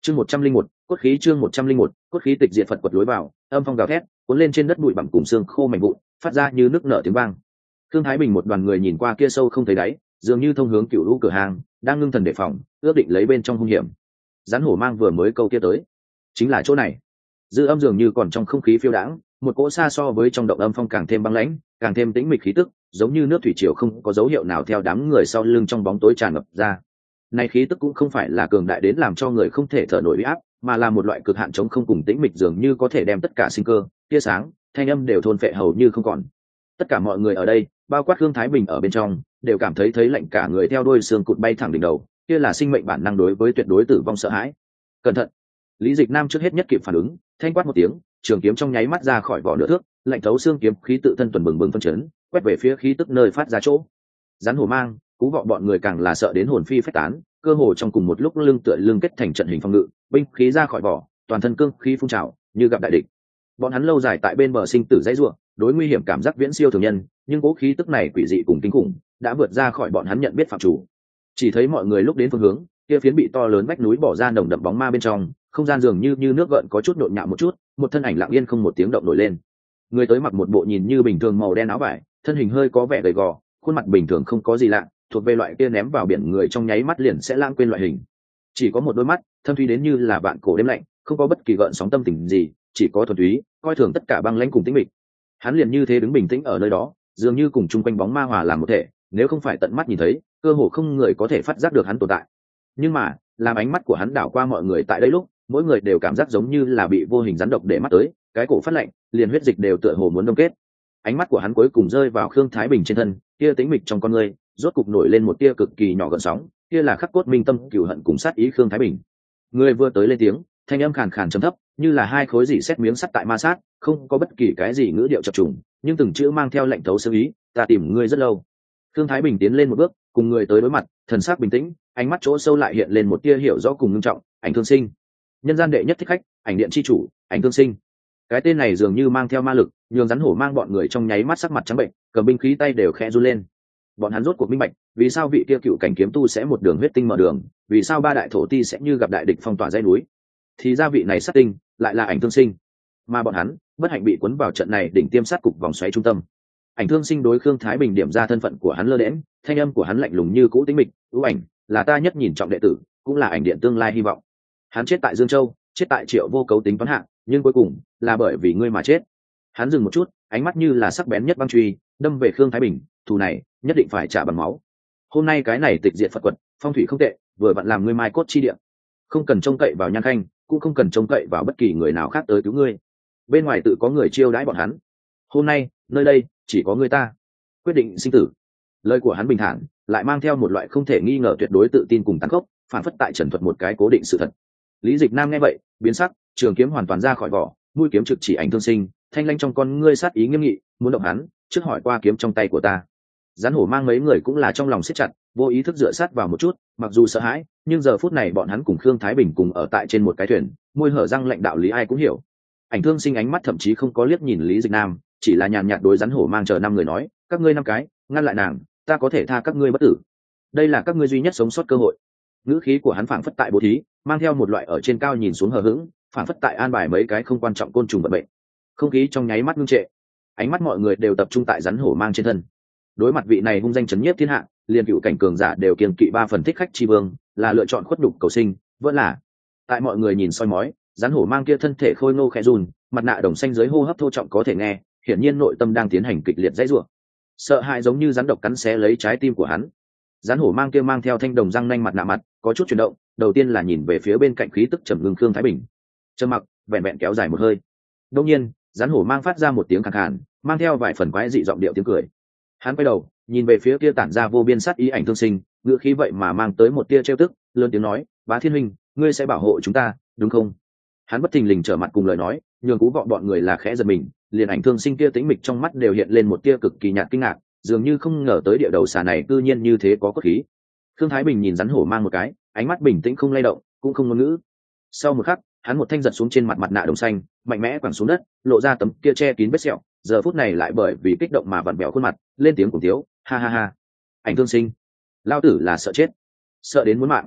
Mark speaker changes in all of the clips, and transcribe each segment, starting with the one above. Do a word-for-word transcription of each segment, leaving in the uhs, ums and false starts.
Speaker 1: chương một trăm linh một cốt khí chương một trăm linh một cốt khí tịch diệt Phật quật lối vào, âm phong gào thét cuốn lên trên đất bụi bặm cùng xương khô mảnh vụn, phát ra như nước nở tiếng vang. Thương Thái Bình một đoàn người nhìn qua kia sâu không thấy đáy, dường như thông hướng cựu lũ cửa hàng, đang ngưng thần đề phòng, ước định lấy bên trong hung hiểm. Rắn hổ mang vừa mới câu kia tới, chính là chỗ này. Dư âm dường như còn trong không khí phiêu đãng, một cỗ xa so với trong động âm phong càng thêm băng lãnh, càng thêm tĩnh mịch khí tức, giống như nước thủy triều không có dấu hiệu nào theo đám người sau lưng trong bóng tối tràn ngập ra. Này khí tức cũng không phải là cường đại đến làm cho người không thể thở nổi uy áp, mà là một loại cực hạn chống không cùng tĩnh mịch, dường như có thể đem tất cả sinh cơ, tia sáng, thanh âm đều thôn phệ hầu như không còn. Tất cả mọi người ở đây, bao quát Khương Thái Bình ở bên trong, đều cảm thấy thấy lạnh cả người, theo đuôi xương cụt bay thẳng đỉnh đầu, kia là sinh mệnh bản năng đối với tuyệt đối tử vong sợ hãi. Cẩn thận! Lý Dịch Nam trước hết nhất kịp phản ứng, thanh quát một tiếng, trường kiếm trong nháy mắt ra khỏi vỏ nửa thước, lạnh thấu xương kiếm khí tự thân tuần bừng bừng phân chấn, quét về phía khí tức nơi phát ra chỗ. Rắn hổ mang, cú vọ bọn người càng là sợ đến hồn phi phách tán, cơ hồ trong cùng một lúc lưng tựa lưng kết thành trận hình phòng ngự, binh khí ra khỏi vỏ, toàn thân cương khí phun trào, như gặp đại địch. Bọn hắn lâu dài tại bên bờ sinh tử dãy rủa, đối nguy hiểm cảm giác viễn siêu thường nhân, nhưng cố khí tức này quỷ dị cùng kinh khủng, đã vượt ra khỏi bọn hắn nhận biết phạm chủ. Chỉ thấy mọi người lúc đến phương hướng, kia phiến bị to lớn vách núi bỏ ra nồng đậm bóng ma bên trong, không gian dường như như nước gợn có chút nhộn nhạo một chút, một thân ảnh lặng yên không một tiếng động nổi lên. Người tới mặc một bộ nhìn như bình thường màu đen áo vải, thân hình hơi có vẻ gầy gò, khuôn mặt bình thường không có gì lạ, thuộc về loại kia ném vào biển người trong nháy mắt liền sẽ lãng quên loại hình. Chỉ có một đôi mắt thâm thúy đến như là vạn cổ đêm lạnh, không có bất kỳ gợn sóng tâm tình gì, chỉ có thuần túy coi thường tất cả băng lãnh cùng tĩnh mịch. Hắn liền như thế đứng bình tĩnh ở nơi đó, dường như cùng chung quanh bóng ma hòa làm một thể, nếu không phải tận mắt nhìn thấy, cơ hồ không người có thể phát giác được hắn tồn tại. Nhưng mà làm ánh mắt của hắn đảo qua mọi người tại đây lúc, mỗi người đều cảm giác giống như là bị vô hình rắn độc để mắt tới, cái cổ phát lạnh, liền huyết dịch đều tựa hồ muốn đông kết. Ánh mắt của hắn cuối cùng rơi vào Khương Thái Bình trên thân, kia tĩnh mịch trong con người rốt cục nổi lên một tia cực kỳ nhỏ gợn sóng, kia là khắc cốt minh tâm cửu hận cùng sát ý Khương Thái Bình. Người vừa tới lên tiếng, thanh âm khàn khàn trầm thấp, như là hai khối dỉ sét miếng sắt tại ma sát, không có bất kỳ cái gì ngữ điệu chập trùng, nhưng từng chữ mang theo lệnh thấu xương ý, ta tìm ngươi rất lâu. Khương Thái Bình tiến lên một bước, cùng người tới đối mặt, thần sắc bình tĩnh, ánh mắt chỗ sâu lại hiện lên một tia hiểu rõ cùng ngưng trọng, Ảnh Thương Sinh, nhân gian đệ nhất thích khách, ảnh điện chi chủ, Ảnh Thương Sinh. Cái tên này dường như mang theo ma lực, nhường rắn hổ mang bọn người trong nháy mắt sắc mặt trắng bệnh, cầm binh khí tay đều khẽ run lên. Bọn hắn rốt cuộc minh bạch, vì sao vị kia cựu cảnh kiếm tu sẽ một đường huyết tinh mở đường, vì sao ba đại thổ ti sẽ như gặp đại địch phong tỏa dãy núi. Thì ra vị này sát tinh lại là Ảnh Thương Sinh, mà bọn hắn bất hạnh bị cuốn vào trận này đỉnh tiêm sát cục vòng xoáy trung tâm. Ảnh Thương Sinh đối Khương Thái Bình điểm ra thân phận của hắn lơ đễnh, thanh âm của hắn lạnh lùng như cũ tĩnh mịch, ưu ảnh là ta nhất nhìn trọng đệ tử, cũng là ảnh điện tương lai hy vọng. Hắn chết tại Dương Châu, chết tại Triệu Vô Cấu tính toán hạng, nhưng cuối cùng là bởi vì ngươi mà chết. Hắn dừng một chút, ánh mắt như là sắc bén nhất băng truy, đâm về Khương Thái Bình, thù này nhất định phải trả bằng máu. Hôm nay cái này tịch diệt Phật quật, phong thủy không tệ, vừa vặn làm ngươi mai cốt chi địa. Không cần trông cậy vào Nhan Khanh, cũng không cần trông cậy vào bất kỳ người nào khác tới cứu ngươi. Bên ngoài tự có người chiêu đãi bọn hắn. Hôm nay, nơi đây chỉ có ngươi ta quyết định sinh tử. Lời của hắn bình thản, lại mang theo một loại không thể nghi ngờ tuyệt đối tự tin cùng tàn khốc, phản phất tại trần thuật một cái cố định sự thật. Lý Dịch Nam nghe vậy, biến sắc, trường kiếm hoàn toàn ra khỏi vỏ, mũi kiếm trực chỉ Ảnh Thương Sinh, thanh lanh trong con ngươi sát ý nghiêm nghị, muốn động hắn, trước hỏi qua kiếm trong tay của ta. Rắn hổ mang mấy người cũng là trong lòng siết chặt, vô ý thức dựa sát vào một chút, mặc dù sợ hãi, nhưng giờ phút này bọn hắn cùng Khương Thái Bình cùng ở tại trên một cái thuyền, môi hở răng lạnh đạo lý ai cũng hiểu. Ảnh Thương Sinh ánh mắt thậm chí không có liếc nhìn Lý Dịch Nam, chỉ là nhàn nhạt đối rắn hổ mang chờ năm người nói, các ngươi năm cái, ngăn lại nàng, ta có thể tha các ngươi bất tử. Đây là các ngươi duy nhất sống sót cơ hội. Ngữ khí của hắn phảng phất tại bố thí, mang theo một loại ở trên cao nhìn xuống hờ hững, phảng phất tại an bài mấy cái không quan trọng côn trùng vận bệnh. Không khí trong nháy mắt ngưng trệ, ánh mắt mọi người đều tập trung tại rắn hổ mang trên thân. Đối mặt vị này hung danh chấn nhiếp thiên hạ, liền cựu cảnh cường giả đều kiêng kỵ ba phần thích khách chi vương, là lựa chọn khuất nhục cầu sinh, vẫn là. Tại mọi người nhìn soi mói, rắn hổ mang kia thân thể khôi ngô khẽ run, mặt nạ đồng xanh dưới hô hấp thô trọng có thể nghe, hiển nhiên nội tâm đang tiến hành kịch liệt dãy rủa. Sợ hãi giống như rắn độc cắn xé lấy trái tim của hắn. Rắn hổ mang kia mang theo thanh đồng răng nanh mặt nạ mặt, có chút chuyển động, đầu tiên là nhìn về phía bên cạnh khí tức trầm ngưng Khương Thái Bình. Trầm mặc, vẹn vẹn kéo dài một hơi. Đột nhiên, rắn hổ mang phát ra một tiếng khàn khàn, mang theo vài phần quái dị giọng điệu tiếng cười. Hắn quay đầu, nhìn về phía kia tản ra vô biên sát ý Ảnh Thương Sinh, ngữ khí vậy mà mang tới một tia trêu tức, lớn tiếng nói, "Bá Thiên huynh, ngươi sẽ bảo hộ chúng ta, đúng không?" Hắn bất thình lình trở mặt cùng lời nói, nhường cú vọng bọn người là khẽ giật mình, liền Ảnh Thương Sinh kia tĩnh mịch trong mắt đều hiện lên một tia cực kỳ nhạt kinh ngạc, dường như không ngờ tới địa đầu xà này cư nhiên như thế có cốt khí. Khương Thái Bình nhìn rắn hổ mang một cái, ánh mắt bình tĩnh không lay động, cũng không ngôn ngữ. Sau một khắc, hắn một thanh giật xuống trên mặt mặt nạ đồng xanh, mạnh mẽ quẳng xuống đất, lộ ra tấm kia che kín vết sẹo, giờ phút này lại bởi vì kích động mà vặn vẹo khuôn mặt, lên tiếng cùng thiếu, ha ha ha. Ảnh Thương Sinh, lao tử là sợ chết, sợ đến muốn mạng.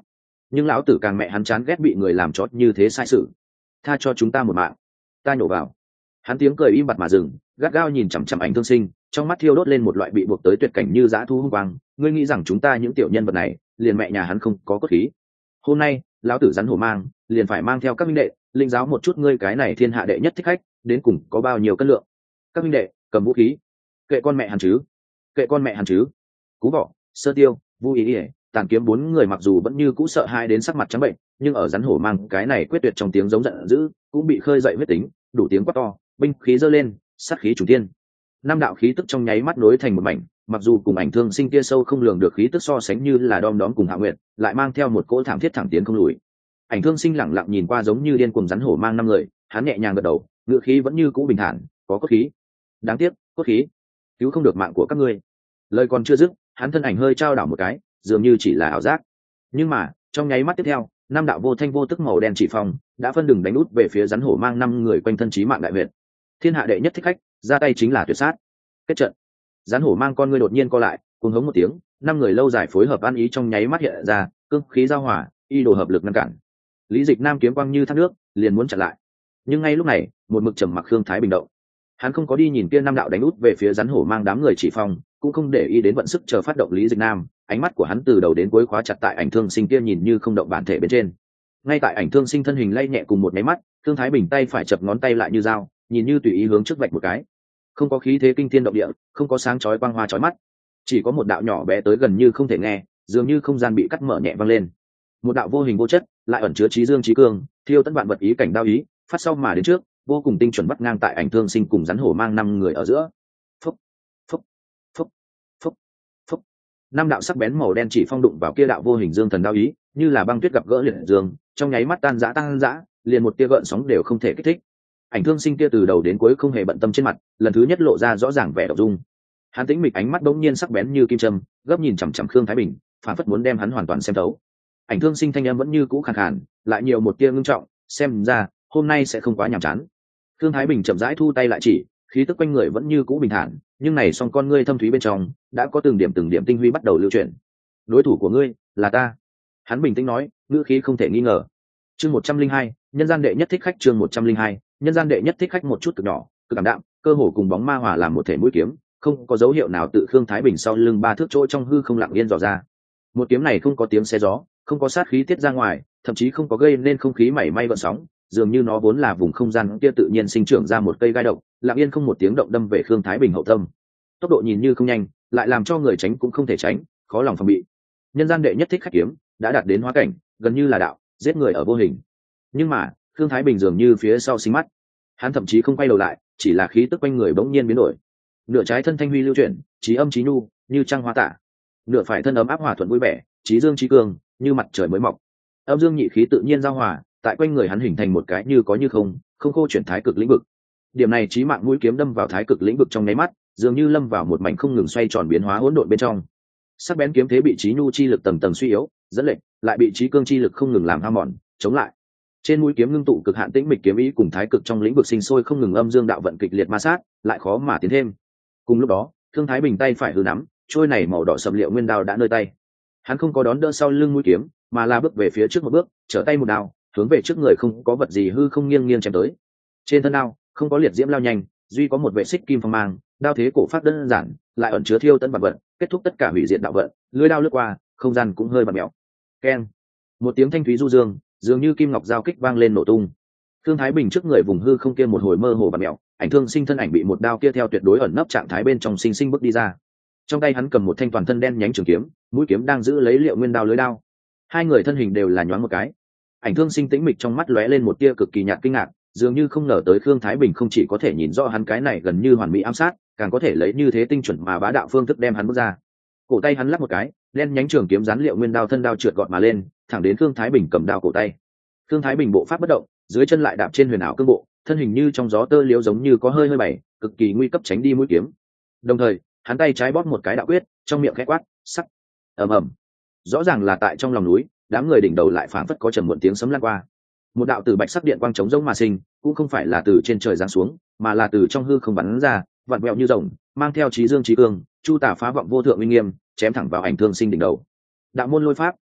Speaker 1: nhưng lão tử càng mẹ hắn chán ghét bị người làm chót như thế sai sự. Tha cho chúng ta một mạng. Ta nhổ vào. Hắn tiếng cười im bặt mà dừng, gắt gao nhìn chằm chằm Ảnh Thương Sinh, trong mắt thiêu đốt lên một loại bị buộc tới tuyệt cảnh như dã thu hung quang. Ngươi nghĩ rằng chúng ta những tiểu nhân vật này liền mẹ nhà hắn không có cốt khí? Hôm nay lão tử rắn hổ mang liền phải mang theo các minh đệ linh giáo một chút ngươi cái này thiên hạ đệ nhất thích khách đến cùng có bao nhiêu cân lượng. Các minh đệ cầm vũ khí. Kệ con mẹ hắn chứ, kệ con mẹ hắn chứ. Cú Vọ, Sơ Tiêu, Vu Ý Ỉa, Tàn Kiếm bốn người mặc dù vẫn như cũ sợ hãi đến sắc mặt trắng bệnh, nhưng ở rắn hổ mang cái này quyết tuyệt trong tiếng giống giận dữ cũng bị khơi dậy huyết tính, đủ tiếng quát to, binh khí giơ lên, sát khí chủ tiên. Năm đạo khí tức trong nháy mắt nối thành một mảnh, mặc dù cùng Ảnh Thương Sinh kia sâu không lường được khí tức so sánh như là đom đóm cùng Hạ Nguyệt, lại mang theo một cỗ thảm thiết thẳng tiến không lùi. Ảnh Thương Sinh lẳng lặng nhìn qua giống như điên cuồng rắn hổ mang năm người, hắn nhẹ nhàng gật đầu, ngựa khí vẫn như cũ bình thản, có cốt khí. Đáng tiếc, cốt khí cứu không được mạng của các ngươi. Lời còn chưa dứt, hắn thân ảnh hơi trao đảo một cái, dường như chỉ là ảo giác. Nhưng mà trong nháy mắt tiếp theo, năm đạo vô thanh vô tức màu đen chỉ phong đã phân đường đánh út về phía rắn hổ mang năm người quanh thân chí mạng đại huyệt. Thiên hạ đệ nhất thích khách ra tay chính là tuyệt sát. Kết trận. Rắn hổ mang con ngươi đột nhiên co lại, cuồng hống một tiếng, năm người lâu dài phối hợp ăn ý trong nháy mắt hiện ra, cương khí giao hỏa, y đồ hợp lực ngăn cản. Lý Dịch Nam kiếm quang như thác nước, liền muốn chặn lại. Nhưng ngay lúc này, một mực trầm mặc Khương Thái Bình động. Hắn không có đi nhìn kia năm đạo đánh út về phía rắn hổ mang đám người chỉ phong, cũng không để ý đến vận sức chờ phát động Lý Dịch Nam, ánh mắt của hắn từ đầu đến cuối khóa chặt tại Ảnh Thương Sinh kia nhìn như không động bản thể bên trên. Ngay tại Ảnh Thương Sinh thân hình lay nhẹ cùng một máy mắt, Thương Thái Bình tay phải chập ngón tay lại như dao, nhìn như tùy ý hướng trước vạch một cái. Không có khí thế kinh thiên động địa, không có sáng chói quang hoa chói mắt, chỉ có một đạo nhỏ bé tới gần như không thể nghe, dường như không gian bị cắt mở nhẹ vang lên. Một đạo vô hình vô chất, lại ẩn chứa trí dương trí cương, thiêu tận vạn vật ý cảnh đao ý, phát sau mà đến trước, vô cùng tinh chuẩn bắt ngang tại Ảnh Thương Sinh cùng rắn hổ mang năm người ở giữa. Phúc, phúc, phúc, phúc, phúc. Năm đạo sắc bén màu đen chỉ phong đụng vào kia đạo vô hình dương thần đao ý, như là băng tuyết gặp gỡ liệt dương, trong nháy mắt tan rã tan rã, liền một tia gợn sóng đều không thể kích thích. Ảnh Thương Sinh kia từ đầu đến cuối không hề bận tâm trên mặt, lần thứ nhất lộ ra rõ ràng vẻ động dung. Hắn tĩnh mịch ánh mắt đống nhiên sắc bén như kim châm, gấp nhìn chằm chằm Khương Thái Bình, phản phất muốn đem hắn hoàn toàn xem thấu. Ảnh Thương Sinh thanh âm vẫn như cũ khàn khàn, lại nhiều một tia ngưng trọng, xem ra hôm nay sẽ không quá nhàm chán. Khương Thái Bình chậm rãi thu tay lại chỉ, khí tức quanh người vẫn như cũ bình thản, nhưng này song con ngươi thâm thúy bên trong đã có từng điểm từng điểm tinh huy bắt đầu lưu chuyển. Đối thủ của ngươi là ta. Hắn bình tĩnh nói, ngữ khí không thể nghi ngờ. Chương một trăm linh hai, nhân gian đệ nhất thích khách. Chương một trăm linh hai, nhân gian đệ nhất thích khách. Một chút cực nhỏ, cực cảm đạm, cơ hồ cùng bóng ma hòa làm một thể mũi kiếm, không có dấu hiệu nào tự Khương Thái Bình sau lưng ba thước chỗ trong hư không lặng yên dò ra. Một kiếm này không có tiếng xé gió, không có sát khí tiết ra ngoài, thậm chí không có gây nên không khí mảy may gợn sóng, dường như nó vốn là vùng không gian kia tự nhiên sinh trưởng ra một cây gai độc, lặng yên không một tiếng động đâm về Khương Thái Bình hậu tâm. Tốc độ nhìn như không nhanh, lại làm cho người tránh cũng không thể tránh, khó lòng phòng bị. Nhân gian đệ nhất thích khách kiếm đã đạt đến hóa cảnh, gần như là đạo, giết người ở vô hình. Nhưng mà Khương Thái Bình dường như phía sau sinh mắt, hắn thậm chí không quay đầu lại, chỉ là khí tức quanh người bỗng nhiên biến đổi. Nửa trái thân thanh huy lưu chuyển, trí âm trí nhu, như trăng hoa tả; nửa phải thân ấm áp hòa thuận vui vẻ, trí dương trí cường, như mặt trời mới mọc. Âm dương nhị khí tự nhiên giao hòa, tại quanh người hắn hình thành một cái như có như không, không khô chuyển thái cực lĩnh vực. Điểm này chí mạng mũi kiếm đâm vào thái cực lĩnh vực trong nháy mắt, dường như lâm vào một mảnh không ngừng xoay tròn biến hóa hỗn độn bên trong. Sắc bén kiếm thế bị trí nhu chi lực tầng tầng suy yếu, dẫn lệch, lại bị trí cương chi lực không ngừng làm hao mòn, chống lại. Trên mũi kiếm ngưng tụ cực hạn tĩnh mịch kiếm ý cùng thái cực trong lĩnh vực sinh sôi không ngừng âm dương đạo vận kịch liệt ma sát, lại khó mà tiến thêm. Cùng lúc đó, Thương Thái Bình tay phải hư nắm, trôi này màu đỏ sầm liệu nguyên đao đã nơi tay. Hắn không có đón đỡ sau lưng mũi kiếm, mà là bước về phía trước một bước, trở tay một đao, hướng về trước người không có vật gì hư không nghiêng nghiêng chém tới. Trên thân đao không có liệt diễm lao nhanh, duy có một vệ xích kim phong mang, đao thế cổ phát đơn giản, lại ẩn chứa thiêu tận vật vận, kết thúc tất cả hủy diệt đạo vận. Lưỡi đao lướt qua, không gian cũng hơi bật mèo. Keng, một tiếng thanh thúy du dương, dường như kim ngọc giao kích vang lên nổ tung. Thương Thái Bình trước người vùng hư không kia một hồi mơ hồ bật mèo, Ảnh Thương Sinh thân ảnh bị một đao kia theo tuyệt đối ẩn nấp trạng thái bên trong sinh sinh bước đi ra. Trong tay hắn cầm một thanh toàn thân đen nhánh trường kiếm, mũi kiếm đang giữ lấy liệu nguyên đao lưới đao. Hai người thân hình đều là nhoáng một cái. Ảnh Thương Sinh tĩnh mịch trong mắt lóe lên một tia cực kỳ nhạt kinh ngạc, dường như không ngờ tới Khương Thái Bình không chỉ có thể nhìn rõ hắn cái này gần như hoàn mỹ ám sát, càng có thể lấy như thế tinh chuẩn mà bá đạo phương thức đem hắn bước ra. Cổ tay hắn lắc một cái, đen nhánh trường kiếm dán liệu nguyên đao thân đao trượt gọn mà lên, thẳng đến Khương Thái Bình cầm đao cổ tay. Khương Thái Bình bộ pháp bất động, dưới chân lại đạp trên huyền ảo cương bộ, thân hình như trong gió tơ liễu giống như có hơi hơi bảy, cực kỳ nguy cấp tránh đi mũi kiếm. Đồng thời, hắn tay trái bóp một cái đạo quyết, trong miệng khẽ quát, sắc. Ầm ầm. Rõ ràng là tại trong lòng núi, đám người đỉnh đầu lại phảng phất có trầm muộn tiếng sấm lan qua. Một đạo từ bạch sắc điện quang chống rỗng mà sinh, cũng không phải là từ trên trời giáng xuống, mà là từ trong hư không bắn ra, vặn vẹo như rồng, mang theo chí dương chí cương, chu tả phá vọng vô thượng uy nghiêm, chém thẳng vào Ảnh Thương Sinh đỉnh đầu. Đạo môn lôi pháp,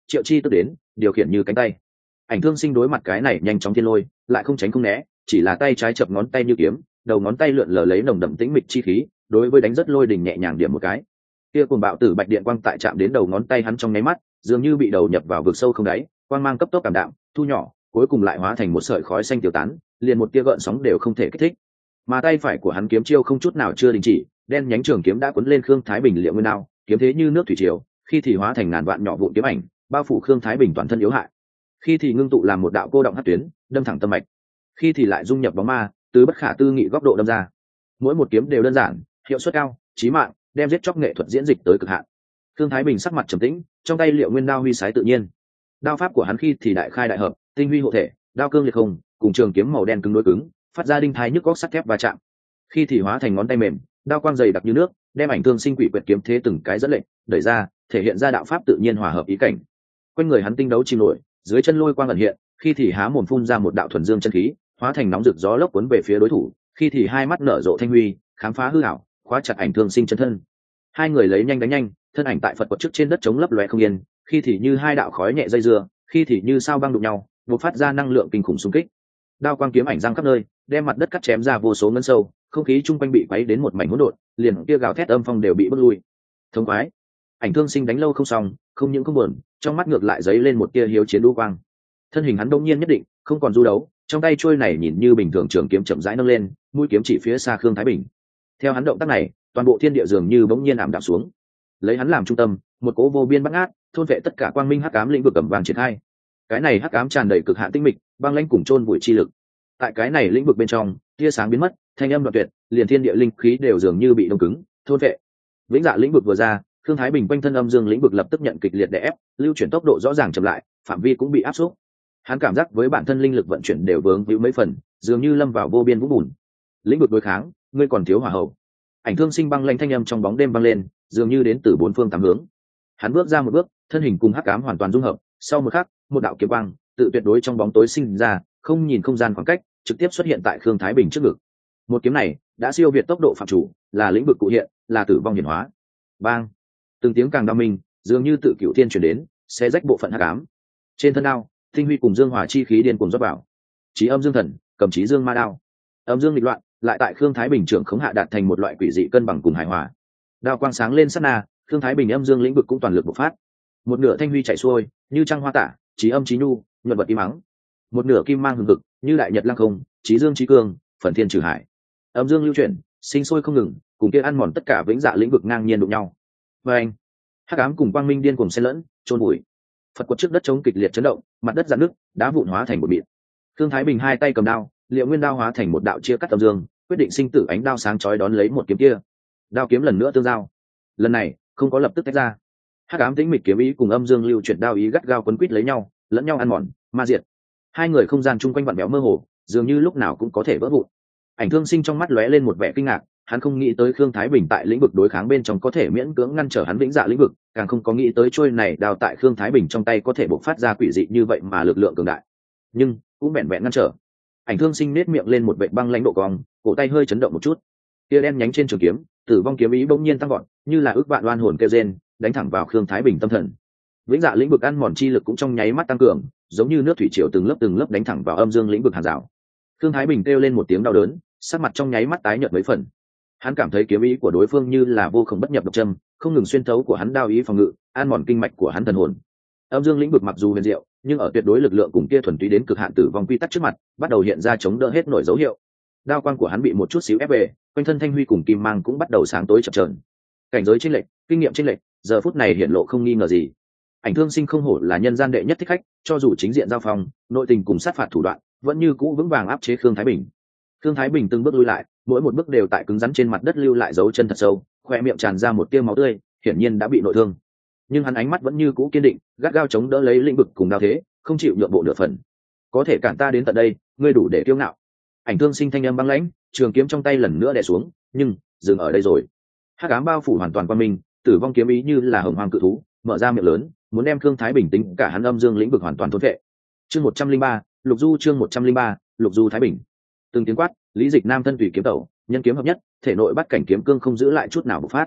Speaker 1: triệu chi tức đến điều khiển như cánh tay. Ảnh Thương Sinh đối mặt cái này nhanh chóng thiên lôi lại không tránh không né, chỉ là tay trái chập ngón tay như kiếm, đầu ngón tay lượn lờ lấy nồng đậm tĩnh mịch chi khí, đối với đánh rất lôi đình nhẹ nhàng điểm một cái. Kia cuồng bạo tử bạch điện quang tại chạm đến đầu ngón tay hắn trong nháy mắt, dường như bị đầu nhập vào vực sâu không đáy, quang mang cấp tốc cảm đạm, thu nhỏ, cuối cùng lại hóa thành một sợi khói xanh tiêu tán, liền một tia gợn sóng đều không thể kích thích. Mà tay phải của hắn kiếm chiêu không chút nào chưa đình chỉ, đen nhánh trường kiếm đã cuốn lên Khương Thái Bình liệu nguyên đao, kiếm thế như nước thủy triều, khi thì hóa thành ngàn vạn nhỏ vụn kiếm ảnh, bao phủ Khương Thái Bình toàn thân yếu hại, khi thì ngưng tụ làm một đạo cô động hắc tuyến, đâm thẳng tâm mạch, khi thì lại dung nhập bóng ma, từ bất khả tư nghị góc độ đâm ra. Mỗi một kiếm đều đơn giản, hiệu suất cao, chí mạng, đem giết chóc nghệ thuật diễn dịch tới cực hạn. Khương Thái Bình sắc mặt trầm tĩnh, trong tay liệu nguyên đao huy sái tự nhiên. Đao pháp của hắn khi thì đại khai đại hợp, tinh huy hộ thể, đao cương liệt hùng, cùng trường kiếm màu đen cứng đối cứng, phát ra đinh thái nhức góc sắt thép va chạm. Khi thì hóa thành ngón tay mềm, đao quang dày đặc như nước, đem Ảnh Thương Sinh quỷ quyệt kiếm thế từng cái dẫn lệnh, đẩy ra, thể hiện ra đạo pháp tự nhiên hòa hợp ý cảnh. Quanh người hắn tinh đấu chìm nổi, dưới chân lôi quang ẩn hiện, khi thì há mồm phun ra một đạo thuần dương chân khí, hóa thành nóng rực gió lốc cuốn về phía đối thủ, khi thì hai mắt nở rộ thanh huy, khám phá hư ảo, khóa chặt Ảnh Thương Sinh chân thân. Hai người lấy nhanh đánh nhanh, thân ảnh tại Phật quật trước trên đất chống lấp loé không yên, khi thì như hai đạo khói nhẹ dây dưa, khi thì như sao băng đụng nhau, bộc phát ra năng lượng kinh khủng xung kích. Đao quang kiếm ảnh giăng khắp nơi, đem mặt đất cắt chém ra vô số ngân sâu, không khí chung quanh bị quấy đến một mảnh hỗn độn, liền kia gào thét âm phong đều bị bức lui. Thống khoái. Ảnh Thương Sinh đánh lâu không xong, không những không buồn, trong mắt ngược lại giấy lên một tia hiếu chiến đu quang. Thân hình hắn đông nhiên nhất định, không còn du đấu, trong tay trôi này nhìn như bình thường trường kiếm chậm rãi nâng lên, mũi kiếm chỉ phía xa Khương Thái Bình. Theo hắn động tác này, toàn bộ thiên địa dường như bỗng nhiên ảm đạm xuống. Lấy hắn làm trung tâm, một cố vô biên bát ngát, thôn vệ tất cả quang minh hắc ám lĩnh vực cầm vàng triển khai. Cái này hắc ám tràn đầy cực hạn tinh mịch, băng lãnh cùng chôn bụi chi lực. Tại cái này lĩnh vực bên trong, tia sáng biến mất, thanh âm đoạn tuyệt, liền thiên địa linh khí đều dường như bị đông cứng, thôn vệ. Vĩnh dạ lĩnh vực vừa ra, Khương Thái Bình quanh thân âm dương lĩnh vực lập tức nhận kịch liệt đè ép, lưu chuyển tốc độ rõ ràng chậm lại, phạm vi cũng bị áp suất. Hắn cảm giác với bản thân linh lực vận chuyển đều vướng víu mấy phần, dường như lâm vào vô biên vũng bùn. Lĩnh vực đối kháng, ngươi còn thiếu hỏa hậu. Ảnh Thương Sinh băng lãnh thanh âm trong bóng đêm vang lên, dường như đến từ bốn phương tám hướng. Hắn bước ra một bước, thân hình cùng hắc ám hoàn toàn dung hợp, sau một khắc, một đạo kiếm quang tự tuyệt đối trong bóng tối sinh ra, không nhìn không gian khoảng cách, trực tiếp xuất hiện tại Khương Thái Bình trước ngực. Một kiếm này đã siêu việt tốc độ phạm chủ, là lĩnh vực cụ hiện, là tử vong hiển hóa. Bang! Từng tiếng càng đau minh, dường như tự cửu thiên truyền đến, xé rách bộ phận hắc ám. Trên thân đao, tinh huy cùng dương hỏa chi khí điên cuồng rót vào. Chí âm dương thần, cầm chí dương ma đao. Âm dương nghịch loạn, lại tại Khương Thái Bình trưởng khống hạ đạt thành một loại quỷ dị cân bằng cùng hài hòa. Đao quang sáng lên sát na, Khương Thái Bình âm dương lĩnh vực cũng toàn lực bộc phát. Một nửa thanh huy chảy xuôi, như trăng hoa tả, chí âm chí nhu, nhuận vật im mắng. Một nửa kim mang hừng hực, như đại nhật lăng không, chí dương chí cương, phần thiên trừ hải. Âm dương lưu chuyển, sinh sôi không ngừng, cùng kia ăn mòn tất cả vĩnh dạ lĩnh vực ngang nhiên đụng nhau. Và anh, hắc ám cùng quang minh điên cuồng xen lẫn, trôn bụi. Phật quật trước đất chống kịch liệt chấn động, mặt đất rạn nứt, đá vụn hóa thành một mịn. Khương Thái Bình hai tay cầm đao, liệu nguyên đao hóa thành một đạo chia cắt âm dương, quyết định sinh tử ánh đao sáng chói đón lấy một kiếm kia. Đao kiếm lần nữa tương giao. Lần này, không có lập tức tách ra. Hắc ám tĩnh mịch kiếm ý cùng âm dương lưu chuyển đao ý gắt gao quấn quýt lấy nhau, lẫn nhau ăn mòn, ma diệt. Hai người không gian chung quanh vặn béo mơ hồ, dường như lúc nào cũng có thể vỡ vụn. Ảnh Thương Sinh trong mắt lóe lên một vẻ kinh ngạc, hắn không nghĩ tới Khương Thái Bình tại lĩnh vực đối kháng bên trong có thể miễn cưỡng ngăn trở hắn vĩnh dạ lĩnh vực, càng không có nghĩ tới trôi này đao tại Khương Thái Bình trong tay có thể bộc phát ra quỷ dị như vậy mà lực lượng cường đại. Nhưng cũng vẹn vẹn ngăn trở. Ảnh Thương Sinh nét miệng lên một vệt băng lãnh độ cong, cổ tay hơi chấn động một chút. Tia đen nhánh trên trường kiếm, tử vong kiếm ý bỗng nhiên tăng vọt, như là ước vạn oan hồn kêu rên, đánh thẳng vào Khương Thái Bình tâm thần. Vĩnh dạ lĩnh vực ăn mòn chi lực cũng trong nháy mắt tăng cường, giống như nước thủy triều từng lớp từng lớp đánh thẳng vào âm dương lĩnh vực hàng rào. Khương Thái Bình kêu lên một tiếng đau đớn, sắc mặt trong nháy mắt tái nhợt mấy phần. Hắn cảm thấy kiếm ý của đối phương như là vô cùng bất nhập độc châm, không ngừng xuyên thấu của hắn đao ý phòng ngự, ăn mòn kinh mạch của hắn thần hồn. Âm dương lĩnh vực mặc dù huyền diệu, nhưng ở tuyệt đối lực lượng cùng kia thuần túy đến cực hạn tử vong quy tắc trước mặt, bắt đầu hiện ra chống đỡ hết nổi dấu hiệu. Đao quang của hắn bị một chút xíu ép về, quanh thân thanh huy cùng kim mang cũng bắt đầu sáng tối chập chờn. Cảnh giới chênh lệch, kinh nghiệm chênh lệch, giờ phút này hiện lộ không nghi ngờ gì. Ảnh Thương Sinh không hổ là nhân gian đệ nhất thích khách, cho dù chính diện giao phong, nội tình cùng sát phạt thủ đoạn, vẫn như cũ vững vàng áp chế Khương Thái Bình. Khương Thái Bình từng bước lui lại, mỗi một bước đều tại cứng rắn trên mặt đất lưu lại dấu chân thật sâu, khoe miệng tràn ra một tia máu tươi, hiển nhiên đã bị nội thương. Nhưng hắn ánh mắt vẫn như cũ kiên định, gắt gao chống đỡ lấy lĩnh vực cùng đao thế, không chịu nhượng bộ nửa phần. Có thể cản ta đến tận đây, ngươi đủ để kiêu ngạo. Ảnh Thương Sinh thanh âm băng lãnh, trường kiếm trong tay lần nữa đè xuống, nhưng dừng ở đây rồi. Hắc ám bao phủ hoàn toàn qua mình, tử vong kiếm ý như là hồng hoang cự thú, mở ra miệng lớn, muốn đem Khương Thái Bình tính cả hắn âm dương lĩnh vực hoàn toàn thôn phệ. Chương một trăm linh ba, Lục Du chương một trăm linh ba, Lục Du Thái Bình. Từng tiếng quát, Lý Dịch Nam thân tùy kiếm tẩu, nhân kiếm hợp nhất, thể nội bắt cảnh kiếm cương không giữ lại chút nào bộc phát.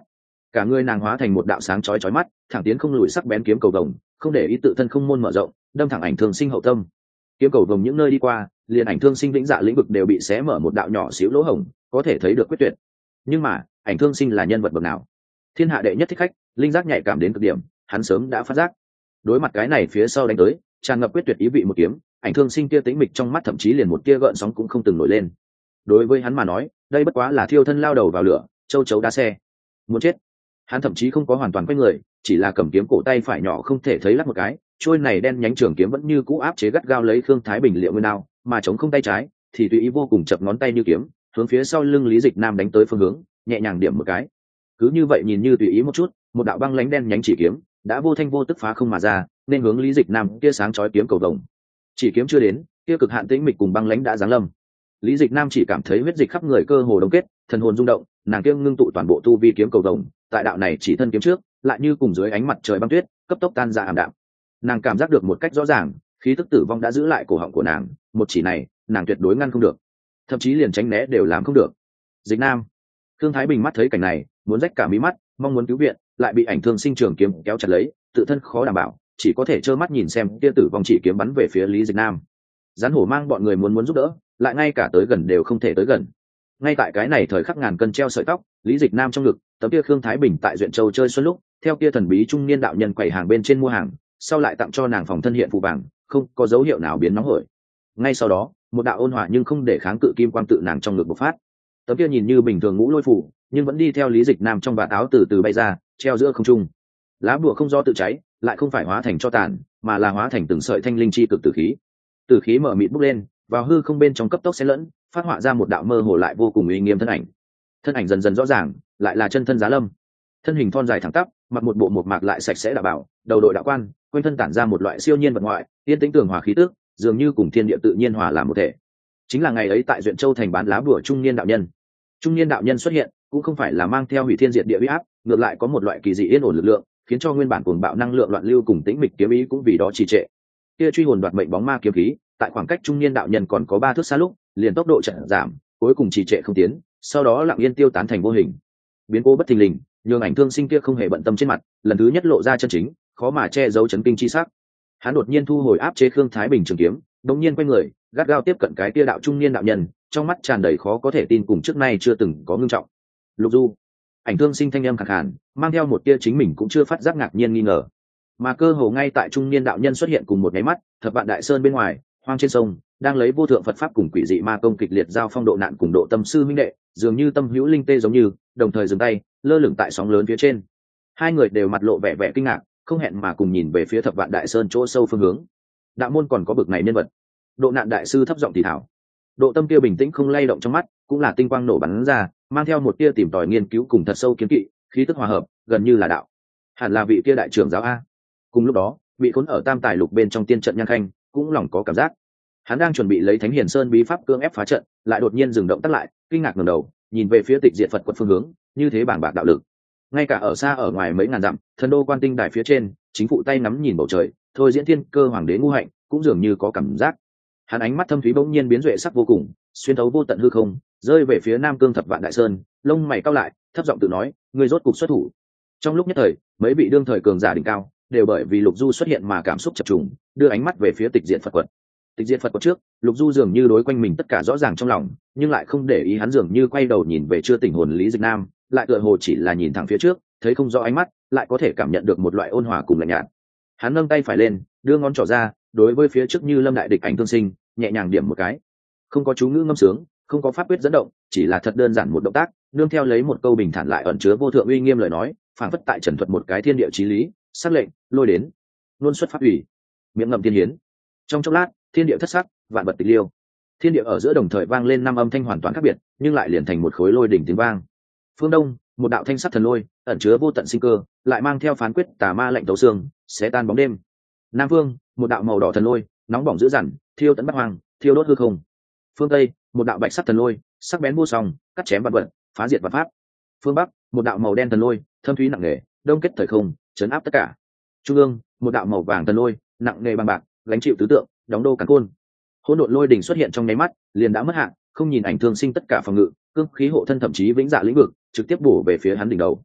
Speaker 1: cả người nàng hóa thành một đạo sáng chói chói mắt, thẳng tiến không lùi sắc bén kiếm cầu vồng, không để ý tự thân không môn mở rộng, đâm thẳng ảnh thương sinh hậu tâm. Kiếm cầu vồng những nơi đi qua, liền ảnh thương sinh vĩnh dạ lĩnh vực đều bị xé mở một đạo nhỏ xíu lỗ hổng, có thể thấy được quyết tuyệt. Nhưng mà ảnh thương sinh là nhân vật bậc nào? Thiên hạ đệ nhất thích khách, linh giác nhạy cảm đến cực điểm, hắn sớm đã phát giác. Đối mặt cái này phía sau đánh tới, tràn ngập quyết tuyệt ý vị một kiếm, ảnh thương sinh kia tĩnh mịch trong mắt thậm chí liền một tia gợn sóng cũng không từng nổi lên. Đối với hắn mà nói, đây bất quá là thiêu thân lao đầu vào lửa, châu chấu đá xe. Muốn chết. Hắn thậm chí không có hoàn toàn quay người, chỉ là cầm kiếm cổ tay phải nhỏ không thể thấy lắc một cái, trôi này đen nhánh trường kiếm vẫn như cũ áp chế gắt gao lấy Khương Thái Bình liệu nguyên đao, mà chống không tay trái thì tùy ý vô cùng chập ngón tay như kiếm, hướng phía sau lưng Lý Dịch Nam đánh tới phương hướng, nhẹ nhàng điểm một cái. Cứ như vậy nhìn như tùy ý một chút, một đạo băng lánh đen nhánh chỉ kiếm đã vô thanh vô tức phá không mà ra, nên hướng Lý Dịch Nam kia sáng chói kiếm cầu vồng. Chỉ kiếm chưa đến, kia cực hạn tĩnh mịch cùng băng lánh đã giáng lâm. Lý Dịch Nam chỉ cảm thấy huyết dịch khắp người cơ hồ đóng kết, thần hồn rung động, nàng kia ngưng tụ toàn bộ tu vi kiếm cầu vồng, tại đạo này chỉ thân kiếm trước, lại như cùng dưới ánh mặt trời băng tuyết, cấp tốc tan ra ảm đạm. Nàng cảm giác được một cách rõ ràng, khí tức tử vong đã giữ lại cổ họng của nàng, một chỉ này, nàng tuyệt đối ngăn không được, thậm chí liền tránh né đều làm không được. Dịch Nam, Thương Thái Bình mắt thấy cảnh này, muốn rách cả mí mắt, mong muốn cứu viện, lại bị ảnh thương sinh trường kiếm kéo chặt lấy, tự thân khó đảm bảo, chỉ có thể trơ mắt nhìn xem kia tử vong chỉ kiếm bắn về phía Lý Dịch Nam. Gián hổ mang bọn người muốn muốn giúp đỡ, lại ngay cả tới gần đều không thể tới gần. Ngay tại cái này thời khắc ngàn cân treo sợi tóc, Lý Dịch Nam trong ngực, tấm kia Khương Thái Bình tại Duyện Châu chơi xuân lúc, theo kia thần bí trung niên đạo nhân quầy hàng bên trên mua hàng, sau lại tặng cho nàng phòng thân hiện phù vàng, không có dấu hiệu nào biến nóng hổi. Ngay sau đó, một đạo ôn hòa nhưng không để kháng cự kim quang tự nàng trong ngực bộc phát. Tấm kia nhìn như bình thường ngũ lôi phù, nhưng vẫn đi theo Lý Dịch Nam trong vạt áo từ từ bay ra, treo giữa không trung. Lá bùa không do tự cháy, lại không phải hóa thành tro tàn, mà là hóa thành từng sợi thanh linh chi cực tử khí. Tử khí mở mịt bốc lên, vào hư không bên trong cấp tốc xen lẫn, phát họa ra một đạo mơ hồ lại vô cùng uy nghiêm thân ảnh. Thân ảnh dần dần rõ ràng, lại là chân thân Giá Lâm. Thân hình thon dài thẳng tắp, mặc một bộ một mạc lại sạch sẽ đạo bảo, đầu đội đạo quan, quanh thân tản ra một loại siêu nhiên vật ngoại, tiên tĩnh tường hòa khí tức, dường như cùng thiên địa tự nhiên hòa làm một thể. Chính là ngày ấy tại Duyện Châu thành bán lá bùa trung niên đạo nhân. Trung niên đạo nhân xuất hiện, cũng không phải là mang theo hủy thiên diệt địa uy áp, ngược lại có một loại kỳ dị yên ổn lực lượng, khiến cho nguyên bản cuồng bạo năng lượng loạn lưu cùng tĩnh mịch kiếm ý cũng vì đó trì trệ. Kia truy hồn đoạt mệnh bóng ma kiếm khí, tại khoảng cách trung niên đạo nhân còn có ba thước xa lúc, liền tốc độ chậm giảm, cuối cùng trì trệ không tiến, sau đó lặng yên tiêu tán thành vô hình. Biến cố bất thình lình, nhường ảnh thương sinh kia không hề bận tâm trên mặt, lần thứ nhất lộ ra chân chính, khó mà che giấu chấn kinh chi sắc. Hắn đột nhiên thu hồi áp chế Khương Thái Bình trường kiếm, đống nhiên quay người, gắt gao tiếp cận cái kia đạo trung niên đạo nhân, trong mắt tràn đầy khó có thể tin cùng trước nay chưa từng có ngưng trọng. Lục Du, ảnh thương sinh thanh âm khàn khàn, mang theo một tia chính mình cũng chưa phát giác ngạc nhiên nghi ngờ. Mà cơ hồ ngay tại trung niên đạo nhân xuất hiện cùng một cái mắt, thập vạn đại sơn bên ngoài, hoang trên sông, đang lấy vô thượng Phật pháp cùng quỷ dị ma công kịch liệt giao phong độ nạn cùng độ tâm sư minh đệ, dường như tâm hữu linh tê giống như, đồng thời dừng tay, lơ lửng tại sóng lớn phía trên. Hai người đều mặt lộ vẻ vẻ kinh ngạc, không hẹn mà cùng nhìn về phía thập vạn đại sơn chỗ sâu phương hướng. Đạo môn còn có bực này nhân vật. Độ nạn đại sư thấp giọng thì thảo. Độ tâm kia bình tĩnh không lay động trong mắt, cũng là tinh quang nổ bắn ra, mang theo một tia tìm tòi nghiên cứu cùng thật sâu kiến kỵ, khí tức hòa hợp, gần như là đạo. Hẳn là vị kia đại trưởng giáo a. Cùng lúc đó, bị khốn ở tam tài lục bên trong tiên trận Nhan Khanh, cũng lòng có cảm giác. Hắn đang chuẩn bị lấy Thánh Hiền Sơn bí pháp cưỡng ép phá trận, lại đột nhiên dừng động tắt lại, kinh ngạc ngẩng đầu, nhìn về phía Tịch Diệt Phật quật phương hướng, như thế bảng bạc đạo lực. Ngay cả ở xa ở ngoài mấy ngàn dặm, thần đô Quan Tinh đài phía trên, chính phụ tay nắm nhìn bầu trời, thôi diễn thiên cơ hoàng đế ngu hạnh, cũng dường như có cảm giác. Hắn ánh mắt thâm thúy bỗng nhiên biến duệ sắc vô cùng, xuyên thấu vô tận hư không, rơi về phía Nam Cương thập vạn đại sơn, lông mày cau lại, thấp giọng tự nói, người rốt cục xuất thủ. Trong lúc nhất thời, mấy vị đương thời cường giả đỉnh cao, đều bởi vì Lục Du xuất hiện mà cảm xúc chập trùng, đưa ánh mắt về phía Tịch Diệt Phật quật. Tịch Diệt Phật quật trước, Lục Du dường như đối quanh mình tất cả rõ ràng trong lòng, nhưng lại không để ý. Hắn dường như quay đầu nhìn về chưa tỉnh hồn Lý Dịch Nam, lại tựa hồ chỉ là nhìn thẳng phía trước, thấy không rõ ánh mắt, lại có thể cảm nhận được một loại ôn hòa cùng lạnh nhạt. Hắn nâng tay phải lên, đưa ngón trỏ ra, đối với phía trước như lâm đại địch ảnh thương sinh, nhẹ nhàng điểm một cái. Không có chú ngữ ngâm sướng, không có pháp quyết dẫn động, chỉ là thật đơn giản một động tác, nương theo lấy một câu bình thản lại ẩn chứa vô thượng uy nghiêm lời nói, phảng phất tại trần thuật một cái thiên địa chí lý, sắc lệnh, lôi đến, luôn xuất pháp ủy, miệng ngậm tiên hiến. Trong chốc lát, thiên địa thất sắc, vạn vật tịch liêu. Thiên địa ở giữa đồng thời vang lên năm âm thanh hoàn toàn khác biệt, nhưng lại liền thành một khối lôi đỉnh tiếng vang. Phương Đông, một đạo thanh sắc thần lôi, ẩn chứa vô tận sinh cơ, lại mang theo phán quyết tà ma lệnh tấu xương, xé tan bóng đêm. Nam Vương, một đạo màu đỏ thần lôi, nóng bỏng dữ dằn, thiêu tận bát hoang, thiêu đốt hư không. Phương Tây, một đạo bạch sắc thần lôi, sắc bén vô song, cắt chém vạn vật, phá diệt vạn pháp. Phương Bắc, một đạo màu đen thần lôi, thâm thúy nặng nề, đông kết thời không, chấn áp tất cả. Trung ương, một đạo màu vàng thần lôi, nặng nề bằng bạc, gánh chịu tứ tượng, đóng đô càn côn. Hỗn độn lôi đỉnh xuất hiện trong nháy mắt, liền đã mất hạn, không nhìn ảnh thương sinh tất cả phòng ngự, cương khí hộ thân thậm chí vĩnh dạ lĩnh vực, trực tiếp bổ về phía hắn đỉnh đầu.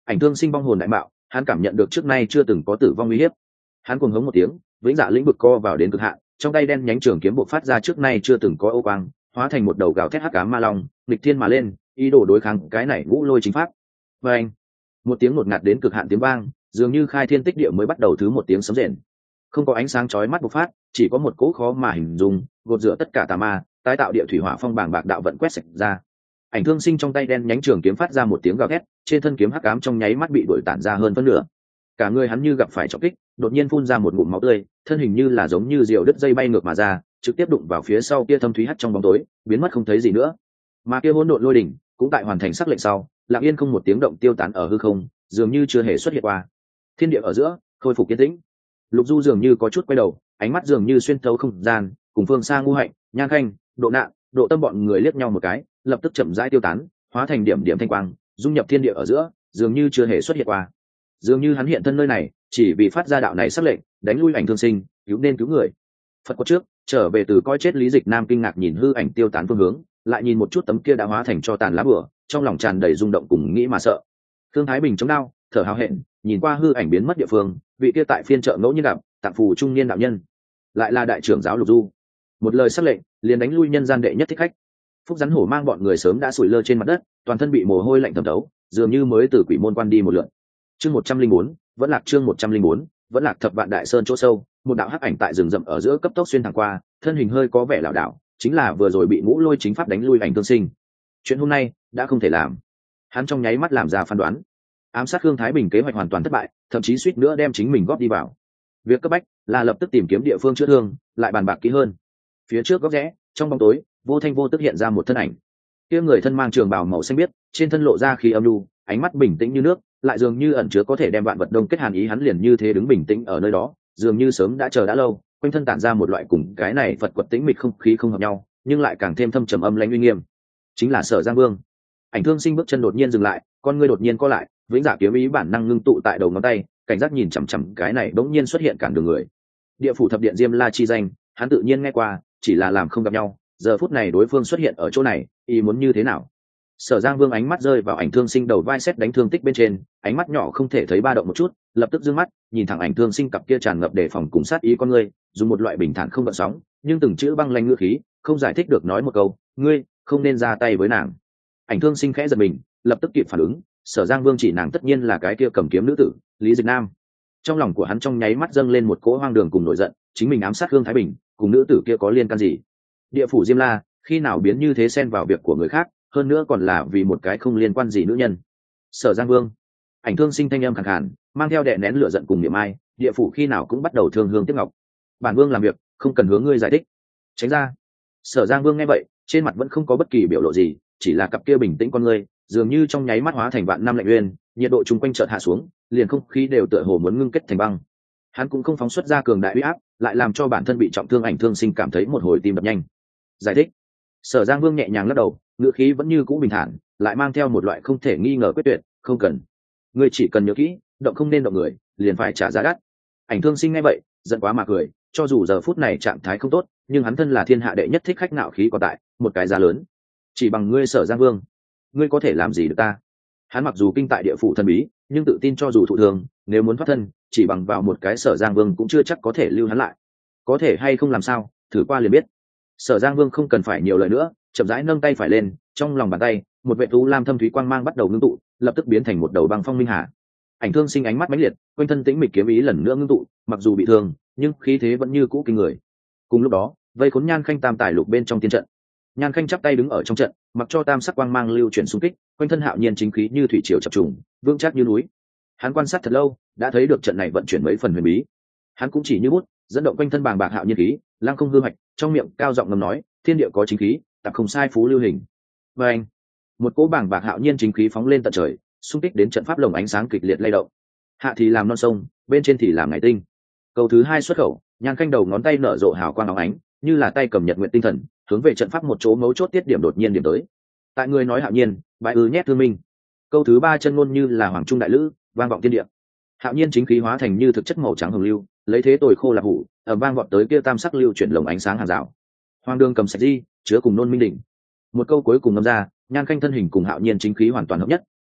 Speaker 1: Ảnh Thương Sinh vong hồn đại mạo, hắn cảm nhận được trước nay chưa từng có tử vong uy hiếp. Hắn cuồng hống một tiếng, vĩnh dạ lĩnh vực co vào đến cực hạn, trong tay đen nhánh trường kiếm bộc phát ra trước nay chưa từng có ô quang, hóa thành một đầu gào thét hắc ám ma long, nghịch thiên mà lên, ý đồ đối kháng cái này ngũ lôi chính pháp. Và anh, một tiếng ngột ngạt đến cực hạn tiếng vang, dường như khai thiên tích địa mới bắt đầu thứ một tiếng sấm rền. Không có ánh sáng chói mắt bộc phát, chỉ có một cỗ khó mà hình dung, gột rửa tất cả tà ma, tái tạo địa thủy hỏa phong bảng bạc đạo vận quét sạch ra. Ảnh Thương Sinh trong tay đen nhánh trường kiếm phát ra một tiếng gào thét, trên thân kiếm hắc ám trong nháy mắt bị đuổi tản ra hơn phân nửa. Cả người hắn như gặp phải trọng kích, đột nhiên phun ra một ngụm máu tươi, thân hình như là giống như diều đứt dây bay ngược mà ra, trực tiếp đụng vào phía sau kia thâm thúy hắt trong bóng tối, biến mất không thấy gì nữa. Mà kia hỗn độn lôi đỉnh cũng tại hoàn thành sắc lệnh sau, lặng yên không một tiếng động tiêu tán ở hư không, dường như chưa hề xuất hiện qua. Thiên địa ở giữa khôi phục yên tĩnh. Lục Du dường như có chút quay đầu, ánh mắt dường như xuyên thấu không gian, cùng phương xa Ngu Hạnh, Nhan Khanh, Độ Nạn, Độ Tâm bọn người liếc nhau một cái, lập tức chậm rãi tiêu tán, hóa thành điểm điểm thanh quang, dung nhập thiên địa ở giữa, dường như chưa hề xuất hiện qua. Dường như hắn hiện thân nơi này, chỉ vì phát ra đạo này sắc lệnh, đánh lui Ảnh Thương Sinh, cứu nên cứu người. Phật quật trước, trở về từ coi chết Lý Dịch Nam kinh ngạc nhìn hư ảnh tiêu tán phương hướng, lại nhìn một chút tấm kia đã hóa thành cho tàn lá bùa, trong lòng tràn đầy rung động cùng nghĩ mà sợ. Thương Thái Bình chống đao, thở hào hẹn, nhìn qua hư ảnh biến mất địa phương, vị kia tại phiên chợ ngẫu nhiên gặp, tặng phù trung niên đạo nhân, lại là đại trưởng giáo Lục Du. Một lời sắc lệnh, liền đánh lui nhân gian đệ nhất thích khách. Phúc Rắn Hổ mang bọn người sớm đã sủi lơ trên mặt đất, toàn thân bị mồ hôi lạnh thấm thấu, dường như mới từ quỷ môn quan đi một lượt. Chương một trăm linh bốn, vẫn lạc chương một trăm linh bốn, vẫn lạc thập vạn đại sơn chỗ sâu, một đạo hắc ảnh tại rừng rậm ở giữa cấp tốc xuyên thẳng qua, thân hình hơi có vẻ lảo đảo, chính là vừa rồi bị ngũ lôi chính pháp đánh lui Ảnh Thương Sinh. Chuyện hôm nay đã không thể làm. Hắn trong nháy mắt làm ra phán đoán. Ám sát Khương Thái Bình kế hoạch hoàn toàn thất bại, thậm chí suýt nữa đem chính mình góp đi vào. Việc cấp bách là lập tức tìm kiếm địa phương chữa thương, lại bàn bạc kỹ hơn. Phía trước góc rẽ, trong bóng tối, vô thanh vô tức hiện ra một thân ảnh. Kia người thân mang trường bào màu xanh biếc, trên thân lộ ra khí âm nhu, ánh mắt bình tĩnh như nước, lại dường như ẩn chứa có thể đem vạn vật đông kết hàn ý. Hắn liền như thế đứng bình tĩnh ở nơi đó, dường như sớm đã chờ đã lâu, quanh thân tản ra một loại cùng cái này Phật quật tĩnh mịch không khí không hợp nhau, nhưng lại càng thêm thâm trầm âm lãnh uy nghiêm. Chính là Sở Giang Vương. Ảnh Thương Sinh bước chân đột nhiên dừng lại, con ngươi đột nhiên co lại, vĩnh dạ kiếm ý bản năng ngưng tụ tại đầu ngón tay, cảnh giác nhìn chằm chằm cái này bỗng nhiên xuất hiện cản đường người. Địa phủ thập điện Diêm La chi danh, hắn tự nhiên nghe qua, chỉ là làm không gặp nhau, giờ phút này đối phương xuất hiện ở chỗ này, ý muốn như thế nào? Sở Giang Vương ánh mắt rơi vào Ảnh Thương Sinh đầu vai xét đánh thương tích bên trên, ánh mắt nhỏ không thể thấy ba động một chút, lập tức dương mắt, nhìn thẳng Ảnh Thương Sinh cặp kia tràn ngập đề phòng cùng sát ý con ngươi, dùng một loại bình thản không gợn sóng, nhưng từng chữ băng lanh ngữ khí, không giải thích được nói một câu, ngươi không nên ra tay với nàng. Ảnh Thương Sinh khẽ giật mình, lập tức kịp phản ứng, Sở Giang Vương chỉ nàng tất nhiên là cái kia cầm kiếm nữ tử, Lý Dịch Nam. Trong lòng của hắn trong nháy mắt dâng lên một cỗ hoang đường cùng nổi giận, chính mình ám sát Khương Thái Bình, cùng nữ tử kia có liên can gì? Địa phủ Diêm La, khi nào biến như thế xen vào việc của người khác, hơn nữa còn là vì một cái không liên quan gì nữ nhân. Sở Giang Vương. Ảnh Thương Sinh thanh âm khàn khàn, mang theo đè nén lửa giận cùng niệm ai, địa phủ khi nào cũng bắt đầu thương hương tiếc ngọc. Bản vương làm việc, không cần hướng ngươi giải thích. Tránh ra. Sở Giang Vương nghe vậy, trên mặt vẫn không có bất kỳ biểu lộ gì, chỉ là cặp kia bình tĩnh con ngươi, dường như trong nháy mắt hóa thành vạn năm lạnh uyên, nhiệt độ chung quanh chợt hạ xuống, liền không khí đều tựa hồ muốn ngưng kết thành băng. Hắn cũng không phóng xuất ra cường đại uy áp, lại làm cho bản thân bị trọng thương Ảnh Thương Sinh cảm thấy một hồi tim đập nhanh. Giải thích. Sở Giang Vương nhẹ nhàng lắc đầu, ngữ khí vẫn như cũ bình thản, lại mang theo một loại không thể nghi ngờ quyết tuyệt, không cần. Ngươi chỉ cần nhớ kỹ, động không nên động người, liền phải trả giá đắt. Ảnh Thương Sinh nghe vậy, giận quá mà cười, cho dù giờ phút này trạng thái không tốt, nhưng hắn thân là thiên hạ đệ nhất thích khách nạo khí có tại, một cái giá lớn. Chỉ bằng ngươi Sở Giang Vương, ngươi có thể làm gì được ta? Hắn mặc dù kinh tại địa phủ thần bí, nhưng tự tin cho dù thụ thường, nếu muốn thoát thân, chỉ bằng vào một cái Sở Giang Vương cũng chưa chắc có thể lưu hắn lại. Có thể hay không làm sao, thử qua liền biết. Sở Giang Vương không cần phải nhiều lời nữa, chậm rãi nâng tay phải lên, trong lòng bàn tay, một vệ thú lam thâm thúy quang mang bắt đầu ngưng tụ, lập tức biến thành một đầu băng phong minh hà. Ảnh Thương Sinh ánh mắt mãnh liệt, quanh thân tĩnh mịch kiếm ý lần nữa ngưng tụ, mặc dù bị thương, nhưng khí thế vẫn như cũ kinh người. Cùng lúc đó, vây khốn Nhan Khanh tam tài lục bên trong tiên trận. Nhan Khanh chắp tay đứng ở trong trận, mặc cho tam sắc quang mang lưu chuyển xung kích, quanh thân hạo nhiên chính khí như thủy triều chập trùng, vững chắc như núi. Hắn quan sát thật lâu, đã thấy được trận này vận chuyển mấy phần huyền bí. Hắn cũng chỉ như bút, dẫn động quanh thân bàng bạc hạo nhiên khí, lăng không hư hoạch, trong miệng cao giọng ngầm nói, thiên địa có chính khí, tập không sai phú lưu hình. Và anh, một cỗ bàng bạc hạo nhiên chính khí phóng lên tận trời, xung kích đến trận pháp lồng ánh sáng kịch liệt lay động. Hạ thì làm non sông, bên trên thì làm ngày tinh. Câu thứ hai xuất khẩu, Nhan Khanh đầu ngón tay nở rộ hào quang óng ánh, như là tay cầm nhật nguyện tinh thần, hướng về trận pháp một chỗ mấu chốt tiết điểm đột nhiên điểm tới. Tại người nói hạo nhiên, bại ư nhét thương minh. Câu thứ ba chân ngôn như là hoàng trung đại lữ, vang vọng thiên địa. Hạo nhiên chính khí hóa thành như thực chất màu trắng hồng lưu, lấy thế tồi khô là hủ, ầm vang vọt tới kia tam sắc lưu chuyển lồng ánh sáng hàng rào. Hoàng đường cầm sạch di, chứa cùng nôn minh đỉnh. Một câu cuối cùng ngâm ra, Nhan Khanh thân hình cùng hạo nhiên chính khí hoàn toàn hợp nhất,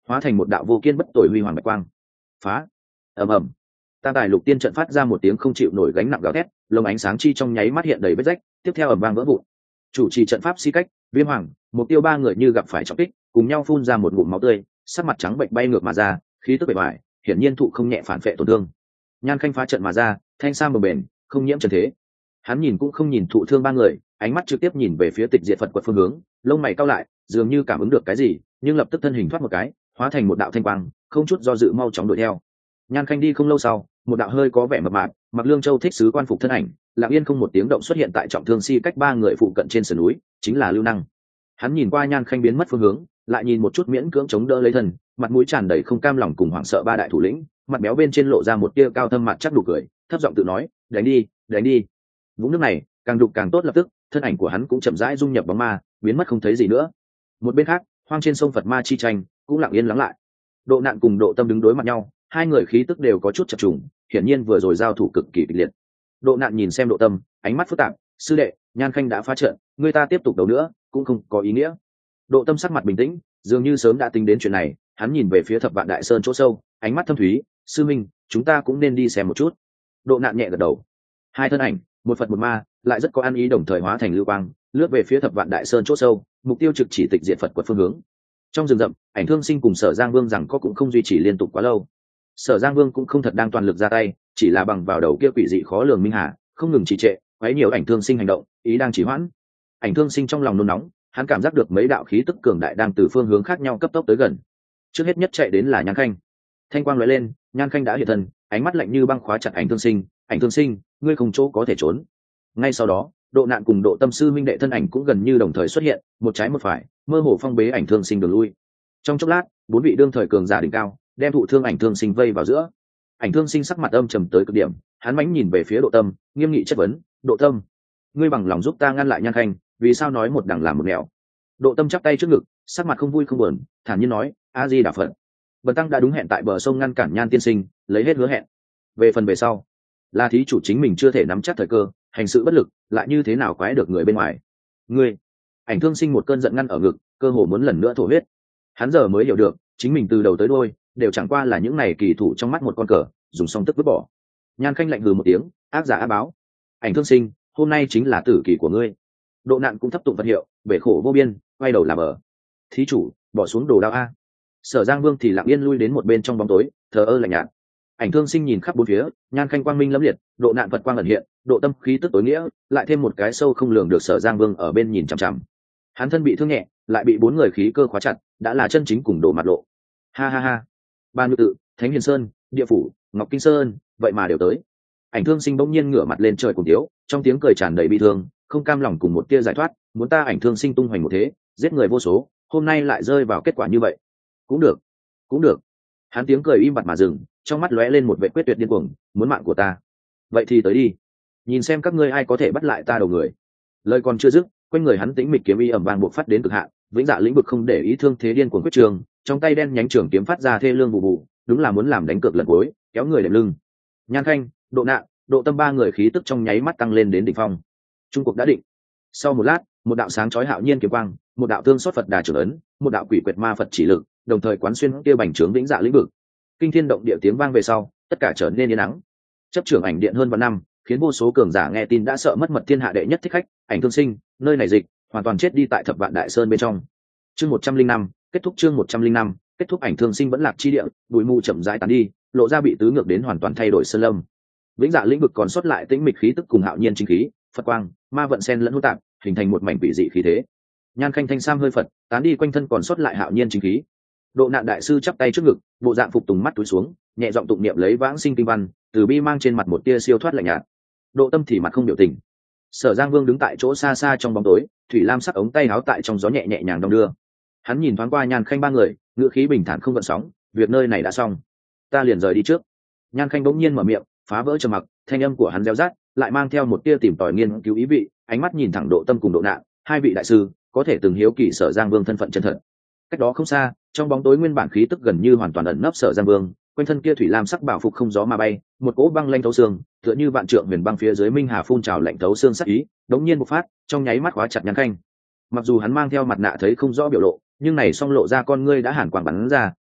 Speaker 1: hóa thành một đạo vô kiên bất tồi huy hoàng bạch quang. Phá! Ầm ầm! Tam tài lục tiên trận phát ra một tiếng không chịu nổi gánh nặng gào thét, lồng ánh sáng chi trong nháy mắt hiện đầy vết rách, tiếp theo ầm vang vỡ vụn. Chủ trì trận pháp Si Cách, Viêm Hoàng, Mục Tiêu ba người như gặp phải trọng kích, cùng nhau phun ra một ngụm máu tươi, sắc mặt trắng bệnh bay ngược mà ra, khí tức bề bại, hiển nhiên thụ không nhẹ phản phệ tổn thương. Nhan Khanh phá trận mà ra, thanh sam bồng bềnh, không nhiễm trần thế. Hắn nhìn cũng không nhìn thụ thương ba người, ánh mắt trực tiếp nhìn về phía Tịch Diệt Phật quật phương hướng, lông mày cau lại, dường như cảm ứng được cái gì, nhưng lập tức thân hình thoát một cái, hóa thành một đạo thanh quang, không chút do dự mau chóng đuổi theo. Nhan Khanh đi không lâu sau, một đạo hơi có vẻ mập mạp, mặc lương châu thích sứ quan phục thân ảnh, lặng yên không một tiếng động xuất hiện tại trọng thương Si Cách ba người phụ cận trên sườn núi, chính là Lưu Năng. Hắn nhìn qua Nhan Khanh biến mất phương hướng, lại nhìn một chút miễn cưỡng chống đỡ lấy thân, mặt mũi tràn đầy không cam lòng cùng hoảng sợ ba đại thủ lĩnh, mặt béo bên trên lộ ra một tia cao thâm mặt chắc đủ cười, thấp giọng tự nói, đánh đi, đánh đi. Vũng nước này càng đục càng tốt, lập tức thân ảnh của hắn cũng chậm rãi dung nhập bóng ma, biến mất không thấy gì nữa. Một bên khác, hoang trên sông Phật Ma chi tranh cũng lặng yên lắng lại. Độ Nạn cùng Độ Tâm đứng đối mặt nhau, hai người khí tức đều có chút chập trùng, hiển nhiên vừa rồi giao thủ cực kỳ kịch liệt. Độ Nạn nhìn xem Độ Tâm, ánh mắt phức tạp, sư đệ, Nhan Khanh đã phá trận, người ta tiếp tục đấu nữa cũng không có ý nghĩa. Độ Tâm sắc mặt bình tĩnh, dường như sớm đã tính đến chuyện này, hắn nhìn về phía Thập Vạn Đại Sơn chỗ sâu, ánh mắt thâm thúy, sư minh, chúng ta cũng nên đi xem một chút. Độ Nạn nhẹ gật đầu. Hai thân ảnh, một Phật một ma, lại rất có ăn ý, đồng thời hóa thành lưu quang, lướt về phía Thập Vạn Đại Sơn chỗ sâu, mục tiêu trực chỉ Tịch Diệt Phật quật phương hướng. Trong rừng rậm, Ảnh Thương Sinh cùng Sở Giang Vương rằng có cũng không duy trì liên tục quá lâu. Sở Giang Vương cũng không thật đang toàn lực ra tay, chỉ là bằng vào đầu kia quỷ dị khó lường minh hà, không ngừng trì trệ, quấy nhiều Ảnh Thương Sinh hành động, ý đang chỉ hoãn. Ảnh Thương Sinh trong lòng nôn nóng, hắn cảm giác được mấy đạo khí tức cường đại đang từ phương hướng khác nhau cấp tốc tới gần. Trước hết nhất chạy đến là Nhan Khanh. Thanh quang lóe lên, Nhan Khanh đã hiện thân, ánh mắt lạnh như băng khóa chặt Ảnh Thương Sinh. Ảnh Thương Sinh, ngươi không chỗ có thể trốn. Ngay sau đó, Độ Nạn cùng Độ Tâm sư minh đệ thân ảnh cũng gần như đồng thời xuất hiện, một trái một phải, mơ hồ phong bế Ảnh Thương Sinh đường lui. Trong chốc lát, bốn vị đương thời cường giả đỉnh cao đem thụ thương Ảnh Thương Sinh vây vào giữa. Ảnh Thương Sinh sắc mặt âm trầm tới cực điểm, hắn mãnh nhìn về phía Độ Tâm, nghiêm nghị chất vấn, Độ Tâm, ngươi bằng lòng giúp ta ngăn lại Nhan Khanh, vì sao nói một đằng làm một nẻo? Độ Tâm chắp tay trước ngực, sắc mặt không vui không buồn, thản nhiên nói, a di đà phật, bần tăng đã đúng hẹn tại bờ sông ngăn cản Nhan tiên sinh, lấy hết hứa hẹn. Về phần về sau, là thí chủ chính mình chưa thể nắm chắc thời cơ, hành sự bất lực, lại như thế nào quái được người bên ngoài. Ngươi! Ảnh Thương Sinh một cơn giận ngăn ở ngực, cơ hồ muốn lần nữa thổ huyết. Hắn giờ mới hiểu được, chính mình từ đầu tới đuôi đều chẳng qua là những này kỳ thủ trong mắt một con cờ, dùng xong tức vứt bỏ. Nhan Khanh lạnh hừ một tiếng, ác giả á báo. Ảnh Thương Sinh, hôm nay chính là tử kỳ của ngươi. Độ Nạn cũng thấp tụng vật hiệu, bể khổ vô biên, quay đầu làm ở. Thí chủ, bỏ xuống đồ đao a. Sở Giang Vương thì lặng yên lui đến một bên trong bóng tối, thờ ơ lạnh nhạt. Ảnh Thương Sinh nhìn khắp bốn phía, Nhan Khanh quang minh lẫm liệt, Độ Nạn vật quang ẩn hiện, Độ Tâm khí tức tối nghĩa, lại thêm một cái sâu không lường được Sở Giang Vương ở bên nhìn chằm chằm. Hắn thân bị thương nhẹ, lại bị bốn người khí cơ khóa chặt, đã là chân chính cùng đổ mặt lộ. Ha ha ha. Ba Nữ Tự, Thánh Hiền Sơn, Địa Phủ, Ngọc Kinh Sơn, vậy mà đều tới. Ảnh Thương Sinh bỗng nhiên ngửa mặt lên trời cùng tiếu, trong tiếng cười tràn đầy bi thương, không cam lòng cùng một tia giải thoát, muốn ta Ảnh Thương Sinh tung hoành một thế, giết người vô số, hôm nay lại rơi vào kết quả như vậy. Cũng được, cũng được. Hắn tiếng cười im bặt mà dừng, trong mắt lóe lên một vẻ quyết tuyệt điên cuồng, muốn mạng của ta, vậy thì tới đi, nhìn xem các ngươi ai có thể bắt lại ta đầu người. Lời còn chưa dứt, quanh người hắn tĩnh mịch kiếm y ầm vang buộc phát đến cực hạn, vĩnh dạ lĩnh vực không để ý thương thế điên cuồng quyết trường, trong tay đen nhánh trường kiếm phát ra thê lương bù bù, đúng là muốn làm đánh cược lần cuối, kéo người đệm lưng. Nhan Khanh, Độ Nạn, Độ Tâm ba người khí tức trong nháy mắt tăng lên đến đỉnh phong. Trung cuộc đã định. Sau một lát, một đạo sáng chói hạo nhiên kiếm quang, một đạo thương xót Phật đà trưởng ấn, một đạo quỷ quyệt ma Phật chỉ lực, đồng thời quán xuyên kia bành trướng vĩnh dạ lĩnh vực. Kinh thiên động địa tiếng vang về sau, tất cả trở nên yên ắng. Chấp trưởng ảnh điện hơn vạn năm, khiến vô số cường giả nghe tin đã sợ mất mật thiên hạ đệ nhất thích khách, Ảnh Thương Sinh, nơi này dịch, hoàn toàn chết đi tại Thập Vạn Đại Sơn bên trong. Chương một trăm linh năm, kết thúc chương một trăm linh năm, kết thúc. Ảnh Thương Sinh vẫn lạc chi địa, bụi mù chậm rãi tán đi, lộ ra bị tứ ngược đến hoàn toàn thay đổi sơn lâm. Vĩnh dạ lĩnh vực còn sót lại tĩnh mịch khí tức cùng hạo nhiên chính khí, Phật quang, ma vận sen lẫn hỗn tạp, hình thành một mảnh quỷ dị khí thế. Nhan Khanh thanh sam hơi Phật, tán đi quanh thân còn sót lại hạo nhiên chính khí. Độ Nạn đại sư chắp tay trước ngực, bộ dạng phục tùng mắt túi xuống, nhẹ giọng tụng niệm lấy vãng sinh kinh văn, từ bi mang trên mặt một tia siêu thoát lạnh nhạt. Độ Tâm thì mặt không biểu tình. Sở Giang Vương đứng tại chỗ xa xa trong bóng tối, thủy lam sắc ống tay áo tại trong gió nhẹ nhẹ nhàng đong đưa. Hắn nhìn thoáng qua Nhan Khanh ba người, ngữ khí bình thản không gợn sóng, việc nơi này đã xong, ta liền rời đi trước. Nhan Khanh bỗng nhiên mở miệng, phá vỡ trầm mặc, thanh âm của hắn reo rát, lại mang theo một tia tìm tòi nghiên cứu ý vị, ánh mắt nhìn thẳng Độ Tâm cùng Độ Nạn, hai vị đại sư, có thể từng hiếu kỳ Sở Giang Vương thân phận chân thật. Cách đó không xa, trong bóng tối nguyên bản khí tức gần như hoàn toàn ẩn nấp Sở Giang Vương, quanh thân kia thủy lam sắc bảo phục không gió mà bay, một cỗ băng lanh thấu xương, tựa như vạn trượng huyền băng phía dưới minh hà phun trào lạnh thấu xương sắc ý, đống nhiên bộc phát, trong nháy mắt khóa chặt Nhan Khanh. Mặc dù hắn mang theo mặt nạ thấy không rõ biểu lộ, nhưng này song lộ ra con ngươi đã hàn quang bắn ra,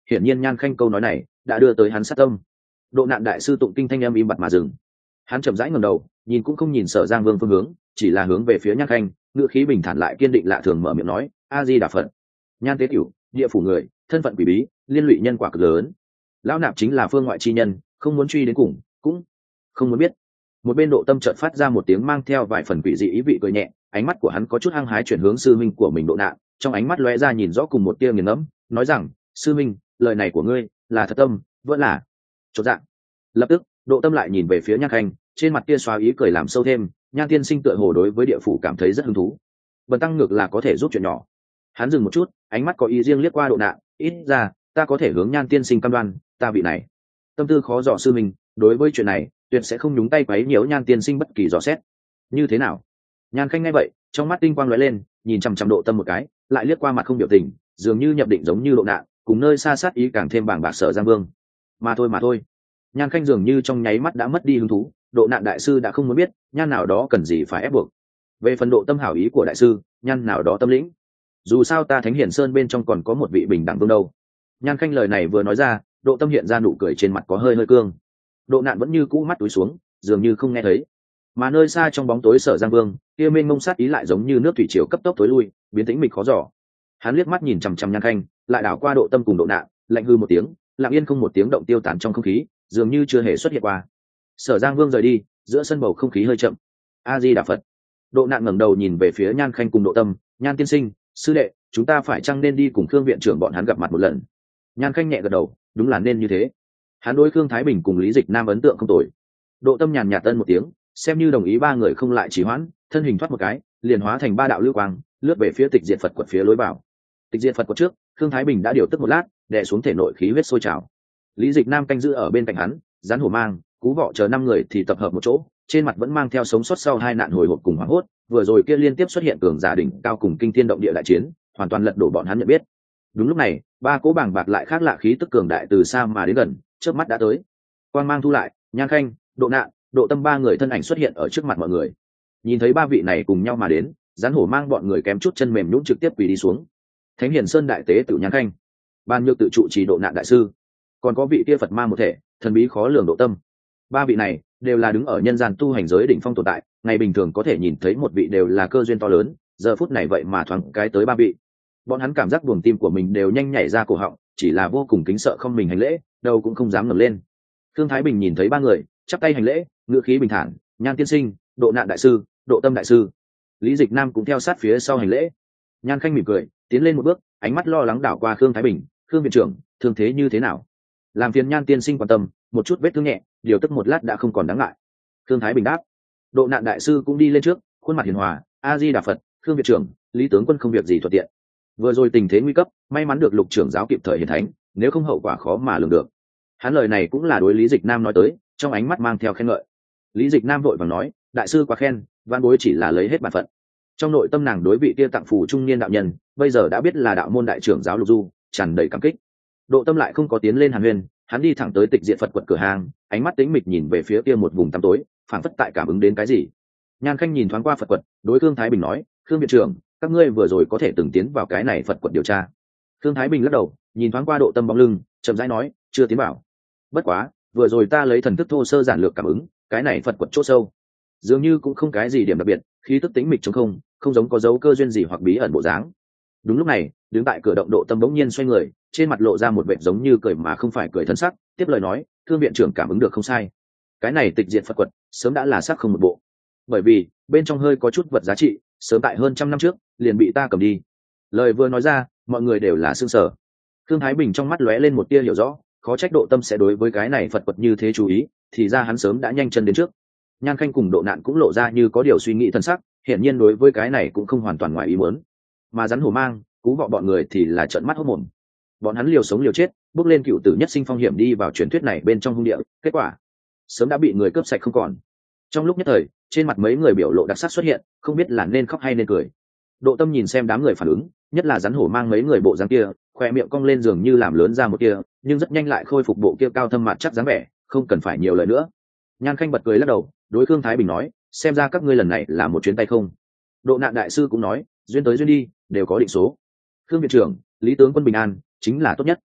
Speaker 1: hiển nhiên Nhan Khanh câu nói này đã đưa tới hắn sát tâm. Độ nạn đại sư tụng kinh thanh âm im bặt mà dừng. Hắn chậm rãi ngẩng đầu, nhìn cũng không nhìn Sở Giang Vương phương hướng, chỉ là hướng về phía Nhan Khanh, ngữ khí bình thản lại kiên định lạ thường mở miệng nói: A Di Đà Phật. Nhan Tế Tiểu, địa phủ người, thân phận quỷ bí, liên lụy nhân quả cực lớn. Lão nạp chính là phương ngoại chi nhân, không muốn truy đến cùng, cũng không muốn biết. Một bên Độ Tâm chợt phát ra một tiếng mang theo vài phần quỷ dị ý vị cười nhẹ, ánh mắt của hắn có chút hăng hái chuyển hướng sư minh của mình Độ Nạn, trong ánh mắt lóe ra nhìn rõ cùng một tia nghiền ngẫm, nói rằng: sư minh, lời này của ngươi là thật tâm vẫn là chột dạ. Lập tức Độ Tâm lại nhìn về phía Nhan Khanh, trên mặt tia xóa ý cười làm sâu thêm. Nhan tiên sinh tựa hồ đối với địa phủ cảm thấy rất hứng thú, bần tăng ngược là có thể giúp chuyện nhỏ. Hắn dừng một chút, ánh mắt có ý riêng liếc qua Độ Nạn, ít ra ta có thể hướng Nhan tiên sinh cam đoan, ta vị này tâm tư khó dò sư minh, đối với chuyện này tuyệt sẽ không nhúng tay quấy nhiễu Nhan tiên sinh bất kỳ dò xét. Như thế nào? Nhan Khanh nghe vậy, trong mắt tinh quang lóe lên, nhìn chằm chằm Độ Tâm một cái, lại liếc qua mặt không biểu tình, dường như nhập định giống như Độ Nạn, cùng nơi xa sát ý càng thêm bàng bạc Sở Giang Vương. Mà thôi mà thôi. Nhan Khanh dường như trong nháy mắt đã mất đi hứng thú, Độ Nạn đại sư đã không muốn biết, Nhan nào đó cần gì phải ép buộc. Về phần Độ Tâm hảo ý của đại sư, Nhan nào đó tâm lĩnh. Dù sao ta Thánh Hiển Sơn bên trong còn có một vị bình đẳng vương đâu. Nhan Khanh lời này vừa nói ra, Độ Tâm hiện ra nụ cười trên mặt có hơi hơi cương. Độ Nạn vẫn như cũ mắt túi xuống, dường như không nghe thấy. Mà nơi xa trong bóng tối Sở Giang Vương, kia mênh mông sát ý lại giống như nước thủy triều cấp tốc tối lui, biến tĩnh mịch khó dò. Hắn liếc mắt nhìn chằm chằm Nhan Khanh, lại đảo qua Độ Tâm cùng Độ Nạn, lạnh hư một tiếng, lặng yên không một tiếng động tiêu tán trong không khí, dường như chưa hề xuất hiện qua. Sở Giang Vương rời đi, giữa sân bầu không khí hơi chậm. A Di Đà Phật. Độ Nạn ngẩng đầu nhìn về phía Nhan Khanh cùng Độ Tâm, Nhan tiên sinh, sư đệ, chúng ta phải chăng nên đi cùng Khương viện trưởng bọn hắn gặp mặt một lần? Nhan Khanh nhẹ gật đầu, đúng là nên như thế. Hắn đối Khương Thái Bình cùng Lý Dịch Nam ấn tượng không tồi. Độ Tâm nhàn nhạt tân một tiếng, xem như đồng ý ba người không lại trì hoãn, thân hình thoát một cái, liền hóa thành ba đạo lưu quang, lướt về phía Tịch Diệt Phật quật phía lối vào. Tịch Diệt Phật quật trước, Khương Thái Bình đã điều tức một lát, đè xuống thể nội khí huyết sôi trào. Lý Dịch Nam canh giữ ở bên cạnh hắn, Rắn Hổ Mang, Cú Vọ chờ năm người thì tập hợp một chỗ, trên mặt vẫn mang theo sống sót sau hai nạn hồi hộp cùng hoảng hốt, vừa rồi kia liên tiếp xuất hiện cường giả đỉnh cao cùng kinh thiên động địa đại chiến, hoàn toàn lật đổ bọn hắn nhận biết. Đúng lúc này, ba cỗ bảng bạc lại khác lạ khí tức cường đại từ xa mà đến gần, chớp mắt đã tới. Quang mang thu lại, Nhan Khanh, Độ Nạn, Độ Tâm ba người thân ảnh xuất hiện ở trước mặt mọi người. Nhìn thấy ba vị này cùng nhau mà đến, Rắn Hổ Mang bọn người kém chút chân mềm nhũn trực tiếp quỳ đi xuống. Thánh Hiển Sơn đại tế tự Nhan Khanh, Ban Nhược tự trụ trì Độ Nạn đại sư, còn có vị kia Phật ma một thể, thần bí khó lường Độ Tâm. Ba vị này đều là đứng ở nhân gian tu hành giới đỉnh phong tồn tại, ngày bình thường có thể nhìn thấy một vị đều là cơ duyên to lớn, giờ phút này vậy mà thoáng cái tới ba vị. Bọn hắn cảm giác buồng tim của mình đều nhanh nhảy ra cổ họng, chỉ là vô cùng kính sợ không mình hành lễ, đâu cũng không dám ngẩng lên. Thương Thái Bình nhìn thấy ba người, chắp tay hành lễ, ngữ khí bình thản, Nhan tiên sinh, Độ Nạn đại sư, Độ Tâm đại sư. Lý Dịch Nam cũng theo sát phía sau hành lễ. Nhan Khanh mỉm cười, tiến lên một bước, ánh mắt lo lắng đảo qua Khương Thái Bình, Khương viện trưởng, thương thế như thế nào? Làm phiền Nhan tiên sinh quan tâm, một chút vết thương nhẹ, điều tức một lát đã không còn đáng ngại. Khương Thái Bình đáp. Độ Nạn đại sư cũng đi lên trước, khuôn mặt hiền hòa, A Di Đà Phật, Khương viện trưởng, Lý tướng quân không việc gì thuận tiện. Vừa rồi tình thế nguy cấp, may mắn được Lục trưởng giáo kịp thời hiển thánh, nếu không hậu quả khó mà lường được. Hắn lời này cũng là đối Lý Dịch Nam nói tới, trong ánh mắt mang theo khen ngợi. Lý Dịch Nam vội vàng nói, đại sư quá khen, văn bối chỉ là lấy hết bản phận. Trong nội tâm nàng đối vị kia tặng phù trung niên đạo nhân, bây giờ đã biết là đạo môn đại trưởng giáo Lục Du, tràn đầy cảm kích. Độ Tâm lại không có tiến lên hàn huyên, hắn đi thẳng tới Tịch Diệt Phật quật cửa hàng, ánh mắt tĩnh mịch nhìn về phía kia một vùng tăm tối, phảng phất tại cảm ứng đến cái gì. Nhan Khanh nhìn thoáng qua Phật quật, đối Khương Thái Bình nói, Khương viện trưởng, các ngươi vừa rồi có thể từng tiến vào cái này Phật quật điều tra? Khương Thái Bình lắc đầu, nhìn thoáng qua Độ Tâm bóng lưng, chậm rãi nói, chưa tiến vào. Bất quá, vừa rồi ta lấy thần thức thô sơ giản lược cảm ứng, cái này Phật quật chỗ sâu, dường như cũng không cái gì điểm đặc biệt, khí tức tĩnh mịch trống không, không giống có dấu cơ duyên gì hoặc bí ẩn bộ dáng. Đúng lúc này, đứng tại cửa động Độ Tâm bỗng nhiên xoay người, trên mặt lộ ra một vẻ giống như cười mà không phải cười thân sắc, tiếp lời nói, Thương viện trưởng cảm ứng được không sai. Cái này Tịch Diệt Phật quật, sớm đã là xác không một bộ. Bởi vì, bên trong hơi có chút vật giá trị, sớm tại hơn trăm năm trước, liền bị ta cầm đi. Lời vừa nói ra, mọi người đều là sương sở. Thương Thái Bình trong mắt lóe lên một tia hiểu rõ, khó trách Độ Tâm sẽ đối với cái này Phật quật như thế chú ý, thì ra hắn sớm đã nhanh chân đến trước. Nhan Khanh cùng Độ Nạn cũng lộ ra như có điều suy nghĩ thân sắc, hiển nhiên đối với cái này cũng không hoàn toàn ngoài ý muốn. Mà Rắn Hổ Mang, Cú Vọ bọn người thì là trợn mắt hốt mồm. Bọn hắn liều sống liều chết, bước lên cựu tử nhất sinh phong hiểm đi vào truyền thuyết này bên trong hung địa, kết quả sớm đã bị người cướp sạch không còn. Trong lúc nhất thời, trên mặt mấy người biểu lộ đặc sắc xuất hiện, không biết là nên khóc hay nên cười. Độ Tâm nhìn xem đám người phản ứng, nhất là Rắn Hổ Mang mấy người bộ dáng kia, khoe miệng cong lên dường như làm lớn ra một kia, nhưng rất nhanh lại khôi phục bộ kia cao thâm mặt chắc dáng vẻ, không cần phải nhiều lời nữa. Nhan Khanh bật cười lắc đầu, đối Khương Thái Bình nói, xem ra các ngươi lần này là một chuyến tay không. Độ Nạn đại sư cũng nói, duyên tới duyên đi, đều có định số. Khương viện trưởng, Lý tướng quân bình an chính là tốt nhất.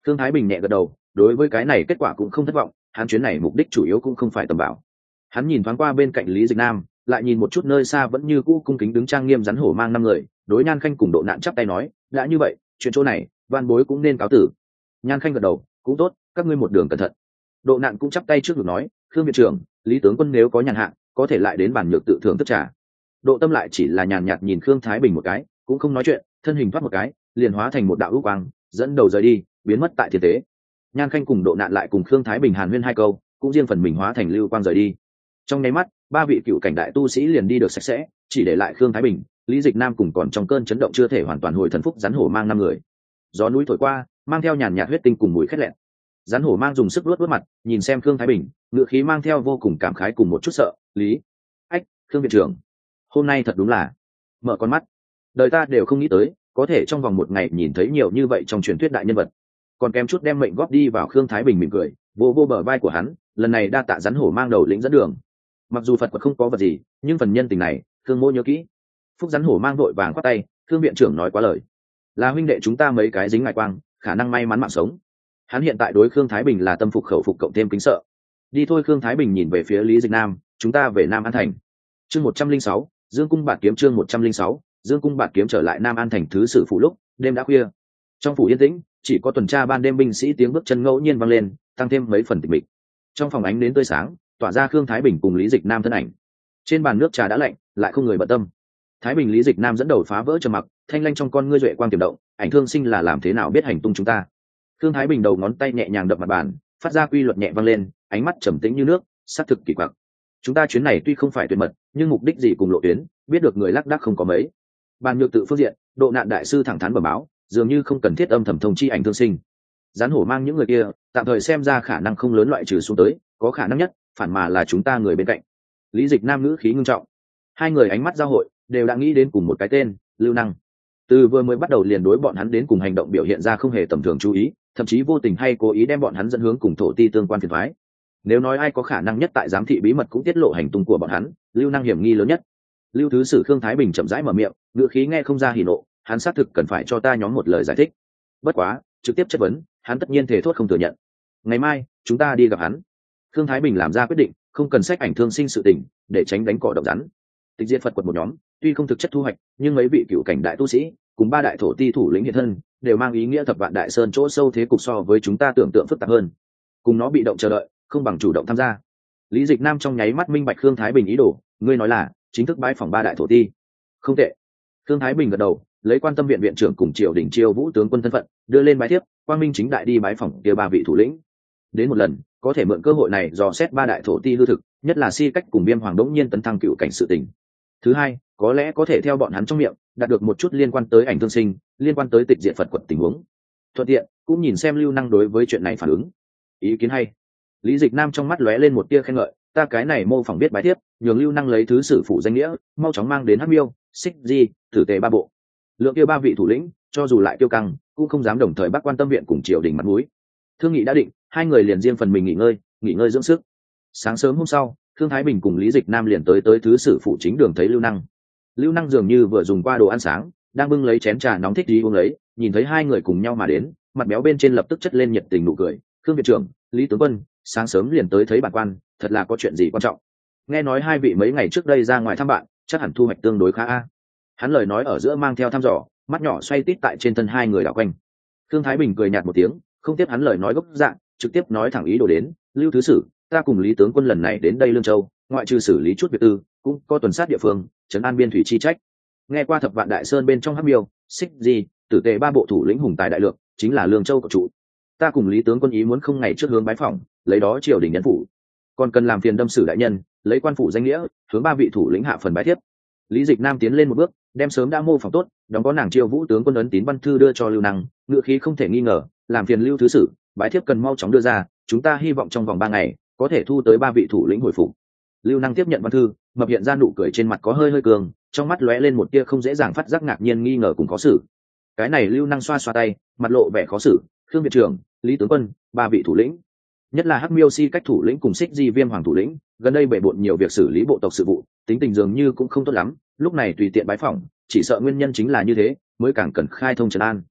Speaker 1: Thương Thái Bình nhẹ gật đầu, đối với cái này kết quả cũng không thất vọng, hắn chuyến này mục đích chủ yếu cũng không phải tầm bảo. Hắn nhìn thoáng qua bên cạnh Lý Dịch Nam, lại nhìn một chút nơi xa vẫn như cũ cung kính đứng trang nghiêm rắn hổ mang năm người, đối Nhan Khanh cùng Độ Nạn chắp tay nói, đã như vậy, chuyện chỗ này, van bối cũng nên cáo tử. Nhan Khanh gật đầu, cũng tốt, các ngươi một đường cẩn thận. Độ Nạn cũng chắp tay trước ngực nói, Khương viện trưởng, Lý tướng quân nếu có nhàn hạ, có thể lại đến bàn nhược tự thưởng tất trả. Độ Tâm lại chỉ là nhàn nhạt nhìn Khương Thái Bình một cái, cũng không nói chuyện, thân hình thoát một cái, liền hóa thành một đạo hữu quang, dẫn đầu rời đi, biến mất tại thiên tế. Nhan Khanh cùng Độ Nạn lại cùng Khương Thái Bình hàn huyên hai câu, cũng riêng phần mình hóa thành lưu quang rời đi. Trong nháy mắt, ba vị cựu cảnh đại tu sĩ liền đi được sạch sẽ, chỉ để lại Khương Thái Bình, Lý Dịch Nam cùng còn trong cơn chấn động chưa thể hoàn toàn hồi thần phúc rắn hổ mang năm người. Gió núi thổi qua, mang theo nhàn nhạt huyết tinh cùng mùi khét lẹn. Rắn hổ mang dùng sức luốt luốt mặt, nhìn xem Khương Thái Bình, ngựa khí mang theo vô cùng cảm khái cùng một chút sợ. Lý, ách, Khương viện trưởng, hôm nay thật đúng là mở con mắt, đời ta đều không nghĩ tới, có thể trong vòng một ngày nhìn thấy nhiều như vậy trong truyền thuyết đại nhân vật. Còn kém chút đem mệnh góp đi vào. Khương Thái Bình mỉm cười, vô vô bờ vai của hắn, lần này đa tạ rắn hổ mang đầu lĩnh dẫn đường. Mặc dù Phật Quật không có vật gì, nhưng phần nhân tình này, Khương mô nhớ kỹ. Phúc rắn hổ mang vội vàng khoát tay, Khương viện trưởng nói quá lời, là huynh đệ chúng ta mấy cái dính ngại quang, khả năng may mắn mạng sống. Hắn hiện tại đối Khương Thái Bình là tâm phục khẩu phục cộng thêm kính sợ. Đi thôi. Khương Thái Bình nhìn về phía Lý Dịch Nam, chúng ta về Nam An Thành. Chương một trăm linh sáu, Dương cung bạt kiếm. Chương một trăm linh sáu, Dương cung bạt kiếm. Trở lại Nam An Thành thứ sử phủ lúc đêm đã khuya, trong phủ yên tĩnh, chỉ có tuần tra ban đêm binh sĩ tiếng bước chân ngẫu nhiên vang lên, tăng thêm mấy phần tịch mịch. Trong phòng ánh nến tươi sáng, tỏa ra Khương Thái Bình cùng Lý Dịch Nam thân ảnh. Trên bàn nước trà đã lạnh, lại không người bận tâm. Thái Bình Lý Dịch Nam dẫn đầu phá vỡ trầm mặc, thanh lanh trong con ngươi duệ quang tiềm động, ảnh thương sinh là làm thế nào biết hành tung chúng ta. Khương Thái Bình đầu ngón tay nhẹ nhàng đập mặt bàn, phát ra quy luật nhẹ vang lên, ánh mắt trầm tĩnh như nước, sát thực kỳ quặc. Chúng ta chuyến này tuy không phải tuyệt mật, nhưng mục đích gì cùng lộ tuyến, biết được người lác đác không có mấy. Bàn nhược tự phương diện, Độ Nạn đại sư thẳng thắn bẩm báo, dường như không cần thiết âm thầm thông chi ảnh thương sinh. Rắn hổ mang những người kia, tạm thời xem ra khả năng không lớn loại trừ xuống tới, có khả năng nhất, phản mà là chúng ta người bên cạnh. Lý Dịch Nam ngữ khí ngưng trọng, hai người ánh mắt giao hội, đều đã nghĩ đến cùng một cái tên, Lưu Năng. Từ vừa mới bắt đầu liền đối bọn hắn đến cùng hành động biểu hiện ra không hề tầm thường chú ý, thậm chí vô tình hay cố ý đem bọn hắn dẫn hướng cùng thổ ti tương quan phiền toái. Nếu nói ai có khả năng nhất tại giám thị bí mật cũng tiết lộ hành tung của bọn hắn, Lưu Năng hiểm nghi lớn nhất. Lưu thứ sử Khương Thái Bình chậm rãi mở miệng, ngữ khí nghe không ra hỉ nộ, hắn xác thực cần phải cho ta nhóm một lời giải thích. Bất quá, trực tiếp chất vấn, hắn tất nhiên thể thốt không thừa nhận. Ngày mai, chúng ta đi gặp hắn. Khương Thái Bình làm ra quyết định, không cần sách ảnh thương sinh sự tình, để tránh đánh cỏ động rắn. Tịch diệt Phật Quật một nhóm, tuy không thực chất thu hoạch, nhưng mấy vị cựu cảnh đại tu sĩ cùng ba đại thổ ti thủ lĩnh hiện thân, đều mang ý nghĩa thập vạn đại sơn chỗ sâu thế cục so với chúng ta tưởng tượng phức tạp hơn. Cùng nó bị động chờ đợi, không bằng chủ động tham gia. Lý Dịch Nam trong nháy mắt minh bạch Khương Thái Bình ý đồ, ngươi nói là chính thức bái phỏng ba đại thổ ti. Không tệ. Khương Thái Bình gật đầu, lấy Quan Tâm viện viện trưởng cùng Triều Đình Chiêu Vũ tướng quân thân phận, đưa lên bái thiếp, quang minh chính đại đi bái phỏng kia ba vị thủ lĩnh. Đến một lần, có thể mượn cơ hội này dò xét ba đại thổ ti hư thực, nhất là Si Cách cùng Viêm Hoàng đống nhiên tấn thăng cựu cảnh sự tình. Thứ hai, có lẽ có thể theo bọn hắn trong miệng đạt được một chút liên quan tới ảnh thương sinh, liên quan tới tịch diệt Phật Quật tình huống. Thuận tiện cũng nhìn xem Lưu Năng đối với chuyện này phản ứng. Ý kiến hay. Lý Dịch Nam trong mắt lóe lên một tia khen ngợi, ta cái này mô phỏng biết bài thiếp, nhường Lưu Năng lấy thứ sử phụ danh nghĩa, mau chóng mang đến Hắc Miêu, Xích Di, Tử Tề ba bộ. Lượng kia ba vị thủ lĩnh, cho dù lại kiêu căng, cũng không dám đồng thời bắt Quan Tâm viện cùng Triều Đình mặt mũi. Thương nghị đã định, hai người liền riêng phần mình nghỉ ngơi, nghỉ ngơi dưỡng sức. Sáng sớm hôm sau, Khương Thái Bình cùng Lý Dịch Nam liền tới tới thứ sử phụ chính đường thấy Lưu Năng. Lưu Năng dường như vừa dùng qua đồ ăn sáng, đang bưng lấy chén trà nóng thích đi uống lấy, nhìn thấy hai người cùng nhau mà đến, mặt béo bên trên lập tức chất lên nhiệt tình nụ cười. Khương viện trưởng, Lý tướng quân, sáng sớm liền tới thấy bản quan, thật là có chuyện gì quan trọng? Nghe nói hai vị mấy ngày trước đây ra ngoài thăm bạn, chắc hẳn thu hoạch tương đối khá a. Hắn lời nói ở giữa mang theo thăm dò, mắt nhỏ xoay tít tại trên thân hai người đảo quanh. Khương Thái Bình cười nhạt một tiếng, không tiếp hắn lời nói gốc dạng, trực tiếp nói thẳng ý đồ đến. Lưu thứ sử, ta cùng Lý tướng quân lần này đến đây Lương Châu, ngoại trừ xử lý chút việc tư, cũng có tuần sát địa phương, trấn an biên thủy chi trách. Nghe qua thập vạn đại sơn bên trong Hắc Miêu, Xích Di, Tử Tề ba bộ thủ lĩnh hùng tài đại lượng, chính là Lương Châu của trụ. Ta cùng Lý tướng quân ý muốn không ngày trước hướng bái phỏng, lấy đó triều đình nhân phủ, còn cần làm phiền đâm sử đại nhân, lấy quan phủ danh nghĩa, hướng ba vị thủ lĩnh hạ phần bái thiếp. Lý Dịch Nam tiến lên một bước, đem sớm đã mô phỏng tốt, đóng có nàng Triều Vũ tướng quân ấn tín văn thư đưa cho Lưu Năng, ngựa khí không thể nghi ngờ, làm phiền Lưu thứ sử, bái thiếp cần mau chóng đưa ra, chúng ta hy vọng trong vòng ba ngày có thể thu tới ba vị thủ lĩnh hồi phục. Lưu Năng tiếp nhận văn thư, mập hiện ra nụ cười trên mặt có hơi hơi cường, trong mắt lóe lên một tia không dễ dàng phát giác ngạc nhiên nghi ngờ cùng khó xử. Cái này Lưu Năng xoa xoa tay, mặt lộ vẻ khó xử, Khương viện trưởng, Lý tướng quân, ba vị thủ lĩnh, nhất là Hắc Miêu Si Cách thủ lĩnh cùng Xích Di Viêm Hoàng thủ lĩnh, gần đây bể bộn nhiều việc xử lý bộ tộc sự vụ, tính tình dường như cũng không tốt lắm, lúc này tùy tiện bái phỏng, chỉ sợ nguyên nhân chính là như thế, mới càng cần khai thông trấn an.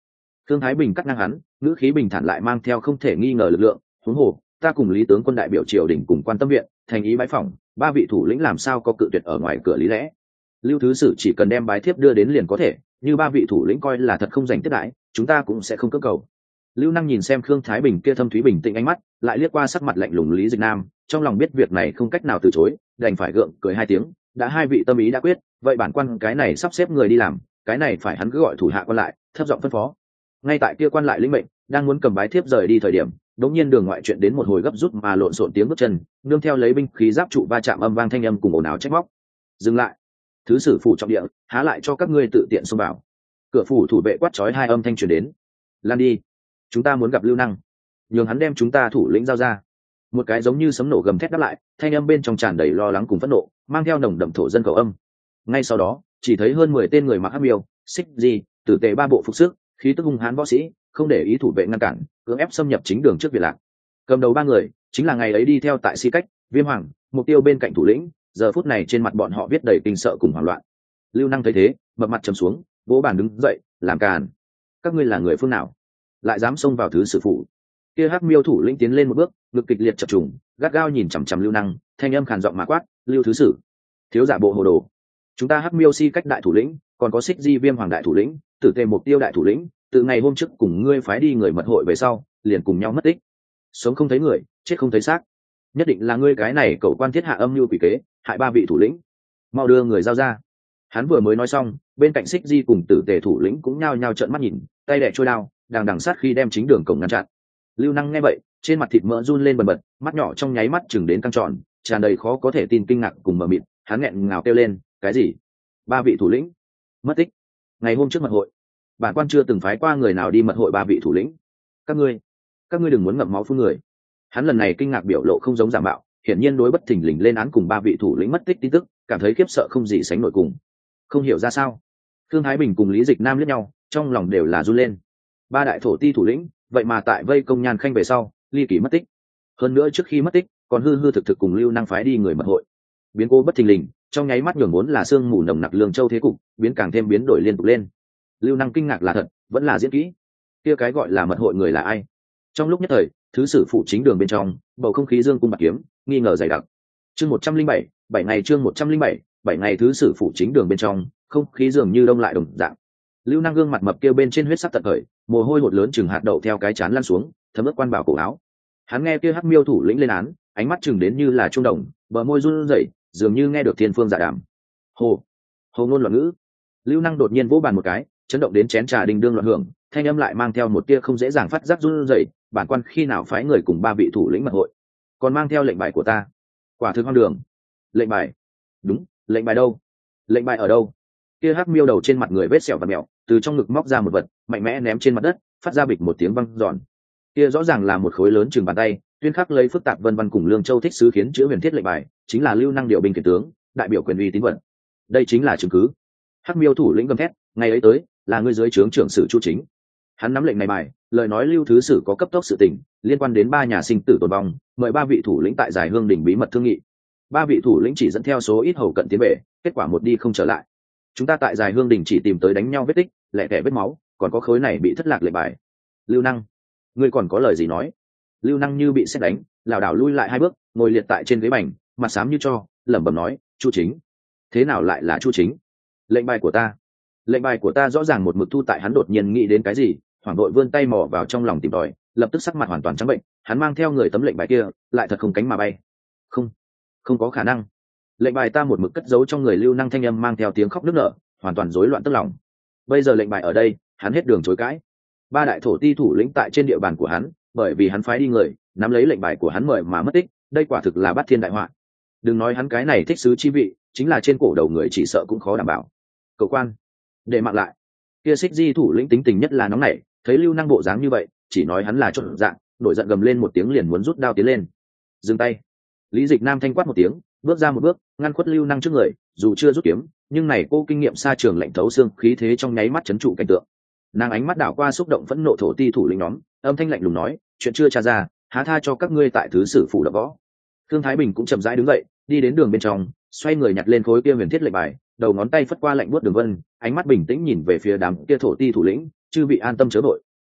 Speaker 1: Thương Thái Bình cắt ngang hắn, ngữ khí bình thản lại mang theo không thể nghi ngờ lực lượng. Huống hồ, ta cùng Lý tướng quân đại biểu triều đình cùng quan tâm viện, thành ý bái phỏng, ba vị thủ lĩnh làm sao có cự tuyệt ở ngoài cửa lý lẽ. Lưu thứ sử chỉ cần đem bái thiếp đưa đến liền có thể, như ba vị thủ lĩnh coi là thật không dành tiếp đãi, chúng ta cũng sẽ không cưỡng cầu. Lưu Năng nhìn xem Khương Thái Bình kia thâm thúy bình tĩnh ánh mắt, lại liếc qua sắc mặt lạnh lùng Lý Dịch Nam, trong lòng biết việc này không cách nào từ chối, đành phải gượng cười hai tiếng, đã hai vị tâm ý đã quyết, vậy bản quan cái này sắp xếp người đi làm, cái này phải hắn cứ gọi thủ hạ quan lại, thấp giọng phân phó. Ngay tại kia quan lại lĩnh mệnh, đang muốn cầm bái thiếp rời đi thời điểm, đột nhiên đường ngoại chuyện đến một hồi gấp rút mà lộn xộn tiếng bước chân, nương theo lấy binh khí giáp trụ va chạm âm vang thanh âm cùng ồn ào trách móc. Dừng lại, thứ sử phủ trọng địa, há lại cho các ngươi tự tiện xông vào. Cửa phủ thủ vệ quát chói hai âm thanh truyền đến. Lan đi, chúng ta muốn gặp Lưu Năng, nhường hắn đem chúng ta thủ lĩnh giao ra. Một cái giống như sấm nổ gầm thét đáp lại, thanh âm bên trong tràn đầy lo lắng cùng phẫn nộ, mang theo nồng đậm thổ dân khẩu âm. Ngay sau đó, chỉ thấy hơn mười tên người mặc hắc miêu, xích gì, tử tề ba bộ phục sức, khí tức hung hãn võ sĩ, không để ý thủ vệ ngăn cản, cưỡng ép xâm nhập chính đường trước Việt Lạc. Cầm đầu ba người, chính là ngày ấy đi theo tại Si Cách, Viêm Hoàng, mục tiêu bên cạnh thủ lĩnh, giờ phút này trên mặt bọn họ viết đầy kinh sợ cùng hoảng loạn. Lưu Năng thấy thế, bập mặt trầm xuống, vỗ bàn đứng dậy, làm càn. Các ngươi là người phương nào, lại dám xông vào thứ sử phủ? Kia hắc miêu thủ lĩnh tiến lên một bước, ngực kịch liệt chập trùng, gắt gao nhìn chằm chằm Lưu Năng, thanh âm khàn giọng mà quát, Lưu thứ sử, thiếu giả bộ hồ đồ. Chúng ta hắc miêu Si Cách đại thủ lĩnh, còn có Xích Di Viêm Hoàng đại thủ lĩnh, tử tề mục tiêu đại thủ lĩnh, từ ngày hôm trước cùng ngươi phái đi người mật hội về sau, liền cùng nhau mất tích, sống không thấy người, chết không thấy xác. Nhất định là ngươi cái này cậu quan thiết hạ âm mưu quỷ kế, hại ba vị thủ lĩnh. Mau đưa người giao ra. Hắn vừa mới nói xong, bên cạnh Xích Di cùng tử tề thủ lĩnh cũng nhao nhao trợn mắt nhìn, tay đẻ trôi đao, đang đằng sát khi đem chính đường cổng ngăn chặn. Lưu Năng nghe vậy, trên mặt thịt mỡ run lên bần bật, mắt nhỏ trong nháy mắt chừng đến căng tròn, tràn đầy khó có thể tin kinh ngạc cùng mờ mịt. Hắn nghẹn ngào kêu lên, cái gì? Ba vị thủ lĩnh mất tích? Ngày hôm trước mật hội, bản quan chưa từng phái qua người nào đi mật hội ba vị thủ lĩnh. Các ngươi, các ngươi đừng muốn ngậm máu phun người. Hắn lần này kinh ngạc biểu lộ không giống giả mạo, hiển nhiên đối bất thình lình lên án cùng ba vị thủ lĩnh mất tích tin tức, cảm thấy khiếp sợ không gì sánh nổi cùng. Không hiểu ra sao, Thương Thái Bình cùng Lý Dịch Nam liếc nhau, trong lòng đều là run lên. Ba đại thổ ti thủ lĩnh, vậy mà tại vây công Nhan Khanh về sau, ly kỳ mất tích. Hơn nữa trước khi mất tích, còn hư hư thực thực cùng Lưu Năng phái đi người mật hội. Biến cố bất thình lình, trong nháy mắt nhường muốn là sương mù nồng nặc Lương Châu thế cục, biến càng thêm biến đổi liên tục lên. Lưu Năng kinh ngạc là thật, vẫn là diễn kỹ. Kia cái gọi là mật hội người là ai? Trong lúc nhất thời, thứ sử phụ chính đường bên trong, bầu không khí dương cung bạc kiếm, nghi ngờ dày đặc. Chương một trăm linh bảy, bảy ngày chương một trăm linh bảy, bảy ngày thứ sử phụ chính đường bên trong, không khí dường như đông lại đồng dạng. Lưu Năng gương mặt mập kêu bên trên huyết sắc tận khởi, mồ hôi hột lớn chừng hạt đậu theo cái chán lăn xuống, thấm ướt quan bảo cổ áo. Hắn nghe kia hắc miêu thủ lĩnh lên án, ánh mắt chừng đến như là trung đồng, bờ môi run rẩy, dường như nghe được thiên phương dạ đàm. Hồ, hồ ngôn loạn ngữ. Lưu Năng đột nhiên vỗ bàn một cái, chấn động đến chén trà đình đương loạn hưởng, thanh âm lại mang theo một tia không dễ dàng phát giác run rẩy. Bản quan khi nào phái người cùng ba vị thủ lĩnh mật hội, còn mang theo lệnh bài của ta? Quả thực hoang đường. Lệnh bài? Đúng, lệnh bài đâu? Lệnh bài ở đâu? Kia hắc miêu đầu trên mặt người vết sẹo và mèo, từ trong ngực móc ra một vật, mạnh mẽ ném trên mặt đất, phát ra bịch một tiếng vang giòn. Kia rõ ràng là một khối lớn chừng bàn tay, tuyên khắc lấy phức tạp vân vân cùng Lương Châu thích sứ khiến chữ huyền thiết lệnh bài, chính là Lưu Năng điều binh kiển tướng, đại biểu quyền uy tín vật. Đây chính là chứng cứ. Hắc miêu thủ lĩnh gầm thét, ngày ấy tới, là ngươi dưới trướng trưởng sử Chu Chính. Hắn nắm lệnh này bài, lời nói Lưu thứ sử có cấp tốc sự tình, liên quan đến ba nhà sinh tử tồn vong, mời ba vị thủ lĩnh tại Giải Hương đỉnh bí mật thương nghị. Ba vị thủ lĩnh chỉ dẫn theo số ít hầu cận tiến về, kết quả một đi không trở lại. Chúng ta tại Giải Hương đỉnh chỉ tìm tới đánh nhau vết tích, lẻ tẻ vết máu, còn có khối này bị thất lạc lệnh bài. Lưu Năng, ngươi còn có lời gì nói? Lưu Năng như bị sét đánh, lảo đảo lui lại hai bước, ngồi liệt tại trên ghế bành, mặt xám như tro, lẩm bẩm nói, Chu Chính. Thế nào lại là Chu Chính? Lệnh bài của ta. Lệnh bài của ta rõ ràng một mực thu tại. Hắn đột nhiên nghĩ đến cái gì, hoảng đội vươn tay mò vào trong lòng tìm tòi, lập tức sắc mặt hoàn toàn trắng bệnh. Hắn mang theo người tấm lệnh bài kia, lại thật không cánh mà bay. Không, không có khả năng. Lệnh bài ta một mực cất giấu trong người. Lưu Năng thanh âm mang theo tiếng khóc nức nở, hoàn toàn rối loạn tức lòng. Bây giờ lệnh bài ở đây, hắn hết đường chối cãi. Ba đại thổ ti thủ lĩnh tại trên địa bàn của hắn, bởi vì hắn phái đi người, nắm lấy lệnh bài của hắn mời mà mất tích, đây quả thực là bát thiên đại họa. Đừng nói hắn cái này thích sứ chi vị, chính là trên cổ đầu người chỉ sợ cũng khó đảm bảo. Cậu quan, để mạng lại. Kia Xích Di thủ lĩnh tính tình nhất là nóng nảy, thấy Lưu Năng bộ dáng như vậy, chỉ nói hắn là chốt dạng, nổi giận gầm lên một tiếng liền muốn rút đao tiến lên. Dừng tay. Lý Dịch Nam thanh quát một tiếng, bước ra một bước, ngăn khuất Lưu Năng trước người, dù chưa rút kiếm, nhưng này cô kinh nghiệm xa trường lạnh thấu xương, khí thế trong nháy mắt chấn trụ cảnh tượng. Nàng ánh mắt đảo qua xúc động phẫn nộ thổ ti thủ lĩnh nhóm, âm thanh lạnh lùng nói, chuyện chưa tra ra, há tha cho các ngươi tại thứ sử phủ đập võ. Thương Thái Bình cũng chậm rãi đứng dậy, đi đến đường bên trong, xoay người nhặt lên khối kia huyền thiết lệnh bài, đầu ngón tay phất qua lạnh buốt đường vân, ánh mắt bình tĩnh nhìn về phía đám kia thổ ti thủ lĩnh, chư vị an tâm chớ vội,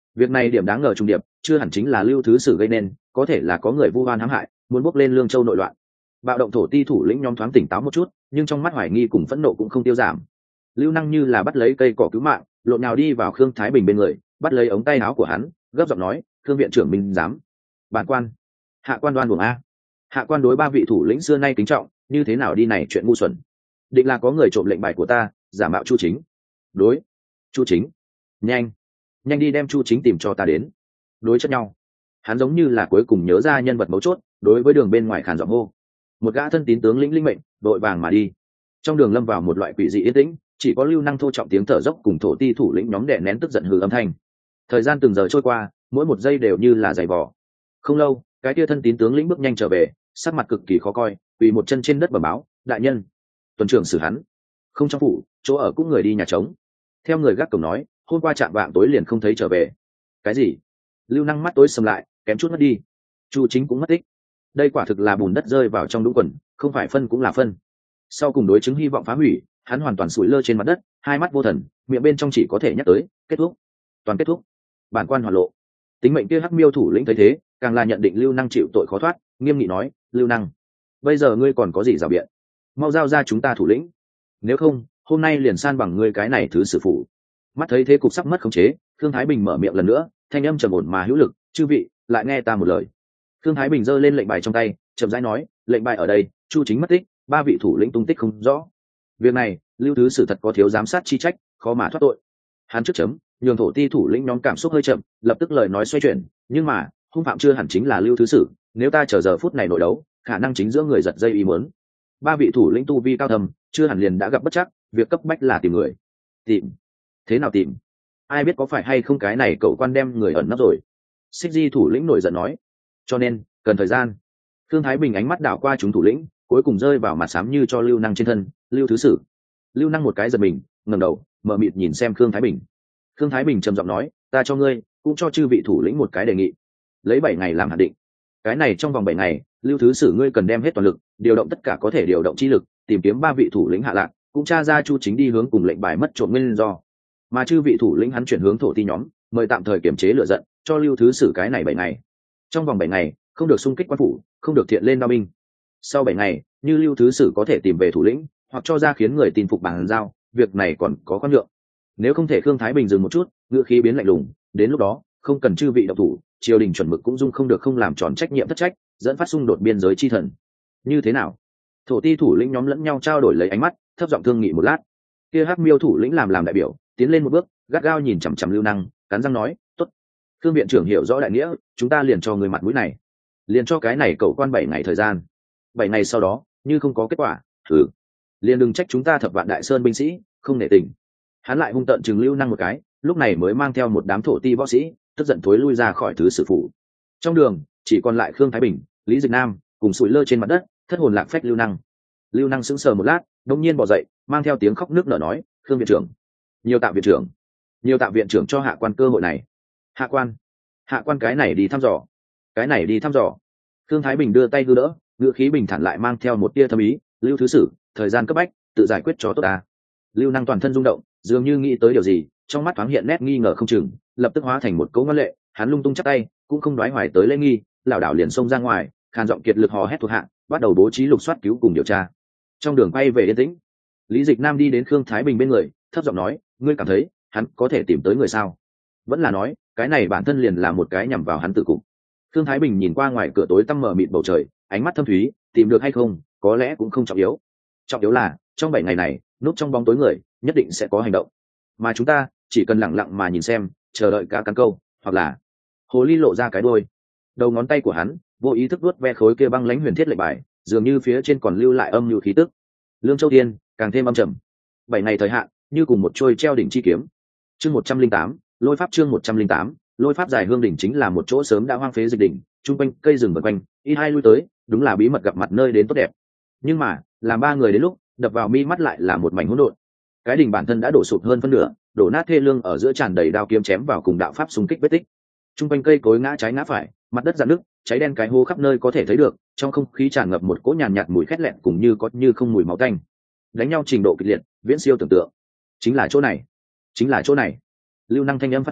Speaker 1: Việc này điểm đáng ngờ trùng điệp, chưa hẳn chính là Lưu Thứ Sử gây nên, có thể là có người vu oan hãm hại, muốn bốc lên Lương Châu nội loạn. Bạo động thổ ti thủ lĩnh nhóm thoáng tỉnh táo một chút, nhưng trong mắt hoài nghi cùng phẫn nộ cũng không tiêu giảm. Lưu Năng như là bắt lấy cây cỏ cứu mạng, lộn nhào đi vào Khương Thái Bình bên người, bắt lấy ống tay áo của hắn, gấp giọng nói: "Khương viện trưởng minh dám, bản quan, hạ quan đoan buồng a." Hạ quan đối ba vị thủ lĩnh xưa nay kính trọng, như thế nào đi này chuyện ngu xuẩn. Định là có người trộm lệnh bài của ta, giả mạo Chu Chính. Đối, Chu Chính, nhanh, nhanh đi đem Chu Chính tìm cho ta đến. Đối chất nhau. Hắn giống như là cuối cùng nhớ ra nhân vật mấu chốt, đối với đường bên ngoài khàn giọng hô. Một gã thân tín tướng lĩnh linh mệnh, đội vàng mà đi. Trong đường lâm vào một loại quỷ dị yên tĩnh, chỉ có Lưu Năng thô trọng tiếng thở dốc cùng thổ ti thủ lĩnh nhóm đè nén tức giận hừ âm thanh. Thời gian từng giờ trôi qua, mỗi một giây đều như là giày vò. Không lâu, cái kia thân tín tướng lĩnh bước nhanh trở về, sắc mặt cực kỳ khó coi, quỳ một chân trên đất bẩm báo: "Đại nhân, tuần trưởng xử hắn. Không trong phủ, chỗ ở cũng người đi nhà trống." Theo người gác cổng nói, hôm qua chạm vạng tối liền không thấy trở về. Cái gì? Lưu Năng mắt tối sầm lại, kém chút mất đi. Chu Chính cũng mất tích. Đây quả thực là bùn đất rơi vào trong đũng quần, không phải phân cũng là phân. Sau cùng đối chứng hy vọng phá hủy, hắn hoàn toàn sủi lơ trên mặt đất, hai mắt vô thần, miệng bên trong chỉ có thể nhắc tới kết thúc, toàn kết thúc. Bản quan hoàn lộ. Tính mệnh kia hắc miêu thủ lĩnh thấy thế, càng là nhận định Lưu Năng chịu tội khó thoát, nghiêm nghị nói: "Lưu Năng, bây giờ ngươi còn có gì rào biện? Mau giao ra chúng ta thủ lĩnh, nếu không hôm nay liền san bằng ngươi cái này thứ sử phụ." Mắt thấy thế cục sắp mất khống chế, Khương Thái Bình mở miệng lần nữa, thanh âm trầm ổn mà hữu lực: "Chư vị, lại nghe ta một lời." Khương Thái Bình giơ lên lệnh bài trong tay, chậm rãi nói: "Lệnh bài ở đây, Chu Chính mất tích, ba vị thủ lĩnh tung tích không rõ. Việc này, Lưu Thứ Sử thật có thiếu giám sát chi trách, khó mà thoát tội." Hắn trước chấm, nhường thổ ti thủ lĩnh nhóm cảm xúc hơi chậm, lập tức lời nói xoay chuyển: "Nhưng mà, hung phạm chưa hẳn chính là Lưu Thứ Sử, nếu ta chờ giờ phút này nội đấu, khả năng chính giữa người giật dây ý muốn. Ba vị thủ lĩnh tu vi cao thầm, chưa hẳn liền đã gặp bất chắc, việc cấp bách là tìm người." "Tìm? Thế nào tìm? Ai biết có phải hay không cái này cậu quan đem người ẩn nấp rồi." Xích Di thủ lĩnh nổi giận nói. "Cho nên cần thời gian." Thương Thái Bình ánh mắt đảo qua chúng thủ lĩnh, cuối cùng rơi vào mặt xám như cho Lưu Năng trên thân. "Lưu Thứ Sử." Lưu Năng một cái giật mình, ngẩng đầu mờ mịt nhìn xem Khương Thái Bình. Khương Thái Bình trầm giọng nói: "Ta cho ngươi, cũng cho chư vị thủ lĩnh một cái đề nghị, lấy bảy ngày làm hạn định. Cái này trong vòng bảy ngày, Lưu Thứ Sử ngươi cần đem hết toàn lực, điều động tất cả có thể điều động chi lực, tìm kiếm ba vị thủ lĩnh hạ lạc, cũng tra ra Chu Chính đi hướng cùng lệnh bài mất trộm nguyên do. Mà chư vị thủ lĩnh hắn chuyển hướng thổ ti nhóm, mời tạm thời kiểm chế lửa giận, cho Lưu Thứ Sử cái này bảy ngày. Trong vòng bảy ngày, không được xung kích quan phủ, không được thiện lên đao binh. Sau bảy ngày, như Lưu Thứ Sử có thể tìm về thủ lĩnh, hoặc cho ra khiến người tin phục bàn giao, việc này còn có khoan nhượng. Nếu không thể." Khương Thái Bình dừng một chút, ngữ khí biến lạnh lùng: "Đến lúc đó, không cần chư vị động thủ, triều đình chuẩn mực cũng dung không được không làm tròn trách nhiệm thất trách, dẫn phát xung đột biên giới chi thần. Như thế nào?" Thổ ti thủ lĩnh nhóm lẫn nhau trao đổi lấy ánh mắt, thấp giọng thương nghị một lát. Kia hắc miêu thủ lĩnh làm làm đại biểu, tiến lên một bước, gắt gao nhìn chằm chằm Lưu Năng, cắn răng nói: "Tốt, Khương viện trưởng hiểu rõ đại nghĩa, chúng ta liền cho người mặt mũi này, liền cho cái này cậu quan bảy ngày thời gian. Bảy ngày sau đó, như không có kết quả, thử liền đừng trách chúng ta Thập Vạn Đại Sơn binh sĩ không nể tình." Hắn lại hung tợn chừng Lưu Năng một cái, lúc này mới mang theo một đám thổ ti võ sĩ, tức giận thối lui ra khỏi thứ sử phủ. Trong đường chỉ còn lại Khương Thái Bình, Lý Dịch Nam cùng sủi lơ trên mặt đất, thất hồn lạc phách Lưu Năng. Lưu Năng sững sờ một lát, đông nhiên bò dậy, mang theo tiếng khóc nước nở nói: "Khương viện trưởng, nhiều tạ viện trưởng, nhiều tạ viện trưởng cho hạ quan cơ hội này." "Hạ quan? Hạ quan cái này đi thăm dò, cái này đi thăm dò." Khương Thái Bình đưa tay đưa đỡ, ngữ khí bình thản lại mang theo một tia thâm ý: "Lưu Thứ Sử, thời gian cấp bách, tự giải quyết cho tốt ta." Lưu Năng toàn thân rung động, dường như nghĩ tới điều gì, trong mắt thoáng hiện nét nghi ngờ không chừng, lập tức hóa thành một cấu ngân lệ. Hắn lung tung chắp tay, cũng không đoái hoài tới lễ nghi, lảo đảo liền xông ra ngoài, khàn giọng kiệt lực hò hét thuộc hạ, bắt đầu bố trí lục soát cứu cùng điều tra. Trong đường quay về yên tĩnh, Lý Dịch Nam đi đến Khương Thái Bình bên người, thấp giọng nói: "Ngươi cảm thấy hắn có thể tìm tới người sao? Vẫn là nói cái này bản thân liền là một cái nhằm vào hắn tự cục?" Khương Thái Bình nhìn qua ngoài cửa tối tăm mờ mịt bầu trời, ánh mắt thâm thúy: "Tìm được hay không, có lẽ cũng không trọng yếu. Trọng yếu là trong bảy ngày này, núp trong bóng tối người nhất định sẽ có hành động, mà chúng ta chỉ cần lặng lặng mà nhìn xem, chờ đợi cá cắn câu, hoặc là..." Hồ ly lộ ra cái đôi, đầu ngón tay của hắn vô ý thức vuốt ve khối kia băng lãnh huyền thiết lệnh bài, dường như phía trên còn lưu lại âm nhu khí tức. Lương Châu Tiên càng thêm âm trầm. Bảy ngày thời hạn, như cùng một trôi treo đỉnh chi kiếm. Chương một trăm linh tám, lôi pháp chương một trăm linh tám, lôi pháp giải hương đỉnh chính là một chỗ sớm đã hoang phế dịch đỉnh, trung quanh cây rừng vần quanh, ít hai lui tới, đúng là bí mật gặp mặt nơi đến tốt đẹp. Nhưng mà, làm ba người đến lúc, đập vào mi mắt lại là một mảnh hỗn độn. Cái đỉnh bản thân đã đổ sụp hơn phân nửa, đổ nát thê lương, ở giữa tràn đầy đao kiếm chém vào cùng đạo pháp xung kích vết tích. Trung quanh cây cối ngã trái ngã phải, mặt đất rạn nứt, cháy đen cái hô khắp nơi có thể thấy được, trong không khí tràn ngập một cỗ nhàn nhạt, nhạt mùi khét lẹn cùng như có như không mùi máu tanh. Đánh nhau trình độ kịch liệt, viễn siêu tưởng tượng. Chính là chỗ này, chính là chỗ này. Lưu Năng thanh âm phát run,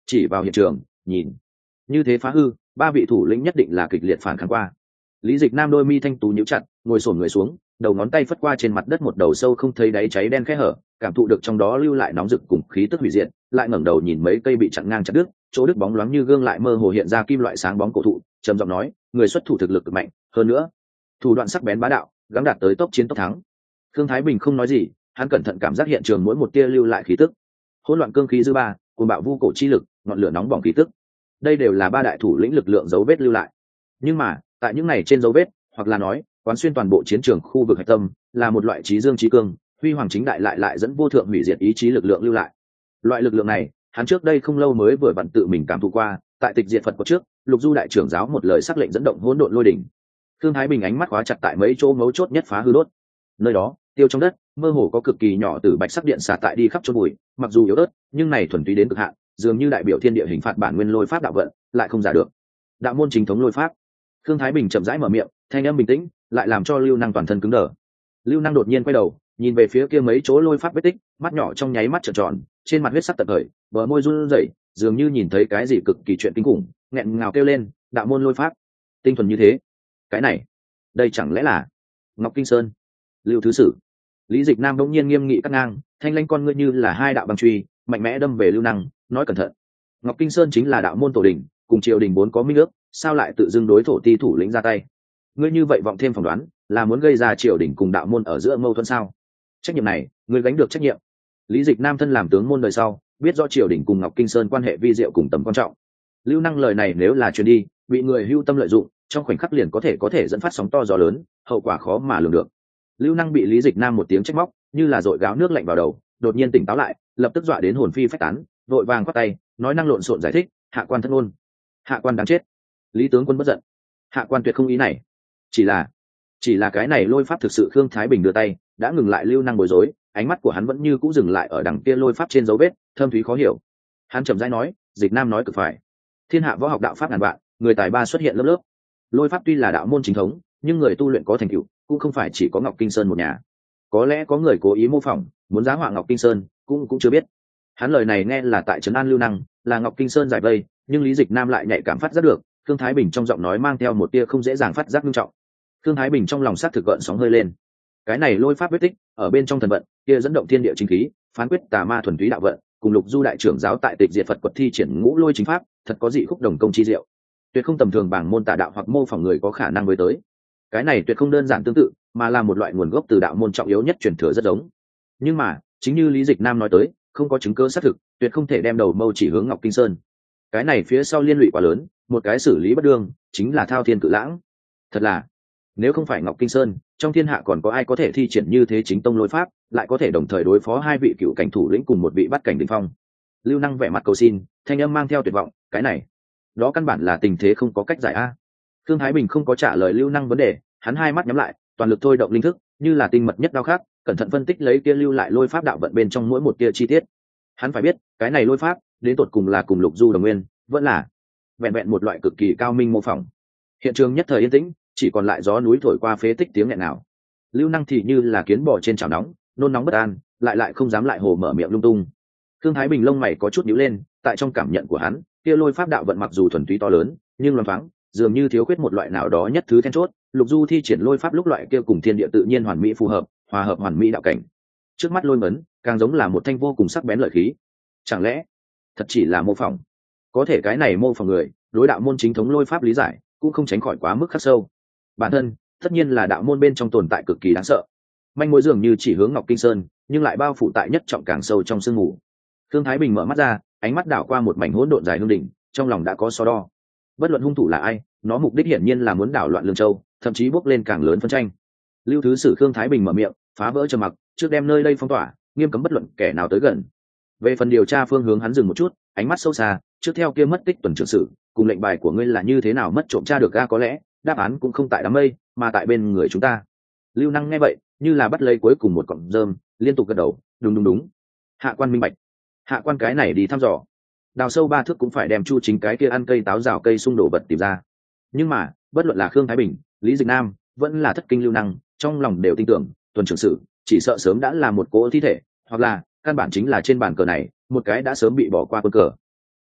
Speaker 1: chỉ vào hiện trường nhìn. Như thế phá hư, ba vị thủ lĩnh nhất định là kịch liệt phản kháng qua. Lý Dịch Nam đôi mi thanh tú nhíu chặt, ngồi xổm người xuống, đầu ngón tay phất qua trên mặt đất một đầu sâu không thấy đáy cháy đen khe hở, cảm thụ được trong đó lưu lại nóng rực cùng khí tức hủy diệt, lại ngẩng đầu nhìn mấy cây bị chặn ngang chặt đứt, chỗ đứt bóng loáng như gương lại mơ hồ hiện ra kim loại sáng bóng cổ thụ, trầm giọng nói, người xuất thủ thực lực cực mạnh, hơn nữa, thủ đoạn sắc bén bá đạo, gắng đạt tới tốc chiến tốc thắng. Thương Thái Bình không nói gì, hắn cẩn thận cảm giác hiện trường mỗi một tia lưu lại khí tức. Hỗn loạn cương khí dư ba, cuồng bạo vu cổ chi lực, ngọn lửa nóng bỏng khí tức. Đây đều là ba đại thủ lĩnh lực lượng dấu vết lưu lại. Nhưng mà, tại những này trên dấu vết, hoặc là nói, quán xuyên toàn bộ chiến trường khu vực hạch tâm, là một loại trí dương trí cương, huy hoàng chính đại lại lại dẫn vô thượng hủy diệt ý chí lực lượng lưu lại. Loại lực lượng này, hắn trước đây không lâu mới vừa vặn tự mình cảm thụ qua, tại tịch diệt Phật quốc trước, Lục Du đại trưởng giáo một lời sắc lệnh dẫn động hỗn độn lôi đỉnh. Thương Thái Bình ánh mắt khóa chặt tại mấy chỗ mấu chốt nhất phá hư đốt. Nơi đó, tiêu trong đất, mơ hồ có cực kỳ nhỏ từ bạch sắc điện xả tại đi khắp chốn bụi, mặc dù yếu ớt, nhưng này thuần túy đến cực hạn, dường như đại biểu thiên địa hình phạt bản nguyên lôi pháp đạo vận, lại không giả được. Đạo môn chính thống lôi pháp. Thương Thái Bình chậm rãi mở miệng, thanh âm bình tĩnh, lại làm cho Lưu Năng toàn thân cứng đờ. Lưu Năng đột nhiên quay đầu, nhìn về phía kia mấy chỗ lôi pháp vết tích, mắt nhỏ trong nháy mắt trợn tròn, trên mặt huyết sắc tận khởi, bờ môi run rẩy, dường như nhìn thấy cái gì cực kỳ chuyện kinh khủng, nghẹn ngào kêu lên, đạo môn lôi pháp, tinh thuần như thế. Cái này, đây chẳng lẽ là Ngọc Kinh Sơn? Lưu thứ sử. Lý Dịch Nam đột nhiên nghiêm nghị cắt ngang, thanh lãnh con ngươi như là hai đạo băng truy, mạnh mẽ đâm về Lưu Năng, nói cẩn thận. Ngọc Kinh Sơn chính là đạo môn tổ đình, cùng triều đình vốn có minh ước, sao lại tự dưng đối thổ ti thủ lĩnh ra tay? Ngươi như vậy vọng thêm phỏng đoán, là muốn gây ra triều đình cùng đạo môn ở giữa mâu thuẫn sao? Trách nhiệm này, ngươi gánh được trách nhiệm. Lý Dịch Nam thân làm tướng môn đời sau, biết rõ triều đình cùng Ngọc Kinh Sơn quan hệ vi diệu cùng tầm quan trọng. Lưu Năng lời này nếu là truyền đi, bị người hưu tâm lợi dụng, trong khoảnh khắc liền có thể có thể dẫn phát sóng to gió lớn, hậu quả khó mà lường được. Lưu Năng bị Lý Dịch Nam một tiếng trách móc, như là dội gáo nước lạnh vào đầu, đột nhiên tỉnh táo lại, lập tức dọa đến hồn phi phách tán, vội vàng quát tay, nói năng lộn xộn giải thích, hạ quan thất ngôn. Hạ quan đáng chết. Lý tướng quân bất giận. Hạ quan tuyệt không ý này. Chỉ là, chỉ là cái này lôi pháp thực sự. Khương Thái Bình đưa tay, đã ngừng lại Lưu Năng bối rối, ánh mắt của hắn vẫn như cũ dừng lại ở đằng kia lôi pháp trên dấu vết, thâm thúy khó hiểu. Hắn chậm rãi nói, Dịch Nam nói cực phải. Thiên hạ võ học đạo pháp ngàn vạn, người tài ba xuất hiện lớp lớp. Lôi pháp tuy là đạo môn chính thống, nhưng người tu luyện có thành tựu, cũng không phải chỉ có Ngọc Kinh Sơn một nhà. Có lẽ có người cố ý mô phỏng, muốn giá họa Ngọc Kinh Sơn, cũng cũng chưa biết. Hắn lời này nghe là tại trấn an Lưu Năng, là Ngọc Kinh Sơn giải vây, nhưng Lý Dịch Nam lại nhạy cảm phát giác được, Thương Thái Bình trong giọng nói mang theo một tia không dễ dàng phát giác nghiêm trọng. Thương Thái Bình trong lòng sát thực gợn sóng hơi lên. Cái này lôi pháp vết tích, ở bên trong thần vận, kia dẫn động thiên địa chính khí, phán quyết tà ma thuần túy đạo vận, cùng Lục Du đại trưởng giáo tại tịch diệt Phật quật thi triển ngũ lôi chính pháp, thật có dị khúc đồng công chi diệu. Tuyệt không tầm thường bảng môn tà đạo hoặc mô phỏng người có khả năng với tới. Cái này tuyệt không đơn giản tương tự, mà là một loại nguồn gốc từ đạo môn trọng yếu nhất truyền thừa rất giống. Nhưng mà, chính như Lý Dịch Nam nói tới, không có chứng cứ xác thực, tuyệt không thể đem đầu mâu chỉ hướng Ngọc Kinh Sơn. Cái này phía sau liên lụy quá lớn, một cái xử lý bất đương, chính là thao thiên cự lãng. Thật là, nếu không phải Ngọc Kinh Sơn, trong thiên hạ còn có ai có thể thi triển như thế chính tông lôi pháp, lại có thể đồng thời đối phó hai vị cựu cảnh thủ lĩnh cùng một vị bắt cảnh đỉnh phong. Lưu Năng vẻ mặt cầu xin, thanh âm mang theo tuyệt vọng, cái này, đó căn bản là tình thế không có cách giải a. Thương Thái Bình không có trả lời Lưu Năng vấn đề, hắn hai mắt nhắm lại, toàn lực thôi động linh thức, như là tinh mật nhất đao khắc, cẩn thận phân tích lấy kia lưu lại lôi pháp đạo vận bên trong mỗi một tia chi tiết. Hắn phải biết, cái này lôi pháp, đến tột cùng là cùng Lục Du đồng nguyên, vẫn là vẹn vẹn một loại cực kỳ cao minh mô phỏng. Hiện trường nhất thời yên tĩnh, chỉ còn lại gió núi thổi qua phế tích tiếng nghẹn nào. Lưu Năng thì như là kiến bò trên chảo nóng, nôn nóng bất an, lại lại không dám lại hồ mở miệng lung tung. Thương Thái Bình lông mày có chút nhíu lên, tại trong cảm nhận của hắn, kia lôi pháp đạo vận mặc dù thuần túy to lớn, nhưng loáng thoáng, dường như thiếu khuyết một loại nào đó nhất thứ then chốt. Lục Du thi triển lôi pháp lúc loại kia cùng thiên địa tự nhiên hoàn mỹ phù hợp, hòa hợp hoàn mỹ đạo cảnh. Trước mắt lôi ngấn, càng giống là một thanh vô cùng sắc bén lợi khí. Chẳng lẽ, thật chỉ là mô phỏng? Có thể cái này mô phỏng người, đối đạo môn chính thống lôi pháp lý giải, cũng không tránh khỏi quá mức khắc sâu. Bản thân, tất nhiên là đạo môn bên trong tồn tại cực kỳ đáng sợ. Manh mối dường như chỉ hướng Ngọc Kinh Sơn, nhưng lại bao phủ tại nhất trọng càng sâu trong sương mù. Thương Thái Bình mở mắt ra, ánh mắt đảo qua một mảnh hỗn độn dài hương đỉnh, trong lòng đã có so đo. Bất luận hung thủ là ai, nó mục đích hiển nhiên là muốn đảo loạn Lương Châu, thậm chí bước lên càng lớn phân tranh. Lưu thứ sử Thương Thái Bình mở miệng, phá vỡ trầm mặc, trước đem nơi đây phong tỏa, nghiêm cấm bất luận kẻ nào tới gần. Về phần điều tra phương hướng hắn dừng một chút, ánh mắt sâu xa, trước theo kia mất tích tuần trưởng sử, cùng lệnh bài của ngươi là như thế nào mất trộm tra được ga, có lẽ đáp án cũng không tại đám mây, mà tại bên người chúng ta. Lưu Năng nghe vậy, như là bắt lấy cuối cùng một cọng rơm, liên tục gật đầu, đúng đúng đúng. Hạ quan minh bạch. Hạ quan cái này đi thăm dò, đào sâu ba thước cũng phải đem Chu Chính cái kia ăn cây táo rào cây xung đổ vật tìm ra. Nhưng mà, bất luận là Khương Thái Bình, Lý Dịch Nam, vẫn là thất kinh Lưu Năng, trong lòng đều tin tưởng, tuần trưởng sử chỉ sợ sớm đã là một cỗ thi thể, hoặc là căn bản chính là trên bàn cờ này một cái đã sớm bị bỏ qua quân cờ.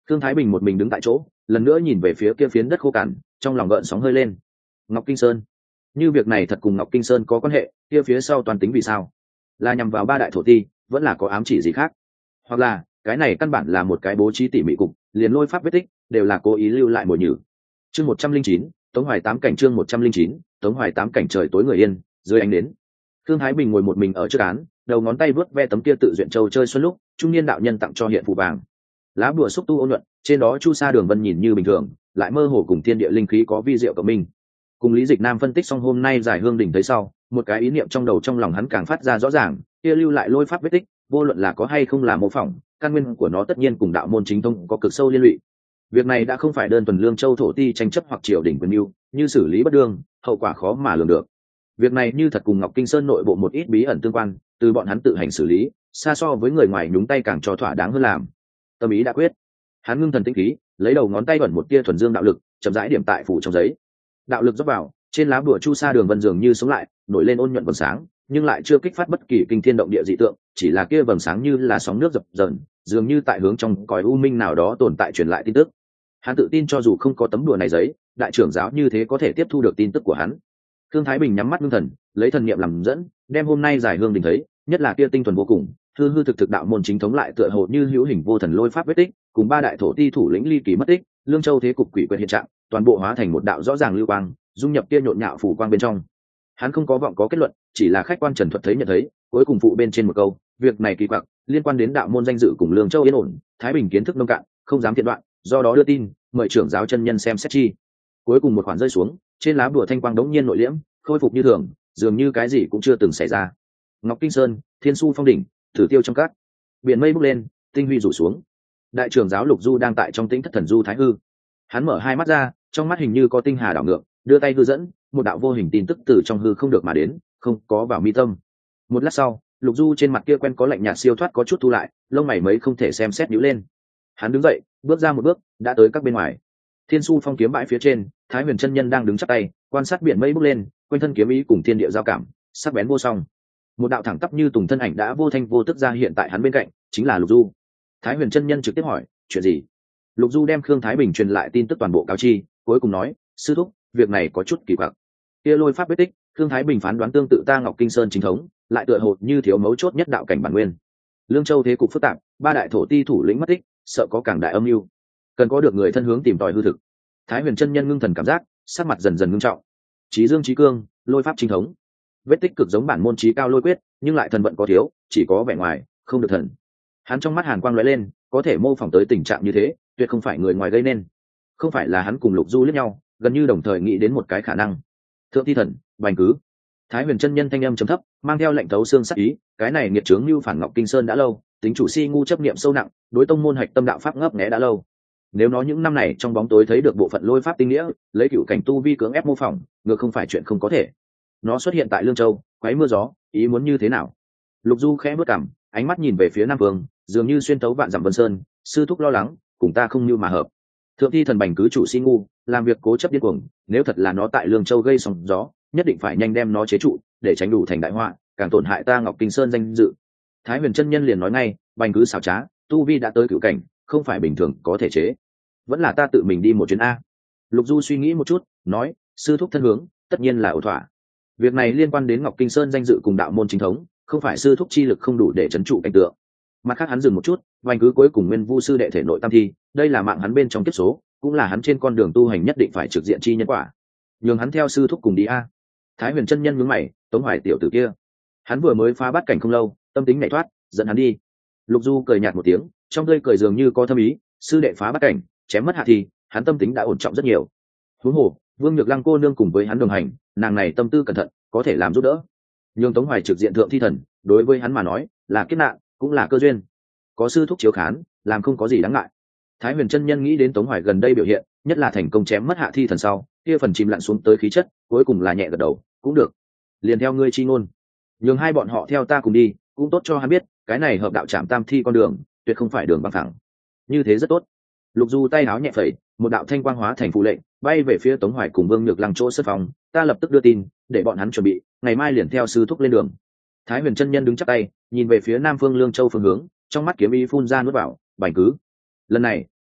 Speaker 1: Thương Thái Bình một mình đứng tại chỗ, lần nữa nhìn về phía kia phiến đất khô cằn, trong lòng gợn sóng hơi lên. Ngọc Kinh Sơn, như việc này thật cùng Ngọc Kinh Sơn có quan hệ, kia phía sau toàn tính vì sao? Là nhằm vào ba đại thổ ti, vẫn là có ám chỉ gì khác? Hoặc là cái này căn bản là một cái bố trí tỉ mỉ cục, liền lôi pháp vết tích đều là cố ý lưu lại mồi nhử. Chương một trăm linh chín, Tống Hoài tám cảnh chương một trăm linh chín, Tống Hoài tám cảnh trời tối người yên, dưới ánh đến. Thương Thái Bình ngồi một mình ở trước án, đầu ngón tay vớt ve tấm kia tự duyện châu chơi xuân lúc, trung niên đạo nhân tặng cho hiện phù vàng. Lá bùa xúc tu ôn nhuận, trên đó chu sa đường vân nhìn như bình thường, lại mơ hồ cùng thiên địa linh khí có vi diệu cộng minh. Cùng Lý Dịch Nam phân tích xong hôm nay giải hương đỉnh thấy sau, một cái ý niệm trong đầu trong lòng hắn càng phát ra rõ ràng, kia lưu lại lôi pháp vết tích, vô luận là có hay không là mô phỏng, căn nguyên của nó tất nhiên cùng đạo môn chính thông có cực sâu liên lụy. Việc này đã không phải đơn thuần lương châu thổ ti tranh chấp hoặc triều đình quyền mưu, như xử lý bất đương, hậu quả khó mà lường được. Việc này như thật cùng Ngọc Kinh Sơn nội bộ một ít bí ẩn tương quan, từ bọn hắn tự hành xử lý, xa so với người ngoài nhúng tay càng cho thỏa đáng hơn làm. Tâm ý đã quyết, hắn ngưng thần tĩnh khí, lấy đầu ngón tay ẩn một tia thuần dương đạo lực, chậm rãi điểm tại phủ trong giấy. Đạo lực dốc vào, trên lá bùa chu sa đường vân dường như sống lại, nổi lên ôn nhuận vầng sáng, nhưng lại chưa kích phát bất kỳ kinh thiên động địa dị tượng, chỉ là kia vầng sáng như là sóng nước dập dờn, dường như tại hướng trong cõi u minh nào đó tồn tại truyền lại tin tức. Hắn tự tin cho dù không có tấm đùa này giấy, đại trưởng giáo như thế có thể tiếp thu được tin tức của hắn. Thương Thái Bình nhắm mắt ngưng thần, lấy thần niệm làm dẫn, đem hôm nay giải hương đình thấy, nhất là kia tinh thuần vô cùng, hư hư thực thực đạo môn chính thống lại tựa hồ như hữu hình vô thần lôi pháp vết tích, cùng ba đại thổ ti thủ lĩnh ly kỳ mất tích, lương châu thế cục quỷ quyệt hiện trạng, toàn bộ hóa thành một đạo rõ ràng lưu quang, dung nhập kia nhộn nhạo phủ quang bên trong. Hắn không có vọng có kết luận, chỉ là khách quan trần thuật thấy nhận thấy, cuối cùng phụ bên trên một câu, việc này kỳ quặc, liên quan đến đạo môn danh dự cùng lương châu yên ổn, Thái Bình kiến thức nông cạn, không dám thiện đoạn, do đó đưa tin, mời trưởng giáo chân nhân xem xét chi. Cuối cùng một khoản rơi xuống, trên lá bùa thanh quang đống nhiên nội liễm, khôi phục như thường, dường như cái gì cũng chưa từng xảy ra. Ngọc Kinh Sơn, Thiên Su Phong đỉnh, Thử Tiêu trong các, biển mây bốc lên, tinh huy rủ xuống. Đại trưởng giáo Lục Du đang tại trong tĩnh thất thần du thái hư. Hắn mở hai mắt ra, trong mắt hình như có tinh hà đảo ngược, đưa tay hư dẫn, một đạo vô hình tin tức từ trong hư không được mà đến, không có vào mi tâm. Một lát sau, Lục Du trên mặt kia quen có lạnh nhạt siêu thoát có chút thu lại, lông mày mấy không thể xem xét nhíu lên. Hắn đứng dậy, bước ra một bước, đã tới các bên ngoài. Thiên Su Phong kiếm bãi phía trên, Thái Huyền chân nhân đang đứng chắp tay, quan sát biển mây bốc lên, quanh thân kiếm ý cùng thiên địa giao cảm, sắc bén vô song. Một đạo thẳng tắp như tùng thân ảnh đã vô thanh vô tức ra hiện tại hắn bên cạnh, chính là Lục Du. Thái Huyền chân nhân trực tiếp hỏi, chuyện gì? Lục Du đem Khương Thái Bình truyền lại tin tức toàn bộ cáo chi, cuối cùng nói, sư thúc, việc này có chút kỳ quặc. Kia lôi pháp vết tích, Khương Thái Bình phán đoán tương tự ta Ngọc Kinh Sơn chính thống, lại tựa hồ như thiếu mấu chốt nhất đạo cảnh bản nguyên. Lương Châu thế cục phức tạp, ba đại thổ ti thủ lĩnh mất tích, sợ có càng đại âm mưu, cần có được người thân hướng tìm tòi hư thực. Thái Huyền chân nhân ngưng thần cảm giác, sắc mặt dần dần ngưng trọng. Chí dương chí cương, lôi pháp chính thống, vết tích cực giống bản môn chí cao lôi quyết, nhưng lại thần vận có thiếu, chỉ có vẻ ngoài, không được thần. Hắn trong mắt hàn quang lóe lên, có thể mô phỏng tới tình trạng như thế, tuyệt không phải người ngoài gây nên. Không phải là hắn cùng Lục Du liếc nhau, gần như đồng thời nghĩ đến một cái khả năng. Thượng thi thần, Bành Cứ. Thái Huyền chân nhân thanh âm trầm thấp, mang theo lệnh thấu xương sắc ý, cái này nghiệt chướng như phản Ngọc Kinh Sơn đã lâu, tính chủ si ngu chấp niệm sâu nặng, đối tông môn hạch tâm đạo pháp ngấp nghé đã lâu. Nếu nó những năm này trong bóng tối thấy được bộ phận lôi pháp tinh nghĩa, lấy cựu cảnh tu vi cưỡng ép mô phỏng, ngược không phải chuyện không có thể. Nó xuất hiện tại Lương Châu, quấy mưa gió, ý muốn như thế nào? Lục Du khẽ bước cằm, ánh mắt nhìn về phía Nam Vương, dường như xuyên tấu vạn dặm Vân Sơn, sư thúc lo lắng, cùng ta không như mà hợp. Thượng thi thần Bành Cứ chủ si ngu, làm việc cố chấp điên cuồng, nếu thật là nó tại Lương Châu gây sóng gió, nhất định phải nhanh đem nó chế trụ, để tránh đủ thành đại họa, càng tổn hại ta Ngọc Kinh Sơn danh dự. Thái Huyền chân nhân liền nói ngay, Bành Cứ xảo trá, tu vi đã tới cửu cảnh, không phải bình thường có thể chế. Vẫn là ta tự mình đi một chuyến a. Lục Du suy nghĩ một chút, nói, sư thúc thân hướng, tất nhiên là ổn thỏa. Việc này liên quan đến Ngọc Kinh Sơn danh dự cùng đạo môn chính thống, không phải sư thúc chi lực không đủ để trấn trụ cảnh tượng. Mặt khác hắn dừng một chút, Bành Cứ cuối cùng nguyên vu sư đệ thể nội tam thi, đây là mạng hắn bên trong kiếp số, cũng là hắn trên con đường tu hành nhất định phải trực diện chi nhân quả. Nhường hắn theo sư thúc cùng đi a. Thái Huyền chân nhân nhướng mày, Tống Hoài tiểu tử kia, hắn vừa mới phá bát cảnh không lâu, tâm tính nhảy thoát, dẫn hắn đi. Lục Du cười nhạt một tiếng, trong tươi cười dường như có thâm ý, sư đệ phá bát cảnh, chém mất hạ thi, hắn tâm tính đã ổn trọng rất nhiều. Huống hồ, Vương Nhược Lăng cô nương cùng với hắn đồng hành, nàng này tâm tư cẩn thận, có thể làm giúp đỡ. Nhưng Tống Hoài trực diện thượng thi thần, đối với hắn mà nói, là kiếp nạn, cũng là cơ duyên. Có sư thúc chiếu khán, làm không có gì đáng ngại. Thái Huyền chân nhân nghĩ đến Tống Hoài gần đây biểu hiện, nhất là thành công chém mất hạ thi thần sau, kia phần chìm lặn xuống tới khí chất, cuối cùng là nhẹ gật đầu, cũng được. Liền theo ngươi chi ngôn, nhường hai bọn họ theo ta cùng đi, cũng tốt cho hắn biết, cái này hợp đạo trạm tam thi con đường, tuyệt không phải đường bằng thẳng. Như thế rất tốt. Lục Du tay áo nhẹ phẩy, một đạo thanh quang hóa thành phù lệnh, bay về phía Tống Hoài cùng Vương Nhược Lăng chỗ sân phòng, ta lập tức đưa tin, để bọn hắn chuẩn bị, ngày mai liền theo sư thúc lên đường. Thái Huyền chân nhân đứng chắp tay, nhìn về phía Nam Phương Lương Châu phương hướng, trong mắt kiếm ý phun ra nuốt vào, Bành Cứ. Lần này,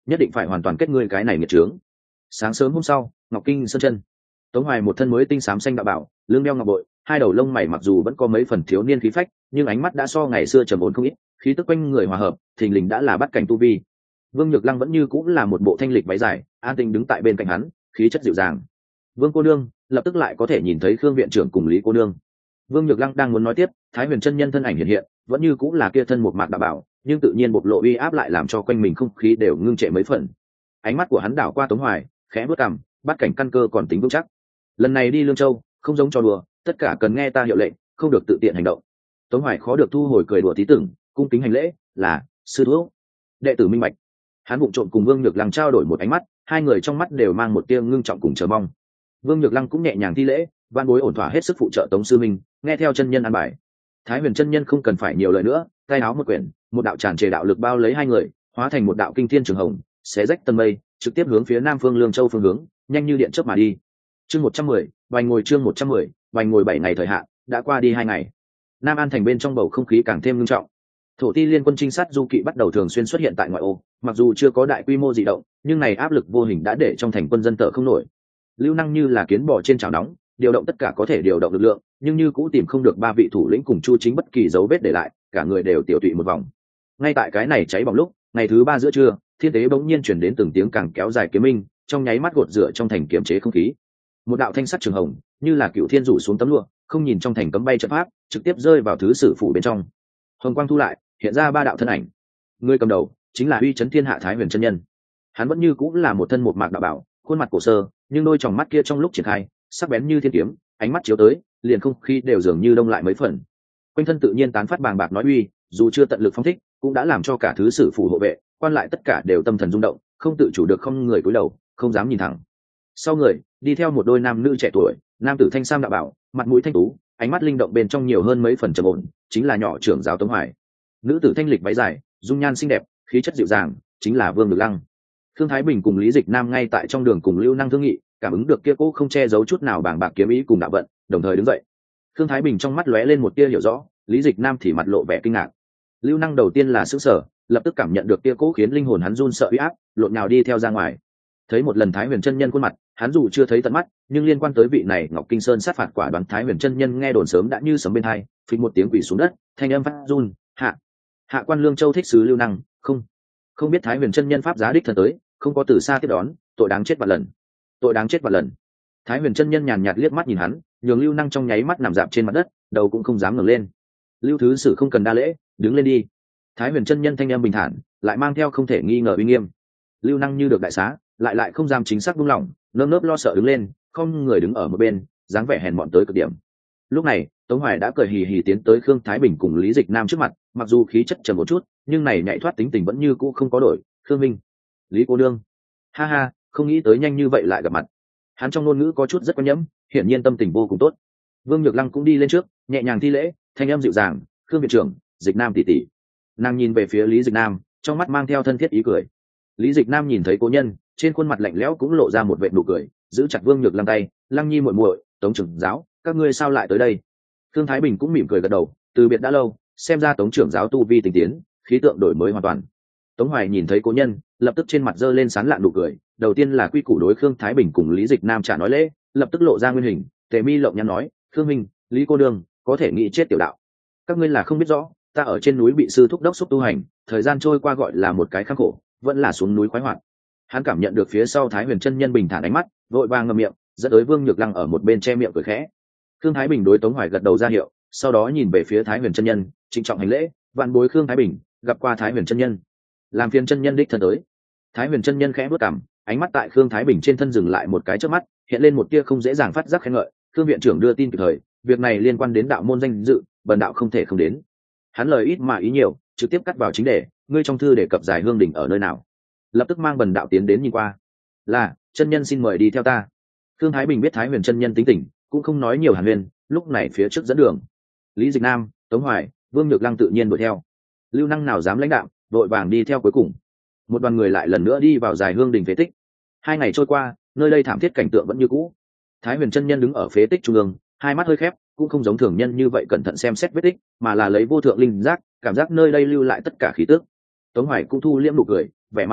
Speaker 1: nhất định phải hoàn toàn kết ngươi cái này nghiệt trướng. Sáng sớm hôm sau, Ngọc Kinh sơn chân, Tống Hoài một thân mới tinh xám xanh đạo bảo, lưng đeo ngọc bội, hai đầu lông mày mặc dù vẫn có mấy phần thiếu niên khí phách, nhưng ánh mắt đã so ngày xưa trầm ổn không ít, khí tức quanh người hòa hợp, thình lình đã là bắt cảnh tu vi. Vương Nhược Lăng vẫn như cũng là một bộ thanh lịch váy dài, an tĩnh đứng tại bên cạnh hắn, khí chất dịu dàng. Vương cô nương, lập tức lại có thể nhìn thấy Khương viện trưởng cùng Lý cô nương. Vương Nhược Lăng đang muốn nói tiếp, Thái Huyền chân nhân thân ảnh hiện hiện, vẫn như cũng là kia thân một mạc đạo bảo, nhưng tự nhiên bộc lộ uy áp lại làm cho quanh mình không khí đều ngưng trệ mấy phần. Ánh mắt của hắn đảo qua Tống Hoài, khẽ bước cằm, bắt cảnh căn cơ còn tính vững chắc. Lần này đi Lương Châu, không giống trò đùa, tất cả cần nghe ta hiệu lệnh, không được tự tiện hành động. Tống Hoài khó được thu hồi cười đùa tí tưởng, cung kính hành lễ, là sư thúc. Đệ tử minh bạch. Hắn vụng trộm cùng Vương Nhược Lăng trao đổi một ánh mắt, hai người trong mắt đều mang một tia ngưng trọng cùng chờ mong. Vương Nhược Lăng cũng nhẹ nhàng thi lễ, van bối ổn thỏa hết sức phụ trợ Tống sư minh, nghe theo chân nhân an bài. Thái Huyền chân nhân không cần phải nhiều lời nữa, tay áo một quyển, một đạo tràn trề đạo lực bao lấy hai người, hóa thành một đạo kinh thiên trường hồng, xé rách tân mây, trực tiếp hướng phía Nam Phương Lương Châu phương hướng, nhanh như điện chớp mà đi. Chương một trăm mười, vành ngồi chương một trăm mười, vành ngồi bảy ngày thời hạn, đã qua đi hai ngày. Nam An thành bên trong bầu không khí càng thêm nghiêm trọng. Thổ Ti liên quân trinh sát du kỵ bắt đầu thường xuyên xuất hiện tại ngoại ô, mặc dù chưa có đại quy mô dị động, nhưng này áp lực vô hình đã để trong thành quân dân thở không nổi. Lưu Năng như là kiến bò trên chảo nóng, điều động tất cả có thể điều động lực lượng, nhưng như cũ tìm không được ba vị thủ lĩnh cùng Chu Chính bất kỳ dấu vết để lại, cả người đều tiểu tụy một vòng. Ngay tại cái này cháy bỏng lúc, ngày thứ ba giữa trưa, thiên tế bỗng nhiên chuyển đến từng tiếng càng kéo dài kiếm minh, trong nháy mắt gột rửa trong thành kiếm chế không khí. Một đạo thanh sắt trường hồng, như là cựu thiên rủ xuống tấm lụa, không nhìn trong thành cấm bay trận pháp, trực tiếp rơi vào thứ sử phủ bên trong. Hồng quang thu lại, hiện ra ba đạo thân ảnh. Người cầm đầu chính là uy chấn thiên hạ Thái Huyền chân nhân. Hắn vẫn như cũng là một thân một mạc đạo bảo, khuôn mặt cổ sơ, nhưng đôi tròng mắt kia trong lúc triển khai, sắc bén như thiên kiếm, ánh mắt chiếu tới, liền không khí đều dường như đông lại mấy phần. Quanh thân tự nhiên tán phát bàng bạc nói uy, dù chưa tận lực phóng thích, cũng đã làm cho cả thứ sử phủ hộ vệ, quan lại tất cả đều tâm thần rung động, không tự chủ được không người cúi đầu, không dám nhìn thẳng. Sau người, đi theo một đôi nam nữ trẻ tuổi, nam tử thanh sam đạo bảo, mặt mũi thanh tú, ánh mắt linh động bên trong nhiều hơn mấy phần trầm ổn, chính là nhỏ trưởng giáo Tống Hoài. Nữ tử thanh lịch váy dài, dung nhan xinh đẹp, khí chất dịu dàng, chính là Vương Nhược Lăng. Thương Thái Bình cùng Lý Dịch Nam ngay tại trong đường cùng Lưu Năng thương nghị, cảm ứng được kia cố không che giấu chút nào bàng bạc kiếm ý cùng đạo vận, đồng thời đứng dậy. Thương Thái Bình trong mắt lóe lên một tia hiểu rõ, Lý Dịch Nam thì mặt lộ vẻ kinh ngạc. Lưu Năng đầu tiên là sững sờ, lập tức cảm nhận được kia cố khiến linh hồn hắn run sợ uy áp, lộn nhào đi theo ra ngoài. Thấy một lần Thái Huyền chân nhân khuôn mặt, hắn dù chưa thấy tận mắt, nhưng liên quan tới vị này Ngọc Kinh Sơn sát phạt quả đoán Thái Huyền chân nhân nghe đồn sớm đã như sấm bên tai, phịch một tiếng quỷ xuống đất, thanh âm phát run, hạ hạ quan Lương Châu thích sứ Lưu Năng, không không biết Thái Huyền chân nhân pháp giá đích thân tới, không có từ xa tiếp đón, tội đáng chết vạn lần, tội đáng chết vạn lần. Thái Huyền chân nhân nhàn nhạt liếc mắt nhìn hắn, nhường Lưu Năng trong nháy mắt nằm dạp trên mặt đất, đầu cũng không dám ngẩng lên. Lưu thứ sử không cần đa lễ, đứng lên đi. Thái Huyền chân nhân thanh âm bình thản, lại mang theo không thể nghi ngờ uy nghiêm. Lưu Năng như được đại xá, lại lại không dám chính xác buông lỏng, nơm nớp lo sợ đứng lên, không người đứng ở một bên, dáng vẻ hèn mọn tới cực điểm. Lúc này, Tống Hoài đã cười hì hì tiến tới Khương Thái Bình cùng Lý Dịch Nam trước mặt, mặc dù khí chất trầm một chút, nhưng này nhạy thoát tính tình vẫn như cũ không có đổi. Khương Minh, Lý cô nương, ha ha, không nghĩ tới nhanh như vậy lại gặp mặt. Hắn trong ngôn ngữ có chút rất quen nhẫm, hiển nhiên tâm tình vô cùng tốt. Vương Nhược Lăng cũng đi lên trước, nhẹ nhàng thi lễ, thanh âm dịu dàng, Khương viện trưởng, Dịch Nam tỷ tỷ. Nàng nhìn về phía Lý Dịch Nam, trong mắt mang theo thân thiết ý cười. Lý Dịch Nam nhìn thấy cố nhân, trên khuôn mặt lạnh lẽo cũng lộ ra một vệt nụ cười, giữ chặt Vương Nhược Lăng tay, Lăng Nhi muội muội, Tống trưởng giáo, các ngươi sao lại tới đây? Thương Thái Bình cũng mỉm cười gật đầu, từ biệt đã lâu, xem ra Tống trưởng giáo tu vi tinh tiến, khí tượng đổi mới hoàn toàn. Tống Hoài nhìn thấy cố nhân, lập tức trên mặt giơ lên sán lạn nụ cười, đầu tiên là quy củ đối Khương Thái Bình cùng Lý Dịch Nam trả nói lễ, lập tức lộ ra nguyên hình, Tề Mi lộng nhăn nói, Khương Minh, Lý cô đương, có thể nghĩ chết tiểu đạo. Các ngươi là không biết rõ, ta ở trên núi bị sư thúc đốc xúc tu hành, thời gian trôi qua gọi là một cái khắc khổ, vẫn là xuống núi khoái hoạt. Hắn cảm nhận được phía sau Thái Huyền chân nhân bình thản ánh mắt, vội vàng ngậm miệng, dẫn tới Vương Nhược Lăng ở một bên che miệng cười khẽ. Khương Thái Bình đối Tống Hoài gật đầu ra hiệu, sau đó nhìn về phía Thái Huyền chân nhân, trịnh trọng hành lễ, vạn bối Khương Thái Bình, gặp qua Thái Huyền chân nhân. Làm phiền chân nhân đích thân tới. Thái Huyền chân nhân khẽ bước cằm, ánh mắt tại Khương Thái Bình trên thân dừng lại một cái chớp mắt, hiện lên một tia không dễ dàng phát giác khen ngợi, Khương viện trưởng đưa tin kịp thời, việc này liên quan đến đạo môn danh dự, bần đạo không thể không đến. Hắn lời ít mà ý nhiều, trực tiếp cắt vào chính đề, ngươi trong thư đề cập Giải Hương đỉnh ở nơi nào? Lập tức mang bần đạo tiến đến nhìn qua. Là, chân nhân xin mời đi theo ta. Khương Thái Bình biết Thái Huyền chân nhân tính tình, cũng không nói nhiều hàn huyền, lúc này phía trước dẫn đường. Lý Dịch Nam, Tống Hoài, Vương Nhược Lăng tự nhiên đuổi theo. Lưu Năng nào dám lãnh đạo, vội vàng đi theo cuối cùng. Một đoàn người lại lần nữa đi vào Giải Hương đỉnh phế tích. Hai ngày trôi qua, nơi đây thảm thiết cảnh tượng vẫn như cũ. Thái Huyền chân nhân đứng ở phế tích trung ương, hai mắt hơi khép, cũng không giống thường nhân như vậy cẩn thận xem xét vết tích, mà là lấy vô thượng linh giác, cảm giác nơi đây lưu lại tất cả khí tức. Tống Hoài cũng thu liễm nụ cười, vẻ mặt nghiêm túc,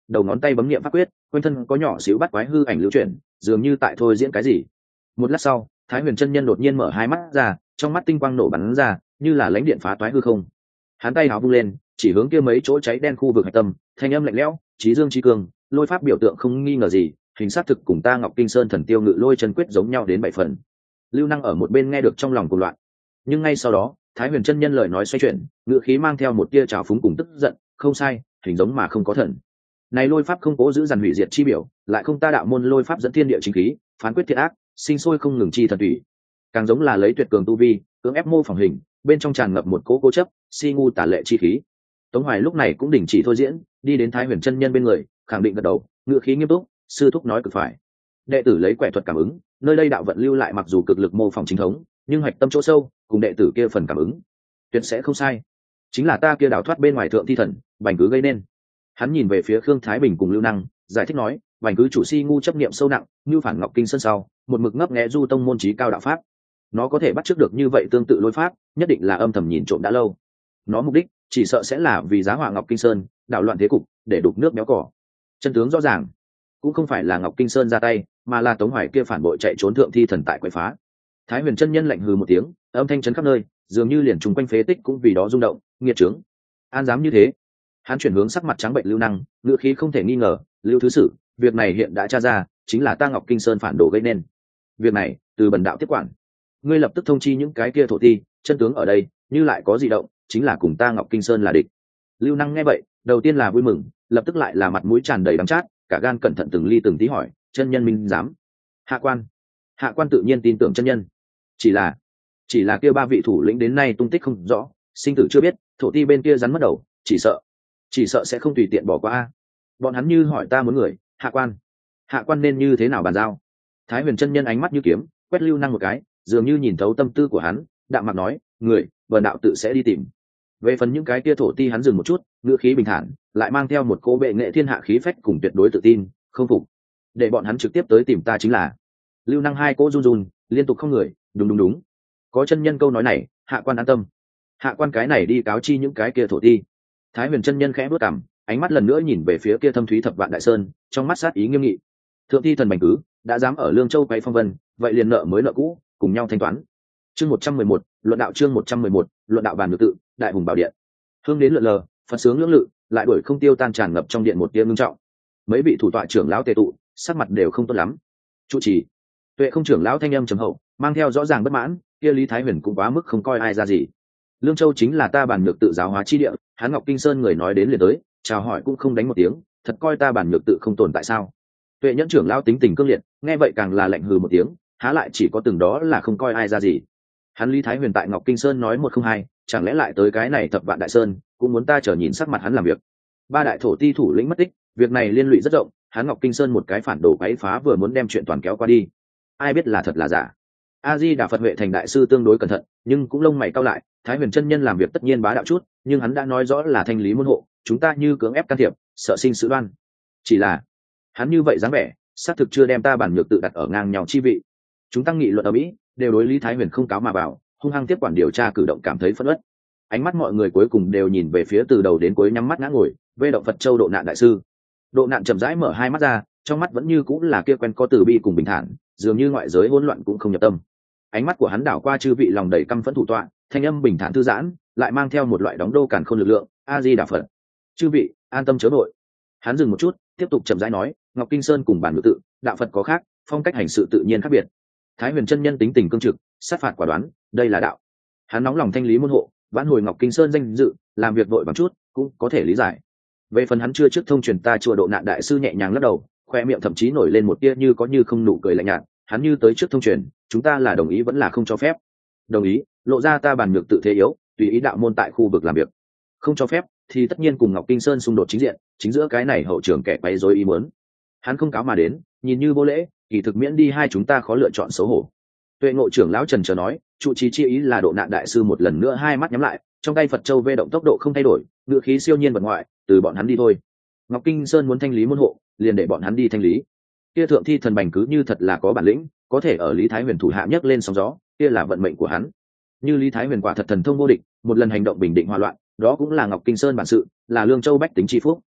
Speaker 1: đầu ngón tay bấm nghiệm pháp quyết, quanh thân có nhỏ xíu bắt quái hư ảnh lưu chuyển, dường như tại thôi diễn cái gì. Một lát sau, Thái Huyền chân nhân đột nhiên mở hai mắt ra, trong mắt tinh quang nổ bắn ra, như là lãnh điện phá toái hư không. Hắn tay hào vung lên, chỉ hướng kia mấy chỗ cháy đen khu vực hạch tâm, thanh âm lạnh lẽo, trí dương trí cường, lôi pháp biểu tượng không nghi ngờ gì, hình sát thực cùng ta Ngọc Kinh Sơn thần tiêu ngự lôi chân quyết giống nhau đến bảy phần. Lưu Năng ở một bên nghe được trong lòng cuồng loạn, nhưng ngay sau đó, Thái Huyền chân nhân lời nói xoay chuyển, ngữ khí mang theo một tia trào phúng cùng tức giận, không sai, hình giống mà không có thần. Này lôi pháp không cố giữ dàn hủy diệt chi biểu, lại không ta đạo môn lôi pháp dẫn thiên địa chính khí, phán quyết thiện ác, sinh sôi không ngừng chi thần thủy. Càng giống là lấy tuyệt cường tu vi, cưỡng ép mô phỏng hình, bên trong tràn ngập một cố cố chấp, si ngu tả lệ chi khí. Tống Hoài lúc này cũng đình chỉ thôi diễn, đi đến Thái Huyền chân nhân bên người, khẳng định gật đầu, ngữ khí nghiêm túc, sư thúc nói cực phải. Đệ tử lấy quẻ thuật cảm ứng, nơi đây đạo vận lưu lại mặc dù cực lực mô phỏng chính thống, nhưng hoạch tâm chỗ sâu, cùng đệ tử kia phần cảm ứng, tuyệt sẽ không sai. Chính là ta kia đào thoát bên ngoài thượng thi thần, bành cứ gây nên. Hắn nhìn về phía Khương Thái Bình cùng Lưu Năng, giải thích nói, bành cứ chủ si ngu chấp niệm sâu nặng, như phản Ngọc Kinh Sơn sau, một mực ngấp nghé du tông môn trí cao đạo pháp. Nó có thể bắt chước được như vậy tương tự lôi pháp, nhất định là âm thầm nhìn trộm đã lâu. Nó mục đích chỉ sợ sẽ là vì giá họa Ngọc Kinh Sơn, đảo loạn thế cục, để đục nước béo cỏ. Chân tướng rõ ràng, cũng không phải là Ngọc Kinh Sơn ra tay, mà là Tống Hoài kia phản bội chạy trốn thượng thi thần tại quậy phá. Thái Huyền chân nhân lạnh hừ một tiếng, âm thanh chấn khắp nơi, dường như liền trùng quanh phế tích cũng vì đó rung động, nghiệt trướng. An dám như thế? Hắn chuyển hướng sắc mặt trắng bệnh Lưu Năng, ngữ khí không thể nghi ngờ, Lưu thứ sử, việc này hiện đã tra ra, chính là ta Ngọc Kinh Sơn phản đồ gây nên. Việc này, từ bần đạo tiếp quản. Ngươi lập tức thông chi những cái kia thổ ti, chân tướng ở đây, như lại có gì động, chính là cùng ta Ngọc Kinh Sơn là địch. Lưu Năng nghe vậy, đầu tiên là vui mừng, lập tức lại là mặt mũi tràn đầy đắng chát, cả gan cẩn thận từng ly từng tí hỏi, chân nhân minh dám? Hạ quan, hạ quan tự nhiên tin tưởng chân nhân. Chỉ là, chỉ là kia ba vị thủ lĩnh đến nay tung tích không rõ, sinh tử chưa biết, thổ ti bên kia rắn mất đầu, chỉ sợ, chỉ sợ sẽ không tùy tiện bỏ qua a. Bọn hắn như hỏi ta muốn người, hạ quan, hạ quan nên như thế nào bàn giao? Thái Huyền chân nhân ánh mắt như kiếm, quét Lưu Năng một cái, dường như nhìn thấu tâm tư của hắn, đạm mặt nói, người, vần đạo tự sẽ đi tìm. Về phần những cái kia thổ ti hắn dừng một chút, ngữ khí bình thản, lại mang theo một cô bệ nghệ thiên hạ khí phách cùng tuyệt đối tự tin, không phục. Để bọn hắn trực tiếp tới tìm ta chính là. Lưu Năng hai cỗ run run, liên tục không người, đúng đúng đúng. Có chân nhân câu nói này, hạ quan an tâm. Hạ quan cái này đi cáo chi những cái kia thổ ti. Thái Huyền chân nhân khẽ bước cằm, ánh mắt lần nữa nhìn về phía kia thâm thúy thập vạn đại sơn, trong mắt sát ý nghiêm nghị. Thượng thi thần bành cứ đã dám ở Lương Châu quay phong vân, vậy liền nợ mới nợ cũ, cùng nhau thanh toán. Chương một trăm mười một, luận đạo chương một trăm mười một, luận đạo bàn nhược tự, đại hùng bảo điện. Hương đến lượn lờ, Phật sướng lưỡng lự, lại đuổi không tiêu tan tràn ngập trong điện một tia ngưng trọng. Mấy vị thủ tọa trưởng lão tề tụ, sắc mặt đều không tốt lắm. Chủ trì, Tuệ không trưởng lão thanh âm trầm hậu, mang theo rõ ràng bất mãn, kia Lý Thái Huyền cũng quá mức không coi ai ra gì. Lương Châu chính là ta bản nhược tự giáo hóa chi địa, hắn Ngọc Kinh Sơn người nói đến liền tới, chào hỏi cũng không đánh một tiếng, thật coi ta bản nhược tự không tồn tại sao? Tuệ nhẫn trưởng lão tính tình cương liệt, nghe vậy càng là lạnh hừ một tiếng, há lại chỉ có từng đó là không coi ai ra gì. Hắn Lý Thái Huyền tại Ngọc Kinh Sơn nói một không hai, chẳng lẽ lại tới cái này thập vạn đại sơn, cũng muốn ta chờ nhìn sắc mặt hắn làm việc. Ba đại thổ ti thủ lĩnh mất tích, việc này liên lụy rất rộng, hắn Ngọc Kinh Sơn một cái phản đồ quấy phá vừa muốn đem chuyện toàn kéo qua đi. Ai biết là thật là giả. A Di Đà Phật Huệ thành đại sư tương đối cẩn thận, nhưng cũng lông mày cau lại, Thái Huyền chân nhân làm việc tất nhiên bá đạo chút, nhưng hắn đã nói rõ là thanh lý môn hộ, chúng ta như cưỡng ép can thiệp, sợ sinh sự đoan. Chỉ là, hắn như vậy dáng vẻ, xác thực chưa đem ta bản nhược tự đặt ở ngang nhau chi vị. Chúng tăng nghị luận ở Mỹ, đều đối Lý Thái Huyền không cáo mà vào, hung hăng tiếp quản điều tra cử động cảm thấy phẫn uất. Ánh mắt mọi người cuối cùng đều nhìn về phía từ đầu đến cuối nhắm mắt ngã ngồi, vê động Phật Châu Độ Nạn đại sư. Độ Nạn chậm rãi mở hai mắt ra, trong mắt vẫn như cũng là kia quen có từ bi cùng bình thản, dường như ngoại giới hỗn loạn cũng không nhập tâm. Ánh mắt của hắn đảo qua chư vị lòng đầy căm phẫn thủ tọa, thanh âm bình thản thư giãn, lại mang theo một loại đóng đô càn khôn lực lượng. A Di Đà Phật, chư vị an tâm chớ vội. Hắn dừng một chút, tiếp tục chậm rãi nói, Ngọc Kinh Sơn cùng bản ngự tự, đạo Phật có khác, phong cách hành sự tự nhiên khác biệt. Thái Huyền chân nhân tính tình cương trực, sát phạt quả đoán, đây là đạo. Hắn nóng lòng thanh lý môn hộ, vãn hồi Ngọc Kinh Sơn danh dự, làm việc vội bằng chút, cũng có thể lý giải. Về phần hắn chưa trước thông truyền ta chùa Độ Nạn đại sư nhẹ nhàng lắc đầu, khoe miệng thậm chí nổi lên một tia như có như không nụ cười lạnh nhạt. Hắn như tới trước thông truyền, chúng ta là đồng ý vẫn là không cho phép. Đồng ý, lộ ra ta bản nhược tự thế yếu, tùy ý đạo môn tại khu vực làm việc. Không cho phép, thì tất nhiên cùng Ngọc Kinh Sơn xung đột chính diện, chính giữa cái này hậu trường kẻ quấy rối ý muốn. Hắn không cáo mà đến, nhìn như vô lễ, kỳ thực miễn đi hai chúng ta khó lựa chọn xấu hổ. Tuệ Ngộ trưởng lão trần chờ nói, trụ trì chi ý là Độ Nạn đại sư một lần nữa hai mắt nhắm lại, trong tay Phật Châu vê động tốc độ không thay đổi, ngựa khí siêu nhiên vật ngoại, từ bọn hắn đi thôi. Ngọc Kinh Sơn muốn thanh lý môn hộ, liền để bọn hắn đi thanh lý. Kia thượng thi thần bành cứ như thật là có bản lĩnh, có thể ở Lý Thái Huyền thủ hạ nhấc lên sóng gió, kia là vận mệnh của hắn. Như Lý Thái Huyền quả thật thần thông vô địch, một lần hành động bình định hòa loạn, đó cũng là Ngọc Kinh Sơn bản sự, là Lương Châu bách tính chi phúc.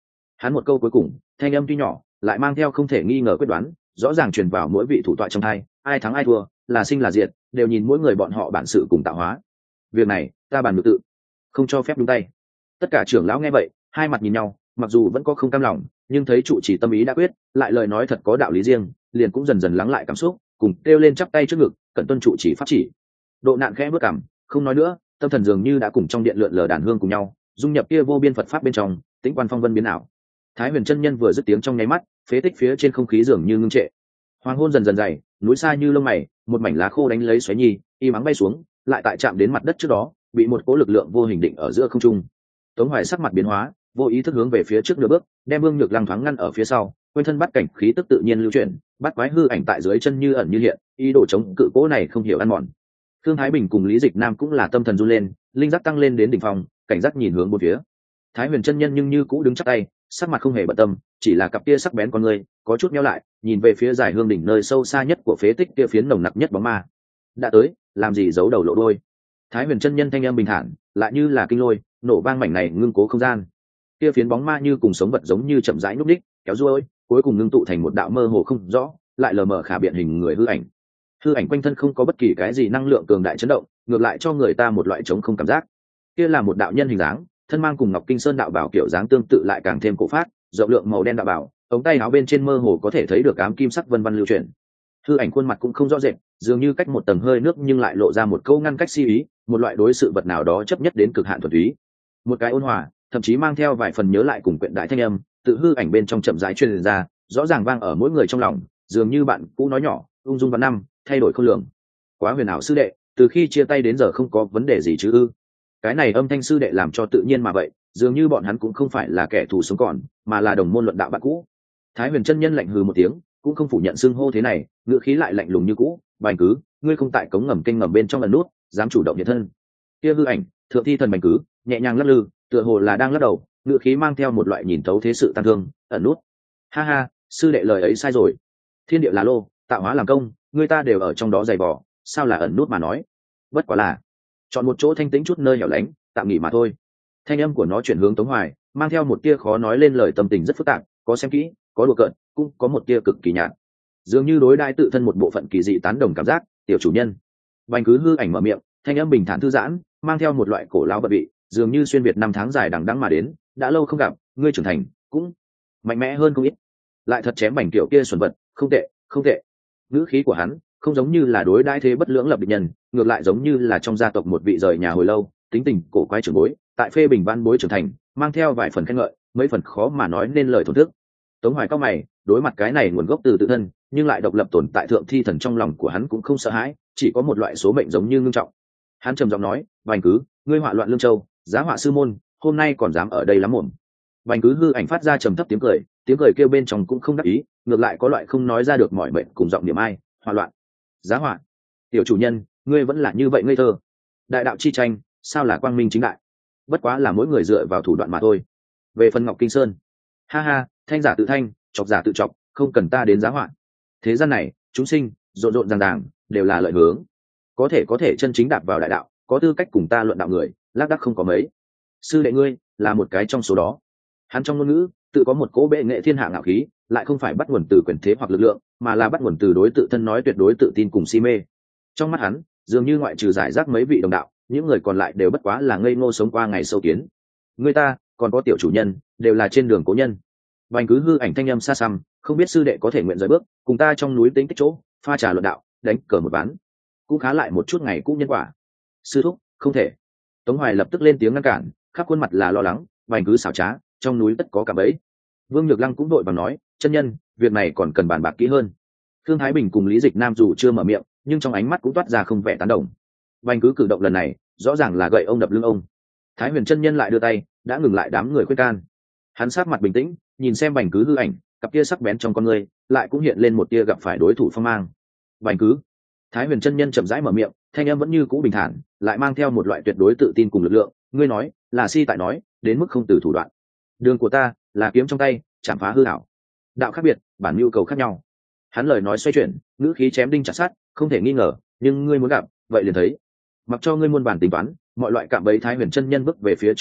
Speaker 1: Hắn một câu cuối cùng, thanh âm tuy nhỏ lại mang theo không thể nghi ngờ quyết đoán, rõ ràng truyền vào mỗi vị thủ tọa trong hai, ai thắng ai thua, là sinh là diệt, đều nhìn mỗi người bọn họ bản sự cùng tạo hóa. Việc này ta bàn ngược tự, không cho phép đúng tay. Tất cả trưởng lão nghe vậy, hai mặt nhìn nhau, mặc dù vẫn có không cam lòng, nhưng thấy trụ trì tâm ý đã quyết, lại lời nói thật có đạo lý riêng, liền cũng dần dần lắng lại cảm xúc, cùng kêu lên chắp tay trước ngực, cẩn tuân trụ trì pháp chỉ. Độ nạn khẽ bước cảm, không nói nữa, tâm thần dường như đã cùng trong điện lượn lờ đàn hương cùng nhau, dung nhập kia vô biên Phật pháp bên trong, tĩnh quan phong vân biến ảo. Thái Huyền chân nhân vừa dứt tiếng trong nháy mắt, phế tích phía trên không khí dường như ngưng trệ. Hoàng hôn dần dần dày, núi xa như lông mày, một mảnh lá khô đánh lấy xoáy nhi, y mắng bay xuống, lại tại chạm đến mặt đất trước đó, bị một cỗ lực lượng vô hình định ở giữa không trung. Tống Hoài sắc mặt biến hóa, vô ý thức hướng về phía trước nửa bước, đem Vương Nhược Lăng thoáng ngăn ở phía sau, quanh thân bắt cảnh khí tức tự nhiên lưu chuyển, bắt quái hư ảnh tại dưới chân như ẩn như hiện, ý đồ chống cự cỗ này không hiểu ăn mòn. Thương Thái Bình cùng Lý Dịch Nam cũng là tâm thần run lên, linh giác tăng lên đến đỉnh phong, cảnh giác nhìn hướng bốn phía. Thái Huyền chân nhân nhưng như cũ đứng chắp tay, sắc mặt không hề bận tâm, chỉ là cặp kia sắc bén con người có chút nheo lại, nhìn về phía giải hương đỉnh nơi sâu xa nhất của phế tích kia phiến nồng nặc nhất bóng ma. Đã tới, làm gì giấu đầu lộ đôi. Thái Huyền chân nhân thanh âm bình thản, lại như là kinh lôi, nổ vang mảnh này ngưng cố không gian. Kia phiến bóng ma như cùng sống vật giống như chậm rãi núp đích, kéo ruôi, cuối cùng ngưng tụ thành một đạo mơ hồ không rõ, lại lờ mờ khả biện hình người hư ảnh. Hư ảnh quanh thân không có bất kỳ cái gì năng lượng cường đại chấn động, ngược lại cho người ta một loại trống không cảm giác. Kia là một đạo nhân hình dáng, thân mang cùng Ngọc Kinh Sơn đạo bảo kiểu dáng tương tự lại càng thêm cổ phát, rộng lượng màu đen đạo bảo, ống tay áo bên trên mơ hồ có thể thấy được ám kim sắc vân vân lưu chuyển. Hư ảnh khuôn mặt cũng không rõ rệt, dường như cách một tầng hơi nước nhưng lại lộ ra một câu ngăn cách si ý, một loại đối sự vật nào đó chấp nhất đến cực hạn thuần túy. Một cái ôn hòa, thậm chí mang theo vài phần nhớ lại cùng quyện đại thanh âm, tự hư ảnh bên trong chậm rãi truyền ra, rõ ràng vang ở mỗi người trong lòng, dường như bạn cũ nói nhỏ, ung dung vạn năm, thay đổi khôn lường. Quá huyền ảo sư đệ, từ khi chia tay đến giờ không có vấn đề gì chứ ư? Cái này âm thanh sư đệ làm cho tự nhiên mà vậy, dường như bọn hắn cũng không phải là kẻ thù sống còn, mà là đồng môn luận đạo bạn cũ. Thái Huyền chân nhân lạnh hừ một tiếng, cũng không phủ nhận xưng hô thế này, ngữ khí lại lạnh lùng như cũ. Bành Cứ, ngươi không tại cống ngầm kênh ngầm bên trong lần nút, dám chủ động hiện thân. Kia hư ảnh, thượng thi thần Bành Cứ, nhẹ nhàng lắc lư, tựa hồ là đang lắc đầu, ngữ khí mang theo một loại nhìn thấu thế sự tăng thương, ẩn nút. Ha ha, sư đệ lời ấy sai rồi. Thiên địa là lô, tạo hóa làm công, người ta đều ở trong đó dày vò, sao là ẩn nút mà nói? Bất quá là chọn một chỗ thanh tĩnh chút nơi hẻo lánh, tạm nghỉ mà thôi. Thanh âm của nó chuyển hướng Tống Hoài, mang theo một tia khó nói lên lời tâm tình rất phức tạp, có xem kỹ, có đùa cợt, cũng có một tia cực kỳ nhạt, dường như đối đãi tự thân một bộ phận kỳ dị tán đồng cảm giác. Tiểu chủ nhân. Bành Cứ hư ảnh mở miệng, thanh âm bình thản thư giãn, mang theo một loại cổ lão bật vị, dường như xuyên việt năm tháng dài đằng đẵng mà đến, đã lâu không gặp, ngươi trưởng thành cũng mạnh mẽ hơn không ít. Lại thật chém Bành Kiểu kia xuẩn vật, không tệ, không tệ. Ngữ khí của hắn không giống như là đối đãi thế bất lưỡng lập địch nhân, ngược lại giống như là trong gia tộc một vị rời nhà hồi lâu, tính tình cổ quái trưởng bối, tại phê bình văn bối trưởng thành, mang theo vài phần khen ngợi, mấy phần khó mà nói nên lời thổn thức. Tống Hoài cao mày, đối mặt cái này nguồn gốc từ tự thân, nhưng lại độc lập tồn tại thượng thi thần trong lòng của hắn cũng không sợ hãi, chỉ có một loại số mệnh giống như ngưng trọng. Hắn trầm giọng nói, Bành Cứ, ngươi họa loạn lương châu, giá họa sư môn, hôm nay còn dám ở đây lắm mồm. Bành Cứ hư ảnh phát ra trầm thấp tiếng cười, tiếng cười kêu bên trong cũng không đắc ý, ngược lại có loại không nói ra được mỏi mệt cùng giọng niệm ai, họa loạn, giá họa. Tiểu chủ nhân, ngươi vẫn là như vậy ngây thơ. Đại đạo chi tranh, sao là quang minh chính đại? Bất quá là mỗi người dựa vào thủ đoạn mà thôi. Về phần Ngọc Kinh Sơn, ha ha, thanh giả tự thanh, chọc giả tự chọc, không cần ta đến giá họa. Thế gian này, chúng sinh rộn rộn ràng ràng, đều là lợi hướng. Có thể có thể chân chính đạp vào đại đạo, có tư cách cùng ta luận đạo người, lác đác không có mấy. Sư đệ ngươi là một cái trong số đó. Hắn trong ngôn ngữ tự có một cỗ bệ nghệ thiên hạ ngạo khí, lại không phải bắt nguồn từ quyền thế hoặc lực lượng, mà là bắt nguồn từ đối tự thân nói tuyệt đối tự tin cùng si mê. Trong mắt hắn, dường như ngoại trừ giải rác mấy vị đồng đạo, những người còn lại đều bất quá là ngây ngô sống qua ngày sâu kiến. Người ta còn có tiểu chủ nhân, đều là trên đường cố nhân. Bành Cứ hư ảnh thanh âm xa xăm, không biết sư đệ có thể nguyện rời bước, cùng ta trong núi tính tích chỗ, pha trà luận đạo, đánh cờ một ván, cũng khá lại một chút ngày cũ nhân quả. Sư thúc, không thể. Tống Hoài lập tức lên tiếng ngăn cản, khắp khuôn mặt là lo lắng. Bành Cứ xảo trá, trong núi tất có cả bẫy. Vương Nhược Lăng cũng đội bằng nói, chân nhân, việc này còn cần bàn bạc kỹ hơn. Thương Thái Bình cùng Lý Dịch Nam dù chưa mở miệng, nhưng trong ánh mắt cũng toát ra không vẻ tán đồng. Bành Cứ cử động lần này rõ ràng là gậy ông đập lưng ông. Thái Huyền chân nhân lại đưa tay đã ngừng lại đám người khuyên can. Hắn sát mặt bình tĩnh nhìn xem Bành Cứ hư ảnh, cặp kia sắc bén trong con người lại cũng hiện lên một tia gặp phải đối thủ phong mang. Bành Cứ. Thái Huyền chân nhân chậm rãi mở miệng, thanh âm vẫn như cũ bình thản, lại mang theo một loại tuyệt đối tự tin cùng lực lượng. Ngươi nói là si tại nói, đến mức không từ thủ đoạn. Đường của ta là kiếm trong tay, chạm phá hư ảo. Đạo khác biệt, bản nhu cầu khác nhau. Hắn lời nói xoay chuyển, ngữ khí chém đinh chặt sắt, không thể nghi ngờ, nhưng ngươi muốn gặp, vậy liền thấy. Mặc cho ngươi muôn bản tính toán, mọi loại cạm bẫy, Thái Huyền chân nhân bước về phía trước một bước,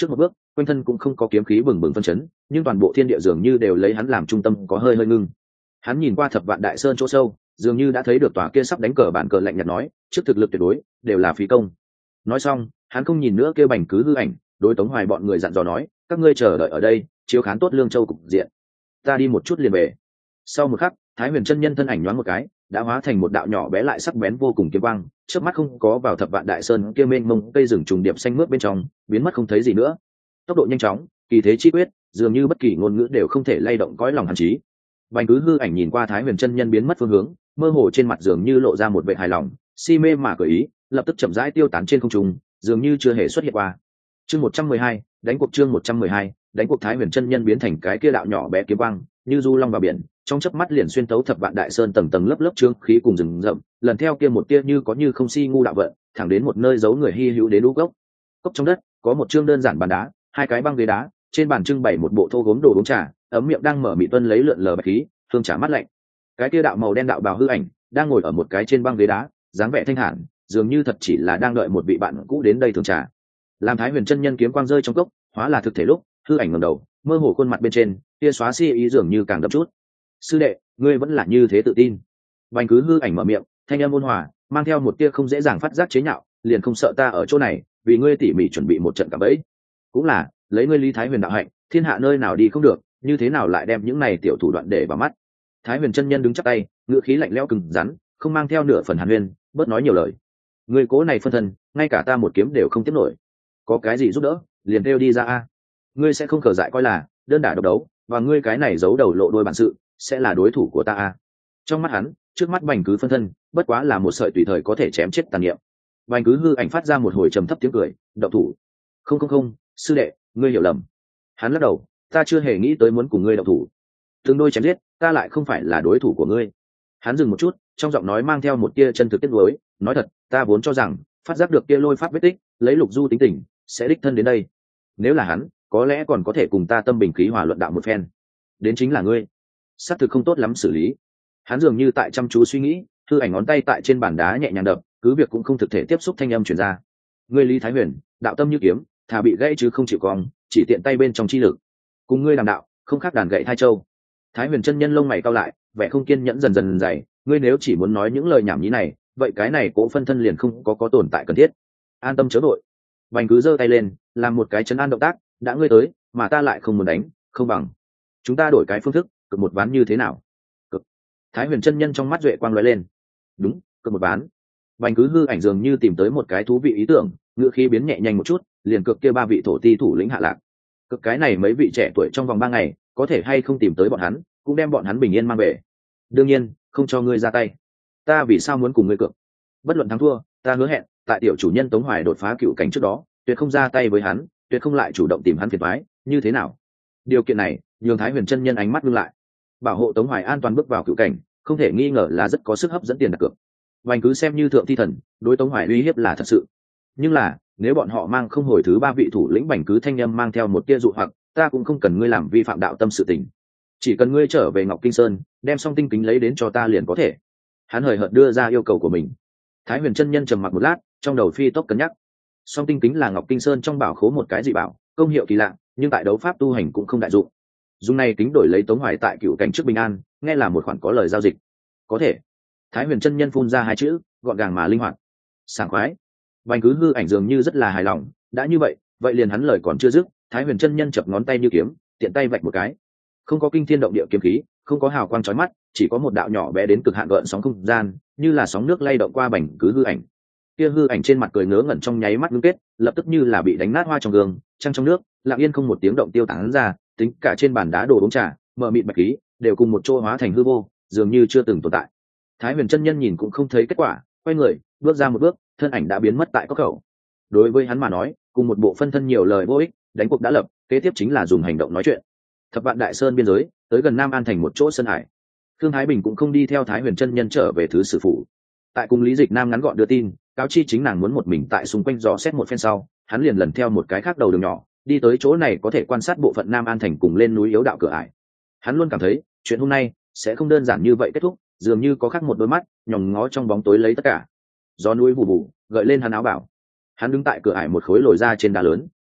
Speaker 1: quanh thân cũng không có kiếm khí bừng bừng phân chấn, nhưng toàn bộ thiên địa dường như đều lấy hắn làm trung tâm, có hơi hơi ngưng. Hắn nhìn qua thập vạn đại sơn chỗ sâu, dường như đã thấy được tòa kia sắp đánh cờ bản cờ, lạnh nhạt nói, trước thực lực tuyệt đối đều là phí công. Nói xong, hắn không nhìn nữa kêu Bành Cứ hư ảnh, đối Tống Hoài bọn người dặn dò nói, các ngươi chờ đợi ở đây, chiếu khán tốt Lương Châu cục diện, ta đi một chút liền về. Sau một khắc, Thái Huyền chân nhân thân ảnh nhoáng một cái, đã hóa thành một đạo nhỏ bé lại sắc bén vô cùng kiếm quang, chớp mắt không có vào thập vạn đại sơn kia mênh mông cây rừng trùng điệp xanh mướt bên trong, biến mất không thấy gì nữa. Tốc độ nhanh chóng, kỳ thế chi quyết, dường như bất kỳ ngôn ngữ đều không thể lay động cõi lòng hắn trí. Bành Cứ hư ảnh nhìn qua Thái Huyền chân nhân biến mất phương hướng, mơ hồ trên mặt dường như lộ ra một vẻ hài lòng, si mê mà cười ý, lập tức chậm rãi tiêu tán trên không trung, dường như chưa hề xuất hiện qua. Chương một trăm mười hai, đánh cuộc chương một trăm mười hai, đánh cuộc. Thái Huyền chân nhân biến thành cái kia đạo nhỏ bé kiếm quang, như du long vào biển, trong chớp mắt liền xuyên tấu thập vạn đại sơn tầng tầng lớp lớp trướng khí cùng rừng rậm, lần theo kia một tia như có như không si ngu đạo vận, thẳng đến một nơi giấu người hi hữu đến đu gốc. Cốc trong đất có một chương đơn giản bàn đá, hai cái băng ghế đá, trên bàn trưng bày một bộ thô gốm đồ uống trà, ấm miệng đang mở mị tuân lấy lượn lờ bạch khí, hương trà mát lạnh. Cái kia đạo màu đen đạo bào hư ảnh đang ngồi ở một cái trên băng ghế đá, dáng vẻ thanh hẳn, dường như thật chỉ là đang đợi một vị bạn cũ đến đây thưởng trà. Làm Thái Huyền chân nhân kiếm quang rơi trong cốc, hóa là thực thể lúc, hư ảnh ngẩng đầu, mơ hồ khuôn mặt bên trên, kia xóa si ý dường như càng đậm chút. Sư đệ, ngươi vẫn là như thế tự tin. Bành Cứ hư ảnh mở miệng, thanh âm ôn hòa, mang theo một tia không dễ dàng phát giác chế nhạo, liền không sợ ta ở chỗ này, vì ngươi tỉ mỉ chuẩn bị một trận cả bẫy. Cũng là, lấy ngươi Lý Thái Huyền đạo hạnh, thiên hạ nơi nào đi không được, như thế nào lại đem những này tiểu thủ đoạn để vào mắt. Thái Huyền chân nhân đứng chắp tay, ngữ khí lạnh lẽo cứng rắn, không mang theo nửa phần hàn huyên, bớt nói nhiều lời. Ngươi cố này phân thân, ngay cả ta một kiếm đều không tiếp nổi, có cái gì giúp đỡ, liền kêu đi ra a. Ngươi sẽ không cờ dại coi là đơn đả độc đấu, và ngươi cái này giấu đầu lộ đôi bản sự, sẽ là đối thủ của ta a. Trong mắt hắn, trước mắt Bành Cứ phân thân, bất quá là một sợi tùy thời có thể chém chết tàn niệm. Bành Cứ hư ảnh phát ra một hồi trầm thấp tiếng cười, động thủ. Không không không, sư đệ, ngươi hiểu lầm. Hắn lắc đầu, ta chưa hề nghĩ tới muốn cùng ngươi động thủ. Từng đôi chém giết, ta lại không phải là đối thủ của ngươi. Hắn dừng một chút, trong giọng nói mang theo một tia chân thực tiết nuối, nói thật, ta vốn cho rằng phát giác được kia lôi pháp vết tích, lấy Lục Du tính tình, sẽ đích thân đến đây. Nếu là hắn, có lẽ còn có thể cùng ta tâm bình khí hòa luận đạo một phen. Đến chính là ngươi, xác thực không tốt lắm xử lý. Hắn dường như tại chăm chú suy nghĩ, hư ảnh ngón tay tại trên bàn đá nhẹ nhàng đập, cứ việc cũng không thực thể tiếp xúc thanh âm truyền ra. Ngươi Lý Thái Huyền, đạo tâm như kiếm, thà bị gãy chứ không chịu cong, chỉ tiện tay bên trong chi lực. Cùng ngươi làm đạo, không khác đàn gậy thai châu. Thái Huyền chân nhân lông mày cau lại, vẻ không kiên nhẫn dần dần dày, ngươi nếu chỉ muốn nói những lời nhảm nhí này, vậy cái này Cố phân thân liền không có có tồn tại cần thiết. An tâm chớ vội. Bành Cứ giơ tay lên, làm một cái chấn an động tác, đã ngươi tới, mà ta lại không muốn đánh, không bằng chúng ta đổi cái phương thức, cực một ván như thế nào? Cực. Thái Huyền chân nhân trong mắt duệ quang lóe lên. Đúng, cực một ván. Bành Cứ hư ảnh dường như tìm tới một cái thú vị ý tưởng, ngữ khí biến nhẹ nhanh một chút, liền cực kia ba vị thổ ti thủ lĩnh hạ lạc. Cực cái này mấy vị trẻ tuổi trong vòng ba ngày, có thể hay không tìm tới bọn hắn, cũng đem bọn hắn bình yên mang về. Đương nhiên, không cho ngươi ra tay. Ta vì sao muốn cùng ngươi cược? Bất luận thắng thua, ta hứa hẹn, tại tiểu chủ nhân Tống Hoài đột phá cựu cảnh trước đó, tuyệt không ra tay với hắn, tuyệt không lại chủ động tìm hắn phiền toái, như thế nào? Điều kiện này, nhường Thái Huyền chân nhân ánh mắt ngưng lại. Bảo hộ Tống Hoài an toàn bước vào cựu cảnh, không thể nghi ngờ là rất có sức hấp dẫn tiền đặt cược. Vành Cứ xem như thượng thi thần, đối Tống Hoài uy hiếp là thật sự. Nhưng là, nếu bọn họ mang không hồi thứ ba vị thủ lĩnh Bành Cứ thanh âm mang theo một tia dụ hoặc, ta cũng không cần ngươi làm vi phạm đạo tâm sự tình. Chỉ cần ngươi trở về Ngọc Kinh Sơn, đem Song Tinh Kính lấy đến cho ta liền có thể. Hắn hời hợt đưa ra yêu cầu của mình. Thái Huyền chân nhân trầm mặc một lát, trong đầu phi tốc cân nhắc. Song Tinh Kính là Ngọc Kinh Sơn trong bảo khố một cái dị bảo, công hiệu kỳ lạ, nhưng tại đấu pháp tu hành cũng không đại dụng. Dùng này kính đổi lấy Tống Hoài tại cựu cảnh trước bình an, nghe là một khoản có lời giao dịch. Có thể. Thái Huyền chân nhân phun ra hai chữ, gọn gàng mà linh hoạt. Sảng khoái. Bành Cứ hư ảnh dường như rất là hài lòng, đã như vậy, vậy liền hắn lời còn chưa dứt, Thái Huyền chân nhân chập ngón tay như kiếm, tiện tay vạch một cái. Không có kinh thiên động địa kiếm khí, không có hào quang chói mắt, chỉ có một đạo nhỏ bé đến cực hạn gợn sóng không gian, như là sóng nước lay động qua Bành Cứ hư ảnh. Kia hư ảnh trên mặt cười ngớ ngẩn trong nháy mắt ngưng kết, lập tức như là bị đánh nát hoa trong gương, trăng trong nước, lặng yên không một tiếng động tiêu tán ra, tính cả trên bàn đá đồ uống trà, mờ mịt bạch khí, đều cùng một chỗ hóa thành hư vô, dường như chưa từng tồn tại. Thái Huyền chân nhân nhìn cũng không thấy kết quả, quay người, bước ra một bước, thân ảnh đã biến mất tại cốc khẩu. Đối với hắn mà nói, cùng một bộ phân thân nhiều lời vô ích, đánh cuộc đã lập, kế tiếp chính là dùng hành động nói chuyện. Thập vạn đại sơn biên giới, tới gần Nam An thành một chỗ sân hải. Thương Thái Bình cũng không đi theo Thái Huyền chân nhân trở về thứ sử phủ. Tại cung Lý Dịch Nam ngắn gọn đưa tin, cáo chi chính nàng muốn một mình tại xung quanh dò xét một phen sau, hắn liền lần theo một cái khác đầu đường nhỏ, đi tới chỗ này có thể quan sát bộ phận Nam An thành cùng lên núi yếu đạo cửa ải. Hắn luôn cảm thấy, chuyện hôm nay sẽ không đơn giản như vậy kết thúc, dường như có khác một đôi mắt nhòm ngó trong bóng tối lấy tất cả. Gió núi vụ vụ gợi lên hắn áo bảo. Hắn đứng tại cửa ải một khối lồi ra trên đá lớn,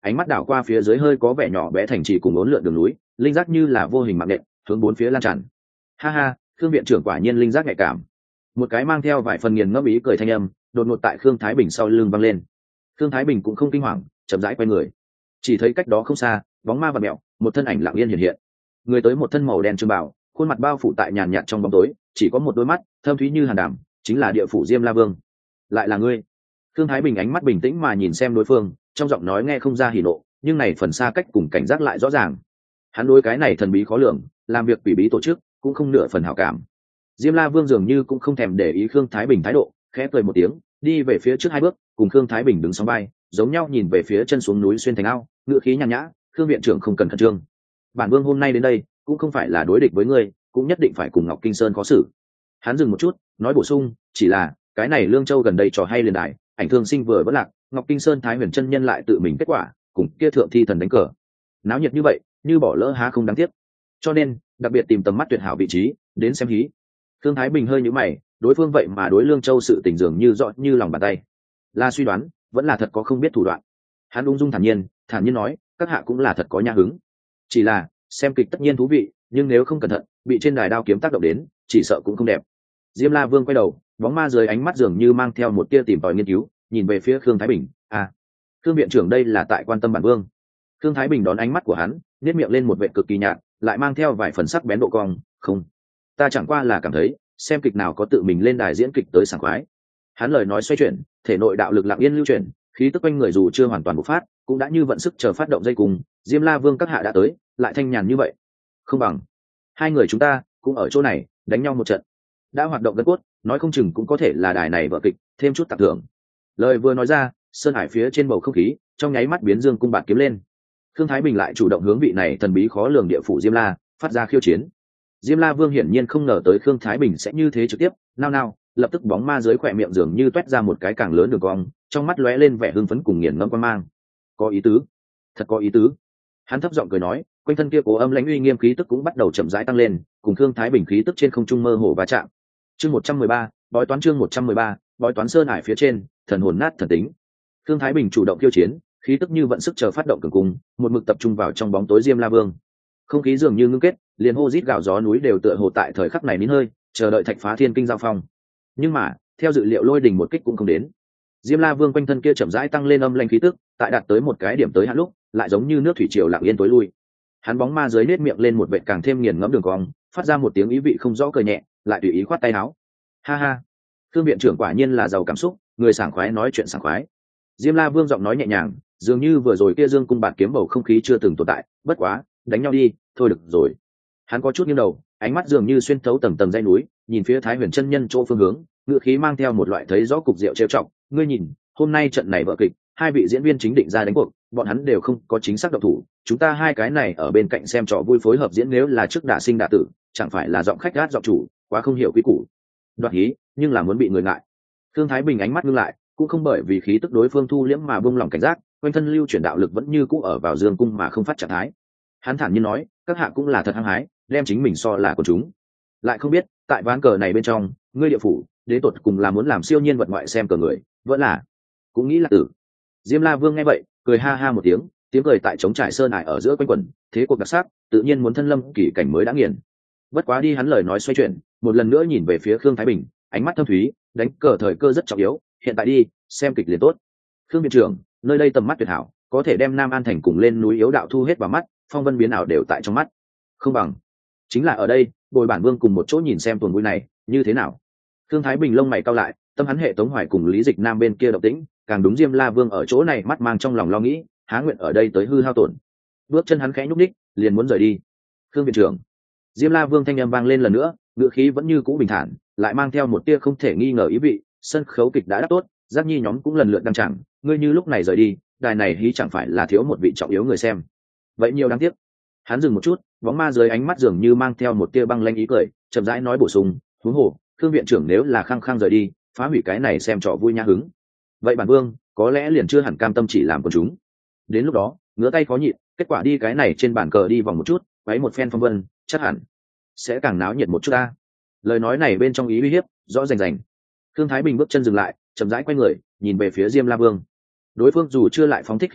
Speaker 1: ánh mắt đảo qua phía dưới hơi có vẻ nhỏ bé thành trì cùng ốn lượn đường núi, linh giác như là vô hình mạng nện hướng bốn phía lan tràn. Ha ha, Khương viện trưởng quả nhiên linh giác nhạy cảm. Một cái mang theo vài phần nghiền ngẫm ý cười thanh âm đột ngột tại Khương Thái Bình sau lưng vang lên. Khương Thái Bình cũng không kinh hoàng, chậm rãi quay người, chỉ thấy cách đó không xa bóng ma và mẹo, một thân ảnh lặng yên hiện hiện. Người tới một thân màu đen trường bào, khuôn mặt bao phủ tại nhàn nhạt trong bóng tối, chỉ có một đôi mắt thâm thúy như hàn đàm, chính là địa phủ Diêm La Vương. Lại là ngươi? Khương Thái Bình ánh mắt bình tĩnh mà nhìn xem đối phương, trong giọng nói nghe không ra hỉ nộ, nhưng này phần xa cách cùng cảnh giác lại rõ ràng. Hắn đối cái này thần bí khó lường, làm việc quỷ bí tổ chức, cũng không nửa phần hảo cảm. Diêm La Vương dường như cũng không thèm để ý Khương Thái Bình thái độ, khẽ cười một tiếng, đi về phía trước hai bước, cùng Khương Thái Bình đứng song vai, giống nhau nhìn về phía chân xuống núi xuyên thành ao, ngựa khí nhàn nhã, Khương viện trưởng không cần khẩn trương. Bản vương hôm nay đến đây, cũng không phải là đối địch với ngươi, cũng nhất định phải cùng Ngọc Kinh Sơn có xử. Hắn dừng một chút, nói bổ sung, chỉ là cái này Lương Châu gần đây trò hay liền đài, ảnh thương sinh vừa vỡ lạc, Ngọc Kinh Sơn Thái Huyền chân nhân lại tự mình kết quả, cùng kia thượng thi thần đánh cờ, náo nhiệt như vậy, như bỏ lỡ há không đáng tiếc. Cho nên, đặc biệt tìm tầm mắt tuyệt hảo vị trí, đến xem hí. Thương Thái Bình hơi nhíu mày, đối phương vậy mà đối Lương Châu sự tình dường như rõ như lòng bàn tay. Là suy đoán, vẫn là thật có không biết thủ đoạn. Hắn ung dung thản nhiên, thản nhiên nói, các hạ cũng là thật có nha hứng. Chỉ là, xem kịch tất nhiên thú vị, nhưng nếu không cẩn thận, bị trên đài đao kiếm tác động đến, chỉ sợ cũng không đẹp. Diêm La Vương quay đầu, bóng ma dưới ánh mắt dường như mang theo một tia tìm tòi nghiên cứu, nhìn về phía Khương Thái Bình. À, Khương viện trưởng đây là tại quan tâm bản vương. Khương Thái Bình đón ánh mắt của hắn, nhếch miệng lên một vẻ cực kỳ nhạt, lại mang theo vài phần sắc bén độ cong. Không, ta chẳng qua là cảm thấy, xem kịch nào có tự mình lên đài diễn kịch tới sảng khoái. Hắn lời nói xoay chuyển, thể nội đạo lực lặng yên lưu chuyển, khí tức quanh người dù chưa hoàn toàn bộc phát, cũng đã như vận sức chờ phát động dây cùng. Diêm La Vương các hạ đã tới, lại thanh nhàn như vậy, không bằng hai người chúng ta cũng ở chỗ này đánh nhau một trận, đã hoạt động gân cốt, nói không chừng cũng có thể là đài này vở kịch thêm chút tặng thưởng. Lời vừa nói ra, sơn hải phía trên bầu không khí trong nháy mắt biến dương cung bạt kiếm lên. Khương Thái Bình lại chủ động hướng vị này thần bí khó lường địa phủ Diêm La phát ra khiêu chiến. Diêm La Vương hiển nhiên không ngờ tới Khương Thái Bình sẽ như thế trực tiếp, nao nao, lập tức bóng ma dưới khỏe miệng dường như toét ra một cái càng lớn đường cong, trong mắt lóe lên vẻ hưng phấn cùng nghiền ngẫm quan mang. Có ý tứ, thật có ý tứ. Hắn thấp giọng cười nói, quanh thân kia cố âm lãnh uy nghiêm khí tức cũng bắt đầu chậm rãi tăng lên, cùng Khương Thái Bình khí tức trên không trung mơ hồ va chạm. Chương một trăm mười ba, bói toán chương một trăm mười ba, bói toán sơn hải phía trên, thần hồn nát thần tính. Khương Thái Bình chủ động khiêu chiến, khí tức như vận sức chờ phát động cường cung, một mực tập trung vào trong bóng tối Diêm La Vương. Không khí dường như ngưng kết, liền hô rít gào gió núi đều tựa hồ tại thời khắc này nín hơi, chờ đợi thạch phá thiên kinh giao phong. Nhưng mà, theo dự liệu lôi đình một kích cũng không đến. Diêm La Vương quanh thân kia chậm rãi tăng lên âm lãnh khí tức, tại đạt tới một cái điểm tới hạn lúc, lại giống như nước thủy triều lặng yên tối lui. Hắn bóng ma dưới nết miệng lên một vệt càng thêm nghiền ngẫm đường cong, phát ra một tiếng ý vị không rõ cười nhẹ, lại tùy ý khoát tay áo. Ha ha, Thương viện trưởng quả nhiên là giàu cảm xúc, người sảng khoái nói chuyện sảng khoái. Diêm La Vương giọng nói nhẹ nhàng, dường như vừa rồi kia dương cung bạt kiếm bầu không khí chưa từng tồn tại. Bất quá, đánh nhau đi, thôi được rồi. Hắn có chút nghiêng đầu, ánh mắt dường như xuyên thấu tầng tầng dãy núi, nhìn phía Thái Huyền chân nhân chỗ phương hướng, ngựa khí mang theo một loại thấy rõ cục rượu trêu chọc. Ngươi nhìn, hôm nay trận này vở kịch, hai vị diễn viên chính định ra đánh cuộc, bọn hắn đều không có chính xác động thủ, chúng ta hai cái này ở bên cạnh xem trò vui phối hợp diễn, nếu là trước đả sinh đả tử, chẳng phải là giọng khách gát giọng chủ, quá không hiểu quy củ. Đoạt hí, nhưng là muốn bị người ngại. Thương Thái Bình ánh mắt ngưng lại, cũng không bởi vì khí tức đối phương thu liễm mà buông lỏng cảnh giác, quanh thân lưu chuyển đạo lực vẫn như cũ ở vào dương cung mà không phát trạng thái. Hắn thản nhiên nói, các hạ cũng là thật hăng hái, đem chính mình so là của chúng. Lại không biết, tại ván cờ này bên trong, ngươi địa phủ, đến tột cùng là muốn làm siêu nhiên vật ngoại xem cờ người, vẫn là cũng nghĩ là tử. Diêm La Vương nghe vậy, cười ha ha một tiếng, tiếng cười tại trống trải sơn ải ở giữa quanh quẩn, thế cuộc đặc sắc, tự nhiên muốn thân lâm kỳ cảnh mới đã nghiền. Bất quá đi, hắn lời nói xoay chuyển, một lần nữa nhìn về phía Khương Thái Bình, ánh mắt thâm thúy, đánh cờ thời cơ rất trọng yếu, hiện tại đi, xem kịch liền tốt. Khương viện trưởng, nơi đây tầm mắt tuyệt hảo, có thể đem Nam An thành cùng lên núi yếu đạo thu hết vào mắt, phong vân biến ảo đều tại trong mắt. Không bằng, chính là ở đây, bồi bản vương cùng một chỗ nhìn xem tuần vui này, như thế nào? Khương Thái Bình lông mày cau lại, tâm hắn hệ tống hoài cùng Lý Dịch Nam bên kia động tĩnh, càng đúng Diêm La Vương ở chỗ này mắt mang trong lòng lo nghĩ, há nguyện ở đây tới hư hao tổn. Bước chân hắn khẽ nhúc nhích, liền muốn rời đi. Khương viện trưởng. Diêm La Vương thanh âm vang lên lần nữa, ngữ khí vẫn như cũ bình thản, lại mang theo một tia không thể nghi ngờ ý vị. Sân khấu kịch đã đáp tốt, Giác Nhi nhóm cũng lần lượt đăng chẳng, ngươi như lúc này rời đi, đài này hí chẳng phải là thiếu một vị trọng yếu người xem. Vậy nhiều đáng tiếc. Hắn dừng một chút, bóng ma dưới ánh mắt dường như mang theo một tia băng lanh ý cười, chậm rãi nói bổ sung, huống hồ, Khương viện trưởng nếu là khăng khăng rời đi, phá hủy cái này xem trò vui nha hứng, vậy bản vương có lẽ liền chưa hẳn cam tâm chỉ làm của chúng. Đến lúc đó, ngứa tay khó nhịn, kết quả đi cái này trên bàn cờ đi vòng một chút, quấy một phen phong vân, chắc hẳn sẽ càng náo nhiệt một chút ta. Lời nói này bên trong ý uy hiếp rõ rành rành. Thương Thái Bình bước chân dừng lại, chậm rãi quay người, nhìn về phía Diêm La Vương. Đối phương dù chưa lại phóng thích khí thế,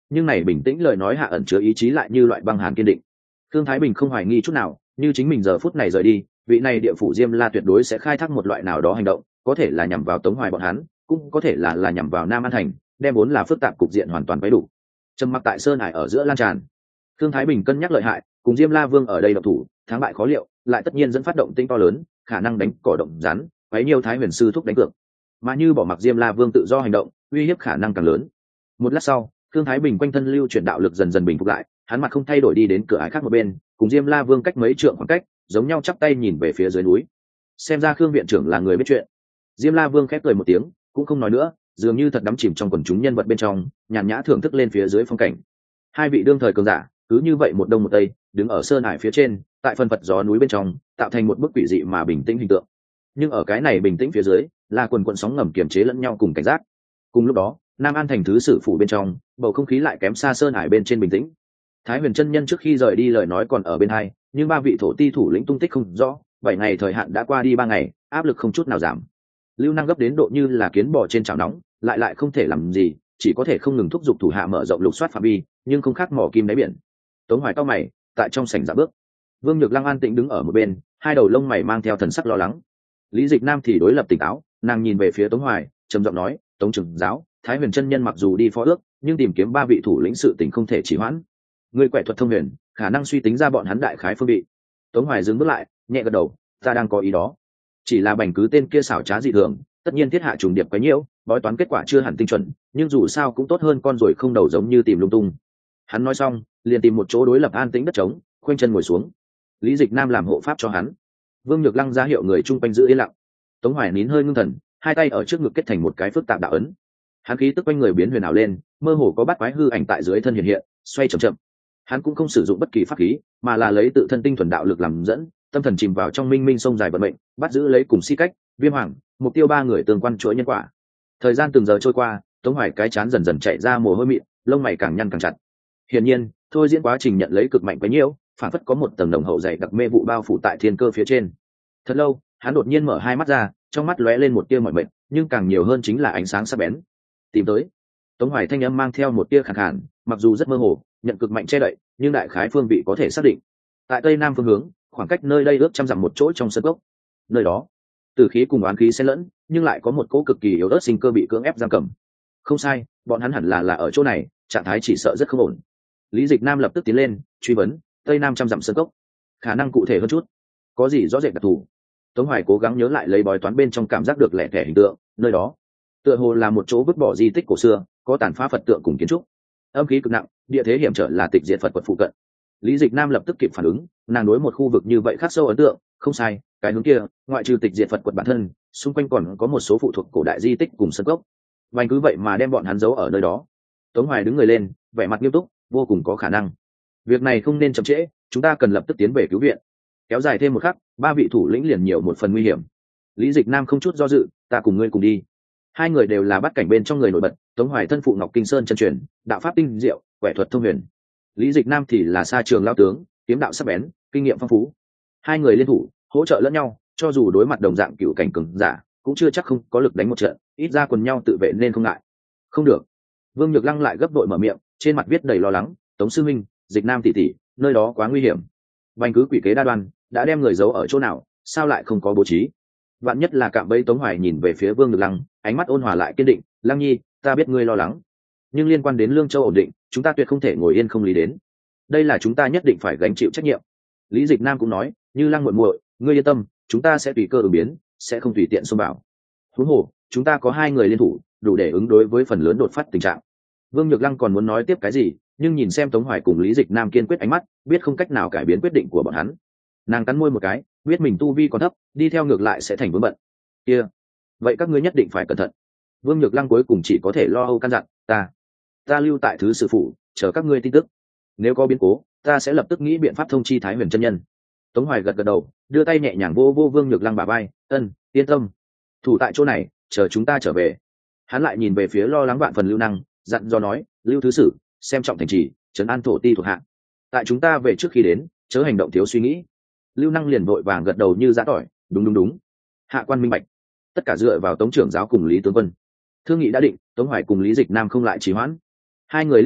Speaker 1: nhưng này bình tĩnh lời nói hạ ẩn chứa ý chí lại như loại băng hàn kiên định. Thương Thái Bình không hoài nghi chút nào, như chính mình giờ phút này rời đi, vị này địa phủ Diêm La tuyệt đối sẽ khai thác một loại nào đó hành động, có thể là nhằm vào Tống Hoài bọn hắn, cũng có thể là là nhằm vào Nam An Thành, đem vốn là phức tạp cục diện hoàn toàn vấy đủ. Trầm mặc tại sơn hải ở giữa lan tràn. Thương Thái Bình cân nhắc lợi hại, cùng Diêm La Vương ở đây độc thủ, thắng bại khó liệu, lại tất nhiên dẫn phát động tinh to lớn, khả năng đánh cỏ động rắn, quấy nhiều Thái Huyền sư thúc đánh cược. Mà như bỏ mặc Diêm La Vương tự do hành động, uy hiếp khả năng càng lớn. Một lát sau, Thương Thái Bình quanh thân lưu chuyển đạo lực dần dần bình phục lại, hắn mặt không thay đổi đi đến cửa ải khác một bên, cùng Diêm La Vương cách mấy trượng khoảng cách, giống nhau chắp tay nhìn về phía dưới núi. Xem ra Khương viện trưởng là người biết chuyện. Diêm La Vương khép cười một tiếng, cũng không nói nữa, dường như thật đắm chìm trong quần chúng nhân vật bên trong, nhàn nhã thưởng thức lên phía dưới phong cảnh. Hai vị đương thời cường giả, cứ như vậy một đông một tây, đứng ở sơn hải phía trên, tại phần phật gió núi bên trong, tạo thành một bức quỷ dị mà bình tĩnh hình tượng. Nhưng ở cái này bình tĩnh phía dưới, là quần quần sóng ngầm kiềm chế lẫn nhau cùng cảnh giác. Cùng lúc đó, Nam An thành thứ sử phủ bên trong, bầu không khí lại kém xa sơn hải bên trên bình tĩnh. Thái Huyền chân nhân trước khi rời đi lời nói còn ở bên hai, nhưng ba vị thổ ti thủ lĩnh tung tích không rõ, bảy ngày thời hạn đã qua đi ba ngày, áp lực không chút nào giảm. Lưu Năng gấp đến độ như là kiến bò trên chảo nóng, lại lại không thể làm gì, chỉ có thể không ngừng thúc giục thủ hạ mở rộng lục soát phạm vi, nhưng không khác mỏ kim đáy biển. Tống Hoài cao mày, tại trong sảnh dạ bước. Vương Nhược Lăng an tĩnh đứng ở một bên, hai đầu lông mày mang theo thần sắc lo lắng. Lý Dịch Nam thì đối lập tỉnh táo, nàng nhìn về phía Tống Hoài, trầm giọng nói, "Tống trưởng giáo, Thái Huyền chân nhân mặc dù đi phó ước, nhưng tìm kiếm ba vị thủ lĩnh sự tình không thể trì hoãn. Người quẻ thuật thông huyền, khả năng suy tính ra bọn hắn đại khái phương vị." Tống Hoài dừng bước lại, nhẹ gật đầu, "Ta đang có ý đó. Chỉ là bành cứ tên kia xảo trá dị thường, tất nhiên thiết hạ trùng điệp quấy nhiễu, bói toán kết quả chưa hẳn tinh chuẩn, nhưng dù sao cũng tốt hơn con ruồi không đầu giống như tìm lung tung." Hắn nói xong, liền tìm một chỗ đối lập an tĩnh đất trống, khoanh chân ngồi xuống. Lý Dịch Nam làm hộ pháp cho hắn. Vương Nhược Lăng ra hiệu người chung quanh giữ yên lặng. Tống Hoài nín hơi ngưng thần, hai tay ở trước ngực kết thành một cái phức tạp đạo ấn. Hắn khí tức quanh người biến huyền ảo lên, mơ hồ có bát quái hư ảnh tại dưới thân hiện hiện, xoay chậm chậm. Hắn cũng không sử dụng bất kỳ pháp khí, mà là lấy tự thân tinh thuần đạo lực làm dẫn, tâm thần chìm vào trong minh minh sông dài vận mệnh, bắt giữ lấy cùng Si Cách, Viêm Hoàng, mục tiêu ba người tương quan chuỗi nhân quả. Thời gian từng giờ trôi qua, Tống Hoài cái chán dần dần chạy ra mồ hôi mịn, lông mày càng nhăn càng chặt. Hiển nhiên, thôi diễn quá trình nhận lấy cực mạnh bấy nhiêu, phản phất có một tầng đồng hậu dày đặc mê vụ bao phủ tại thiên cơ phía trên. Thật lâu, hắn đột nhiên mở hai mắt ra, trong mắt lóe lên một tia mỏi mệt, nhưng càng nhiều hơn chính là ánh sáng sắc bén. Tìm tới. Tống Hoài thanh âm mang theo một tia khàn khàn, mặc dù rất mơ hồ, nhận cực mạnh che đậy, nhưng đại khái phương vị có thể xác định. Tại tây nam phương hướng, khoảng cách nơi đây ước trăm dặm một chỗ trong sân cốc. Nơi đó, tử khí cùng oán khí xen lẫn, nhưng lại có một cỗ cực kỳ yếu ớt sinh cơ bị cưỡng ép giam cầm. Không sai, bọn hắn hẳn là là ở chỗ này, trạng thái chỉ sợ rất không ổn. Lý Dịch Nam lập tức tiến lên, truy vấn, tây nam trăm dặm sân cốc, khả năng cụ thể hơn chút, có gì rõ rệt đặc thù? Tống Hoài cố gắng nhớ lại lấy bói toán bên trong cảm giác được lẻ thẻ hình tượng, nơi đó tựa hồ là một chỗ vứt bỏ di tích cổ xưa, có tàn phá Phật tượng cùng kiến trúc, âm khí cực nặng, địa thế hiểm trở là tịch diệt Phật quật phụ cận. Lý Dịch Nam lập tức kịp phản ứng, nàng đối một khu vực như vậy khắc sâu ấn tượng, không sai, cái hướng kia, ngoại trừ tịch diệt Phật quật bản thân, xung quanh còn có một số phụ thuộc cổ đại di tích cùng sân cốc. Vành cứ vậy mà đem bọn hắn giấu ở nơi đó. Tống Hoài đứng người lên, vẻ mặt nghiêm túc, vô cùng có khả năng. Việc này không nên chậm trễ, chúng ta cần lập tức tiến về cứu viện. Kéo dài thêm một khắc, ba vị thủ lĩnh liền nhiều một phần nguy hiểm. Lý Dịch Nam không chút do dự, ta cùng ngươi cùng đi. Hai người đều là bắt cảnh bên trong người nổi bật, Tống Hoài thân phụ Ngọc Kinh Sơn chân truyền, đạo pháp tinh diệu, quẻ thuật thông huyền. Lý Dịch Nam thì là sa trường lao tướng, kiếm đạo sắc bén, kinh nghiệm phong phú. Hai người liên thủ, hỗ trợ lẫn nhau, cho dù đối mặt đồng dạng cựu cảnh cường giả, cũng chưa chắc không có lực đánh một trận, ít ra quần nhau tự vệ nên không ngại. Không được. Vương Nhược Lăng lại gấp đội mở miệng, trên mặt viết đầy lo lắng, Tống sư minh, Dịch Nam tỷ tỷ, nơi đó quá nguy hiểm. Vành cứ quỷ kế đa đoan, đã đem người giấu ở chỗ nào, sao lại không có bố trí? Vạn nhất là cạm bẫy. Tống Hoài nhìn về phía Vương Nhược Lăng, ánh mắt ôn hòa lại kiên định, Lăng nhi, ta biết ngươi lo lắng, nhưng liên quan đến Lương Châu ổn định, chúng ta tuyệt không thể ngồi yên không lý đến. Đây là chúng ta nhất định phải gánh chịu trách nhiệm. Lý Dịch Nam cũng nói, như Lăng muội muội, ngươi yên tâm, chúng ta sẽ tùy cơ ứng biến, sẽ không tùy tiện xông vào. Huống hồ, chúng ta có hai người liên thủ, đủ để ứng đối với phần lớn đột phát tình trạng. Vương Nhược Lăng còn muốn nói tiếp cái gì, nhưng nhìn xem Tống Hoài cùng Lý Dịch Nam kiên quyết ánh mắt, biết không cách nào cải biến quyết định của bọn hắn. Nàng cắn môi một cái, biết mình tu vi còn thấp, đi theo ngược lại sẽ thành vướng bận. Kia, vậy các ngươi nhất định phải cẩn thận. Vương Nhược Lăng cuối cùng chỉ có thể lo âu căn dặn, ta, ta lưu tại thứ sử phụ, chờ các ngươi tin tức. Nếu có biến cố, ta sẽ lập tức nghĩ biện pháp thông chi Thái Huyền chân nhân. Tống Hoài gật gật đầu, đưa tay nhẹ nhàng vô vô Vương Nhược Lăng bả vai, ân, yên tâm, thủ tại chỗ này, chờ chúng ta trở về. Hắn lại nhìn về phía lo lắng vạn phần Lưu Năng, dặn dò nói, Lưu thứ sử, xem trọng thành trì, trấn an thổ ti thuộc hạ. Tại chúng ta về trước khi đến, chớ hành động thiếu suy nghĩ. Lưu Năng liền vội vàng gật đầu như giã tỏi, đúng đúng đúng. Hạ quan minh bạch. Tất cả dựa vào Tống trưởng giáo cùng Lý tướng quân. Thương nghị đã định, Tống Hoài cùng Lý Dịch Nam không lại trì hoãn. Hai người liếc nhau,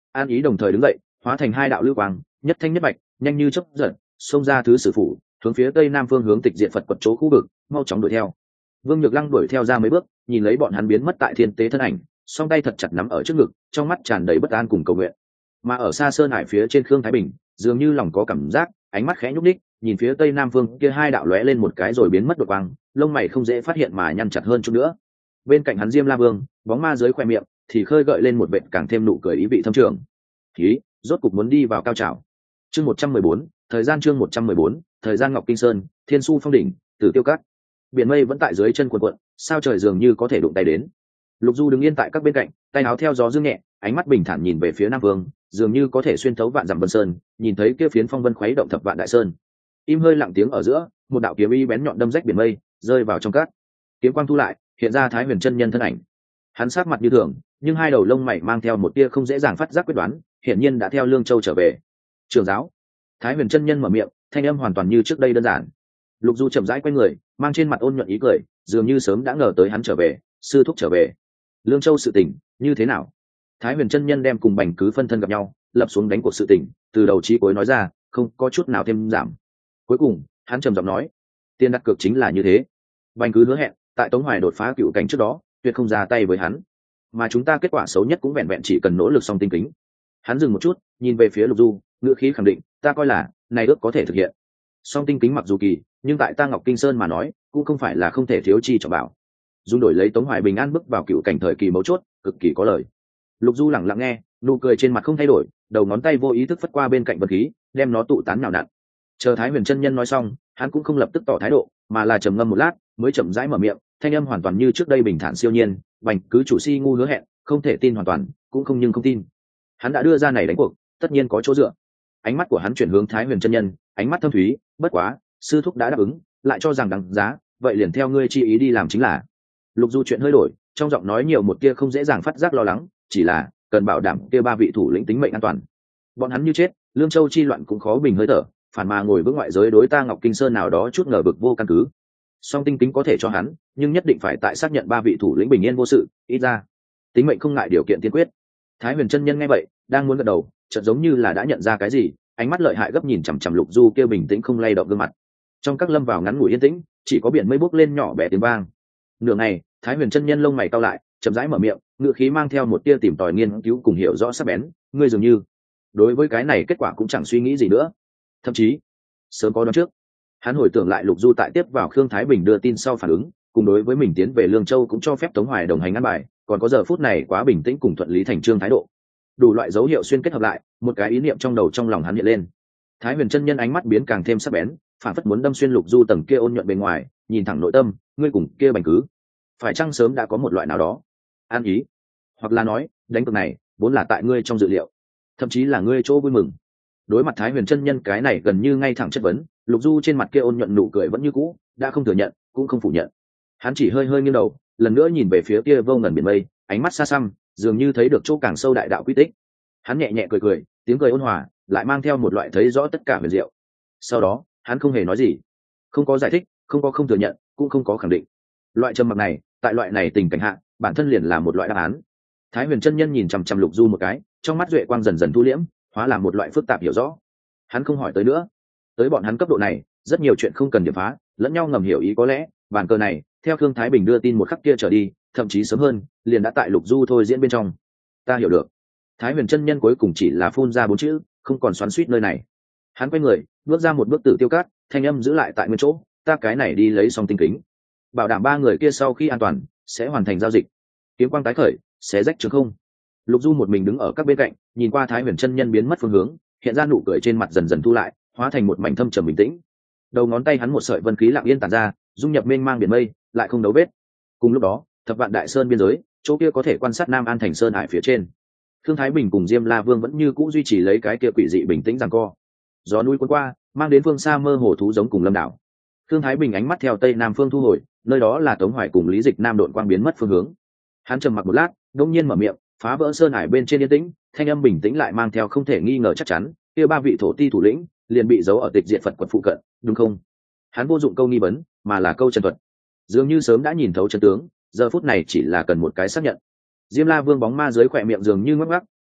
Speaker 1: An Ý đồng thời đứng dậy, hóa thành hai đạo lưu quang, nhất thanh nhất bạch, nhanh như chớp giật, xông ra thứ sử phủ, hướng phía tây nam phương hướng tịch diện Phật quật chỗ khu vực, mau chóng đuổi theo. Vương Nhược Lăng đuổi theo ra mấy bước, nhìn lấy bọn hắn biến mất tại thiên tế thân ảnh, song tay thật chặt nắm ở trước ngực, trong mắt tràn đầy bất an cùng cầu nguyện. Mà ở xa sơn hải phía trên Khương Thái Bình, dường như lòng có cảm giác, ánh mắt khẽ nhúc nhích, nhìn phía tây nam phương kia hai đạo lóe lên một cái rồi biến mất đột quang, lông mày không dễ phát hiện mà nhăn chặt hơn chút nữa. Bên cạnh hắn Diêm La Vương, bóng ma dưới khoe miệng thì khơi gợi lên một vệt càng thêm nụ cười ý vị thâm trường. Khí, rốt cục muốn đi vào cao trào. Chương một trăm mười bốn, thời gian chương một trăm mười bốn, thời gian Ngọc Kinh Sơn, Thiên Su Phong đỉnh, Tử Tiêu Cát. Biển mây vẫn tại dưới chân cuộn cuộn, sao trời dường như có thể đụng tay đến. Lục Du đứng yên tại các bên cạnh, tay áo theo gió dương nhẹ, ánh mắt bình thản nhìn về phía Nam Vương, dường như có thể xuyên thấu vạn dặm vân sơn, nhìn thấy kia phiến phong vân khuấy động thập vạn đại sơn. Im hơi lặng tiếng ở giữa, một đạo kiếm y bén nhọn đâm rách biển mây, rơi vào trong cát. Kiếm quang thu lại, hiện ra Thái Huyền chân nhân thân ảnh. Hắn sát mặt như thường, nhưng hai đầu lông mày mang theo một tia không dễ dàng phát giác quyết đoán, hiển nhiên đã theo Lương Châu trở về. Trường giáo. Thái Huyền chân nhân mở miệng, thanh âm hoàn toàn như trước đây đơn giản. Lục Du chậm rãi quay người, mang trên mặt ôn nhuận ý cười, dường như sớm đã ngờ tới hắn trở về, sư thúc trở về. Lương Châu sự tình như thế nào? Thái Huyền chân nhân đem cùng Bành Cứ phân thân gặp nhau, lập xuống đánh cuộc sự tình, từ đầu chí cuối nói ra, không có chút nào thêm giảm. Cuối cùng, hắn trầm giọng nói, tiền đặt cược chính là như thế. Bành Cứ hứa hẹn, tại Tống Hoài đột phá cựu cảnh trước đó, tuyệt không ra tay với hắn. Mà chúng ta kết quả xấu nhất cũng vẹn vẹn chỉ cần nỗ lực song tinh kính. Hắn dừng một chút, nhìn về phía Lục Du, ngữ khí khẳng định, ta coi là này ước có thể thực hiện. Song tinh kính mặc dù kỳ, nhưng tại ta Ngọc Kinh Sơn mà nói, cũng không phải là không thể thiếu chi trọng bảo. Dung đổi lấy Tống Hoài bình an bước vào cựu cảnh thời kỳ mấu chốt, cực kỳ có lời. Lục Du lặng lặng nghe, nụ cười trên mặt không thay đổi, đầu ngón tay vô ý thức phất qua bên cạnh vật khí, đem nó tụ tán nào nặn. Chờ Thái Huyền chân nhân nói xong, hắn cũng không lập tức tỏ thái độ, mà là trầm ngâm một lát, mới chậm rãi mở miệng, thanh âm hoàn toàn như trước đây bình thản siêu nhiên. Bành Cứ chủ si ngu hứa hẹn, không thể tin hoàn toàn, cũng không nhưng không tin. Hắn đã đưa ra này đánh cuộc, tất nhiên có chỗ dựa. Ánh mắt của hắn chuyển hướng Thái Huyền chân nhân, ánh mắt thâm thúy, bất quá, sư thúc đã đáp ứng, lại cho rằng đáng giá, vậy liền theo ngươi chi ý đi làm chính là. Lục Du chuyện hơi đổi, trong giọng nói nhiều một tia không dễ dàng phát giác lo lắng, chỉ là cần bảo đảm kia ba vị thủ lĩnh tính mệnh an toàn. Bọn hắn như chết, Lương Châu chi loạn cũng khó bình hơi thở, phản mà ngồi vững ngoại giới đối ta Ngọc Kinh Sơn nào đó chút ngờ vực vô căn cứ. Song tinh kính có thể cho hắn, nhưng nhất định phải tại xác nhận ba vị thủ lĩnh bình yên vô sự, ít ra tính mệnh không ngại điều kiện tiên quyết. Thái Huyền chân nhân nghe vậy, đang muốn gật đầu, chợt giống như là đã nhận ra cái gì, ánh mắt lợi hại gấp nhìn chằm chằm Lục Du kia bình tĩnh không lay động gương mặt. Trong các lâm vào ngắn ngủi yên tĩnh, chỉ có biển mây bốc lên nhỏ bé tiếng vang. Nửa ngày, Thái Huyền chân nhân lông mày cau lại, chậm rãi mở miệng, ngựa khí mang theo một tia tìm tòi nghiên cứu cùng hiểu rõ sắc bén, ngươi dường như đối với cái này kết quả cũng chẳng suy nghĩ gì nữa, thậm chí sớm có đoán trước. Hắn hồi tưởng lại Lục Du tại tiếp vào Khương Thái Bình đưa tin sau phản ứng, cùng đối với mình tiến về Lương Châu cũng cho phép Tống Hoài đồng hành ăn bài, còn có giờ phút này quá bình tĩnh cùng thuận lý thành trương thái độ, đủ loại dấu hiệu xuyên kết hợp lại, một cái ý niệm trong đầu trong lòng hắn hiện lên. Thái Huyền chân nhân ánh mắt biến càng thêm sắc bén, phản phất muốn đâm xuyên Lục Du tầng kia ôn nhuận bề ngoài, nhìn thẳng nội tâm, ngươi cùng kia Bành Cứ, phải chăng sớm đã có một loại nào đó an ý, hoặc là nói, đánh cược này vốn là tại ngươi trong dự liệu, thậm chí là ngươi chỗ vui mừng. Đối mặt Thái Huyền chân nhân cái này gần như ngay thẳng chất vấn, Lục Du trên mặt kia ôn nhuận nụ cười vẫn như cũ, đã không thừa nhận, cũng không phủ nhận. Hắn chỉ hơi hơi nghiêng đầu, lần nữa nhìn về phía kia vô ngần biển mây, ánh mắt xa xăm, dường như thấy được chỗ càng sâu đại đạo quy tích. Hắn nhẹ nhẹ cười cười, tiếng cười ôn hòa, lại mang theo một loại thấy rõ tất cả huyền diệu. Sau đó, hắn không hề nói gì, không có giải thích, không có không thừa nhận, cũng không có khẳng định. Loại trầm mặc này, tại loại này tình cảnh hạ, bản thân liền là một loại đáp án. Thái Huyền chân nhân nhìn chằm chằm Lục Du một cái, trong mắt duệ quang dần dần thu liễm, hóa làm một loại phức tạp hiểu rõ. Hắn không hỏi tới nữa. Tới bọn hắn cấp độ này, rất nhiều chuyện không cần điểm phá, lẫn nhau ngầm hiểu ý có lẽ, bàn cờ này, theo Khương Thái Bình đưa tin một khắc kia trở đi, thậm chí sớm hơn, liền đã tại Lục Du thôi diễn bên trong. Ta hiểu được. Thái Huyền chân nhân cuối cùng chỉ là phun ra bốn chữ, không còn xoắn xuýt nơi này. Hắn quay người, bước ra một bước Tử Tiêu Cát, thanh âm giữ lại tại nguyên chỗ, ta cái này đi lấy xong tinh kính, bảo đảm ba người kia sau khi an toàn sẽ hoàn thành giao dịch. Kiếm quang tái khởi, xé rách trường không. Lục Du một mình đứng ở các bên cạnh, nhìn qua Thái Huyền chân nhân biến mất phương hướng, hiện ra nụ cười trên mặt dần dần thu lại, hóa thành một mảnh thâm trầm bình tĩnh. Đầu ngón tay hắn một sợi vân khí lặng yên tản ra, dung nhập mênh mang biển mây, lại không dấu vết. Cùng lúc đó, thập vạn đại sơn biên giới, chỗ kia có thể quan sát Nam An thành sơn hải phía trên, Khương Thái Bình cùng Diêm La Vương vẫn như cũ duy trì lấy cái kia quỷ dị bình tĩnh giằng co. Gió núi cuốn qua, mang đến phương xa mơ hồ thú giống cùng lâm đảo. Khương Thái Bình ánh mắt theo tây nam phương thu hồi, nơi đó là Tống Hoài cùng Lý Dịch Nam độn quang biến mất phương hướng. Hắn trầm mặc một lát, đột nhiên mở miệng, phá vỡ sơn hải bên trên yên tĩnh, thanh âm bình tĩnh lại mang theo không thể nghi ngờ chắc chắn, kia ba vị thổ ti thủ lĩnh liền bị giấu ở tịch diệt Phật quật phụ cận, đúng không? Hắn vô dụng câu nghi vấn, mà là câu chân thuật. Dường như sớm đã nhìn thấu chân tướng, giờ phút này chỉ là cần một cái xác nhận. Diêm La Vương bóng ma dưới khỏe miệng dường như ngắc ngắc,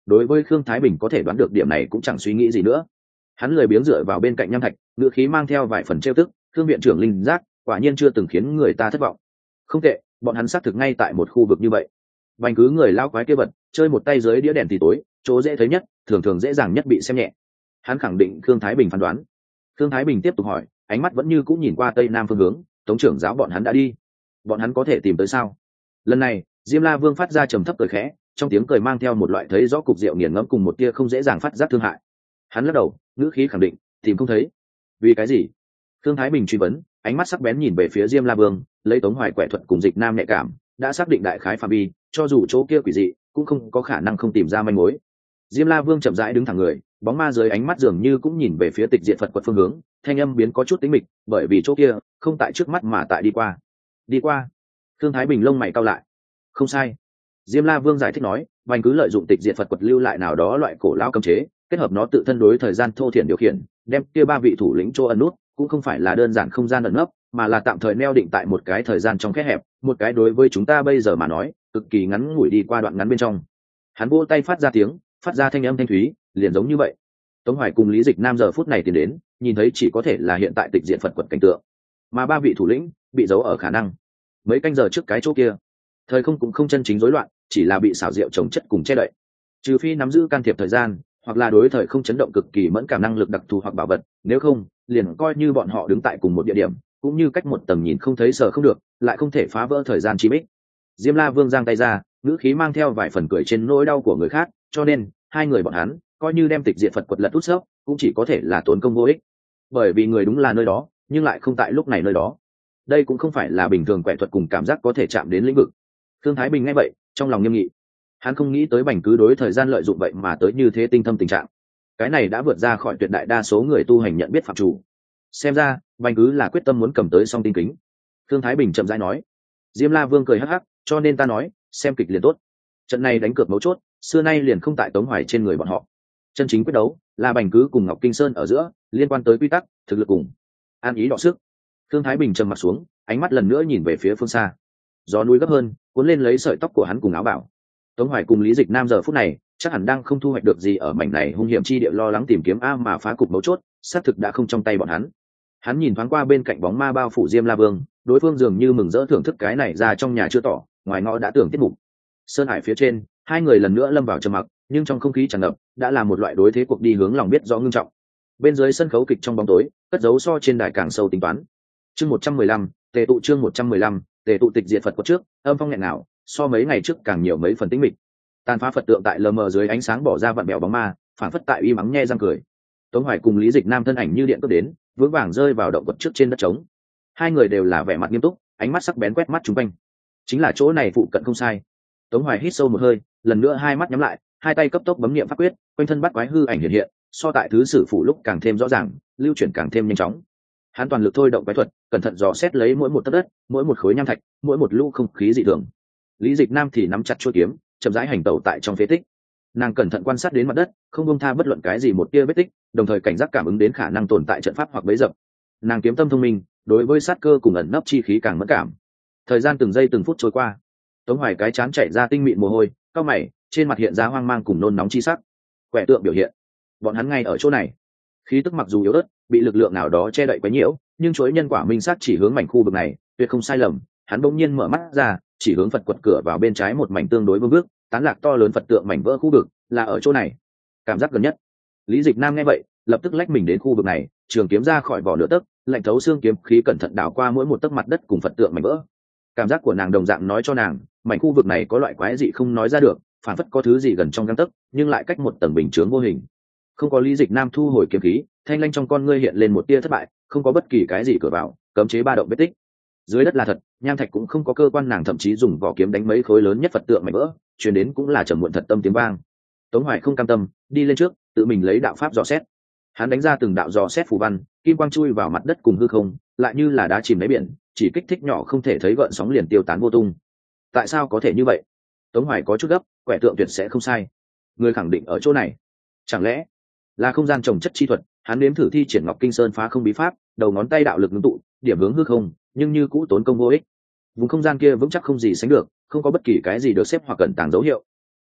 Speaker 1: đối với Khương Thái Bình có thể đoán được điểm này cũng chẳng suy nghĩ gì nữa. Hắn lười biếng dựa vào bên cạnh nham thạch, ngữ khí mang theo vài phần trêu tức. Khương viện trưởng linh giác quả nhiên chưa từng khiến người ta thất vọng. Không tệ, bọn hắn xác thực ngay tại một khu vực như vậy. Vành cứ người lao quái kia vật chơi một tay dưới đĩa đèn thì tối, chỗ dễ thấy nhất thường thường dễ dàng nhất bị xem nhẹ. Hắn khẳng định Khương Thái Bình phán đoán. Khương Thái Bình tiếp tục hỏi, ánh mắt vẫn như cũng nhìn qua tây nam phương hướng. Tống trưởng giáo bọn hắn đã đi, bọn hắn có thể tìm tới sao? Lần này Diêm La Vương phát ra trầm thấp cười khẽ, trong tiếng cười mang theo một loại thấy rõ cục rượu nghiền ngẫm cùng một tia không dễ dàng phát giác thương hại. Hắn lắc đầu, ngữ khí khẳng định, tìm không thấy. Vì cái gì? Khương Thái Bình truy vấn, ánh mắt sắc bén nhìn về phía Diêm La Vương, lấy Tống Hoài quẻ thuật cùng Dịch Nam nhạy cảm, đã xác định đại khái phạm vi, cho dù chỗ kia quỷ dị, cũng không có khả năng không tìm ra manh mối. Diêm La Vương chậm rãi đứng thẳng người, bóng ma dưới ánh mắt dường như cũng nhìn về phía tịch diện Phật quật phương hướng, thanh âm biến có chút tính mịch, bởi vì chỗ kia không tại trước mắt mà tại đi qua. Đi qua? Khương Thái Bình lông mày cau lại. Không sai. Diêm La Vương giải thích nói, Vành cứ lợi dụng tịch diện Phật quật lưu lại nào đó loại cổ lão cấm chế, kết hợp nó tự thân đối thời gian thô thiển điều khiển, đem kia ba vị thủ lĩnh chỗ ẩn nút, cũng không phải là đơn giản không gian ẩn nấp, mà là tạm thời neo định tại một cái thời gian trong kẽ hẹp, một cái đối với chúng ta bây giờ mà nói, cực kỳ ngắn ngủi đi qua đoạn ngắn bên trong. Hắn vỗ tay phát ra tiếng, phát ra thanh âm thanh thúy, liền giống như vậy. Tống Hoài cùng Lý Dịch Nam giờ phút này tiến đến, nhìn thấy chỉ có thể là hiện tại tịch diện Phật quật cảnh tượng, mà ba vị thủ lĩnh bị giấu ở khả năng mấy canh giờ trước cái chỗ kia. Thời không cũng không chân chính rối loạn, chỉ là bị xảo diệu trồng chất cùng che đậy. Trừ phi nắm giữ can thiệp thời gian, hoặc là đối thời không chấn động cực kỳ mẫn cảm năng lực đặc thù hoặc bảo vật, nếu không, liền coi như bọn họ đứng tại cùng một địa điểm, cũng như cách một tầng nhìn không thấy sờ không được, lại không thể phá vỡ thời gian chi bích. Diêm La Vương giang tay ra, ngữ khí mang theo vài phần cười trên nỗi đau của người khác, cho nên hai người bọn hắn coi như đem tịch diện Phật quật lật út sốc, cũng chỉ có thể là tốn công vô ích, bởi vì người đúng là nơi đó, nhưng lại không tại lúc này nơi đó. Đây cũng không phải là bình thường quẻ thuật cùng cảm giác có thể chạm đến lĩnh vực. Thương Thái Bình nghe vậy, trong lòng nghiêm nghị. Hắn không nghĩ tới Bành cứ đối thời gian lợi dụng vậy mà tới như thế tinh thâm tình trạng. Cái này đã vượt ra khỏi tuyệt đại đa số người tu hành nhận biết phạm chủ. Xem ra, Bành cứ là quyết tâm muốn cầm tới song tinh kính. Thương Thái Bình chậm rãi nói. Diêm La Vương cười hắc hắc, cho nên ta nói, xem kịch liền tốt. Trận này đánh cược mấu chốt, xưa nay liền không tại Tống Hoài trên người bọn họ. Chân chính quyết đấu là Bành cứ cùng Ngọc Kinh Sơn ở giữa, liên quan tới quy tắc, thực lực cùng an ý đọ sức. Thương Thái Bình trầm mặt xuống, ánh mắt lần nữa nhìn về phía phương xa. Gió núi gấp hơn, cuốn lên lấy sợi tóc của hắn cùng áo bảo. Tống Hoài cùng Lý Dịch Nam giờ phút này chắc hẳn đang không thu hoạch được gì ở mảnh này hung hiểm chi địa, lo lắng tìm kiếm a mà phá cục mấu chốt, xác thực đã không trong tay bọn hắn. Hắn nhìn thoáng qua bên cạnh bóng ma bao phủ Diêm La Vương, đối phương dường như mừng rỡ thưởng thức cái này ra trong nhà chưa tỏ, ngoài ngõ đã tưởng tiết mục. Sơn Hải phía trên, hai người lần nữa lâm vào trầm mặc, nhưng trong không khí tràn ngập đã là một loại đối thế cuộc đi hướng lòng biết rõ ngưng trọng. Bên dưới sân khấu kịch trong bóng tối, cất giấu so trên đài càng sâu tính toán. Chương một trăm mười lăm, tề tụ chương một trăm mười lăm, tề tụ tịch diệt Phật quật trước, âm phong nghẹn nào, so mấy ngày trước càng nhiều mấy phần tĩnh mịch. Tàn phá Phật tượng tại lờ mờ dưới ánh sáng bỏ ra vặn bèo bóng ma, phản phất tại uy mắng nhe răng cười. Tống Hoài cùng Lý Dịch Nam thân ảnh như điện cướp đến, vững vàng rơi vào động vật trước trên đất trống. Hai người đều là vẻ mặt nghiêm túc, ánh mắt sắc bén quét mắt chúng quanh. Chính là chỗ này phụ cận không sai. Tống Hoài hít sâu một hơi, lần nữa hai mắt nhắm lại, hai tay cấp tốc bấm niệm pháp quyết, quanh thân bắt quái hư ảnh hiện hiện, so tại thứ sử phụ lúc càng thêm rõ ràng, lưu chuyển càng thêm nhanh chóng. Hắn toàn lực thôi động quái thuật, cẩn thận dò xét lấy mỗi một tấc đất, mỗi một khối nham thạch, mỗi một lũ không khí dị thường. Lý Dịch Nam thì nắm chặt chuôi kiếm, chậm rãi hành tẩu tại trong phế tích. Nàng cẩn thận quan sát đến mặt đất, không buông tha bất luận cái gì một tia vết tích, đồng thời cảnh giác cảm ứng đến khả năng tồn tại trận pháp hoặc bẫy dập. Nàng kiếm tâm thông minh, đối với sát cơ cùng ẩn nấp chi khí càng mẫn cảm. Thời gian từng giây từng phút trôi qua, Tống Hoài cái chán chảy ra tinh mịn mồ hôi, cau mày, trên mặt hiện ra hoang mang cùng nôn nóng chi sắc. Quẻ tượng biểu hiện, bọn hắn ngay ở chỗ này. Khí tức mặc dù yếu ớt, bị lực lượng nào đó che đậy quá nhiễu, nhưng chuỗi nhân quả minh sát chỉ hướng mảnh khu vực này, tuyệt không sai lầm. Hắn bỗng nhiên mở mắt ra, chỉ hướng Phật quật cửa vào bên trái một mảnh tương đối vương vước, tán lạc to lớn Phật tượng mảnh vỡ khu vực, là ở chỗ này. Cảm giác gần nhất. Lý Dịch Nam nghe vậy, lập tức lách mình đến khu vực này, trường kiếm ra khỏi vỏ nửa tấc, lạnh thấu xương kiếm khí cẩn thận đảo qua mỗi một tấc mặt đất cùng Phật tượng mảnh vỡ. Cảm giác của nàng đồng dạng nói cho nàng, mảnh khu vực này có loại quái dị không nói ra được, phản phất có thứ gì gần trong gang tấc, nhưng lại cách một tầng bình chướng vô hình. Không có Lý Dịch Nam thu hồi kiếm khí, thanh lanh trong con ngươi hiện lên một tia thất bại, không có bất kỳ cái gì cửa vào, cấm chế ba động vết tích. Dưới đất là thật, nham thạch cũng không có cơ quan, nàng thậm chí dùng vỏ kiếm đánh mấy khối lớn nhất Phật tượng mảnh vỡ, truyền đến cũng là trầm muộn thật tâm tiếng vang. Tống Hoài không cam tâm, đi lên trước, tự mình lấy đạo pháp dò xét. Hắn đánh ra từng đạo dò xét phù văn, kim quang chui vào mặt đất cùng hư không, lại như là đá chìm đáy biển, chỉ kích thích nhỏ không thể thấy gợn sóng liền tiêu tán vô tung. Tại sao có thể như vậy? Tống Hoài có chút gấp, quẻ tượng tuyệt sẽ không sai. Người khẳng định ở chỗ này. Chẳng lẽ là không gian trồng chất chi thuật? Hắn nếm thử thi triển Ngọc Kinh Sơn phá không bí pháp, đầu ngón tay đạo lực ngưng tụ, điểm hướng hư không, nhưng như cũ tốn công vô ích. Vùng không gian kia vững chắc không gì sánh được, không có bất kỳ cái gì được xếp hoặc cẩn tàng dấu hiệu.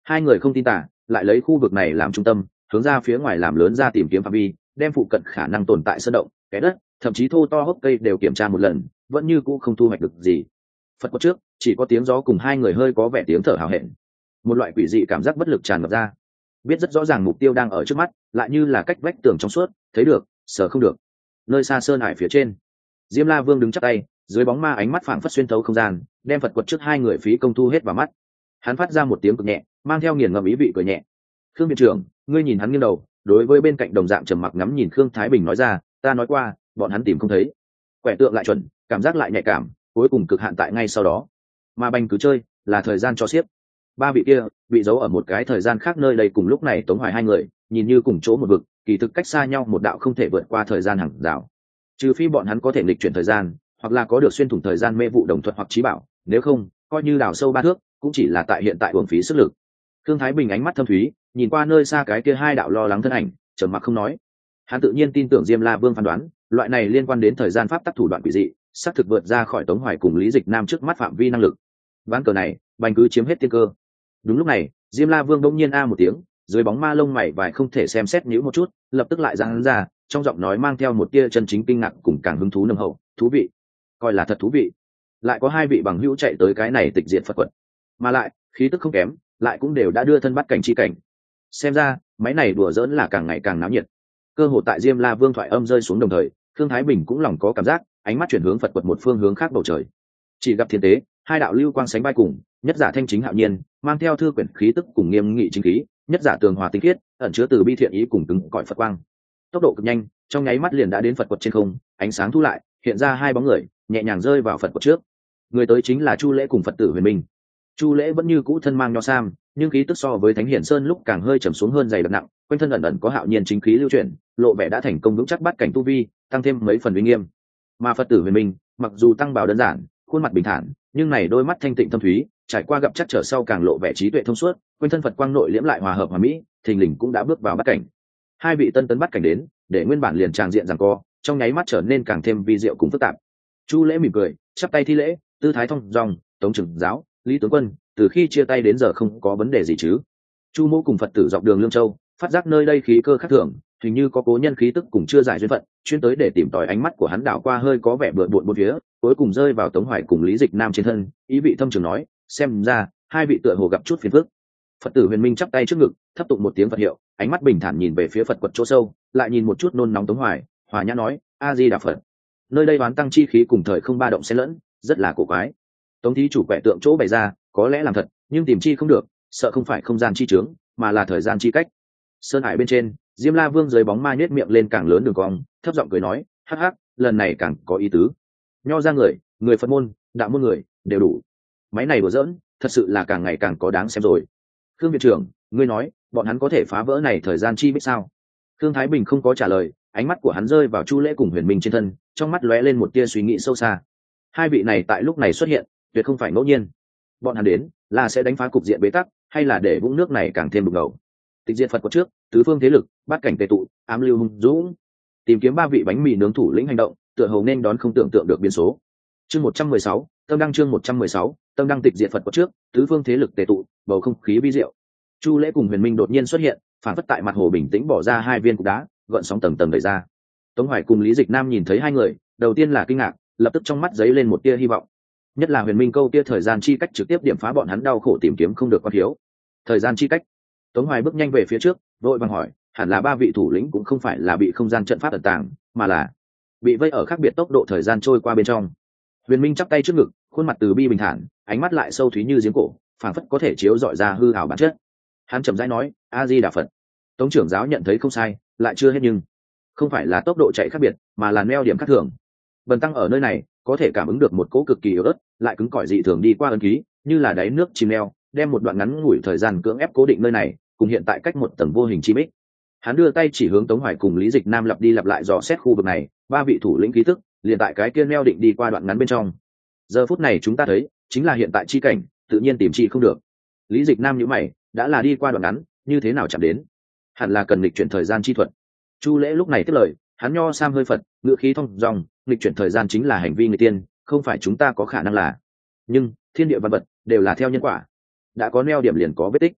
Speaker 1: Hai người không tin tả, lại lấy khu vực này làm trung tâm, hướng ra phía ngoài làm lớn ra tìm kiếm phạm vi, đem phụ cận khả năng tồn tại sơn động, cái đất, thậm chí thô to hốc cây đều kiểm tra một lần, vẫn như cũ không thu hoạch được gì. Phật quật trước chỉ có tiếng gió cùng hai người hơi có vẻ tiếng thở hào hẹn, một loại quỷ dị cảm giác bất lực tràn ngập ra. Biết rất rõ ràng mục tiêu đang ở trước mắt, lại như là cách vách tường trong suốt, thấy được, sờ không được. Nơi xa sơn hải phía trên, Diêm La Vương đứng chắp tay, dưới bóng ma ánh mắt phảng phất xuyên thấu không gian, đem Phật quật trước hai người phí công thu hết vào mắt. Hắn phát ra một tiếng cực nhẹ, mang theo nghiền ngẫm ý vị cười nhẹ. Khương viện trưởng, ngươi nhìn hắn nghiêng đầu, đối với bên cạnh đồng dạng trầm mặc ngắm nhìn Khương Thái Bình nói ra, ta nói qua, bọn hắn tìm không thấy. Quẻ tượng lại chuẩn, cảm giác lại nhạy cảm, cuối cùng cực hạn tại ngay sau đó. Mà banh cứ chơi, là thời gian cho xiếp. Ba vị kia bị giấu ở một cái thời gian khác nơi đây cùng lúc này Tống Hoài hai người, nhìn như cùng chỗ một vực, kỳ thực cách xa nhau một đạo không thể vượt qua thời gian hàng rào. Trừ phi bọn hắn có thể nghịch chuyển thời gian, hoặc là có được xuyên thủng thời gian mê vụ đồng thuật hoặc trí bảo, nếu không, coi như đào sâu ba thước, cũng chỉ là tại hiện tại uổng phí sức lực. Thương Thái Bình ánh mắt thâm thúy, nhìn qua nơi xa cái kia hai đạo lo lắng thân ảnh, trầm mặc không nói. Hắn tự nhiên tin tưởng Diêm La Vương phán đoán, loại này liên quan đến thời gian pháp tắc thủ đoạn quỷ dị, xác thực vượt ra khỏi Tống Hoài cùng Lý Dịch Nam trước mắt phạm vi năng lực. Ván cờ này, bành cứ chiếm hết tiên cơ. Đúng lúc này, Diêm La Vương đông nhiên a một tiếng, dưới bóng ma lông mày vài không thể xem xét nhíu một chút, lập tức lại giằng ra, trong giọng nói mang theo một tia chân chính kinh ngạc cùng càng hứng thú nồng hậu, thú vị, coi là thật thú vị. Lại có hai vị bằng hữu chạy tới cái này tịch diệt Phật quật, mà lại khí tức không kém, lại cũng đều đã đưa thân bắt cảnh chi cảnh. Xem ra, máy này đùa giỡn là càng ngày càng náo nhiệt. Cơ hội tại Diêm La Vương thoại âm rơi xuống đồng thời, Thương Thái Bình cũng lòng có cảm giác, ánh mắt chuyển hướng Phật quật một phương hướng khác bầu trời. Chỉ gặp thiên tế, hai đạo lưu quang sánh vai cùng, nhất giả thanh chính hạo nhiên, mang theo thư quyển khí tức cùng nghiêm nghị chính khí, nhất giả tường hòa tinh khiết, ẩn chứa từ bi thiện ý cùng cứng cỏi Phật quang. Tốc độ cực nhanh, trong nháy mắt liền đã đến Phật quật trên không, ánh sáng thu lại, hiện ra hai bóng người, nhẹ nhàng rơi vào Phật quật trước. Người tới chính là Chu Lễ cùng Phật tử Huyền Minh. Chu Lễ vẫn như cũ thân mang nho sam, nhưng khí tức so với Thánh Hiển Sơn lúc càng hơi trầm xuống hơn dày đặc nặng, quanh thân ẩn ẩn có hạo nhiên chính khí lưu chuyển, lộ vẻ đã thành công vững chắc bắt cảnh tu vi, tăng thêm mấy phần uy nghiêm. Mà Phật tử Huyền Minh, mặc dù tăng bào đơn giản, khuôn mặt bình thản, nhưng này đôi mắt thanh tịnh thâm thúy, trải qua gặp chắc trở sau càng lộ vẻ trí tuệ thông suốt, quanh thân Phật quang nội liễm lại hòa hợp hòa mỹ, thình lình cũng đã bước vào bắt cảnh. Hai vị tân tấn bắt cảnh đến, để nguyên bản liền tràng diện giằng co, trong nháy mắt trở nên càng thêm vi diệu cùng phức tạp. Chu Lễ mỉm cười, chắp tay thi lễ, tư thái thông dong, Tống trưởng giáo, Lý tướng quân, từ khi chia tay đến giờ không có vấn đề gì chứ? Chu Mỗ cùng Phật tử dọc đường Lương Châu, phát giác nơi đây khí cơ khác thường, hình như có cố nhân khí tức cùng chưa giải duyên phận, chuyên tới để tìm tòi. Ánh mắt của hắn đảo qua hơi có vẻ bừa bộn bốn phía, cuối cùng rơi vào Tống Hoài cùng Lý Dịch Nam trên thân, ý vị thâm trường nói, xem ra hai vị tựa hồ gặp chút phiền phức. Phật tử Huyền Minh chắp tay trước ngực, thấp tụng một tiếng Phật hiệu, ánh mắt bình thản nhìn về phía Phật quật chỗ sâu, lại nhìn một chút nôn nóng Tống Hoài, hòa nhã nói, a di đà Phật. Nơi đây đoán tăng chi khí cùng thời không ba động xen lẫn, rất là cổ quái. Tống thí chủ quẻ tượng chỗ bày ra, có lẽ làm thật, nhưng tìm chi không được, sợ không phải không gian chi trướng, mà là thời gian chi cách. Sơn hải bên trên, Diêm La Vương dưới bóng ma nhếch miệng lên càng lớn đường cong, thấp giọng cười nói, hắc hắc, lần này càng có ý tứ. Nho ra người, người Phật môn, đạo môn người, đều đủ. Máy này đùa giỡn, thật sự là càng ngày càng có đáng xem rồi. Khương viện trưởng, ngươi nói, bọn hắn có thể phá vỡ này thời gian chi biết sao? Khương Thái Bình không có trả lời, ánh mắt của hắn rơi vào Chu Lễ cùng Huyền Minh trên thân, trong mắt lóe lên một tia suy nghĩ sâu xa. Hai vị này tại lúc này xuất hiện, tuyệt không phải ngẫu nhiên. Bọn hắn đến, là sẽ đánh phá cục diện bế tắc, hay là để vũng nước này càng thêm đục ngầu. Tịch diệt Phật quật trước, tứ phương thế lực, bát cảnh tề tụ, ám lưu hung dũng, tìm kiếm ba vị bánh mì nướng thủ lĩnh hành động, tựa hồ nên đón không tưởng tượng được biến số. Chương một trăm mười sáu, tâm đăng chương một trăm mười sáu, tâm đăng tịch diệt Phật quật trước, tứ phương thế lực tề tụ, bầu không khí vi diệu. Chu Lễ cùng Huyền Minh đột nhiên xuất hiện, phản phất tại mặt hồ bình tĩnh bỏ ra hai viên cục đá, gợn sóng tầng tầng đẩy ra. Tống Hoài cùng Lý Dịch Nam nhìn thấy hai người, đầu tiên là kinh ngạc, lập tức trong mắt giấy lên một tia hy vọng. Nhất là Huyền Minh câu tia thời gian chi cách trực tiếp điểm phá bọn hắn đau khổ tìm kiếm không được quan thiếu. Thời gian chi cách. Tống Hoài bước nhanh về phía trước, vội vàng hỏi, hẳn là ba vị thủ lĩnh cũng không phải là bị không gian trận pháp ẩn tàng, mà là bị vây ở khác biệt tốc độ thời gian trôi qua bên trong. Huyền Minh chắp tay trước ngực, khuôn mặt từ bi bình thản, ánh mắt lại sâu thúy như giếng cổ, phảng phất có thể chiếu rọi ra hư ảo bản chất. Hắn chậm rãi nói, a di đà Phật. Tống trưởng giáo nhận thấy không sai, lại chưa hết nhưng không phải là tốc độ chạy khác biệt, mà là neo điểm khác thường. Bần tăng ở nơi này có thể cảm ứng được một cỗ cực kỳ yếu ớt, lại cứng cỏi dị thường đi qua ấn ký, như là đáy nước chìm neo, đem một đoạn ngắn ngủi thời gian cưỡng ép cố định nơi này, cùng hiện tại cách một tầng vô hình chi bích. Hắn đưa tay chỉ hướng Tống Hoài cùng Lý Dịch Nam lặp đi lặp lại dò xét khu vực này, ba vị thủ lĩnh ký tức, liền tại cái kia neo định đi qua đoạn ngắn bên trong. Giờ phút này chúng ta thấy, chính là hiện tại chi cảnh, tự nhiên tìm chi không được. Lý Dịch Nam nhíu mày, đã là đi qua đoạn ngắn, như thế nào chạm đến? Hẳn là cần nghịch chuyển thời gian chi thuật. Chu Lễ lúc này tiếp lời, hắn nho sam hơi phật, ngữ khí thông dòng, nghịch chuyển thời gian chính là hành vi người tiên, không phải chúng ta có khả năng là. Nhưng thiên địa văn vật đều là theo nhân quả, đã có neo điểm liền có vết tích.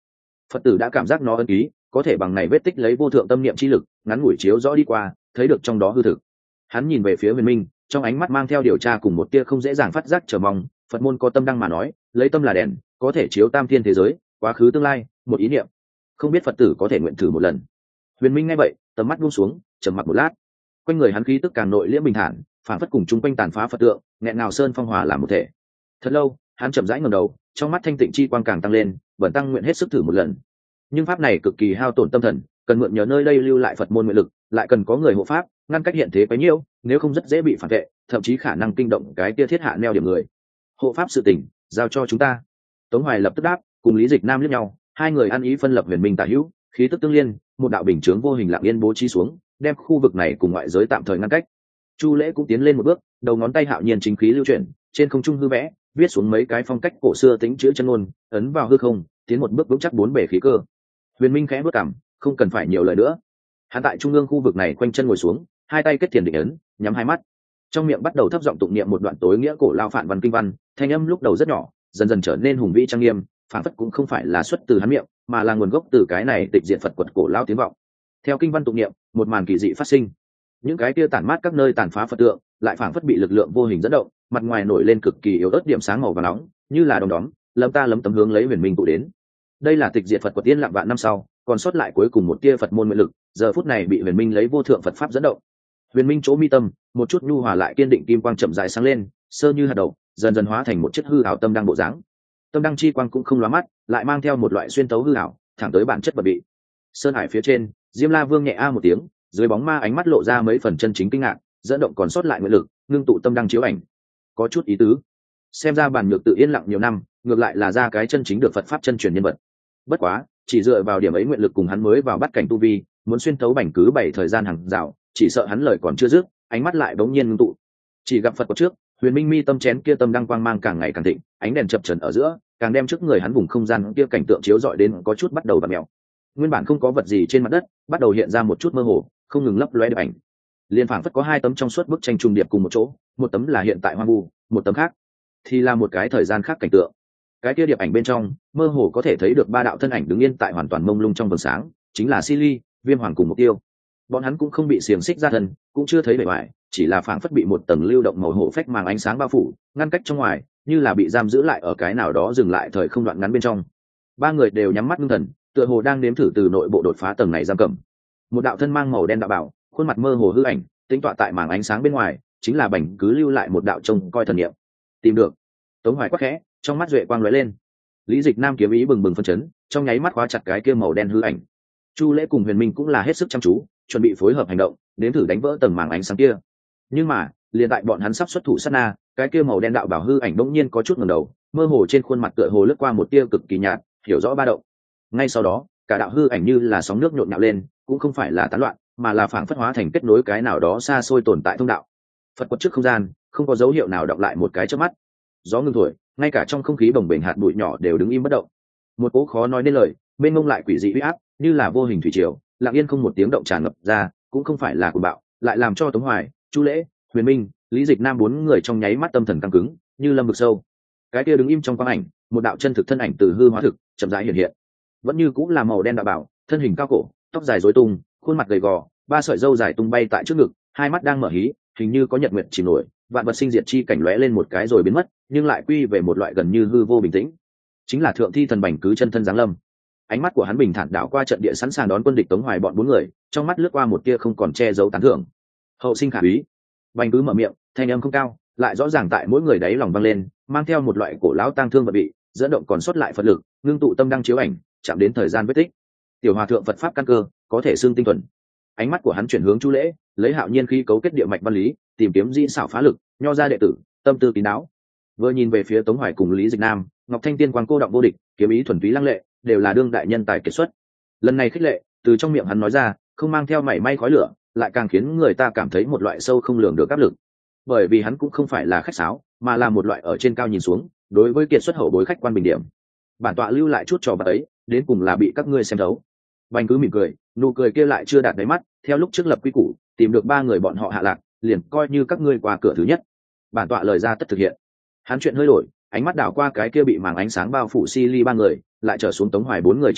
Speaker 1: Phật tử đã cảm giác nó ân ký, có thể bằng này vết tích lấy vô thượng tâm niệm chi lực ngắn ngủi chiếu rõ đi qua, thấy được trong đó hư thực. Hắn nhìn về phía Huyền Minh, trong ánh mắt mang theo điều tra cùng một tia không dễ dàng phát giác chờ mong. Phật môn có tâm đăng mà nói, lấy tâm là đèn, có thể chiếu tam thiên thế giới, quá khứ tương lai, một ý niệm. Không biết Phật tử có thể nguyện thử một lần. Huyền Minh nghe vậy, tầm mắt buông xuống, trầm mặc một lát. Quanh người hắn khí tức càng nội liễm bình thản, phản phất cùng chung quanh tàn phá Phật tượng, nghẹn ngào sơn phong hòa làm một thể. Thật lâu, hắn chậm rãi ngẩng đầu, trong mắt thanh tịnh chi quang càng tăng lên, bẩn tăng nguyện hết sức thử một lần. Nhưng pháp này cực kỳ hao tổn tâm thần, cần mượn nhờ nơi đây lưu lại Phật môn nguyện lực, lại cần có người hộ pháp, ngăn cách hiện thế bấy nhiêu, nếu không rất dễ bị phản vệ, thậm chí khả năng kinh động cái tia thiết hạ neo điểm người. Hộ pháp sự tình, giao cho chúng ta. Tống Hoài lập tức đáp, cùng Lý Dịch Nam liếc nhau, hai người ăn ý phân lập Huyền Minh tả hữu, khí tức tương liên, một đạo bình chướng vô hình lặng yên bố trí xuống, đem khu vực này cùng ngoại giới tạm thời ngăn cách. Chu Lễ cũng tiến lên một bước, đầu ngón tay hạo nhiên chính khí lưu chuyển, trên không trung hư vẽ, viết xuống mấy cái phong cách cổ xưa tính chữ chân ngôn, ấn vào hư không, tiến một bước vững chắc bốn bề khí cơ. Huyền Minh khẽ bước cằm, không cần phải nhiều lời nữa. Hắn tại trung ương khu vực này quanh chân ngồi xuống, hai tay kết thiền định ấn, nhắm hai mắt, trong miệng bắt đầu thấp giọng tụng niệm một đoạn tối nghĩa cổ lao phản văn kinh văn, thanh âm lúc đầu rất nhỏ, dần dần trở nên hùng vĩ trang nghiêm, phản phất cũng không phải là xuất từ hắn miệng, mà là nguồn gốc từ cái này tịch diện Phật quật cổ lao tiếng vọng. Theo kinh văn tụng niệm, một màn kỳ dị phát sinh. Những cái kia tản mát các nơi tàn phá Phật tượng, lại phản phất bị lực lượng vô hình dẫn động, mặt ngoài nổi lên cực kỳ yếu ớt điểm sáng màu vàng nóng, như là đồng đóm, lấm ta lấm tấm hướng lấy Huyền Minh tụ đến. Đây là tịch diệt Phật quật tiên lặng vạn năm sau, còn sót lại cuối cùng một tia Phật môn nguyện lực, giờ phút này bị Huyền Minh lấy vô thượng Phật pháp dẫn động. Huyền Minh chỗ mi tâm, một chút nhu hòa lại kiên định kim quang chậm rãi sáng lên, sơ như hạt đậu, dần dần hóa thành một chiếc hư ảo tâm đăng bộ dáng. Tâm đăng chi quang cũng không lóa mắt, lại mang theo một loại xuyên tấu hư ảo, thẳng tới bản chất vật bị. Sơn hải phía trên, Diêm La Vương nhẹ a một tiếng, dưới bóng ma ánh mắt lộ ra mấy phần chân chính kinh ngạc, dẫn động còn sót lại nguyện lực, ngưng tụ tâm đăng chiếu ảnh. Có chút ý tứ. Xem ra bản nhược tự yên lặng nhiều năm, ngược lại là ra cái chân chính được Phật pháp chân truyền nhân vật. Bất quá, chỉ dựa vào điểm ấy nguyện lực cùng hắn mới vào bắt cảnh tu vi, muốn xuyên tấu bảnh cứ bảy thời gian hàng rào, chỉ sợ hắn lời còn chưa dứt, ánh mắt lại bỗng nhiên ngưng tụ. Chỉ gặp Phật quật trước, Huyền Minh mi tâm chén kia tâm đăng quang mang càng ngày càng thịnh, ánh đèn chập chờn ở giữa, càng đem trước người hắn vùng không gian kia cảnh tượng chiếu rọi đến có chút bắt đầu vặn mèo. Nguyên bản không có vật gì trên mặt đất, bắt đầu hiện ra một chút mơ hồ, không ngừng lấp lóe được ảnh. Liên phảng phất có hai tấm trong suốt bức tranh trùng điệp cùng một chỗ, một tấm là hiện tại hoang vu, một tấm khác thì là một cái thời gian khác cảnh tượng. Cái kia điệp ảnh bên trong, mơ hồ có thể thấy được ba đạo thân ảnh đứng yên tại hoàn toàn mông lung trong vầng sáng, chính là Silly, Viêm Hoàng cùng Mục Tiêu. Bọn hắn cũng không bị xiềng xích ra thân, cũng chưa thấy bề ngoài, chỉ là phảng phất bị một tầng lưu động màu hổ phách màng ánh sáng bao phủ, ngăn cách trong ngoài, như là bị giam giữ lại ở cái nào đó dừng lại thời không đoạn ngắn bên trong. Ba người đều nhắm mắt ngưng thần, tựa hồ đang nếm thử từ nội bộ đột phá tầng này giam cầm. Một đạo thân mang màu đen đạo bảo, khuôn mặt mơ hồ hư ảnh, tính tọa tại màng ánh sáng bên ngoài, chính là bảnh cứ lưu lại một đạo trông coi thần niệm. Tìm được. Tống Hoài quắc khẽ, trong mắt duệ quang lóe lên. Lý Dịch Nam kiếm ý bừng bừng phân chấn, trong nháy mắt khóa chặt cái kia màu đen hư ảnh. Chu Lễ cùng Huyền Minh cũng là hết sức chăm chú, chuẩn bị phối hợp hành động, đến thử đánh vỡ tầng màng ánh sáng kia. Nhưng mà, liền tại bọn hắn sắp xuất thủ sát na, cái kia màu đen đạo bảo hư ảnh bỗng nhiên có chút ngẩng đầu, mơ hồ trên khuôn mặt tựa hồ lướt qua một tia cực kỳ nhạt, hiểu rõ ba động. Ngay sau đó, cả đạo hư ảnh như là sóng nước nhộn nhạo lên, cũng không phải là tán loạn, mà là phảng phất hóa thành kết nối cái nào đó xa xôi tồn tại thông đạo. Phật quật trước không gian, không có dấu hiệu nào đọng lại một cái chớp mắt. Gió ngưng thổi, ngay cả trong không khí bồng bềnh hạt bụi nhỏ đều đứng im bất động. Một cỗ khó nói nên lời, mênh mông lại quỷ dị uy áp, như là vô hình thủy triều, lặng yên không một tiếng động tràn ngập ra, cũng không phải là cuồng bạo, lại làm cho Tống Hoài, Chu Lễ, Huyền Minh, Lý Dịch Nam bốn người trong nháy mắt tâm thần căng cứng, như lâm vực sâu. Cái kia đứng im trong quang ảnh, một đạo chân thực thân ảnh từ hư hóa thực, chậm rãi hiện hiện. Vẫn như cũng là màu đen đạo bảo, thân hình cao cổ, tóc dài rối tung, khuôn mặt gầy gò, ba sợi râu dài tung bay tại trước ngực, hai mắt đang mở hí, hình như có nhật nguyệt chìm nổi, vạn vật sinh diệt chi cảnh lóe lên một cái rồi biến mất, nhưng lại quy về một loại gần như hư vô bình tĩnh. Chính là thượng thi thần bành cứ chân thân giáng lâm. Ánh mắt của hắn bình thản đảo qua trận địa sẵn sàng đón quân địch Tống Hoài bọn bốn người, trong mắt lướt qua một tia không còn che giấu tán thưởng. Hậu sinh khả úy. Bành cứ mở miệng, thanh âm không cao, lại rõ ràng tại mỗi người đáy lòng vang lên, mang theo một loại cổ lão tang thương và bị dẫn động còn sót lại Phật lực, ngưng tụ tâm đăng chiếu ảnh, chạm đến thời gian vết tích. Tiểu hòa thượng Phật pháp căn cơ, có thể xương tinh thuần. Ánh mắt của hắn chuyển hướng Chu Lễ, lấy hạo nhiên khí cấu kết địa mạch văn lý, tìm kiếm di xảo phá lực, nho ra đệ tử, tâm tư kín đáo. Vừa nhìn về phía Tống Hoài cùng Lý Dịch Nam, Ngọc Thanh Tiên quang cô động vô địch, kiếm ý thuần túy lăng lệ, đều là đương đại nhân tài kiệt xuất. Lần này khích lệ, từ trong miệng hắn nói ra, không mang theo mảy may khói lửa, lại càng khiến người ta cảm thấy một loại sâu không lường được áp lực. Bởi vì hắn cũng không phải là khách sáo, mà là một loại ở trên cao nhìn xuống, đối với kiệt xuất hậu bối khách quan bình điểm. Bản tọa lưu lại chút trò bạc ấy, đến cùng là bị các ngươi xem thấu. Bành cứ mỉm cười, nụ cười kia lại chưa đạt đáy mắt, theo lúc trước lập quy củ, tìm được ba người bọn họ hạ lạc, liền coi như các ngươi qua cửa thứ nhất. Bản tọa lời ra tất thực hiện. Hắn chuyện hơi đổi, ánh mắt đảo qua cái kia bị màng ánh sáng bao phủ si ly ba người, lại trở xuống Tống Hoài bốn người trên thân,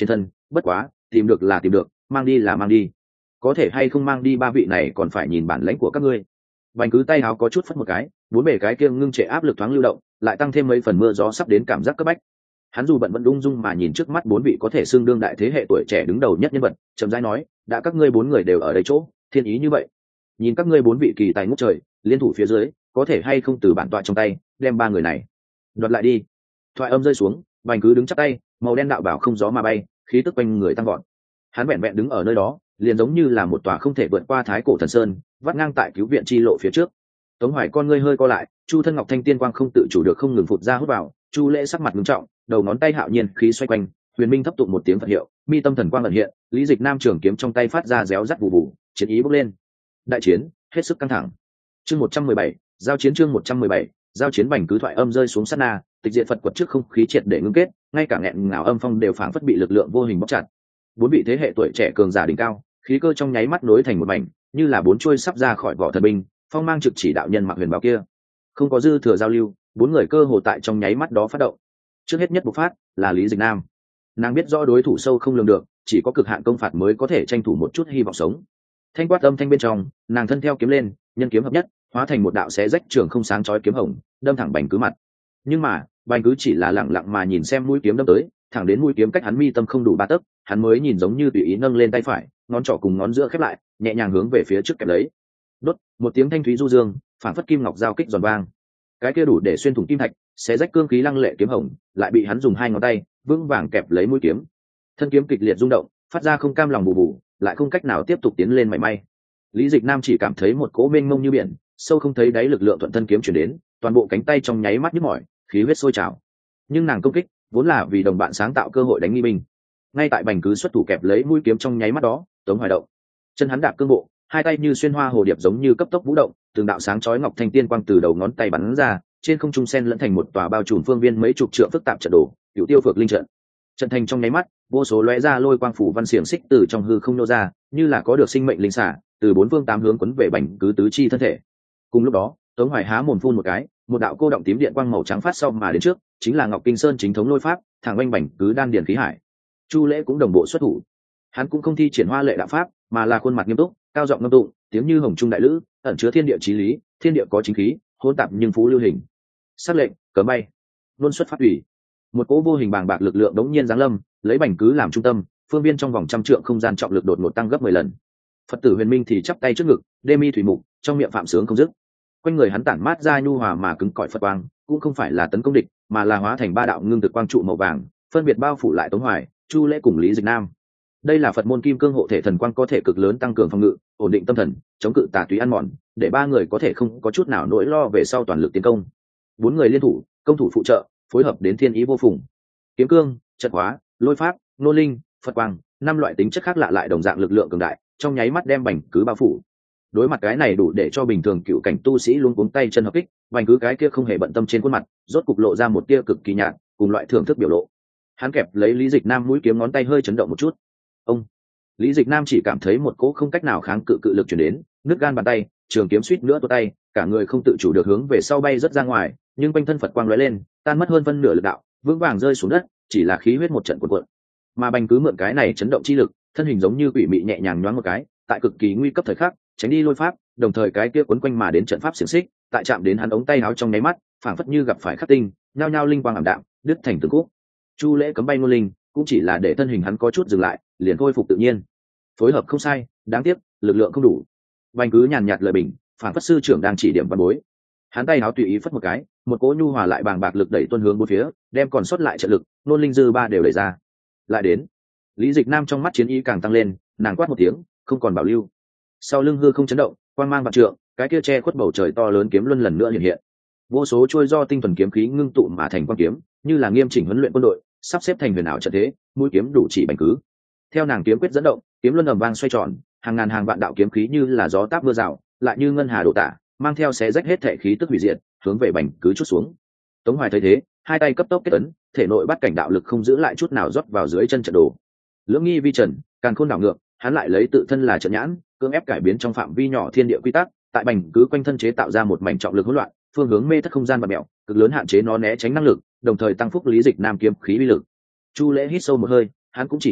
Speaker 1: bất quá tìm được là tìm được, mang đi là mang đi, có thể hay không mang đi ba vị này còn phải nhìn bản lãnh của các ngươi. Bành Cứ tay áo có chút phất một cái, bốn bề cái kia ngưng trệ áp lực thoáng lưu động, lại tăng thêm mấy phần mưa gió sắp đến cảm giác cấp bách. Hắn dù bận vẫn ung dung mà nhìn trước mắt bốn vị có thể xưng đương đại thế hệ tuổi trẻ đứng đầu nhất nhân vật, chậm rãi nói, đã các ngươi bốn người đều ở đây chỗ, thiên ý như vậy, nhìn các ngươi bốn vị kỳ tài ngút trời liên thủ phía dưới, có thể hay không từ bản tọa trong tay đem ba người này đoạt lại đi. Thoại âm rơi xuống, Bành Cứ đứng chắp tay, màu đen đạo bảo không gió mà bay, khí tức quanh người tăng vọt. Hắn vẹn vẹn đứng ở nơi đó, liền giống như là một tòa không thể vượt qua thái cổ thần sơn, vắt ngang tại cứu viện chi lộ phía trước. Tống Hoài con ngươi hơi co lại, Chu thân ngọc thanh tiên quang không tự chủ được không ngừng phụt ra hút vào, Chu Lễ sắc mặt nghiêm trọng, đầu ngón tay hạo nhiên khí xoay quanh, huyền minh thấp tụng một tiếng Phật hiệu, mi tâm thần quang ẩn hiện, Lý Dịch Nam trường kiếm trong tay phát ra réo rắt vụ vụ, chiến ý bốc lên. Đại chiến hết sức căng thẳng. Chương một trăm mười bảy, giao chiến chương một trăm mười bảy, giao chiến. Bành Cứ thoại âm rơi xuống sát na, tịch diệt Phật quật trước không khí triệt để ngưng kết, ngay cả nghẹn ngào âm phong đều phảng phất bị lực lượng vô hình bóc chặt. Bốn vị thế hệ tuổi trẻ cường giả đỉnh cao, khí cơ trong nháy mắt nối thành một mảnh, như là bốn chuôi sắp ra khỏi vỏ thần binh, phong mang trực chỉ đạo nhân mặc huyền bào kia. Không có dư thừa giao lưu, bốn người cơ hồ tại trong nháy mắt đó phát động. Trước hết nhất bộc phát là Lý Dịch Nam. Nàng biết rõ đối thủ sâu không lường được, chỉ có cực hạn công phạt mới có thể tranh thủ một chút hy vọng sống. Thanh quát âm thanh bên trong, nàng thân theo kiếm lên, nhân kiếm hợp nhất, hóa thành một đạo xé rách trường không sáng chói kiếm hồng, đâm thẳng Bành Cứ mặt. Nhưng mà, Bành Cứ chỉ là lặng lặng mà nhìn xem mũi kiếm đâm tới, thẳng đến mũi kiếm cách hắn mi tâm không đủ ba tấc, hắn mới nhìn giống như tùy ý nâng lên tay phải, ngón trỏ cùng ngón giữa khép lại, nhẹ nhàng hướng về phía trước kẹp lấy. Đốt, một tiếng thanh thúy du dương, phản phất kim ngọc giao kích giòn vang. Cái kia đủ để xuyên thủng kim thạch, xé rách cương khí lăng lệ kiếm hồng, lại bị hắn dùng hai ngón tay vững vàng kẹp lấy mũi kiếm. Thân kiếm kịch liệt rung động, phát ra không cam lòng bù bù, lại không cách nào tiếp tục tiến lên mảy may. Lý Dịch Nam chỉ cảm thấy một cỗ mênh mông như biển, sâu không thấy đáy lực lượng thuận thân kiếm chuyển đến, toàn bộ cánh tay trong nháy mắt nhức mỏi, khí huyết sôi trào. Nhưng nàng công kích vốn là vì đồng bạn sáng tạo cơ hội đánh nghi binh. Ngay tại Bành Cứ xuất thủ kẹp lấy mũi kiếm trong nháy mắt đó, Tống Hoài động, chân hắn đạp cương bộ, hai tay như xuyên hoa hồ điệp giống như cấp tốc vũ động, từng đạo sáng chói ngọc thanh tiên quang từ đầu ngón tay bắn ra, trên không trung sen lẫn thành một tòa bao trùm phương viên mấy chục trượng phức tạp trận đồ, cửu tiêu phược linh trận. Trận thành trong nháy mắt, vô số lóe ra lôi quang phủ văn xiềng xích từ trong hư không nô ra, như là có được sinh mệnh linh xả, từ bốn phương tám hướng quấn về Bành Cứ tứ chi thân thể. Cùng lúc đó, Tống Hoài há mồm phun một cái, một đạo cô động tím điện quang màu trắng phát sau mà đến trước, chính là Ngọc Kinh Sơn chính thống lôi pháp, thẳng oanh Bành Cứ đan điền khí hải. Chu Lễ cũng đồng bộ xuất thủ, hắn cũng không thi triển hoa lệ đạo pháp, mà là khuôn mặt nghiêm túc, cao giọng ngâm tụng, tiếng như hồng trung đại lữ, ẩn chứa thiên địa chí lý, thiên địa có chính khí, hỗn tạp nhưng phú lưu hình. Sắc lệnh, cấm bay, luôn xuất phát ủy. Một cỗ vô hình bàng bạc lực lượng đống nhiên giáng lâm, lấy Bành Cứ làm trung tâm, phương viên trong vòng trăm trượng không gian trọng lực đột ngột tăng gấp mười lần. Phật tử Huyền Minh thì chắp tay trước ngực, đê mi thủy mục, trong miệng phạm sướng không dứt. Quanh người hắn tản mát ra nhu hòa mà cứng cỏi Phật quang, cũng không phải là tấn công địch, mà là hóa thành ba đạo ngưng thực quang trụ màu vàng, phân biệt bao phủ lại Tống Hoài, Chu Lễ cùng Lý Dịch Nam. Đây là Phật môn kim cương hộ thể thần quang, có thể cực lớn tăng cường phòng ngự, ổn định tâm thần, chống cự tà túy ăn mòn, để ba người có thể không có chút nào nỗi lo về sau toàn lực tiến công. Bốn người liên thủ, công thủ phụ trợ, phối hợp đến thiên ý vô phùng. Kiếm cương, trận hóa, lôi pháp, nô linh, Phật quang, năm loại tính chất khác lạ lại đồng dạng lực lượng cường đại, trong nháy mắt đem Bành Cứ bao phủ. Đối mặt cái này đủ để cho bình thường cựu cảnh tu sĩ luôn cuống tay chân hợp kích, Bành Cứ cái kia không hề bận tâm trên khuôn mặt, rốt cục lộ ra một tia cực kỳ nhạt, cùng loại thưởng thức biểu lộ. Hắn kẹp lấy Lý Dịch Nam mũi kiếm, ngón tay hơi chấn động một chút. Ông Lý Dịch Nam chỉ cảm thấy một cỗ không cách nào kháng cự cự lực truyền đến, nứt gan bàn tay, trường kiếm suýt nữa tuột tay, cả người không tự chủ được hướng về sau bay rất ra ngoài, nhưng quanh thân Phật quang lóe lên, tan mất hơn phân nửa lực đạo, vững vàng rơi xuống đất, chỉ là khí huyết một trận cuộn cuộn. Mà Bành Cứ mượn cái này chấn động chi lực, thân hình giống như quỷ mị nhẹ nhàng nhoáng một cái, tại cực kỳ nguy cấp thời khắc, tránh đi lôi pháp, đồng thời cái kia quấn quanh mà đến trận pháp xiển xích, tại chạm đến hắn ống tay áo trong nháy mắt, phảng phất như gặp phải khắc tinh, nhao nhao linh quang ảm đạm, đứt thành từng khúc. Chu Lễ cấm bay nô linh, cũng chỉ là để thân hình hắn có chút dừng lại, liền khôi phục tự nhiên. Phối hợp không sai, đáng tiếc lực lượng không đủ. Bành Cứ nhàn nhạt lời bình, phảng phất sư trưởng đang chỉ điểm văn bối. Hắn tay áo tùy ý phất một cái, một cỗ nhu hòa lại bàng bạc lực đẩy tuôn hướng bốn phía, đem còn sót lại trận lực, nôn linh dư ba đều đẩy ra. Lại đến, Lý Dịch Nam trong mắt chiến ý càng tăng lên, nàng quát một tiếng, không còn bảo lưu. Sau lưng hư không chấn động, quang mang vạn trượng, cái kia che khuất bầu trời to lớn kiếm luân lần nữa hiện hiện. Vô số trôi do tinh thuần kiếm khí ngưng tụ mà thành quang kiếm, như là nghiêm chỉnh huấn luyện quân đội, sắp xếp thành huyền ảo trận thế, mũi kiếm đủ chỉ Bành Cứ. Theo nàng kiếm quyết dẫn động, kiếm luân ầm vang xoay tròn, hàng ngàn hàng vạn đạo kiếm khí như là gió táp mưa rào, lại như ngân hà đổ tả, mang theo xé rách hết thể khí tức hủy diệt, hướng về Bành Cứ chút xuống. Tống Hoài thấy thế, hai tay cấp tốc kết ấn, thể nội bắt cảnh đạo lực không giữ lại chút nào rót vào dưới chân trận đồ. Lưỡng nghi vi trần, càn khôn đảo ngược, hắn lại lấy tự thân là trận nhãn, cưỡng ép cải biến trong phạm vi nhỏ thiên địa quy tắc, tại Bành Cứ quanh thân chế tạo ra một mảnh trọng lực hỗn loạn, phương hướng mê thất không gian và mèo, cực lớn hạn chế nó né tránh năng lực, đồng thời tăng phúc Lý Dịch Nam kiếm khí uy lực. Chu Lễ hít sâu một hơi, hắn cũng chỉ như bút,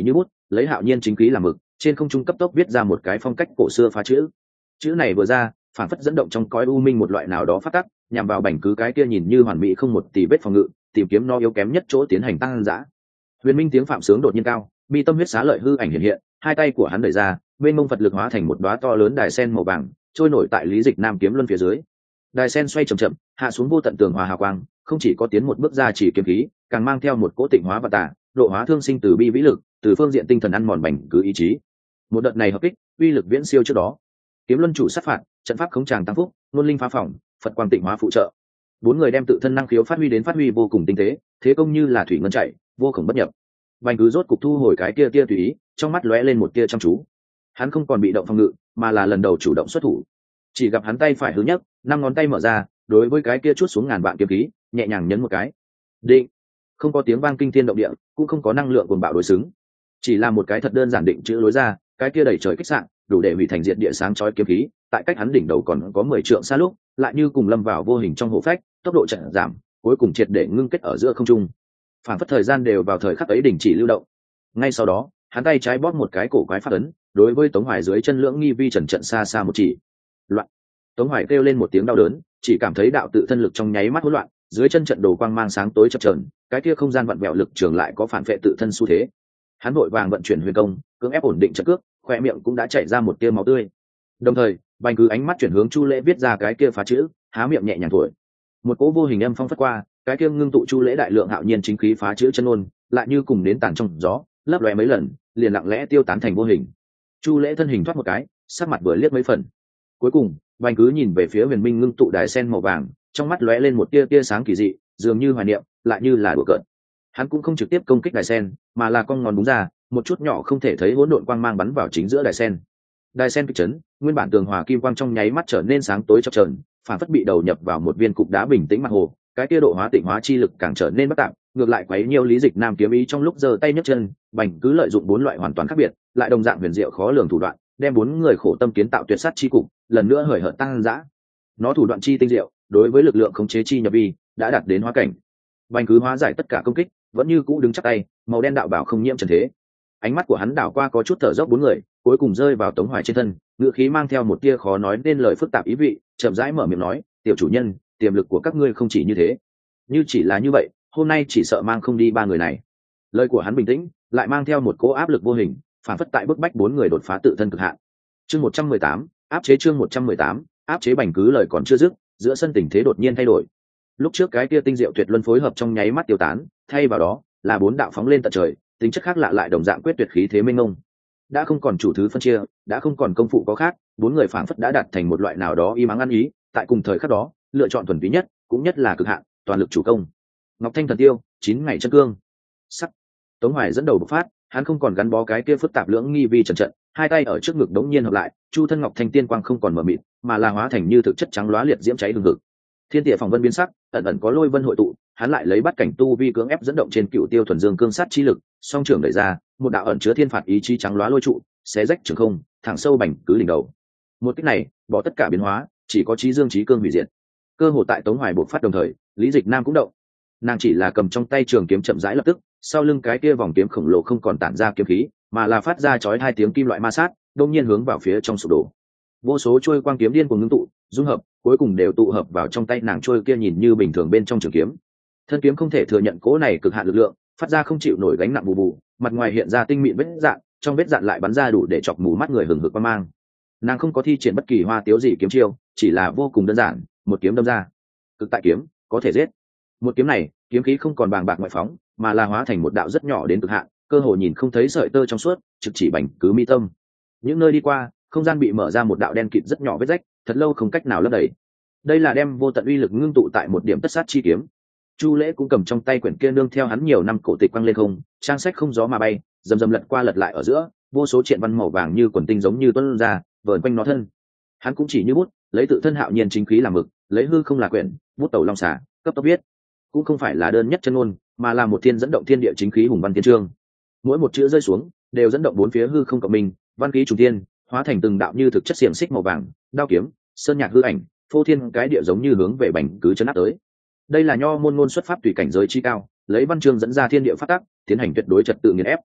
Speaker 1: lấy hạo nhiên chính khí làm mực, trên không trung cấp tốc viết ra một cái phong cách cổ xưa phá chữ. Chữ này vừa ra, phản phất dẫn động trong cõi u minh một loại nào đó phát tắc, nhằm vào bành cứ cái kia nhìn như hoàn mỹ không một tì vết phòng ngự, tìm kiếm nó yếu kém nhất chỗ tiến hành tăng dã. Huyền Minh tiếng phạm sướng đột nhiên cao, mi tâm huyết xá lợi hư ảnh hiện hiện, hai tay của hắn đẩy ra, mênh mông Phật lực hóa thành một đóa to lớn đài sen màu vàng, trôi nổi tại Lý Dịch Nam kiếm luân phía dưới. Đài sen xoay chậm chậm, hạ xuống vô tận tường hòa hào quang, không chỉ có tiến một bước ra chỉ kiếm khí, càng mang theo một cỗ tịnh hóa và tà, độ hóa thương sinh từ bi vĩ lực, từ phương diện tinh thần ăn mòn bành cứ ý chí. Một đợt này hợp kích, uy lực viễn siêu trước đó. Kiếm luân chủ sát phạt, trận pháp khống tràng tăng phúc, luân linh phá phòng, Phật quang tịnh hóa phụ trợ. Bốn người đem tự thân năng khiếu phát huy đến phát huy vô cùng tinh tế, thế công như là thủy ngân chảy, vô cùng bất nhập. Bành cứ rốt cục thu hồi cái kia tia tùy ý, trong mắt lóe lên một tia chăm chú. Hắn không còn bị động phòng ngự, mà là lần đầu chủ động xuất thủ. Chỉ gặp hắn tay phải hướng nhấc, năm ngón tay mở ra, đối với cái kia chuốt xuống ngàn vạn kiếm khí, nhẹ nhàng nhấn một cái. Định. Không có tiếng vang kinh thiên động địa, cũng không có năng lượng cuồng bạo đối xứng. Chỉ là một cái thật đơn giản định chữ lối ra, cái kia đầy trời kích sạn, đủ để hủy thành diệt địa sáng chói kiếm khí, tại cách hắn đỉnh đầu còn có mười trượng xa lúc, lại như cùng lâm vào vô hình trong hổ phách, tốc độ chậm giảm, cuối cùng triệt để ngưng kết ở giữa không trung. Phản phất thời gian đều vào thời khắc ấy đình chỉ lưu động. Ngay sau đó, hắn tay trái bóp một cái cổ quái phát ấn, đối với Tống Hoài dưới chân lưỡng nghi vi trần trận xa xa một chỉ. Loạn. Tống Hoài kêu lên một tiếng đau đớn, chỉ cảm thấy đạo tự thân lực trong nháy mắt hỗn loạn, dưới chân trận đồ quang mang sáng tối chập chờn, cái kia không gian vặn vẹo lực trường lại có phản vệ tự thân xu thế. Hắn vội vàng vận chuyển huyền công, cưỡng ép ổn định trận cước, khoe miệng cũng đã chảy ra một tia máu tươi. Đồng thời, Bành cứ ánh mắt chuyển hướng Chu Lễ viết ra cái kia phá chữ, há miệng nhẹ nhàng thổi. Một cỗ vô hình âm phong phất qua, cái kia ngưng tụ Chu Lễ đại lượng hạo nhiên chính khí phá chữ chân ôn, lại như cùng đến tàn trong gió, lấp lóe mấy lần, liền lặng lẽ tiêu tán thành vô hình. Chu Lễ thân hình thoát một cái, sắc mặt vừa liếc mấy phần. Cuối cùng, Bành cứ nhìn về phía Huyền Minh ngưng tụ đài sen màu vàng, trong mắt lóe lên một tia tia sáng kỳ dị, dường như hoài niệm, lại như là đùa cợt. Hắn cũng không trực tiếp công kích đài sen, mà là cong ngón búng ra, một chút nhỏ không thể thấy hỗn độn quang mang bắn vào chính giữa đài sen. Đài sen kịch chấn, nguyên bản tường hòa kim quang trong nháy mắt trở nên sáng tối chập chờn, phản phất bị đầu nhập vào một viên cục đá bình tĩnh mặt hồ, cái kia độ hóa tịnh hóa chi lực càng trở nên bất tạm, ngược lại quấy nhiều Lý Dịch Nam kiếm ý trong lúc giơ tay nhấc chân, Bành cứ lợi dụng bốn loại hoàn toàn khác biệt, lại đồng dạng huyền diệu khó lường thủ đoạn, đem bốn người khổ tâm kiến tạo tuyệt sát chi cục, lần nữa hời hợt tăng dã. Nó thủ đoạn chi tinh diệu, đối với lực lượng khống chế chi nhập vi, đã đạt đến hóa cảnh. Bành cứ hóa giải tất cả công kích, vẫn như cũ đứng chắc tay, màu đen đạo bảo không nhiễm trần thế. Ánh mắt của hắn đảo qua có chút thở dốc bốn người, cuối cùng rơi vào Tống Hoài trên thân, ngữ khí mang theo một tia khó nói nên lời phức tạp ý vị, chậm rãi mở miệng nói, "Tiểu chủ nhân, tiềm lực của các ngươi không chỉ như thế. Như chỉ là như vậy, hôm nay chỉ sợ mang không đi ba người này." Lời của hắn bình tĩnh, lại mang theo một cỗ áp lực vô hình, phản phất tại bức bách bốn người đột phá tự thân cực hạn. Chương một trăm mười tám, áp chế chương một trăm mười tám, áp chế Bành cứ lời còn chưa dứt, giữa sân tình thế đột nhiên thay đổi. Lúc trước cái kia tinh diệu tuyệt luân phối hợp trong nháy mắt tiêu tán, thay vào đó là bốn đạo phóng lên tận trời, tính chất khác lạ lại đồng dạng quyết tuyệt khí thế mênh mông. Đã không còn chủ thứ phân chia, đã không còn công phụ có khác, bốn người phảng phất đã đạt thành một loại nào đó y mắng ăn ý, tại cùng thời khắc đó, lựa chọn thuần túy nhất, cũng nhất là cực hạn, toàn lực chủ công. Ngọc Thanh thần tiêu, chín ngày chân cương. Sắc. Tống Hoài dẫn đầu bộc phát, hắn không còn gắn bó cái kia phức tạp lưỡng nghi vi trần trận, hai tay ở trước ngực đống nhiên hợp lại, chu thân Ngọc Thanh tiên quang không còn mở mịt, mà là hóa thành như thực chất trắng lóa liệt diễm cháy hừng hực. Thiên địa phòng vân biến sắc, ẩn ẩn có lôi vân hội tụ, hắn lại lấy bắt cảnh tu vi cưỡng ép dẫn động trên cựu tiêu thuần dương cương sát chi lực, song trưởng đẩy ra, một đạo ẩn chứa thiên phạt ý chí trắng lóa lôi trụ, xé rách trường không, thẳng sâu Bành cứ đỉnh đầu. Một cách này, bỏ tất cả biến hóa, chỉ có chí dương chí cương hủy diệt. Cơ hội tại Tống Hoài bộc phát đồng thời, Lý Dịch Nam cũng động. Nàng chỉ là cầm trong tay trường kiếm chậm rãi lập tức, sau lưng cái kia vòng kiếm khổng lồ không còn tản ra kiếm khí, mà là phát ra chói hai tiếng kim loại ma sát, đột nhiên hướng vào phía trong sụp đổ. Vô số trôi quang kiếm điên cuồng ngưng tụ, dung hợp, cuối cùng đều tụ hợp vào trong tay nàng trôi kia nhìn như bình thường bên trong trường kiếm. Thân kiếm không thể thừa nhận cố này cực hạn lực lượng, phát ra không chịu nổi gánh nặng bù bù, mặt ngoài hiện ra tinh mịn vết dạn, trong vết dạn lại bắn ra đủ để chọc mù mắt người hừng hực quang mang. Nàng không có thi triển bất kỳ hoa tiếu gì kiếm chiêu, chỉ là vô cùng đơn giản, một kiếm đâm ra. Cực tại kiếm, có thể giết. Một kiếm này, kiếm khí không còn bàng bạc ngoại phóng, mà là hóa thành một đạo rất nhỏ đến cực hạn, cơ hồ nhìn không thấy sợi tơ trong suốt, trực chỉ Bành cứ mi tâm. Những nơi đi qua, không gian bị mở ra một đạo đen kịt rất nhỏ vết rách, thật lâu không cách nào lấp đầy. Đây là đem vô tận uy lực ngưng tụ tại một điểm tất sát chi kiếm. Chu Lễ cũng cầm trong tay quyển kia nương theo hắn nhiều năm cổ tịch quăng lên không, trang sách không gió mà bay, dầm dầm lật qua lật lại ở giữa, vô số triện văn màu vàng như quần tinh giống như tuôn ra, vờn quanh nó thân. Hắn cũng chỉ như bút, lấy tự thân hạo nhiên chính khí làm mực, lấy hư không là quyển, bút tẩu long xả, cấp tốc viết. Cũng không phải là đơn nhất chân ngôn, mà là một thiên dẫn động thiên địa chính khí hùng văn tiên chương. Mỗi một chữ rơi xuống, đều dẫn động bốn phía hư không cộng minh, văn khí trùng thiên, hóa thành từng đạo như thực chất xiềng xích màu vàng, đao kiếm, sơn nhạc hư ảnh, phô thiên cái địa giống như hướng về Bành cứ chấn áp tới. Đây là nho môn ngôn xuất pháp tùy cảnh giới chi cao, lấy văn chương dẫn ra thiên địa phát tác, tiến hành tuyệt đối trật tự nghiền ép.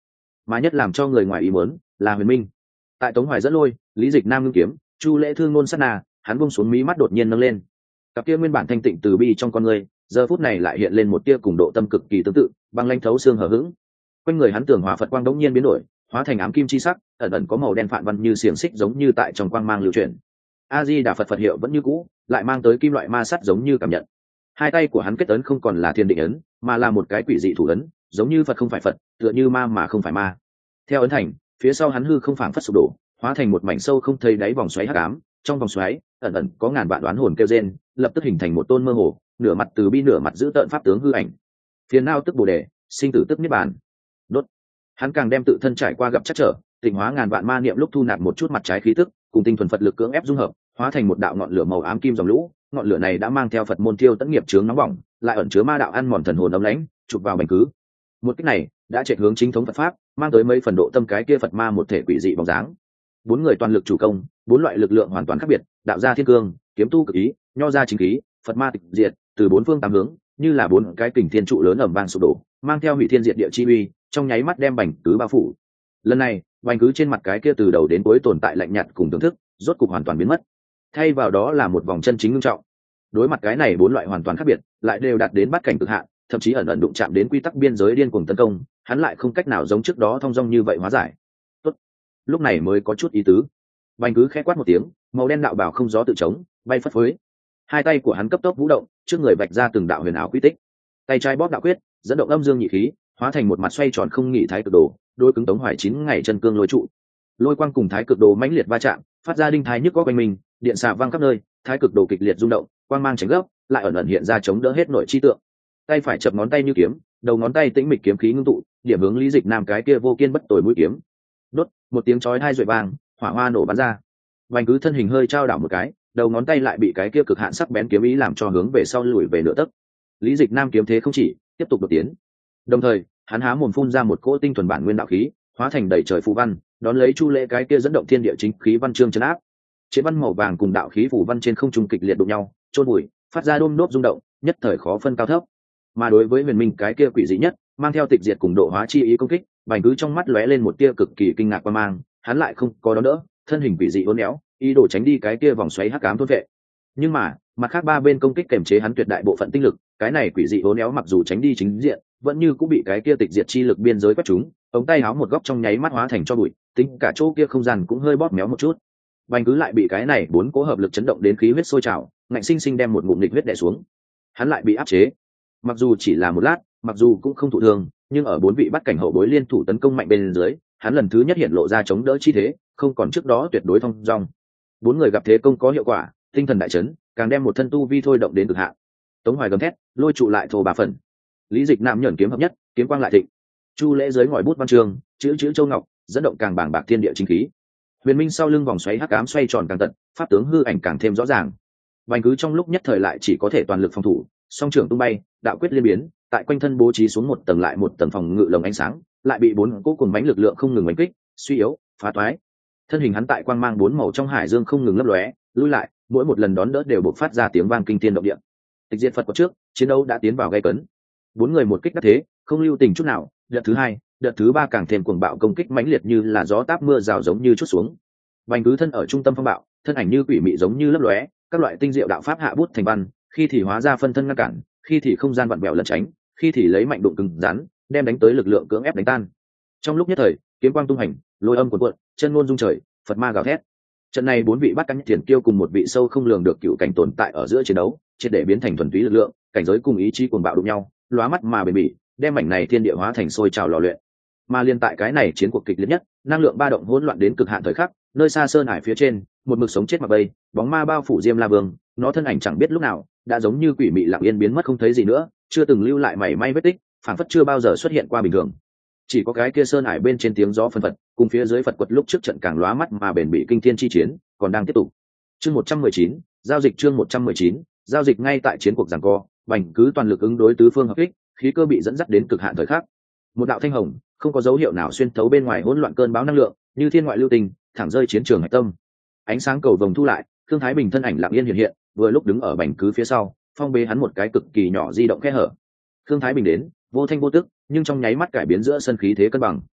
Speaker 1: mà nhất làm cho người ngoài ý muốn là Huyền Minh. Tại Tống Hoài dẫn lôi, Lý Dịch Nam ngưng kiếm, Chu Lễ thương ngôn sát na, hắn buông xuống mí mắt đột nhiên nâng lên. Cặp kia nguyên bản thanh tịnh từ bi trong con người, giờ phút này lại hiện lên một tia cùng độ tâm cực kỳ tương tự, băng lanh thấu xương hờ hững. Quanh người hắn tường hòa Phật quang đống nhiên biến đổi, hóa thành ám kim chi sắc, ẩn ẩn có màu đen phạn văn như xiềng xích giống như tại trong quang mang lưu chuyển. A Di Đà Phật Phật hiệu vẫn như cũ, lại mang tới kim loại ma sắt giống như cảm nhận. Hai tay của hắn kết ấn không còn là thiên định ấn, mà là một cái quỷ dị thủ ấn, giống như Phật không phải Phật, tựa như ma mà không phải ma. Theo ấn thành, phía sau hắn hư không phảng phất sụp đổ, hóa thành một mảnh sâu không thấy đáy vòng xoáy hắc ám. Trong vòng xoáy ẩn ẩn có ngàn vạn đoán hồn kêu rên, lập tức hình thành một tôn mơ hồ, nửa mặt từ bi nửa mặt giữ tợn pháp tướng hư ảnh. Phiền não tức bồ đề, sinh tử tức niết bàn. Đốt. Hắn càng đem tự thân trải qua gặp chắc trở, tịnh hóa ngàn vạn ma niệm lúc thu nạp một chút mặt trái khí tức, cùng tinh thuần Phật lực cưỡng ép dung hợp, hóa thành một đạo ngọn lửa màu ám kim dòng lũ. Ngọn lửa này đã mang theo Phật môn thiêu tận nghiệp chướng nóng bỏng, lại ẩn chứa ma đạo ăn mòn thần hồn ấm lãnh, chụp vào bành cứ. Một cách này đã chạy hướng chính thống Phật pháp, mang tới mấy phần độ tâm cái kia Phật ma một thể quỷ dị bóng dáng. Bốn người toàn lực chủ công, bốn loại lực lượng hoàn toàn khác biệt, đạo gia thiên cương, kiếm tu cực ý, nho gia chính khí, Phật ma tịch diệt, từ bốn phương tám hướng, như là bốn cái kình thiên trụ lớn ầm vang sụp đổ, mang theo hủy thiên diệt địa chi uy, trong nháy mắt đem bành cứ bao phủ. Lần này, bành cứ trên mặt cái kia từ đầu đến cuối tồn tại lạnh nhạt cùng thưởng thức, rốt cục hoàn toàn biến mất. Thay vào đó là một vòng chân chính nghiêm trọng. Đối mặt cái này bốn loại hoàn toàn khác biệt, lại đều đạt đến bát cảnh cực hạn, thậm chí ẩn ẩn đụng chạm đến quy tắc biên giới điên cuồng tấn công, hắn lại không cách nào giống trước đó thong dong như vậy hóa giải. Tốt, lúc này mới có chút ý tứ. Bành cứ khẽ quát một tiếng, màu đen đạo bào không gió tự chống, bay phất phới. Hai tay của hắn cấp tốc vũ động, trước người vạch ra từng đạo huyền ảo quy tích. Tay trái bóp đạo quyết, dẫn động âm dương nhị khí, hóa thành một mặt xoay tròn không nghỉ thái cực đồ, đôi cứng Tống Hoài chín ngày chân cương lôi trụ. Lôi quang cùng thái cực đồ mãnh liệt va chạm, phát ra đinh thái nhức góc quanh mình, điện xạ vang khắp nơi, thái cực đồ kịch liệt rung động, quang mang chấn gấp, lại ẩn ẩn hiện ra chống đỡ hết nội chi tượng. Tay phải chập ngón tay như kiếm, đầu ngón tay tĩnh mịch kiếm khí ngưng tụ, điểm hướng Lý Dịch Nam cái kia vô kiên bất tồi mũi kiếm. Đốt, một tiếng chói tai rội vang, hỏa hoa nổ bắn ra. Vành cứ thân hình hơi trao đảo một cái, đầu ngón tay lại bị cái kia cực hạn sắc bén kiếm ý làm cho hướng về sau lùi về nửa tấc. Lý Dịch Nam kiếm thế không chỉ, tiếp tục đột tiến. Đồng thời, hắn há mồm phun ra một cỗ tinh thuần bản nguyên đạo khí, hóa thành đầy trời phù văn, đón lấy Chu Lễ cái kia dẫn động thiên địa chính khí văn chương trấn áp. Chế văn màu vàng cùng đạo khí phù văn trên không trung kịch liệt đụng nhau, chôn bụi, phát ra đôm đốp rung động, nhất thời khó phân cao thấp. Mà đối với Huyền Minh cái kia quỷ dị nhất, mang theo tịch diệt cùng độ hóa chi ý công kích, Bành cứ trong mắt lóe lên một tia cực kỳ kinh ngạc qua mang, hắn lại không có đón đỡ, thân hình quỷ dị uốn éo, ý đồ tránh đi cái kia vòng xoáy hắc ám thôn vệ. Nhưng mà, mặt khác ba bên công kích kềm chế hắn tuyệt đại bộ phận tinh lực, cái này quỷ dị uốn éo mặc dù tránh đi chính diện, vẫn như cũng bị cái kia tịch diệt chi lực biên giới quét trúng, ống tay áo một góc trong nháy mắt hóa thành cho bụi, tính cả chỗ kia không gian cũng hơi bóp méo một chút. Bành cứ lại bị cái này bốn cố hợp lực chấn động đến khí huyết sôi trào, ngạnh sinh sinh đem một ngụm nghịch huyết đè xuống. Hắn lại bị áp chế. Mặc dù chỉ là một lát, mặc dù cũng không thụ thương, nhưng ở bốn vị bắt cảnh hậu bối liên thủ tấn công mạnh bên dưới, hắn lần thứ nhất hiện lộ ra chống đỡ chi thế, không còn trước đó tuyệt đối thông dong. Bốn người gặp thế công có hiệu quả, tinh thần đại chấn, càng đem một thân tu vi thôi động đến cực hạn. Tống Hoài gầm thét, lôi trụ lại thô bà phần. Lý Dịch Nam nhẫn kiếm hợp nhất, kiếm quang lại thịnh. Chu Lễ dưới ngòi bút văn chương, chữ chữ châu ngọc, dẫn động càng bàng bạc thiên địa chính khí. Huyền Minh sau lưng vòng xoáy hắc ám xoay tròn càng tận, pháp tướng hư ảnh càng thêm rõ ràng. Bành cứ trong lúc nhất thời lại chỉ có thể toàn lực phòng thủ, song trưởng tung bay, đạo quyết liên biến, tại quanh thân bố trí xuống một tầng lại một tầng phòng ngự lồng ánh sáng, lại bị bốn cỗ cuồng bánh lực lượng không ngừng đánh kích, suy yếu, phá toái. Thân hình hắn tại quang mang bốn màu trong hải dương không ngừng lấp lóe, lùi lại, mỗi một lần đón đỡ đều bộc phát ra tiếng vang kinh thiên động địa. Tịch diệt Phật có trước, chiến đấu đã tiến vào gay cấn. Bốn người một kích đắc thế, không lưu tình chút nào, đợt thứ hai, đợt thứ ba càng thêm cuồng bạo công kích mãnh liệt như là gió táp mưa rào giống như chút xuống. Bành cứ thân ở trung tâm phong bạo, thân ảnh như quỷ mị giống như lấp lóe, các loại tinh diệu đạo pháp hạ bút thành văn, khi thì hóa ra phân thân ngăn cản, khi thì không gian vặn vẹo lẩn tránh, khi thì lấy mạnh đụng cứng rắn, đem đánh tới lực lượng cưỡng ép đánh tan. Trong lúc nhất thời, kiếm quang tung hành, lôi âm cuộn cuộn, chân ngôn rung trời, Phật ma gào thét. Trận này bốn vị bắt cánh tiền kiêu cùng một vị sâu không lường được cựu cảnh tồn tại ở giữa chiến đấu, triệt để biến thành thuần túy lực lượng, cảnh giới cùng ý chí cuồng bạo đụng nhau, lóa mắt mà bền bỉ, đem mảnh này thiên địa hóa thành sôi trào lò luyện. Mà liên tại cái này chiến cuộc kịch liệt nhất, năng lượng ba động hỗn loạn đến cực hạn thời khắc, nơi xa sơn hải phía trên, một mực sống chết mặc bay, bóng ma bao phủ Diêm La Vương, nó thân ảnh chẳng biết lúc nào đã giống như quỷ mị lặng yên biến mất không thấy gì nữa, chưa từng lưu lại mảy may vết tích, phảng phất chưa bao giờ xuất hiện qua bình thường. Chỉ có cái kia sơn hải bên trên tiếng gió phân phật, cùng phía dưới Phật quật lúc trước trận càng lóa mắt mà bền bỉ kinh thiên chi chiến, còn đang tiếp tục. Chương một trăm mười chín, giao dịch chương một trăm mười chín, giao dịch ngay tại chiến cuộc giằng co, Bành cứ toàn lực ứng đối tứ phương hợp kích, khí cơ bị dẫn dắt đến cực hạn thời khắc. Một đạo thanh hồng, không có dấu hiệu nào xuyên thấu bên ngoài hỗn loạn cơn bão năng lượng, như thiên ngoại lưu tình, thẳng rơi chiến trường hải tâm. Ánh sáng cầu vồng thu lại, Thương Thái Bình thân ảnh lặng yên hiện hiện, vừa lúc đứng ở Bành cứ phía sau, phong bế hắn một cái cực kỳ nhỏ di động khe hở. Thương Thái Bình đến, vô thanh vô tức, nhưng trong nháy mắt cải biến giữa sân khí thế cân bằng.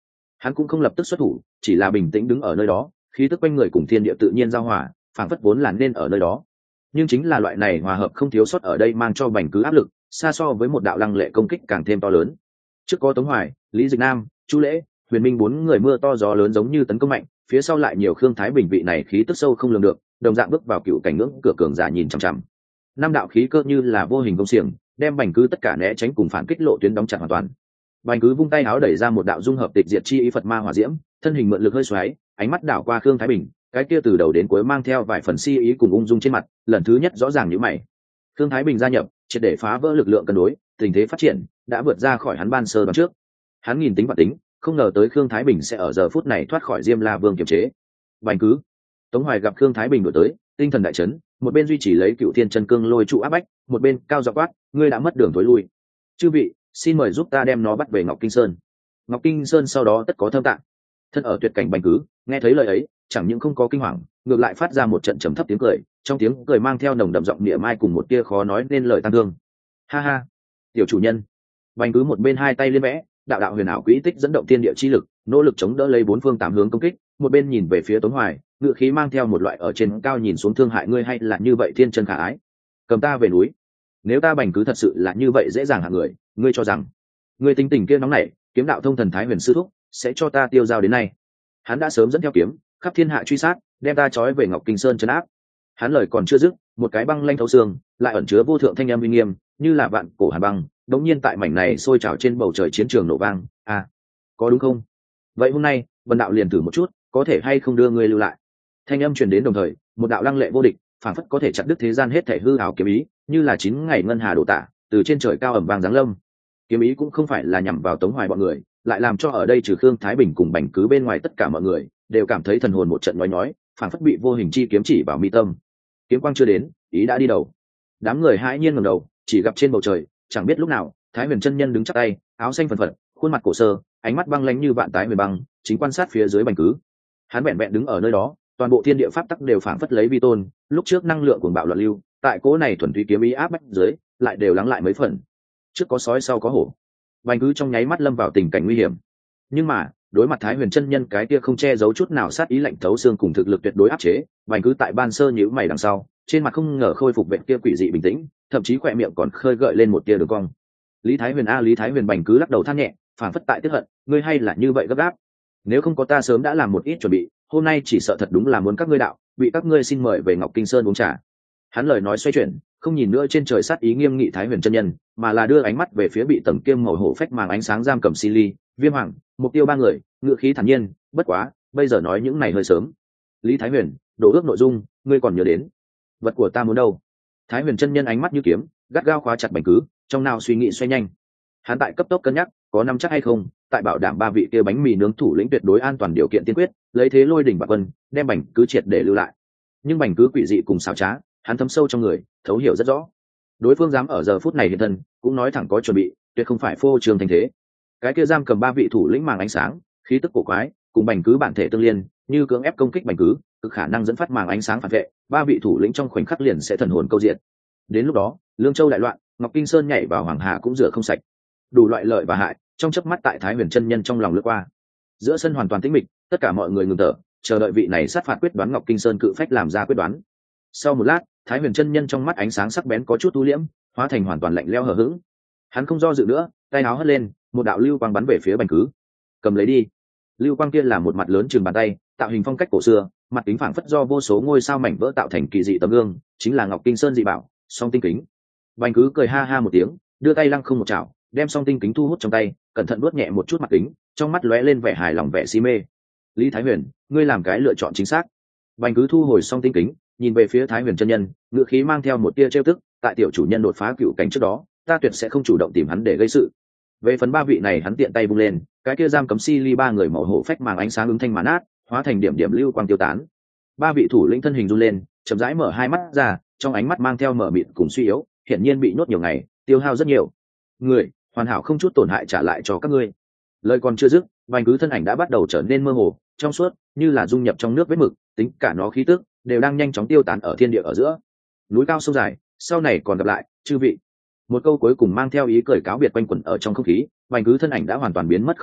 Speaker 1: Hắn cũng không lập tức xuất thủ, chỉ là bình tĩnh đứng ở nơi đó, khí tức quanh người cùng thiên địa tự nhiên giao hòa, phảng phất vốn là nên ở nơi đó. Nhưng chính là loại này hòa hợp không thiếu sót ở đây mang cho Bành Cứ áp lực, xa so với một đạo lăng lệ công kích càng thêm to lớn. Trước có Tống Hoài, Lý Dịch Nam, Chu Lễ, Huyền Minh bốn người mưa to gió lớn giống như tấn công mạnh, phía sau lại nhiều Khương Thái Bình vị này khí tức sâu không lường được, đồng dạng bước vào cựu cảnh ngưỡng cửa cường giả nhìn chằm chằm. Năm đạo khí cơ như là vô hình công xiềng, đem Bành Cứ tất cả né tránh cùng phản kích lộ tuyến đóng chặt hoàn toàn. Bành Cứ vung tay áo đẩy ra một đạo dung hợp tịch diệt chi ý Phật ma hỏa diễm, thân hình mượn lực hơi xoáy, ánh mắt đảo qua Khương Thái Bình, cái kia từ đầu đến cuối mang theo vài phần si ý cùng ung dung trên mặt, lần thứ nhất rõ ràng như mày. Khương Thái Bình gia nhập, triệt để phá vỡ lực lượng cân đối, tình thế phát triển đã vượt ra khỏi hắn ban sơ đoán trước. Hắn nhìn tính và tính, không ngờ tới Khương Thái Bình sẽ ở giờ phút này thoát khỏi Diêm La Vương kiềm chế. Bành Cứ. Tống Hoài gặp Khương Thái Bình đuổi tới, tinh thần đại chấn, một bên duy trì lấy Cựu Thiên Chân Cương lôi trụ áp bách, một bên cao giọng quát, ngươi đã mất đường tối lui. Chư vị, xin mời giúp ta đem nó bắt về Ngọc Kinh Sơn. Ngọc Kinh Sơn sau đó tất có thâm tạng. Thân ở tuyệt cảnh Bành Cứ, nghe thấy lời ấy, chẳng những không có kinh hoàng, ngược lại phát ra một trận trầm thấp tiếng cười, trong tiếng cười mang theo nồng đậm giọng địa mai cùng một tia khó nói nên lời tăng thương. Ha ha, tiểu chủ nhân. Bành Cứ một bên hai tay liên vẽ, đạo đạo huyền ảo quỹ tích dẫn động thiên địa chi lực, nỗ lực chống đỡ lấy bốn phương tám hướng công kích, một bên nhìn về phía Tống Hoài, ngự khí mang theo một loại ở trên cao nhìn xuống thương hại ngươi hay là như vậy thiên chân khả ái. Cầm ta về núi. Nếu ta Bành Cứ thật sự là như vậy dễ dàng hạng người, ngươi cho rằng ngươi tinh tình kia nóng nảy, kiếm đạo thông thần Thái Huyền sư thúc sẽ cho ta tiêu dao đến nay. Hắn đã sớm dẫn theo kiếm, khắp thiên hạ truy sát, đem ta trói về Ngọc Kinh Sơn trấn áp. Hắn lời còn chưa dứt, một cái băng lanh thấu xương, lại ẩn chứa vô thượng thanh âm uy nghiêm, như là vạn cổ hàn băng, đống nhiên tại mảnh này sôi trào trên bầu trời chiến trường nổ vang. À, có đúng không? Vậy hôm nay, Vân đạo liền thử một chút, có thể hay không đưa ngươi lưu lại. Thanh âm truyền đến đồng thời, một đạo lăng lệ vô địch, phảng phất có thể chặt đứt thế gian hết thể hư ảo kiếm ý, như là chín ngày ngân hà đổ tạ, từ trên trời cao ẩm vàng giáng lâm. Kiếm ý cũng không phải là nhằm vào Tống Hoài bọn người, lại làm cho ở đây trừ Khương Thái Bình cùng Bành Cứ bên ngoài tất cả mọi người đều cảm thấy thần hồn một trận nhói nhói, phảng phất bị vô hình chi kiếm chỉ vào mi tâm. Kiếm quang chưa đến, ý đã đi đầu. Đám người hãi nhiên ngẩng đầu, chỉ gặp trên bầu trời, chẳng biết lúc nào, Thái Huyền chân nhân đứng chắp tay, áo xanh phần phật, khuôn mặt cổ sơ, ánh mắt băng lãnh như vạn tái huyền băng, chính quan sát phía dưới Bành Cứ. Hắn vẹn vẹn đứng ở nơi đó, toàn bộ thiên địa pháp tắc đều phảng phất lấy vi tôn, lúc trước năng lượng cuồng bạo loạn lưu, tại cố này thuần túy kiếm ý áp bách dưới, lại đều lắng lại mấy phần. Trước có sói sau có hổ. Bành Cứ trong nháy mắt lâm vào tình cảnh nguy hiểm. Nhưng mà, đối mặt Thái Huyền chân nhân cái kia không che giấu chút nào sát ý lạnh thấu xương cùng thực lực tuyệt đối áp chế, Bành Cứ tại ban sơ nhíu mày đằng sau, trên mặt không ngờ khôi phục vẻ kia quỷ dị bình tĩnh, thậm chí khỏe miệng còn khơi gợi lên một tia đường cong. Lý Thái Huyền a Lý Thái Huyền, Bành Cứ lắc đầu than nhẹ, phảng phất tại tức hận, ngươi hay là như vậy gấp gáp. Nếu không có ta sớm đã làm một ít chuẩn bị, hôm nay chỉ sợ thật đúng là muốn các ngươi đạo, bị các ngươi xin mời về Ngọc Kinh Sơn uống trà. Hắn lời nói xoay chuyển, không nhìn nữa trên trời sát ý nghiêm nghị Thái Huyền chân nhân, mà là đưa ánh mắt về phía bị tầng kiêm màu hổ phách màng ánh sáng giam cầm Silly, Viêm Hoàng, Mục Tiêu ba người, ngựa khí thản nhiên, bất quá, bây giờ nói những này hơi sớm. Lý Thái Huyền, đổ ước nội dung, ngươi còn nhớ đến? Vật của ta muốn đâu? Thái Huyền chân nhân ánh mắt như kiếm, gắt gao khóa chặt Bành Cứ, trong nào suy nghĩ xoay nhanh. Hắn tại cấp tốc cân nhắc, có nắm chắc hay không, tại bảo đảm ba vị kia bánh mì nướng thủ lĩnh tuyệt đối an toàn điều kiện tiên quyết, lấy thế lôi đỉnh bạc quân, đem Bành Cứ triệt để lưu lại. Nhưng Bành Cứ quỷ dị cùng xảo trá, hắn thấm sâu trong người, thấu hiểu rất rõ. Đối phương dám ở giờ phút này hiện thân, cũng nói thẳng có chuẩn bị, tuyệt không phải phô trương thành thế. Cái kia giam cầm ba vị thủ lĩnh màng ánh sáng, khí tức cổ quái, cùng Bành Cứ bản thể tương liên, như cưỡng ép công kích Bành Cứ, cực khả năng dẫn phát màng ánh sáng phản vệ, ba vị thủ lĩnh trong khoảnh khắc liền sẽ thần hồn câu diệt. Đến lúc đó, Lương Châu đại loạn, Ngọc Kinh Sơn nhảy vào Hoàng Hà cũng rửa không sạch. Đủ loại lợi và hại, trong chớp mắt tại Thái Huyền chân nhân trong lòng lướt qua. Giữa sân hoàn toàn tĩnh mịch, tất cả mọi người ngừng thở, chờ đợi vị này sát phạt quyết đoán Ngọc Kinh Sơn cự phách làm ra quyết đoán. Sau một lát, Thái Huyền chân nhân trong mắt ánh sáng sắc bén có chút tu liễm, hóa thành hoàn toàn lạnh lẽo hờ hững. Hắn không do dự nữa, tay áo hất lên, một đạo lưu quang bắn về phía Bành Cứ. Cầm lấy đi. Lưu quang kia là một mặt lớn chừng bàn tay, tạo hình phong cách cổ xưa, mặt kính phảng phất do vô số ngôi sao mảnh vỡ tạo thành kỳ dị tấm gương, chính là Ngọc Kinh Sơn dị bảo, song tinh kính. Bành Cứ cười ha ha một tiếng, đưa tay lăng không một chảo, đem song tinh kính thu hút trong tay, cẩn thận nuốt nhẹ một chút mặt kính, trong mắt lóe lên vẻ hài lòng vẻ si mê. Lý Thái Huyền, ngươi làm cái lựa chọn chính xác. Bành Cứ thu hồi song tinh kính, nhìn về phía Thái Huyền chân nhân, ngữ khí mang theo một tia trêu tức, tại tiểu chủ nhân đột phá cựu cảnh trước đó, ta tuyệt sẽ không chủ động tìm hắn để gây sự. Về phần ba vị này hắn tiện tay vung lên, cái kia giam cấm si ly ba người màu hổ phách màng ánh sáng ứng thanh màn át, hóa thành điểm điểm lưu quang tiêu tán. Ba vị thủ lĩnh thân hình run lên, chậm rãi mở hai mắt ra, trong ánh mắt mang theo mở mịt cùng suy yếu, hiển nhiên bị nhốt nhiều ngày, tiêu hao rất nhiều. Người, hoàn hảo không chút tổn hại trả lại cho các ngươi. Lời còn chưa dứt, Bành Cứ thân ảnh đã bắt đầu trở nên mơ hồ, trong suốt, như là dung nhập trong nước vết mực, tính cả nó khí tức đều đang nhanh chóng tiêu tán ở thiên địa ở giữa. Núi cao sông dài, sau này còn gặp lại, chư vị. Một câu cuối cùng mang theo ý cười cáo biệt quanh quẩn ở trong không khí, Bành Cứ thân ảnh đã hoàn toàn biến mất không thấy,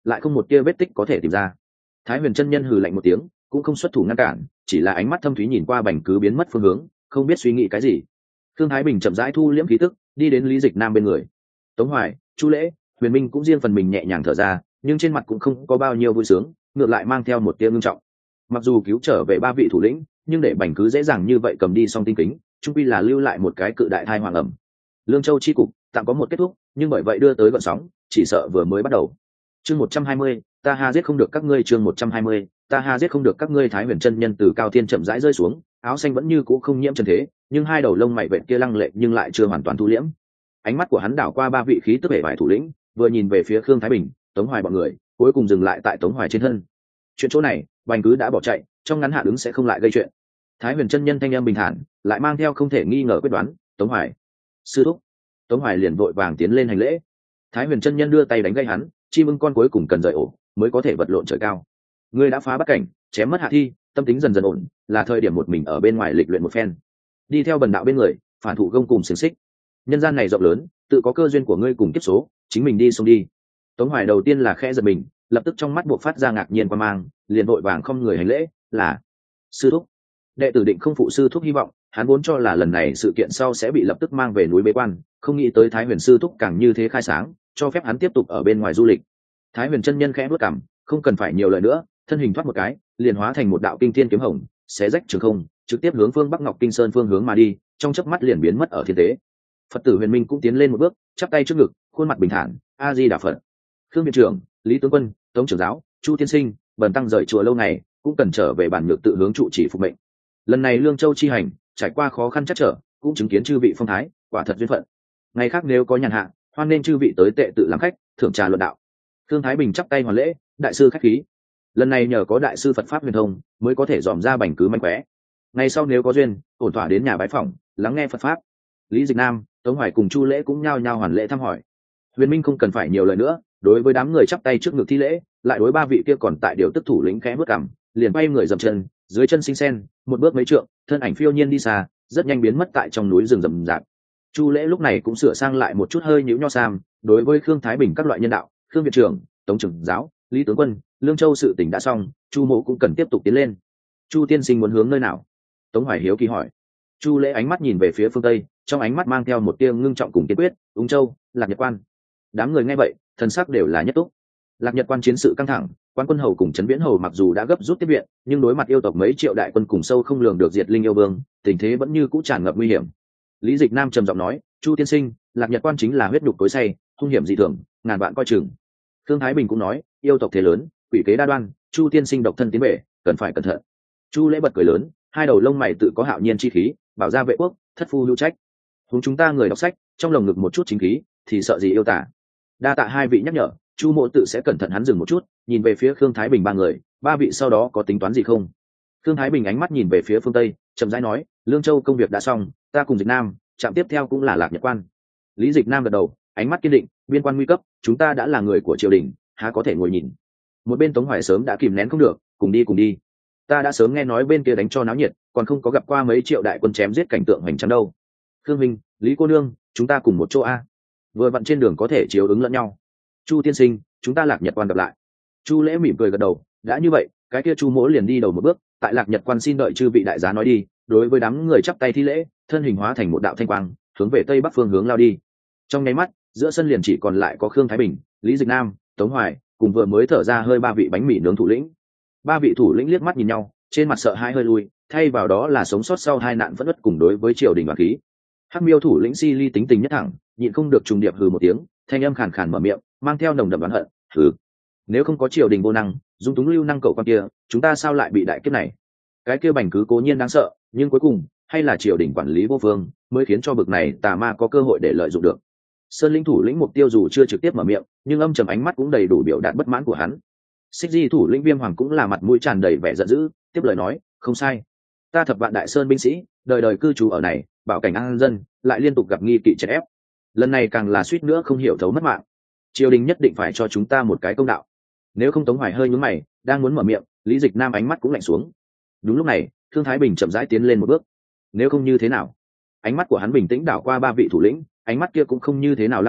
Speaker 1: lại không một tia vết tích có thể tìm ra. Thái Huyền chân nhân hừ lạnh một tiếng, cũng không xuất thủ ngăn cản, chỉ là ánh mắt thâm thúy nhìn qua bành cứ biến mất phương hướng, không biết suy nghĩ cái gì. Thương Thái Bình chậm rãi thu liễm khí tức, đi đến Lý Dịch Nam bên người. Tống Hoài, Chu Lễ, Huyền Minh cũng riêng phần mình nhẹ nhàng thở ra, nhưng trên mặt cũng không có bao nhiêu vui sướng, ngược lại mang theo một tia ngưng trọng. Mặc dù cứu trở về ba vị thủ lĩnh, nhưng để bành cứ dễ dàng như vậy cầm đi xong tinh kính, trung quy là lưu lại một cái cự đại thai hoàng ẩm. Lương Châu chi cục tạm có một kết thúc, nhưng bởi vậy đưa tới gợn sóng, chỉ sợ vừa mới bắt đầu. Chương một trăm hai mươi, ta ha giết không được các ngươi. Chương một trăm hai mươi, ta ha giết không được các ngươi. Thái Huyền chân nhân từ cao thiên chậm rãi rơi xuống, áo xanh vẫn như cũ không nhiễm trần thế, nhưng hai đầu lông mày vện kia lăng lệ nhưng lại chưa hoàn toàn thu liễm. Ánh mắt của hắn đảo qua ba vị khí tức bể vải thủ lĩnh, vừa nhìn về phía Khương Thái Bình, Tống Hoài bọn người, cuối cùng dừng lại tại Tống Hoài trên thân. Chuyện chỗ này, Bành cứ đã bỏ chạy, trong ngắn hạn ứng sẽ không lại gây chuyện. Thái Huyền chân nhân thanh âm bình thản, lại mang theo không thể nghi ngờ quyết đoán. Tống Hoài, sư thúc. Tống Hoài liền vội vàng tiến lên hành lễ. Thái Huyền chân nhân đưa tay đánh gây hắn, chim ưng con cuối cùng cần rời ổ, mới có thể vật lộn trời cao. Ngươi đã phá bắt cảnh, chém mất hạ thi, tâm tính dần dần ổn, là thời điểm một mình ở bên ngoài lịch luyện một phen. Đi theo bần đạo bên người, phản thủ gông cùng xiềng xích. Nhân gian này rộng lớn, tự có cơ duyên của ngươi cùng kiếp số, chính mình đi xông đi. Tống Hoài đầu tiên là khẽ giật mình, lập tức trong mắt buộc phát ra ngạc nhiên qua mang, liền vội vàng không người hành lễ, là sư thúc. Đệ tử định không phụ sư thúc hy vọng, hắn vốn cho là lần này sự kiện sau sẽ bị lập tức mang về núi bế quan, không nghĩ tới Thái Huyền sư thúc càng như thế khai sáng, cho phép hắn tiếp tục ở bên ngoài du lịch. Thái Huyền chân nhân khẽ bước cằm, không cần phải nhiều lời nữa, thân hình thoát một cái, liền hóa thành một đạo kinh thiên kiếm hồng, xé rách trường không, trực tiếp hướng phương Bắc Ngọc Kinh Sơn phương hướng mà đi, trong chớp mắt liền biến mất ở thiên tế. Phật tử Huyền Minh cũng tiến lên một bước, chắp tay trước ngực, khuôn mặt bình thản, A Di Đà Phật. Khương viện trưởng, Lý tướng quân, Tống trưởng giáo, Chu tiên sinh, bần tăng rời chùa lâu ngày, cũng cần trở về bản nhược tự hướng trụ chỉ phục mệnh. Lần này Lương Châu chi hành, trải qua khó khăn chắc trở, cũng chứng kiến chư vị phong thái, quả thật duyên phận. Ngày khác nếu có nhàn hạ, hoan nên chư vị tới tệ tự làm khách, thưởng trà luận đạo. Thương Thái Bình chắp tay hoàn lễ, đại sư khách khí. Lần này nhờ có đại sư Phật pháp huyền thông, mới có thể dòm ra Bành cứ manh khóe. Ngày sau nếu có duyên, ổn thỏa đến nhà bái phỏng, lắng nghe Phật pháp. Lý Dịch Nam, Tống Hoài cùng Chu Lễ cũng nhao nhao hoàn lễ thăm hỏi. Huyền Minh không cần phải nhiều lời nữa, đối với đám người chắp tay trước ngực thi lễ, lại đối ba vị kia còn tại điều tức thủ lĩnh khẽ bước cằm, liền bay người dậm chân, dưới chân sinh sen, một bước mấy trượng, thân ảnh phiêu nhiên đi xa, rất nhanh biến mất tại trong núi rừng rậm rạp. Chu Lễ lúc này cũng sửa sang lại một chút hơi nhũ nho sam, đối với Khương Thái Bình các loại nhân đạo, Khương viện trưởng, Tống trưởng giáo, Lý tướng quân, Lương Châu sự tình đã xong, Chu mộ cũng cần tiếp tục tiến lên. Chu tiên sinh muốn hướng nơi nào? Tống Hoài hiếu kỳ hỏi. Chu Lễ ánh mắt nhìn về phía phương tây, trong ánh mắt mang theo một tia ngưng trọng cùng kiên quyết. Ung Châu, Lạc Nhật Quan. Đám người nghe vậy, thần sắc đều là nhất túc. Lạc Nhật Quan chiến sự căng thẳng, Quan Quân Hầu cùng Trấn Viễn Hầu mặc dù đã gấp rút tiếp viện, nhưng đối mặt yêu tộc mấy triệu đại quân cùng sâu không lường được diệt linh yêu vương, tình thế vẫn như cũ tràn ngập nguy hiểm. Lý Dịch Nam trầm giọng nói, Chu tiên sinh, Lạc Nhật Quan chính là huyết nhục tối say, hung hiểm dị thường, ngàn vạn coi chừng. Thương Thái Bình cũng nói, yêu tộc thế lớn, quỷ kế đa đoan, Chu tiên sinh độc thân tiến về, cần phải cẩn thận. Chu Lễ bật cười lớn, hai đầu lông mày tự có hạo nhiên chi khí, bảo ra vệ quốc, thất phu lưu trách. Chúng chúng ta người đọc sách, trong lồng ngực một chút chính khí, thì sợ gì yêu tả. Đa tạ hai vị nhắc nhở, Chu mộ tự sẽ cẩn thận. Hắn dừng một chút, nhìn về phía Khương Thái Bình ba người, ba vị sau đó có tính toán gì không? Khương Thái Bình ánh mắt nhìn về phía phương tây, chậm rãi nói, Lương Châu công việc đã xong, ta cùng Dịch Nam, trạm tiếp theo cũng là Lạc Nhật Quan. Lý Dịch Nam gật đầu, ánh mắt kiên định, biên quan nguy cấp, chúng ta đã là người của triều đình, há có thể ngồi nhìn. Một bên Tống Hoài sớm đã kìm nén không được, cùng đi cùng đi. Ta đã sớm nghe nói bên kia đánh cho náo nhiệt, còn không có gặp qua mấy triệu đại quân chém giết cảnh tượng hoành tráng đâu. Khương Minh, Lý cô nương, chúng ta cùng một chỗ a. Vừa vặn trên đường có thể chiếu ứng lẫn nhau. Chu tiên sinh, chúng ta Lạc Nhật Quan gặp lại. Chu Lễ mỉm cười gật đầu, đã như vậy, cái kia Chu mỗ liền đi đầu một bước, tại Lạc Nhật Quan xin đợi chư vị đại giá nói đi. Đối với đám người chắp tay thi lễ, thân hình hóa thành một đạo thanh quang, hướng về tây bắc phương hướng lao đi. Trong nháy mắt, giữa sân liền chỉ còn lại có Khương Thái Bình, Lý Dịch Nam, Tống Hoài, cùng vừa mới thở ra hơi ba vị bánh mì nướng thủ lĩnh. Ba vị thủ lĩnh liếc mắt nhìn nhau, trên mặt sợ hãi hơi lui, thay vào đó là sống sót sau hai nạn vẫn ất cùng đối với triều đình và khí. Hắc Miêu thủ lĩnh Si Ly tính tình nhất thẳng, nhịn không được trùng điệp hừ một tiếng, thanh âm khàn khàn mở miệng, mang theo nồng đậm oán hận, hừ. Nếu không có triều đình vô năng, dung túng lưu năng cậu con kia, chúng ta sao lại bị đại kiếp này? Cái kia Bành cứ cố nhiên đáng sợ, nhưng cuối cùng hay là triều đình quản lý vô phương, mới khiến cho bực này tà ma có cơ hội để lợi dụng được. Sơn Linh thủ lĩnh Mục Tiêu dù chưa trực tiếp mở miệng, nhưng âm trầm ánh mắt cũng đầy đủ biểu đạt bất mãn của hắn. Xích Di thủ lĩnh Viêm Hoàng cũng là mặt mũi tràn đầy vẻ giận dữ, tiếp lời nói, không sai, ta thập vạn đại sơn binh sĩ, đời đời cư trú ở này, bảo cảnh an dân, lại liên tục gặp nghi kỵ chèn ép, lần này càng là suýt nữa không hiểu thấu mất mạng. Triều đình nhất định phải cho chúng ta một cái công đạo. Nếu không Tống Hoài hơi nhướng mày, đang muốn mở miệng, Lý Dịch Nam ánh mắt cũng lạnh xuống. Đúng lúc này, Thương Thái Bình chậm rãi tiến lên một bước. Nếu không như thế nào? Ánh mắt của hắn bình tĩnh đảo qua ba vị thủ lĩnh, ánh mắt kia cũng không như thế nào lăng lệ,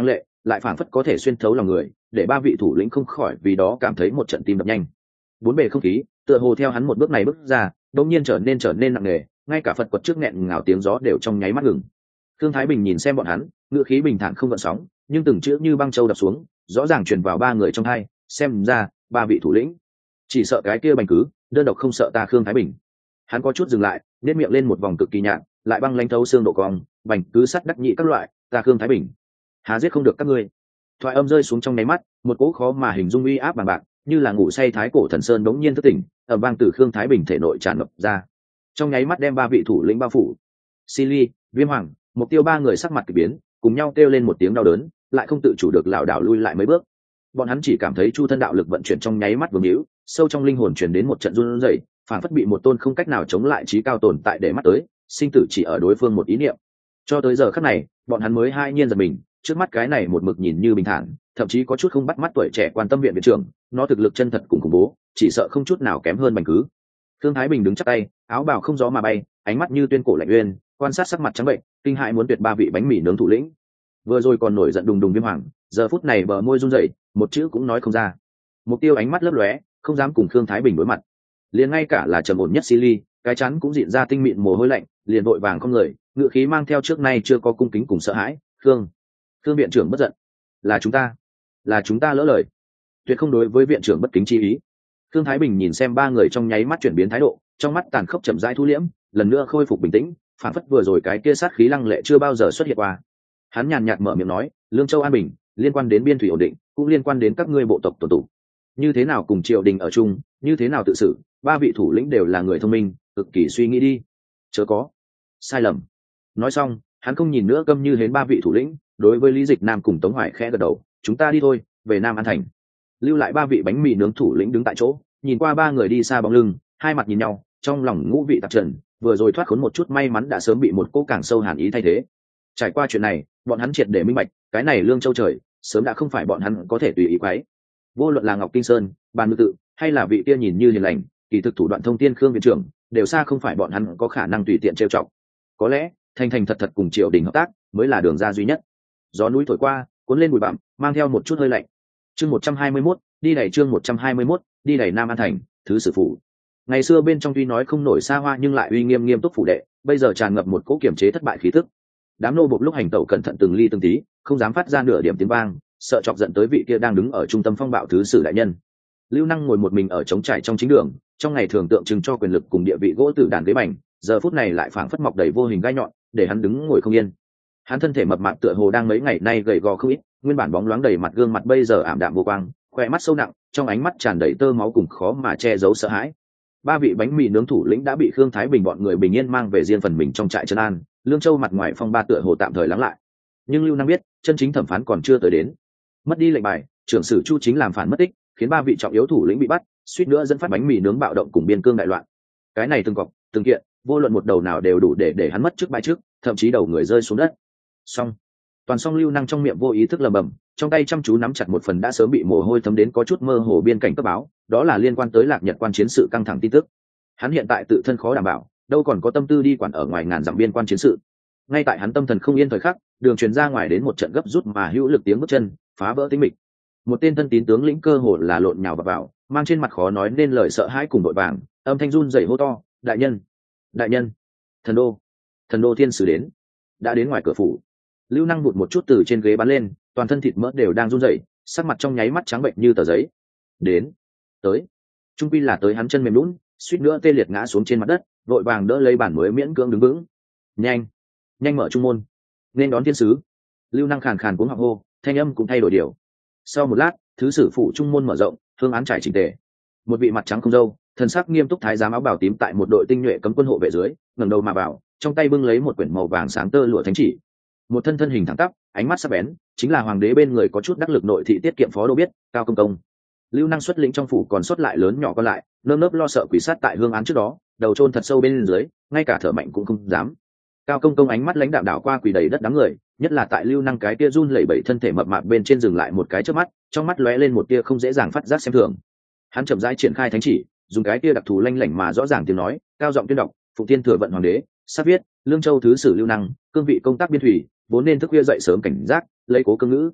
Speaker 1: lại phảng phất có thể xuyên thấu lòng người, để ba vị thủ lĩnh không khỏi vì đó cảm thấy một trận tim đập nhanh. Bốn bề không khí tựa hồ theo hắn một bước này bước ra đột nhiên trở nên trở nên nặng nề, ngay cả phật quật trước nghẹn ngào tiếng gió đều trong nháy mắt ngừng. Thương Thái Bình nhìn xem bọn hắn, ngựa khí bình thản không gợn sóng, nhưng từng chữ như băng châu đập xuống, rõ ràng truyền vào ba người trong hai, xem ra ba vị thủ lĩnh chỉ sợ cái kia bành cứ đơn độc không sợ ta Khương Thái Bình. Hắn có chút dừng lại, nếp miệng lên một vòng cực kỳ nhạt, lại băng lanh thấu xương độ cong, bành cứ sắt đắc nhị các loại, ta Khương Thái Bình há giết không được các ngươi. Thoại âm rơi xuống trong nháy mắt, một cỗ khó mà hình dung uy áp bằng bạc, như là ngủ say thái cổ thần sơn đống nhiên thức tỉnh, ầm vang từ Khương Thái Bình thể nội tràn ngập ra, trong nháy mắt đem ba vị thủ lĩnh bao phủ. Silly, Viêm Hoàng, Mục Tiêu ba người sắc mặt kỳ biến, cùng nhau kêu lên một tiếng đau đớn, lại không tự chủ được lảo đảo lui lại mấy bước. Bọn hắn chỉ cảm thấy chu thân đạo lực vận chuyển trong nháy mắt vương hữu, sâu trong linh hồn truyền đến một trận run rẩy, phản phất bị một tôn không cách nào chống lại trí cao tồn tại để mắt tới, sinh tử chỉ ở đối phương một ý niệm. Cho tới giờ khắc này, bọn hắn mới hai nhiên giật mình, trước mắt cái này một mực nhìn như bình thản, thậm chí có chút không bắt mắt tuổi trẻ quan tâm viện viện trưởng, nó thực lực chân thật cùng khủng bố, chỉ sợ không chút nào kém hơn Bành Cứ. Thương Thái Bình đứng chắp tay, áo bào không gió mà bay, ánh mắt như tuyên cổ lạnh uyên, quan sát sắc mặt trắng bệnh, kinh hãi muốn tuyệt ba vị bánh mì nướng thủ lĩnh. Vừa rồi còn nổi giận đùng đùng Viêm Hoàng, giờ phút này bờ môi run rẩy, một chữ cũng nói không ra. Mục Tiêu ánh mắt lấp lóe, không dám cùng Thương Thái Bình đối mặt. Liền ngay cả là trầm ổn nhất Silly, cái chắn cũng diện ra tinh mịn mồ hôi lạnh, liền vội vàng không người, ngựa khí mang theo trước nay chưa có cung kính cùng sợ hãi. Khương, Khương viện trưởng bất giận, là chúng ta, là chúng ta lỡ lời, tuyệt không đối với viện trưởng bất kính chi ý. Thương Thái Bình nhìn xem ba người trong nháy mắt chuyển biến thái độ, trong mắt tàn khốc chậm rãi thu liễm, lần nữa khôi phục bình tĩnh, phản phất vừa rồi cái kia sát khí lăng lệ chưa bao giờ xuất hiện qua. Hắn nhàn nhạt mở miệng nói, Lương Châu an bình, liên quan đến biên thủy ổn định, cũng liên quan đến các ngươi bộ tộc tổ tụ. Như thế nào cùng triều đình ở chung, như thế nào tự xử, ba vị thủ lĩnh đều là người thông minh, cực kỳ suy nghĩ đi, chớ có sai lầm. Nói xong, hắn không nhìn nữa câm như hến ba vị thủ lĩnh, đối với Lý Dịch Nam cùng Tống Hoài khẽ gật đầu, chúng ta đi thôi, về Nam An Thành. Lưu lại ba vị bánh mì nướng thủ lĩnh đứng tại chỗ, nhìn qua ba người đi xa bóng lưng, hai mặt nhìn nhau, trong lòng ngũ vị tạp trần, vừa rồi thoát khốn một chút may mắn đã sớm bị một cỗ càng sâu hàn ý thay thế. Trải qua chuyện này, bọn hắn triệt để minh bạch, cái này Lương Châu trời, sớm đã không phải bọn hắn có thể tùy ý quấy. Vô luận là Ngọc Kinh Sơn, Bàn Ngự Tự, hay là vị kia nhìn như hiền lành, kỳ thực thủ đoạn thông tiên Khương viện trưởng, đều xa không phải bọn hắn có khả năng tùy tiện trêu chọc. Có lẽ, thành thành thật thật cùng triều đình hợp tác, mới là đường ra duy nhất. Gió núi thổi qua, cuốn lên bụi bặm, mang theo một chút hơi lạnh. Chương một trăm hai mươi mốt, đi đẩy chương một trăm hai mươi mốt, đi đẩy Nam An Thành, thứ sử phủ. Ngày xưa bên trong tuy nói không nổi xa hoa nhưng lại uy nghiêm nghiêm túc phủ đệ, bây giờ tràn ngập một cỗ kiểm chế thất bại khí tức. Đám nô bộc lúc hành tẩu cẩn thận từng ly từng tí, không dám phát ra nửa điểm tiếng vang, sợ chọc giận tới vị kia đang đứng ở trung tâm phong bạo thứ sử đại nhân. Lưu Năng ngồi một mình ở trống trải trong chính đường, trong ngày thường tượng trưng cho quyền lực cùng địa vị gỗ tử đàn ghế bành, giờ phút này lại phảng phất mọc đầy vô hình gai nhọn, để hắn đứng ngồi không yên. Hắn thân thể mập mạp tựa hồ đang mấy ngày nay gầy gò không ít, nguyên bản bóng loáng đầy mặt gương mặt bây giờ ảm đạm vô quang, khỏe mắt sâu nặng, trong ánh mắt tràn đầy tơ máu cùng khó mà che giấu sợ hãi. Ba vị bánh mì nướng thủ lĩnh đã bị Khương Thái Bình bọn người bình yên mang về riêng phần mình trong trại trấn an, Lương Châu mặt ngoài phong ba tựa hồ tạm thời lắng lại. Nhưng Lưu Năng biết, chân chính thẩm phán còn chưa tới đến. Mất đi lệnh bài, trưởng sử Chu Chính làm phản mất tích, khiến ba vị trọng yếu thủ lĩnh bị bắt, suýt nữa dẫn phát bánh mì nướng bạo động cùng biên cương đại loạn. Cái này từng cọc, từng kiện, vô luận một đầu nào đều đủ để để hắn mất trước bại trước, thậm chí đầu người rơi xuống đất. Xong, toàn song Lưu Năng trong miệng vô ý thức lầm bầm, trong tay chăm chú nắm chặt một phần đã sớm bị mồ hôi thấm đến có chút mơ hồ biên cảnh cấp báo, đó là liên quan tới Lạc Nhật quan chiến sự căng thẳng tin tức. Hắn hiện tại tự thân khó đảm bảo, đâu còn có tâm tư đi quản ở ngoài ngàn dặm biên quan chiến sự. Ngay tại hắn tâm thần không yên thời khắc, đường truyền ra ngoài đến một trận gấp rút mà hữu lực tiếng bước chân, phá vỡ tĩnh mịch. Một tên thân tín tướng lĩnh cơ hồ là lộn nhào vào, vào mang trên mặt khó nói nên lời sợ hãi cùng đội vàng, âm thanh run rẩy hô to, đại nhân, đại nhân, thần đô, thần đô thiên sứ đến, đã đến ngoài cửa phủ. Lưu Năng vụt một chút từ trên ghế bắn lên, toàn thân thịt mỡ đều đang run rẩy, sắc mặt trong nháy mắt trắng bệnh như tờ giấy. Đến, tới, trung quy là tới, hắn chân mềm lún, suýt nữa tê liệt ngã xuống trên mặt đất, vội vàng đỡ lấy bản mới miễn cưỡng đứng vững. Nhanh, nhanh mở trung môn, nên đón thiên sứ. Lưu Năng khàn khàn cuống họng hô, thanh âm cũng thay đổi điều. Sau một lát, thứ sử phụ trung môn mở rộng, phương án trải chỉnh tề. Một vị mặt trắng không râu, thần sắc nghiêm túc thái giám áo bào tím tại một đội tinh nhuệ cấm quân hộ vệ dưới, ngẩng đầu mà vào, trong tay bưng lấy một quyển màu vàng sáng tơ lụa thánh chỉ. Một thân thân hình thẳng tắp, ánh mắt sắc bén, chính là hoàng đế bên người có chút đắc lực nội thị tiết kiệm phó đô biết, Cao Công Công. Lưu Năng xuất lĩnh trong phủ còn sót lại lớn nhỏ còn lại, nơm nớp lo sợ quỷ sát tại hương án trước đó, đầu chôn thật sâu bên dưới, ngay cả thở mạnh cũng không dám. Cao Công Công ánh mắt lãnh đạm đảo qua quỳ đầy đất đám người, nhất là tại Lưu Năng cái tia run lẩy bẩy thân thể mập mạp bên trên dừng lại một cái trước mắt, trong mắt lóe lên một tia không dễ dàng phát giác xem thường. Hắn chậm rãi triển khai thánh chỉ, dùng cái tia đặc thù lanh lảnh mà rõ ràng tiếng nói, cao giọng tuyên đọc, phụ tiên thừa vận hoàng đế, sắp viết, Lương Châu thứ sử Lưu Năng, cương vị công tác biên thủy, vốn nên thức khuya dậy sớm cảnh giác, lấy cố cương ngữ.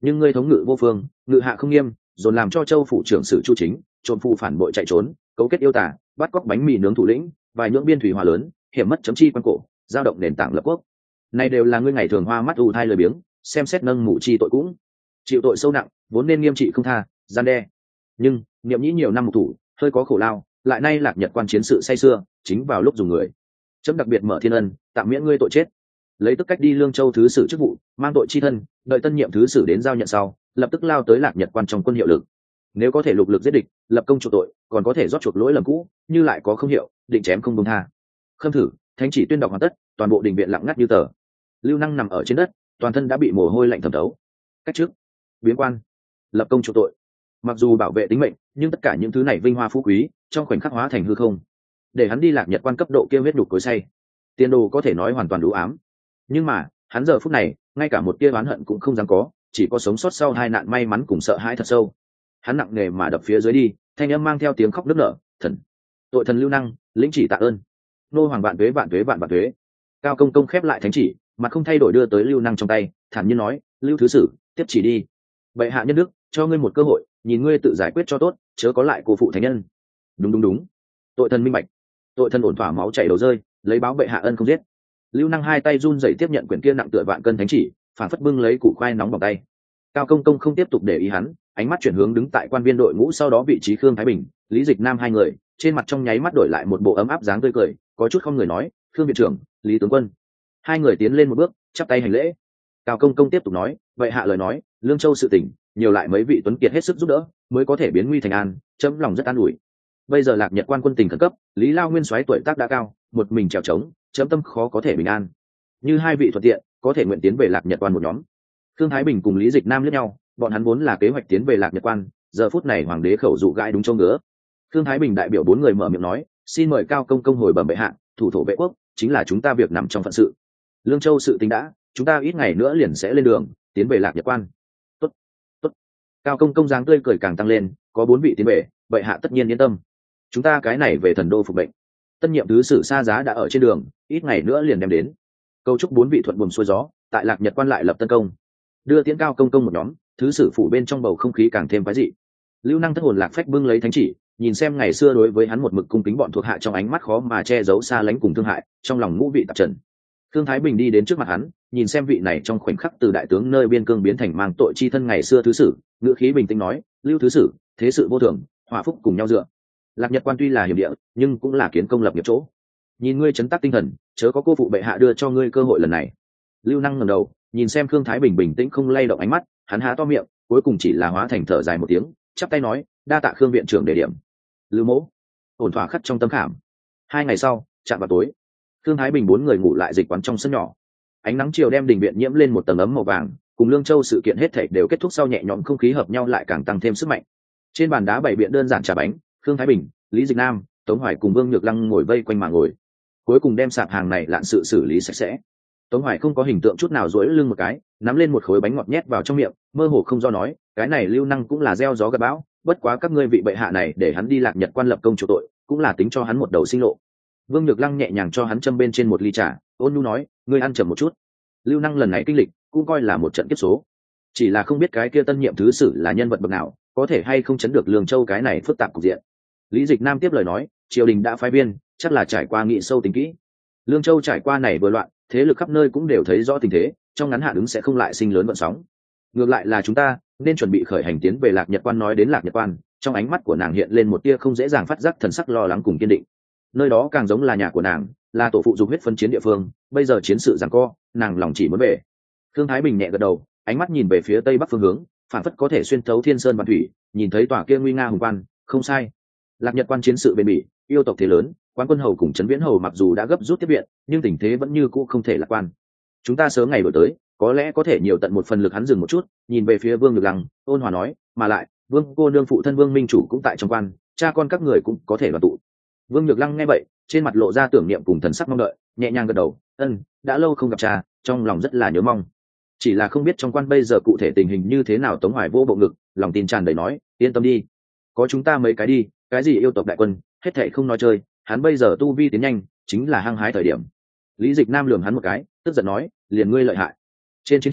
Speaker 1: nhưng ngươi thống ngự vô phương, ngự hạ không nghiêm, dồn làm cho châu phủ trưởng sử chu chính trộm phụ phản bội chạy trốn, cấu kết yêu tả, bắt cóc bánh mì nướng thủ lĩnh, vài nhưỡng biên thủy hòa lớn, hiểm mất chấm chi quan cổ, giao động nền tảng lập quốc. Này đều là ngươi ngày thường hoa mắt ù thai lời biếng, xem xét nâng mụ chi tội cũng chịu tội sâu nặng, vốn nên nghiêm trị không tha, gian đe. Nhưng niệm nhĩ nhiều năm mục thủ, hơi có khổ lao, lại nay lạc nhật quan chiến sự say xưa, chính vào lúc dùng người. Chấm đặc biệt mở thiên ân, tạm miễn ngươi tội chết, lấy tức cách đi lương châu thứ sử chức vụ, mang tội chi thân, đợi tân nhiệm thứ sử đến giao nhận sau, lập tức lao tới lạc nhật quan trong quân hiệu lực. Nếu có thể lục lực giết địch, lập công chuộc tội, còn có thể rót chuộc lỗi lầm cũ, như lại có không hiệu, định chém không buông tha. Khâm thử, thánh chỉ tuyên đọc hoàn tất, toàn bộ đình viện lặng ngắt như tờ. Lưu Năng nằm ở trên đất, toàn thân đã bị mồ hôi lạnh thấm thấu. Cách trước, biến quan, lập công chuộc tội, mặc dù bảo vệ tính mệnh, nhưng tất cả những thứ này vinh hoa phú quý, trong khoảnh khắc hóa thành hư không. Để hắn đi lạc nhật quan cấp độ kia huyết đục cối say, tiền đồ có thể nói hoàn toàn đủ ám. Nhưng mà hắn giờ phút này ngay cả một tia oán hận cũng không dám có, chỉ có sống sót sau hai nạn may mắn cùng sợ hãi thật sâu. Hắn nặng nề mà đập phía dưới đi, thanh âm mang theo tiếng khóc nức nở, thần, tội thần Lưu Năng lĩnh chỉ tạ ơn, nô hoàng vạn tuế vạn tuế vạn vạn tuế. Cao công công khép lại thánh chỉ, mà không thay đổi đưa tới Lưu Năng trong tay, thản nhiên nói, Lưu thứ sử, tiếp chỉ đi. Bệ hạ nhân đức, cho ngươi một cơ hội, nhìn ngươi tự giải quyết cho tốt, chớ có lại cô phụ thánh nhân. Đúng đúng đúng, tội thần minh bạch. Tội thần ổn thỏa máu chảy đầu rơi, lấy báo bệ hạ ân không giết. Lưu Năng hai tay run rẩy tiếp nhận quyển kia nặng tựa vạn cân thánh chỉ, phản phất bưng lấy củ khoai nóng bằng tay. Cao công công không tiếp tục để ý hắn, ánh mắt chuyển hướng đứng tại quan viên đội ngũ sau đó vị trí Khương Thái Bình, Lý Dịch Nam hai người, trên mặt trong nháy mắt đổi lại một bộ ấm áp dáng tươi cười, có chút không người nói, Khương viện trưởng, Lý tướng quân. Hai người tiến lên một bước, chắp tay hành lễ. Cao công công tiếp tục nói, vậy hạ lời nói, Lương Châu sự tình, nhiều lại mấy vị tuấn kiệt hết sức giúp đỡ, mới có thể biến nguy thành an, chấm lòng rất an ủi. Bây giờ lạc nhật quan quân tình khẩn cấp, Lý Lao Nguyên soái tuổi tác đã cao, một mình trèo trống, chấm tâm khó có thể bình an. Như hai vị thuận tiện, có thể nguyện tiến về lạc nhật quan một nhóm. Khương Thái Bình cùng Lý Dịch Nam liếc nhau, bọn hắn vốn là kế hoạch tiến về lạc nhật quan, giờ phút này hoàng đế khẩu dụ gãi đúng châu ngứa. Khương Thái Bình đại biểu bốn người mở miệng nói, xin mời Cao công công hồi bẩm bệ hạ, thủ thổ vệ quốc chính là chúng ta việc nằm trong phận sự. Lương Châu sự tính đã, chúng ta ít ngày nữa liền sẽ lên đường tiến về lạc nhật quan. Tốt, tốt. Cao công công dáng tươi cười càng tăng lên, có bốn vị tiến về, bệ hạ tất nhiên yên tâm. Chúng ta cái này về thần đô phục bệnh, tân nhiệm thứ sử xa giá đã ở trên đường, ít ngày nữa liền đem đến. Câu chúc bốn vị thuận buồm xuôi gió, tại lạc nhật quan lại lập tân công, đưa tiễn Cao công công một nhóm. Thứ sử phủ bên trong bầu không khí càng thêm quái dị. Lưu Năng thất hồn lạc phách bưng lấy thánh chỉ, nhìn xem ngày xưa đối với hắn một mực cung kính bọn thuộc hạ trong ánh mắt khó mà che giấu xa lánh cùng thương hại, trong lòng ngũ vị tạp trần. Khương Thái Bình đi đến trước mặt hắn, nhìn xem vị này trong khoảnh khắc từ đại tướng nơi biên cương biến thành mang tội chi thân ngày xưa thứ sử, ngữ khí bình tĩnh nói, Lưu thứ sử, thế sự vô thường, hỏa phúc cùng nhau dựa. Lạc nhật quan tuy là hiểm địa, nhưng cũng là kiến công lập nghiệp chỗ. Nhìn ngươi chấn tác tinh thần, chớ có cô phụ bệ hạ đưa cho ngươi cơ hội lần này. Lưu Năng ngẩng đầu, nhìn xem Khương Thái Bình bình tĩnh không lay động ánh mắt, hắn há to miệng, cuối cùng chỉ là hóa thành thở dài một tiếng, chắp tay nói, đa tạ Khương viện trưởng đề điểm. Lưu mỗ ổn thỏa khắc trong tâm khảm. Hai ngày sau, chạm vào tối, Khương Thái Bình bốn người ngủ lại dịch quán trong sân nhỏ. Ánh nắng chiều đem đình viện nhiễm lên một tầng ấm màu vàng, cùng Lương Châu sự kiện hết thảy đều kết thúc sau nhẹ nhõm, không khí hợp nhau lại càng tăng thêm sức mạnh. Trên bàn đá bày biện đơn giản trà bánh, Khương Thái Bình, Lý Dịch Nam, Tống Hoài cùng Vương Nhược Lăng ngồi vây quanh mà ngồi. Cuối cùng đem sạp hàng này lạn sự xử lý sạch sẽ. Tống Hoài không có hình tượng chút nào duỗi lưng một cái, nắm lên một khối bánh ngọt nhét vào trong miệng, mơ hồ không do nói, cái này Lưu Năng cũng là gieo gió gặt bão, bất quá các ngươi vị bệ hạ này để hắn đi lạc nhật quan lập công chủ tội, cũng là tính cho hắn một đầu sinh lộ. Vương Nhược Lăng nhẹ nhàng cho hắn châm bên trên một ly trà, ôn nhu nói, ngươi ăn chậm một chút. Lưu Năng lần này kinh lịch, cũng coi là một trận kiếp số. Chỉ là không biết cái kia tân nhiệm thứ sử là nhân vật bậc nào, có thể hay không chấn được Lương Châu cái này phức tạp cục diện. Lý Dịch Nam tiếp lời nói, triều đình đã phái viên, chắc là trải qua nghị sâu tính kỹ. Lương Châu trải qua này vừa loạn, thế lực khắp nơi cũng đều thấy rõ tình thế, trong ngắn hạn ứng sẽ không lại sinh lớn vận sóng. Ngược lại là chúng ta nên chuẩn bị khởi hành tiến về lạc nhật quan. Nói đến lạc nhật quan, trong ánh mắt của nàng hiện lên một tia không dễ dàng phát giác thần sắc lo lắng cùng kiên định. Nơi đó càng giống là nhà của nàng, là tổ phụ dục huyết phân chiến địa phương, bây giờ chiến sự giằng co, nàng lòng chỉ muốn về. Khương Thái Bình nhẹ gật đầu, ánh mắt nhìn về phía tây bắc phương hướng, phản phất có thể xuyên thấu thiên sơn và thủy, nhìn thấy tòa kia nguy nga hùng quan, không sai. Lạc nhật quan chiến sự bền bỉ, yêu tộc thế lớn, quan quân hầu cùng trấn viễn hầu mặc dù đã gấp rút tiếp viện, nhưng tình thế vẫn như cũ không thể lạc quan. Chúng ta sớm ngày đổi tới, có lẽ có thể nhiều tận một phần lực. Hắn dừng một chút, nhìn về phía Vương Nhược Lăng, ôn hòa nói, mà lại Vương cô nương phụ thân Vương Minh chủ cũng tại trong quan, cha con các người cũng có thể đoàn tụ. Vương Nhược Lăng nghe vậy, trên mặt lộ ra tưởng niệm cùng thần sắc mong đợi, nhẹ nhàng gật đầu, ân, đã lâu không gặp cha, trong lòng rất là nhớ mong. Chỉ là không biết trong quan bây giờ cụ thể tình hình như thế nào. Tống Hoài vô bộ ngực, lòng tin tràn đầy nói, yên tâm đi, có chúng ta mấy cái đi, cái gì yêu tộc đại quân, hết thảy không nói chơi, hắn bây giờ tu vi tiến nhanh, chính là hăng hái thời điểm. Lý Dịch Nam lườm hắn một cái, tức giận nói, liền ngươi lợi hại. Trên chiến trường,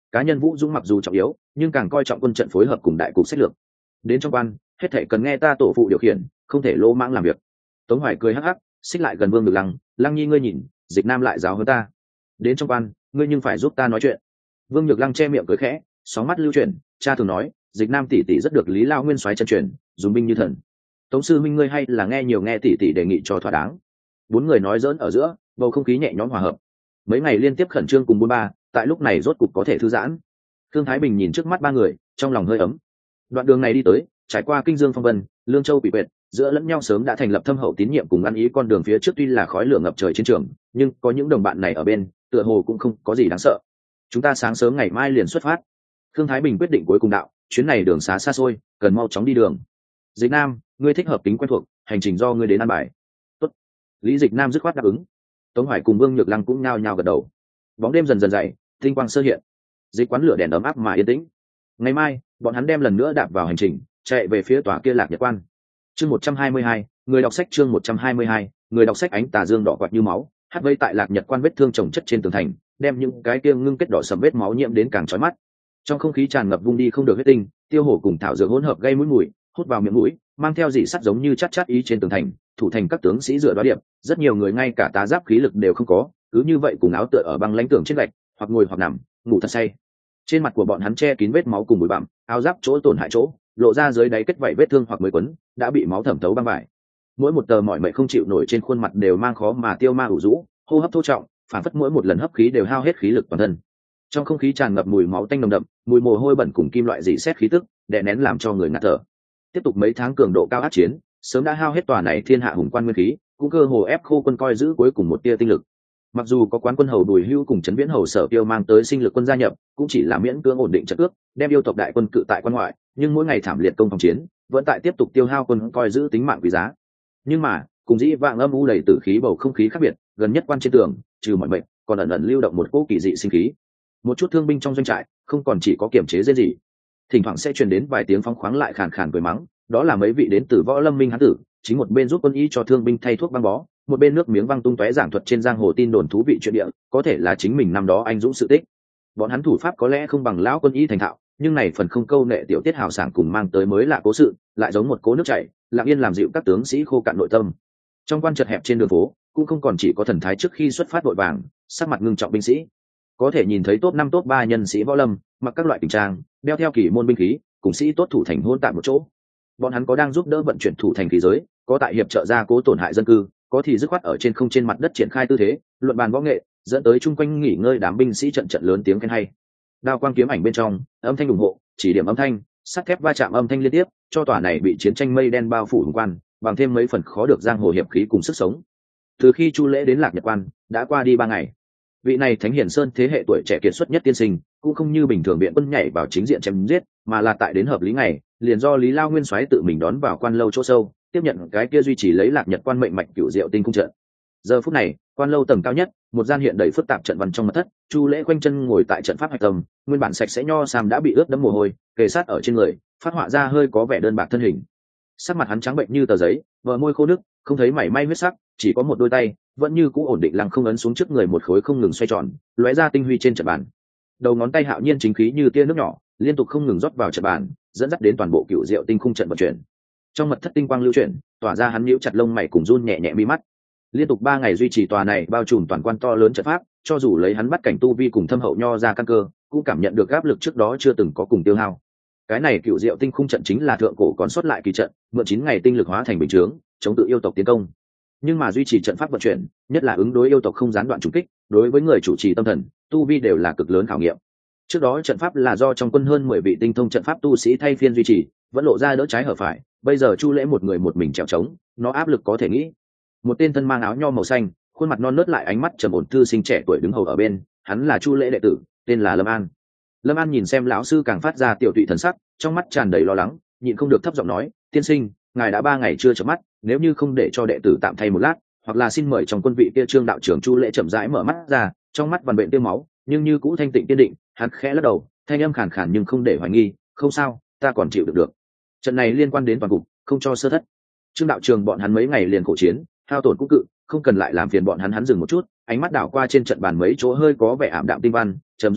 Speaker 1: cá nhân Vũ Dũng mặc dù trọng yếu nhưng càng coi trọng quân trận phối hợp cùng đại cục sách lược. Đến trong quan hết thảy cần nghe ta tổ phụ điều khiển, không thể lỗ mãng làm việc. Tống Hoài cười hắc hắc, xích lại gần Vương Nhược Lăng, Lăng Nhi ngươi nhìn, Dịch Nam lại giáo huấn ta. Đến trong quan ngươi nhưng phải giúp ta nói chuyện. Vương Nhược Lăng che miệng cười khẽ, sóng mắt lưu chuyển, cha thường nói Dịch Nam tỷ tỷ rất được Lý Lao Nguyên soái chân truyền, dùng binh như thần. Tống sư minh ngươi hay là nghe nhiều nghe tỷ tỷ đề nghị cho thỏa đáng. Bốn người nói giỡn ở giữa, bầu không khí nhẹ nhõm hòa hợp. Mấy ngày liên tiếp khẩn trương cùng bốn ba, tại lúc này rốt cục có thể thư giãn. Thương Thái Bình nhìn trước mắt ba người, trong lòng hơi ấm. Đoạn đường này đi tới, trải qua Kinh Dương phong vân, Lương Châu bị quyệt, giữa lẫn nhau sớm đã thành lập thâm hậu tín nhiệm cùng ăn ý, con đường phía trước tuy là khói lửa ngập trời chiến trường, nhưng có những đồng bạn này ở bên, tựa hồ cũng không có gì đáng sợ. Chúng ta sáng sớm ngày mai liền xuất phát. Thương Thái Bình quyết định cuối cùng đạo, chuyến này đường xá xa xôi, cần mau chóng đi đường. Dịch Nam, ngươi thích hợp tính quen thuộc, hành trình do ngươi đến an bài. Tốt. Lý Dịch Nam dứt khoát đáp ứng. Tống Hoài cùng Vương Nhược Lăng cũng nhao nhao gật đầu. Bóng đêm dần dần dậy, tinh quang sơ hiện. Dịch quán lửa đèn ấm áp mà yên tĩnh. Ngày mai, bọn hắn đem lần nữa đạp vào hành trình, chạy về phía tòa kia Lạc Nhật Quan. Chương một trăm hai mươi hai, người đọc sách chương một trăm hai mươi hai, người đọc sách ánh tà dương đỏ quạt như máu, hắt vây tại Lạc Nhật Quan vết thương chồng chất trên tường thành, đem những cái kia ngưng kết đỏ sầm vết máu nhiễm đến càng chói mắt. Trong không khí tràn ngập vung đi không được huyết tinh, tiêu hổ cùng thảo dược hỗn hợp gây mũi mùi, hút vào miệng mũi, mang theo dị sắt giống như chát chát ý trên tường thành, thủ thành các tướng sĩ dựa đoá điệp, rất nhiều người ngay cả tá giáp khí lực đều không có, cứ như vậy cùng áo tựa ở băng lãnh tường trên gạch, hoặc ngồi hoặc nằm, ngủ thật say. Trên mặt của bọn hắn che kín vết máu cùng bụi bặm, áo giáp chỗ tổn hại chỗ, lộ ra dưới đáy kết vảy vết thương hoặc mới quấn, đã bị máu thẩm thấu băng vải. Mỗi một tờ mỏi mệt không chịu nổi trên khuôn mặt đều mang khó mà tiêu ma ủ rũ, hô hấp thô trọng, phản phất mỗi một lần hấp khí đều hao hết khí lực toàn thân. Trong không khí tràn ngập mùi máu tanh nồng đậm, mùi mồ hôi bẩn cùng kim loại dị xét khí tức, đè nén làm cho người ngạt thở. Tiếp tục mấy tháng cường độ cao ác chiến, sớm đã hao hết tòa này thiên hạ hùng quan nguyên khí, cũng cơ hồ ép khô quân coi giữ cuối cùng một tia tinh lực. Mặc dù có quán quân hầu Bùi Hưu cùng Trấn Viễn hầu Sở Tiêu mang tới sinh lực quân gia nhập, cũng chỉ là miễn cưỡng ổn định trận ước, đem yêu tộc đại quân cự tại quan ngoại, nhưng mỗi ngày thảm liệt công phòng chiến, vẫn tại tiếp tục tiêu hao quân coi giữ tính mạng quý giá. Nhưng mà, cùng dĩ vãng âm u đầy tử khí bầu không khí khác biệt, gần nhất quan trên tường, trừ mọi mệnh, còn ẩn ẩn lưu động một cỗ kỳ dị sinh khí. Một chút thương binh trong doanh trại, không còn chỉ có kiểm chế dễ gì, thỉnh thoảng sẽ truyền đến vài tiếng phóng khoáng lại khàn khàn cười mắng, đó là mấy vị đến từ Võ Lâm Minh hán tử, chính một bên giúp quân y cho thương binh thay thuốc băng bó, một bên nước miếng văng tung tóe giảng thuật trên giang hồ tin đồn thú vị chuyện địa, có thể là chính mình năm đó anh dũng sự tích. Bọn hắn thủ pháp có lẽ không bằng lão quân y thành thạo, nhưng này phần không câu nệ tiểu tiết hào sảng cùng mang tới mới lạ cố sự, lại giống một cố nước chảy, lặng yên làm dịu các tướng sĩ khô cạn nội tâm. Trong quan chật hẹp trên đường phố, cũng không còn chỉ có thần thái trước khi xuất phát vội vàng, sắc mặt ngưng trọng binh sĩ, có thể nhìn thấy top năm top ba nhân sĩ võ lâm, mặc các loại tình trang, đeo theo kỳ môn binh khí, cùng sĩ tốt thủ thành hôn tạm một chỗ. Bọn hắn có đang giúp đỡ vận chuyển thủ thành khí giới, có tại hiệp trợ gia cố tổn hại dân cư, có thì dứt khoát ở trên không trên mặt đất triển khai tư thế, luận bàn võ nghệ, dẫn tới chung quanh nghỉ ngơi đám binh sĩ trận trận lớn tiếng khen hay. Đao quang kiếm ảnh bên trong, âm thanh ủng hộ, chỉ điểm âm thanh, sắt thép va chạm âm thanh liên tiếp, cho tòa này bị chiến tranh mây đen bao phủ hùng quan, bằng thêm mấy phần khó được giang hồ hiệp khí cùng sức sống. Từ khi Chu Lễ đến Lạc Nhật Quan, đã qua đi ba ngày. Vị này Thánh Hiển Sơn thế hệ tuổi trẻ kiệt xuất nhất tiên sinh, cũng không như bình thường biện quân nhảy vào chính diện chém giết, mà là tại đến hợp lý ngày, liền do Lý Lao Nguyên soái tự mình đón vào quan lâu chỗ sâu, tiếp nhận cái kia duy trì lấy Lạc Nhật Quan mệnh mạch cửu diệu tinh cung trận. Giờ phút này, quan lâu tầng cao nhất, một gian hiện đầy phức tạp trận văn trong mật thất, Chu Lễ quanh chân ngồi tại trận pháp hạch tâm, nguyên bản sạch sẽ nho sam đã bị ướt đẫm mồ hôi, kề sát ở trên người, phát họa ra hơi có vẻ đơn bạc thân hình. Sắc mặt hắn trắng bệnh như tờ giấy, bờ môi khô nứt, không thấy mảy may huyết sắc, chỉ có một đôi tay vẫn như cũ ổn định lăng không ấn xuống trước người một khối không ngừng xoay tròn, lóe ra tinh huy trên trận bàn. Đầu ngón tay hạo nhiên chính khí như tia nước nhỏ, liên tục không ngừng rót vào trận bàn, dẫn dắt đến toàn bộ cựu diệu tinh khung trận vận chuyển. Trong mật thất tinh quang lưu chuyển, tỏa ra hắn nhíu chặt lông mày cùng run nhẹ nhẹ mi mắt. Liên tục ba ngày duy trì tòa này bao trùm toàn quan to lớn trận pháp, cho dù lấy hắn bắt cảnh tu vi cùng thâm hậu nho ra căn cơ, cũng cảm nhận được áp lực trước đó chưa từng có cùng tiêu hao. Cái này cựu diệu tinh khung trận chính là thượng cổ còn sót lại kỳ trận, mượn chín ngày tinh lực hóa thành bình chướng, chống tự yêu tộc tiến công. Nhưng mà duy trì trận pháp vận chuyển, nhất là ứng đối yêu tộc không gián đoạn trùng kích, đối với người chủ trì tâm thần, tu vi đều là cực lớn khảo nghiệm. Trước đó trận pháp là do trong quân hơn mười vị tinh thông trận pháp tu sĩ thay phiên duy trì, vẫn lộ ra đỡ trái hở phải, bây giờ Chu Lễ một người một mình trèo trống, nó áp lực có thể nghĩ. Một tên thân mang áo nho màu xanh, khuôn mặt non nớt lại ánh mắt trầm ổn thư sinh trẻ tuổi đứng hầu ở bên, hắn là Chu Lễ đệ tử, tên là Lâm An. Lâm An nhìn xem lão sư càng phát ra tiểu tụy thần sắc, trong mắt tràn đầy lo lắng, nhịn không được thấp giọng nói, tiên sinh, ngài đã ba ngày chưa chợp mắt, nếu như không để cho đệ tử tạm thay một lát, hoặc là xin mời trong quân vị kia Trương đạo trưởng. Chu Lễ chậm rãi mở mắt ra, trong mắt vằn vện tiêu máu, nhưng như cũ thanh tịnh kiên định, hắn khẽ lắc đầu, thanh âm khàn khàn nhưng không để hoài nghi, không sao, ta còn chịu được được. Trận này liên quan đến toàn cục, không cho sơ thất. Trương đạo trường bọn hắn mấy ngày liền khổ chiến, hao tổn cũng cự, không cần lại làm phiền bọn hắn. Hắn dừng một chút, ánh mắt đảo qua trên trận bàn mấy chỗ hơi có vẻ ảm đạm tinh văn, trầm giọng nói,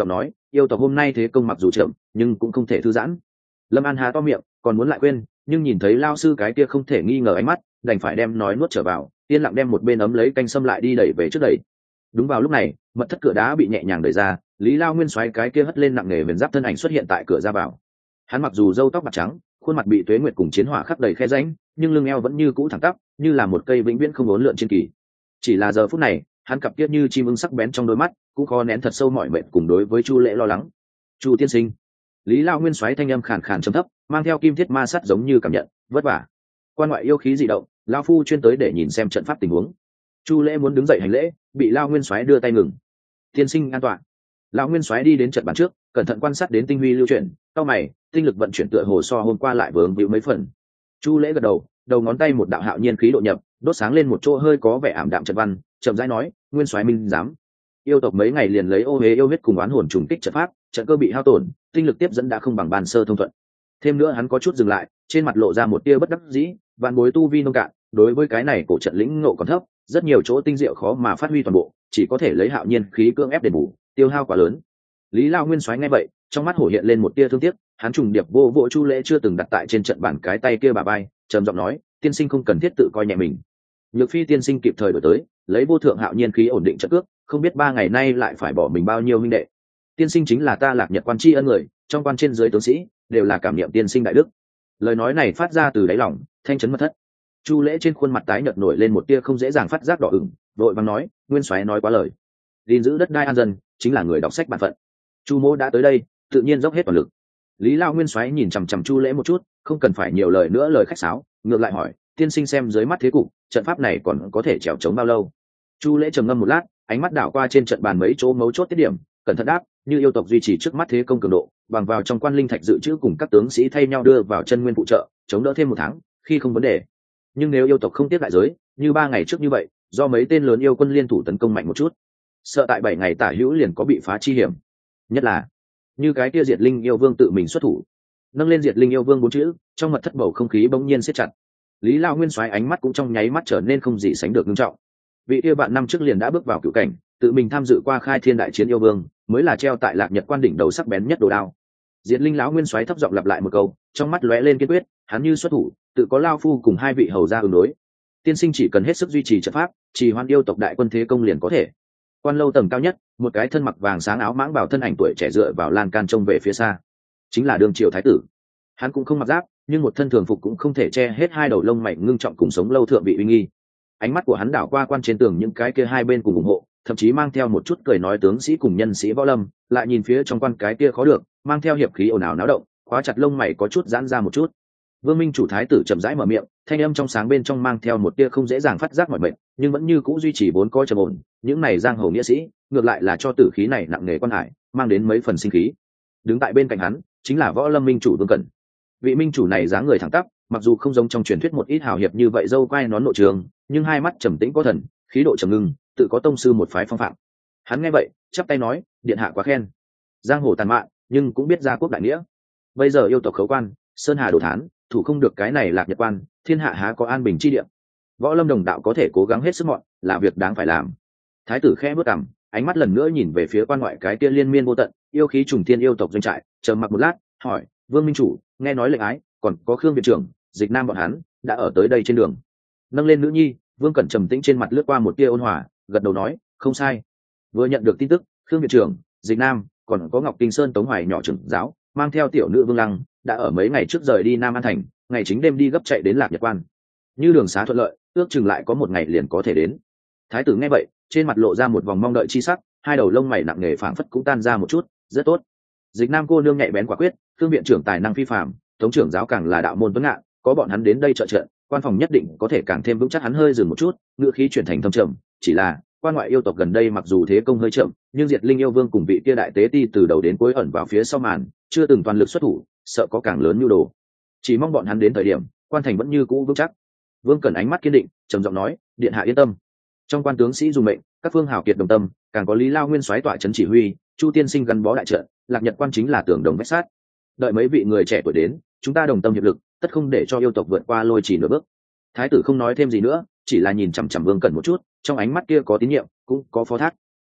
Speaker 1: yêu tộc hôm nay thế công mặc dù chậm nhưng cũng không thể thư giãn. Lâm An há to miệng còn muốn lại quên, nhưng nhìn thấy lao sư cái kia không thể nghi ngờ ánh mắt, đành phải đem nói nuốt trở vào, yên lặng đem một bên ấm lấy canh sâm lại đi đẩy về trước đẩy. Đúng vào lúc này, mật thất cửa đá bị nhẹ nhàng đẩy ra, Lý Lao Nguyên xoáy cái kia hất lên nặng nề viền giáp thân ảnh xuất hiện tại cửa ra vào. Hắn mặc dù râu tóc bạc trắng, khuôn mặt bị tuế nguyệt cùng chiến hỏa khắc đầy khe rãnh, nhưng lưng eo vẫn như cũ thẳng tắp, như là một cây vĩnh viễn không uốn lượn trên kỳ. Chỉ là giờ phút này, hắn cặp kia như chim ưng sắc bén trong đôi mắt, cũng khó nén thật sâu mỏi mệt cùng đối với Chu Lễ lo lắng. "Chu tiên sinh." Lý Lao Nguyên xoáy thanh âm khàn khàn trầm thấp, mang theo kim thiết ma sắt giống như cảm nhận, vất vả. Quan ngoại yêu khí dị động, lão phu chuyên tới để nhìn xem trận pháp tình huống. Chu Lễ muốn đứng dậy hành lễ, bị Lao Nguyên soái đưa tay ngừng. "Tiên sinh an toàn." Lão Nguyên soái đi đến trận bàn trước, cẩn thận quan sát đến tinh huy lưu chuyển, cau mày, tinh lực vận chuyển tựa hồ so hôm qua lại vướng víu mấy phần. Chu Lễ gật đầu, đầu ngón tay một đạo hạo nhiên khí độ nhập, đốt sáng lên một chỗ hơi có vẻ ảm đạm trận văn, chậm rãi nói, "Nguyên soái minh giám. Yêu tộc mấy ngày liền lấy ô hế yêu huyết cùng oán hồn trùng kích trận pháp, trận cơ bị hao tổn, tinh lực tiếp dẫn đã không bằng bàn sơ thông thuận." Thêm nữa hắn có chút dừng lại, trên mặt lộ ra một tia bất đắc dĩ, vạn bối tu vi nông cạn, đối với cái này cổ trận lĩnh ngộ còn thấp, rất nhiều chỗ tinh diệu khó mà phát huy toàn bộ, chỉ có thể lấy hạo nhiên khí cưỡng ép đền bù, tiêu hao quá lớn. Lý Lao Nguyên soái nghe vậy, trong mắt hổ hiện lên một tia thương tiếc, hắn trùng điệp vô vỗ Chu Lễ chưa từng đặt tại trên trận bản cái tay kia bà bay, trầm giọng nói, "Tiên sinh không cần thiết tự coi nhẹ mình. Nhược Phi tiên sinh kịp thời đổi tới, lấy vô thượng hạo nhiên khí ổn định trận cước, không biết ba ngày nay lại phải bỏ mình bao nhiêu huynh đệ. Tiên sinh chính là ta Lạc Nhật quan tri ân người, trong quan trên dưới tướng sĩ đều là cảm niệm tiên sinh đại đức." Lời nói này phát ra từ đáy lòng, thanh chấn mật thất. Chu Lễ trên khuôn mặt tái nhợt nổi lên một tia không dễ dàng phát giác đỏ ửng, vội vàng nói, "Nguyên soái nói quá lời. Gìn giữ đất đai an dân chính là người đọc sách bản phận. Chu mỗ đã tới đây, tự nhiên dốc hết toàn lực." Lý Lao Nguyên soái nhìn chằm chằm Chu Lễ một chút, không cần phải nhiều lời nữa lời khách sáo, ngược lại hỏi, "Tiên sinh xem dưới mắt thế cục, trận pháp này còn có thể trèo chống bao lâu?" Chu Lễ trầm ngâm một lát, ánh mắt đảo qua trên trận bàn mấy chỗ mấu chốt tiết điểm, cẩn thận đáp, "Như yêu tộc duy trì trước mắt thế công cường độ, bằng vào trong quan linh thạch dự trữ cùng các tướng sĩ thay nhau đưa vào chân nguyên phụ trợ, chống đỡ thêm một tháng, khi không vấn đề. Nhưng nếu yêu tộc không tiếp đại giới, như ba ngày trước như vậy, do mấy tên lớn yêu quân liên thủ tấn công mạnh một chút, sợ tại bảy ngày tả hữu liền có bị phá chi hiểm. Nhất là như cái kia Diệt Linh yêu vương tự mình xuất thủ." Nâng lên Diệt Linh yêu vương bốn chữ, trong mật thất bầu không khí bỗng nhiên siết chặt. Lý Lao Nguyên soái ánh mắt cũng trong nháy mắt trở nên không gì sánh được nghiêm trọng. Vị kia bạn năm trước liền đã bước vào cựu cảnh, tự mình tham dự qua khai thiên đại chiến yêu vương, mới là treo tại Lạc Nhật quan đỉnh đầu sắc bén nhất đồ đao. Diệt Linh lão Nguyên soái thấp giọng lặp lại một câu, trong mắt lóe lên kiên quyết, hắn như xuất thủ, tự có lao phu cùng hai vị hầu gia ứng đối. Tiên sinh chỉ cần hết sức duy trì trận pháp, trì hoãn yêu tộc đại quân thế công liền có thể. Quan lâu tầng cao nhất, một cái thân mặc vàng sáng áo mãng bảo thân ảnh tuổi trẻ dựa vào lan can trông về phía xa, chính là Đường Triều thái tử. Hắn cũng không mặc giáp, nhưng một thân thường phục cũng không thể che hết hai đầu lông mày ngưng trọng cùng sống lâu thượng vị uy nghi. Ánh mắt của hắn đảo qua quan trên tường những cái kia hai bên cùng ủng hộ, thậm chí mang theo một chút cười nói tướng sĩ cùng nhân sĩ võ lâm, lại nhìn phía trong quan cái kia khó được, mang theo hiệp khí ồn ào náo động, khóa chặt lông mày có chút giãn ra một chút. Vương Minh chủ thái tử chậm rãi mở miệng, thanh âm trong sáng bên trong mang theo một tia không dễ dàng phát giác mỏi mệt, nhưng vẫn như cũ duy trì vốn có trầm ổn. Những này giang hồ nghĩa sĩ, ngược lại là cho tử khí này nặng nề quan hải, mang đến mấy phần sinh khí. Đứng tại bên cạnh hắn, chính là Võ Lâm minh chủ Vương Cẩn. Vị minh chủ này dáng người thẳng tắp, mặc dù không giống trong truyền thuyết một ít hào hiệp như vậy dâu quai nón nội trường, nhưng hai mắt trầm tĩnh có thần, khí độ trầm ngưng, tự có tông sư một phái phong phạm. Hắn nghe vậy, chắp tay nói, điện hạ quá khen. Giang hồ tàn mạn, nhưng cũng biết gia quốc đại nghĩa. Bây giờ yêu tộc khấu quan, sơn hà đồ thán, thủ không được cái này Lạc Nhật quan, thiên hạ há có an bình chi địa. Võ Lâm đồng đạo có thể cố gắng hết sức mọi, là việc đáng phải làm. Thái tử khẽ bước cằm, ánh mắt lần nữa nhìn về phía quan ngoại cái kia liên miên vô tận, yêu khí trùng thiên yêu tộc doanh trại, chờ mặc một lát, hỏi, Vương minh chủ, nghe nói lệnh ái, còn có Khương viện trưởng, Dịch Nam bọn hắn đã ở tới đây trên đường. Nâng lên nữ nhi, Vương Cẩn trầm tĩnh trên mặt lướt qua một tia ôn hòa, gật đầu nói, không sai. Vừa nhận được tin tức, Khương viện trưởng, Dịch Nam, còn có Ngọc Kinh Sơn Tống Hoài nhỏ trưởng giáo, mang theo tiểu nữ Vương Lăng, đã ở mấy ngày trước rời đi Nam An thành, ngày chính đêm đi gấp chạy đến Lạc Nhật quan. Như đường xá thuận lợi, ước chừng lại có một ngày liền có thể đến. Thái tử nghe vậy, trên mặt lộ ra một vòng mong đợi chi sắc, hai đầu lông mày nặng nề phảng phất cũng tan ra một chút, rất tốt. Dịch Nam cô nương nhạy bén quả quyết, Khương viện trưởng tài năng phi phàm, Tống trưởng giáo càng là đạo môn tuấn ngạn, có bọn hắn đến đây trợ trận, quan phòng nhất định có thể càng thêm vững chắc. Hắn hơi dừng một chút, ngữ khí chuyển thành thâm trầm, chỉ là quan ngoại yêu tộc gần đây mặc dù thế công hơi chậm, nhưng Diệt Linh yêu vương cùng vị kia đại tế ti từ đầu đến cuối ẩn vào phía sau màn, chưa từng toàn lực xuất thủ, sợ có càng lớn nhu đồ. Chỉ mong bọn hắn đến thời điểm, quan thành vẫn như cũ vững chắc. Vương Cẩn ánh mắt kiên định, trầm giọng nói, điện hạ yên tâm. Trong quan tướng sĩ dùng mệnh, các phương hào kiệt đồng tâm, càng có Lý Lao Nguyên soái tọa trấn chỉ huy, Chu tiên sinh gắn bó đại trận, Lạc Nhật quan chính là tường đồng vách sát. Đợi mấy vị người trẻ tuổi đến, chúng ta đồng tâm hiệp lực, tất không để cho yêu tộc vượt qua lôi chỉ nửa bước. Thái tử không nói thêm gì nữa, chỉ là nhìn chằm chằm Vương Cẩn một chút, trong ánh mắt kia có tín nhiệm, cũng có phó thác.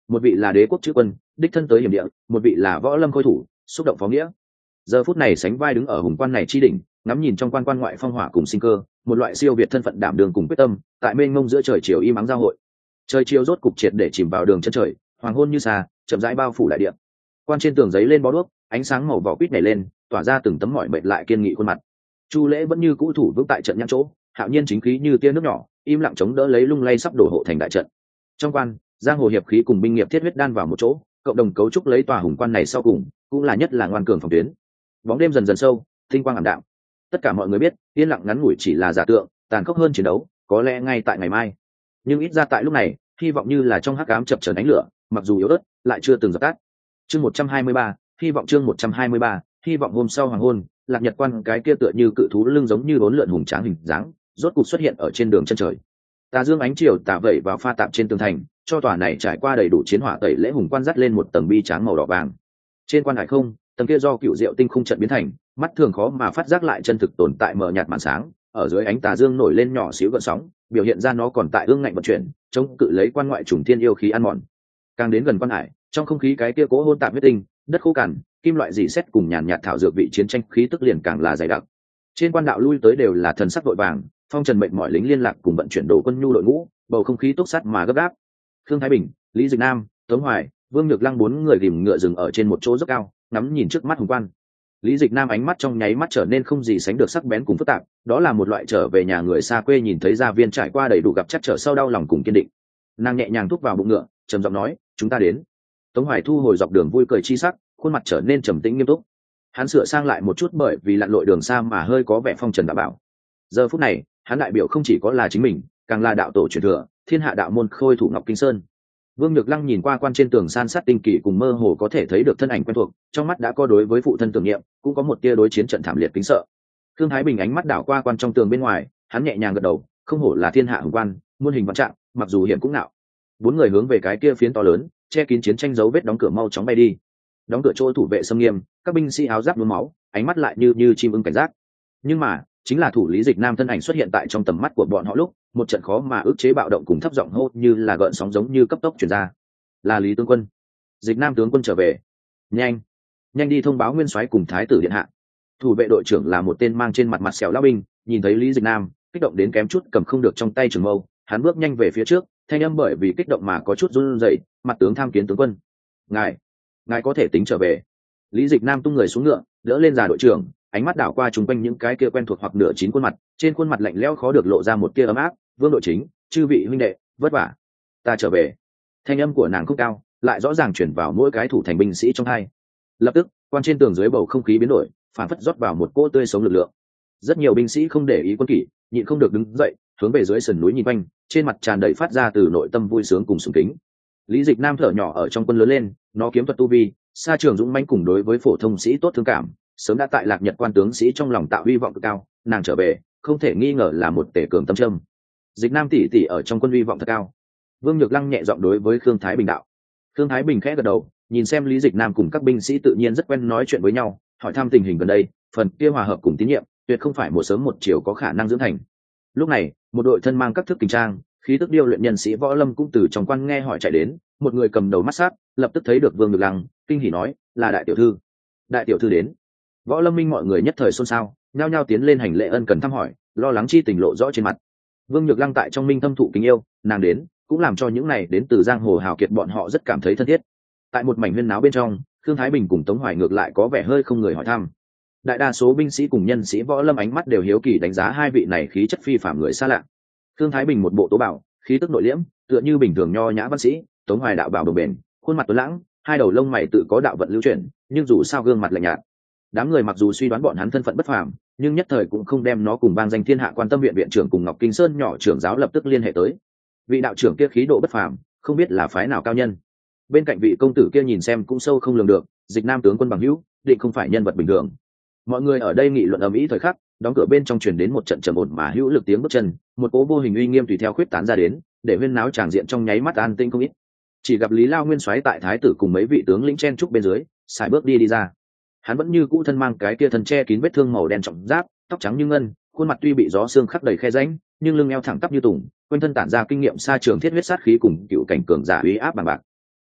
Speaker 1: một vị là đế quốc chữ quân đích thân tới hiểm địa, một vị là võ lâm khôi thủ xúc động phó nghĩa. Giờ phút này sánh vai đứng ở hùng quan này chi đỉnh, ngắm nhìn trong quan quan ngoại phong hỏa cùng sinh cơ, một loại siêu việt thân phận đảm đường cùng quyết tâm, tại mênh mông giữa trời chiều im ắng giao hội. Trời chiều rốt cục triệt để chìm vào đường chân trời, hoàng hôn như xa, chậm rãi bao phủ đại địa. Quan trên tường giấy lên bó đuốc, ánh sáng màu vỏ quýt nhảy lên, tỏa ra từng tấm mỏi mệt lại kiên nghị khuôn mặt. Chu Lễ vẫn như cũ thủ vững tại trận nhãn chỗ, Hạo Nhiên chính khí như tia nước nhỏ, im lặng chống đỡ lấy lung lay sắp đổ hộ thành đại trận. Trong quan, giang hồ hiệp khí cùng binh nghiệp thiết huyết đan vào một chỗ, cộng đồng cấu trúc lấy tòa hùng quan này sau cùng, cũng là nhất là ngoan cường phòng tuyến. Bóng đêm dần dần sâu, tinh quang ảm đạm. Tất cả mọi người biết, yên lặng ngắn ngủi chỉ là giả tượng, tàn khốc hơn chiến đấu, có lẽ ngay tại ngày mai. Nhưng ít ra tại lúc này, hy vọng như là trong hắc ám chập chờn ánh lửa, mặc dù yếu ớt, lại chưa từng dập tắt. Chương một trăm hai mươi ba, hy vọng chương một trăm hai mươi ba, hy vọng hôm sau hoàng hôn, Lạc Nhật quan cái kia tựa như cự thú lưng giống như bốn lượn hùng tráng hình dáng, rốt cục xuất hiện ở trên đường chân trời. Tà dương ánh chiều tà vẩy vào pha tạp trên tường thành, cho tòa này trải qua đầy đủ chiến hỏa tẩy lễ hùng quan dắt lên một tầng bi tráng màu đỏ vàng. Trên quan hải không, tầng kia do cựu diệu tinh khung trận biến thành, mắt thường khó mà phát giác lại chân thực tồn tại mờ nhạt màn sáng, ở dưới ánh tà dương nổi lên nhỏ xíu gợn sóng, biểu hiện ra nó còn tại ương ngạnh vận chuyển, chống cự lấy quan ngoại trùng thiên yêu khí ăn mòn. Càng đến gần quan hải, trong không khí cái kia cố hôn tạp huyết tinh, đất khô cằn, kim loại dì xét cùng nhàn nhạt thảo dược vị chiến tranh khí tức liền càng là dày đặc. Trên quan đạo lui tới đều là thần sắc vội vàng, phong trần mệnh mọi lính liên lạc cùng vận chuyển đồ quân nhu đội ngũ, bầu không khí túc sắt mà gấp gáp. Khương Thái Bình, Lý Dịch Nam, Tống Hoài, Vương Nhược Lăng bốn người rìm ngựa dừng ở trên một chỗ dốc cao, ngắm nhìn trước mắt hùng quan. Lý Dịch Nam ánh mắt trong nháy mắt trở nên không gì sánh được sắc bén cùng phức tạp, đó là một loại trở về nhà người xa quê nhìn thấy gia viên trải qua đầy đủ gặp chắc trở sau đau lòng cùng kiên định. Nàng nhẹ nhàng thúc vào bụng ngựa, trầm giọng nói, chúng ta đến. Tống Hoài thu hồi dọc đường vui cười chi sắc, khuôn mặt trở nên trầm tĩnh nghiêm túc. Hắn sửa sang lại một chút bởi vì lặn lội đường xa mà hơi có vẻ phong trần đã bảo. Giờ phút này, hắn đại biểu không chỉ có là chính mình, càng là đạo tổ truyền thừa, thiên hạ đạo môn khôi thủ Ngọc Kinh Sơn. Vương Nhược Lăng nhìn qua quan trên tường san sát tinh kỳ cùng mơ hồ có thể thấy được thân ảnh quen thuộc, trong mắt đã có đối với phụ thân tưởng niệm, cũng có một tia đối chiến trận thảm liệt kính sợ. Thương Thái Bình ánh mắt đảo qua quan trong tường bên ngoài, hắn nhẹ nhàng gật đầu, không hổ là thiên hạ hùng quan, muôn hình vạn trạng, mặc dù hiểm cũng nạo. Bốn người hướng về cái kia phiến to lớn, che kín chiến tranh dấu vết đóng cửa mau chóng bay đi. Đóng cửa chỗ thủ vệ xâm nghiêm, các binh sĩ áo giáp nhuốm máu, ánh mắt lại như như chim ưng cảnh giác. Nhưng mà, chính là thủ Lý Dịch Nam thân ảnh xuất hiện tại trong tầm mắt của bọn họ lúc, một trận khó mà ức chế bạo động cùng thấp giọng hô như là gợn sóng giống như cấp tốc truyền ra. Là Lý tướng quân. Dịch Nam tướng quân trở về. Nhanh, nhanh đi thông báo nguyên soái cùng thái tử điện hạ. Thủ vệ đội trưởng là một tên mang trên mặt mặt sẹo lão binh, nhìn thấy Lý Dịch Nam, kích động đến kém chút cầm không được trong tay trường mâu, hắn bước nhanh về phía trước, thanh âm bởi vì kích động mà có chút run rẩy, mặt tướng tham kiến tướng quân. Ngài, ngài có thể tính trở về. Lý Dịch Nam tung người xuống ngựa, đỡ lên già đội trưởng, ánh mắt đảo qua chung quanh những cái kia quen thuộc hoặc nửa chín khuôn mặt, trên khuôn mặt lạnh lẽo khó được lộ ra một tia ấm áp. Vương đội chính, chư vị huynh đệ, vất vả, ta trở về. Thanh âm của nàng không cao, lại rõ ràng chuyển vào mỗi cái thủ thành binh sĩ trong hai. Lập tức, quan trên tường dưới bầu không khí biến đổi, phản phất rót vào một cỗ tươi sống lực lượng. Rất nhiều binh sĩ không để ý quân kỷ, nhịn không được đứng dậy, hướng về dưới sườn núi nhìn quanh, trên mặt tràn đầy phát ra từ nội tâm vui sướng cùng sùng kính. Lý Dịch Nam thở nhỏ ở trong quân lớn lên, nó kiếm thuật tu vi, xa trường dũng mãnh cùng đối với phổ thông sĩ tốt thương cảm, sớm đã tại Lạc Nhật quan tướng sĩ trong lòng tạo hy vọng cực cao. Nàng trở về, không thể nghi ngờ là một tể cường tâm trâm. Dịch Nam tỷ tỷ ở trong quân hy vọng thật cao. Vương Nhược Lăng nhẹ giọng đối với Khương Thái Bình đạo. Khương Thái Bình khẽ gật đầu, nhìn xem Lý Dịch Nam cùng các binh sĩ tự nhiên rất quen nói chuyện với nhau, hỏi thăm tình hình gần đây, phần kia hòa hợp cùng tín nhiệm, tuyệt không phải một sớm một chiều có khả năng dưỡng thành. Lúc này, một đội thân mang các thức kình trang, khí tức điêu luyện nhân sĩ võ lâm cũng từ trong quan nghe hỏi chạy đến, một người cầm đầu mắt sát, lập tức thấy được Vương Nhược Lăng, kinh hỉ nói, là đại tiểu thư. Đại tiểu thư đến. Võ lâm minh mọi người nhất thời xôn xao, nhao nhao tiến lên hành lễ ân cần thăm hỏi, lo lắng chi tình lộ rõ trên mặt. Vương Nhược Lăng tại trong minh thâm thụ kính yêu, nàng đến cũng làm cho những này đến từ giang hồ hào kiệt bọn họ rất cảm thấy thân thiết. Tại một mảnh huyên náo bên trong, Khương Thái Bình cùng Tống Hoài ngược lại có vẻ hơi không người hỏi thăm. Đại đa số binh sĩ cùng nhân sĩ võ lâm ánh mắt đều hiếu kỳ đánh giá hai vị này khí chất phi phàm người xa lạ. Khương Thái Bình một bộ tố bảo, khí tức nội liễm, tựa như bình thường nho nhã văn sĩ, Tống Hoài đạo bảo đồng bền, khuôn mặt tuấn lãng, hai đầu lông mày tự có đạo vận lưu chuyển, nhưng dù sao gương mặt lạnh nhạt. Đám người mặc dù suy đoán bọn hắn thân phận bất phàm, nhưng nhất thời cũng không đem nó cùng bang danh thiên hạ quan tâm viện viện trưởng cùng Ngọc Kinh Sơn nhỏ trưởng giáo lập tức liên hệ tới. Vị đạo trưởng kia khí độ bất phàm, không biết là phái nào cao nhân. Bên cạnh vị công tử kia nhìn xem cũng sâu không lường được, Dịch Nam tướng quân bằng hữu, định không phải nhân vật bình thường. Mọi người ở đây nghị luận ầm ĩ thời khắc, đóng cửa bên trong truyền đến một trận trầm ổn mà hữu lực tiếng bước chân, một cỗ vô hình uy nghiêm tùy theo khuyết tán ra đến, để huyên náo tràng diện trong nháy mắt an tĩnh không ít. Chỉ gặp Lý Lao Nguyên soái tại thái tử cùng mấy vị tướng lĩnh chen trúc bên dưới, xài bước đi đi ra. Hắn vẫn như cũ thân mang cái kia thân che kín vết thương màu đen trọng giáp, tóc trắng như ngân, khuôn mặt tuy bị gió sương khắc đầy khe rãnh, nhưng lưng eo thẳng tắp như tùng, quanh thân tản ra kinh nghiệm xa trường thiết huyết sát khí cùng cựu cảnh cường giả uy áp bằng bạc.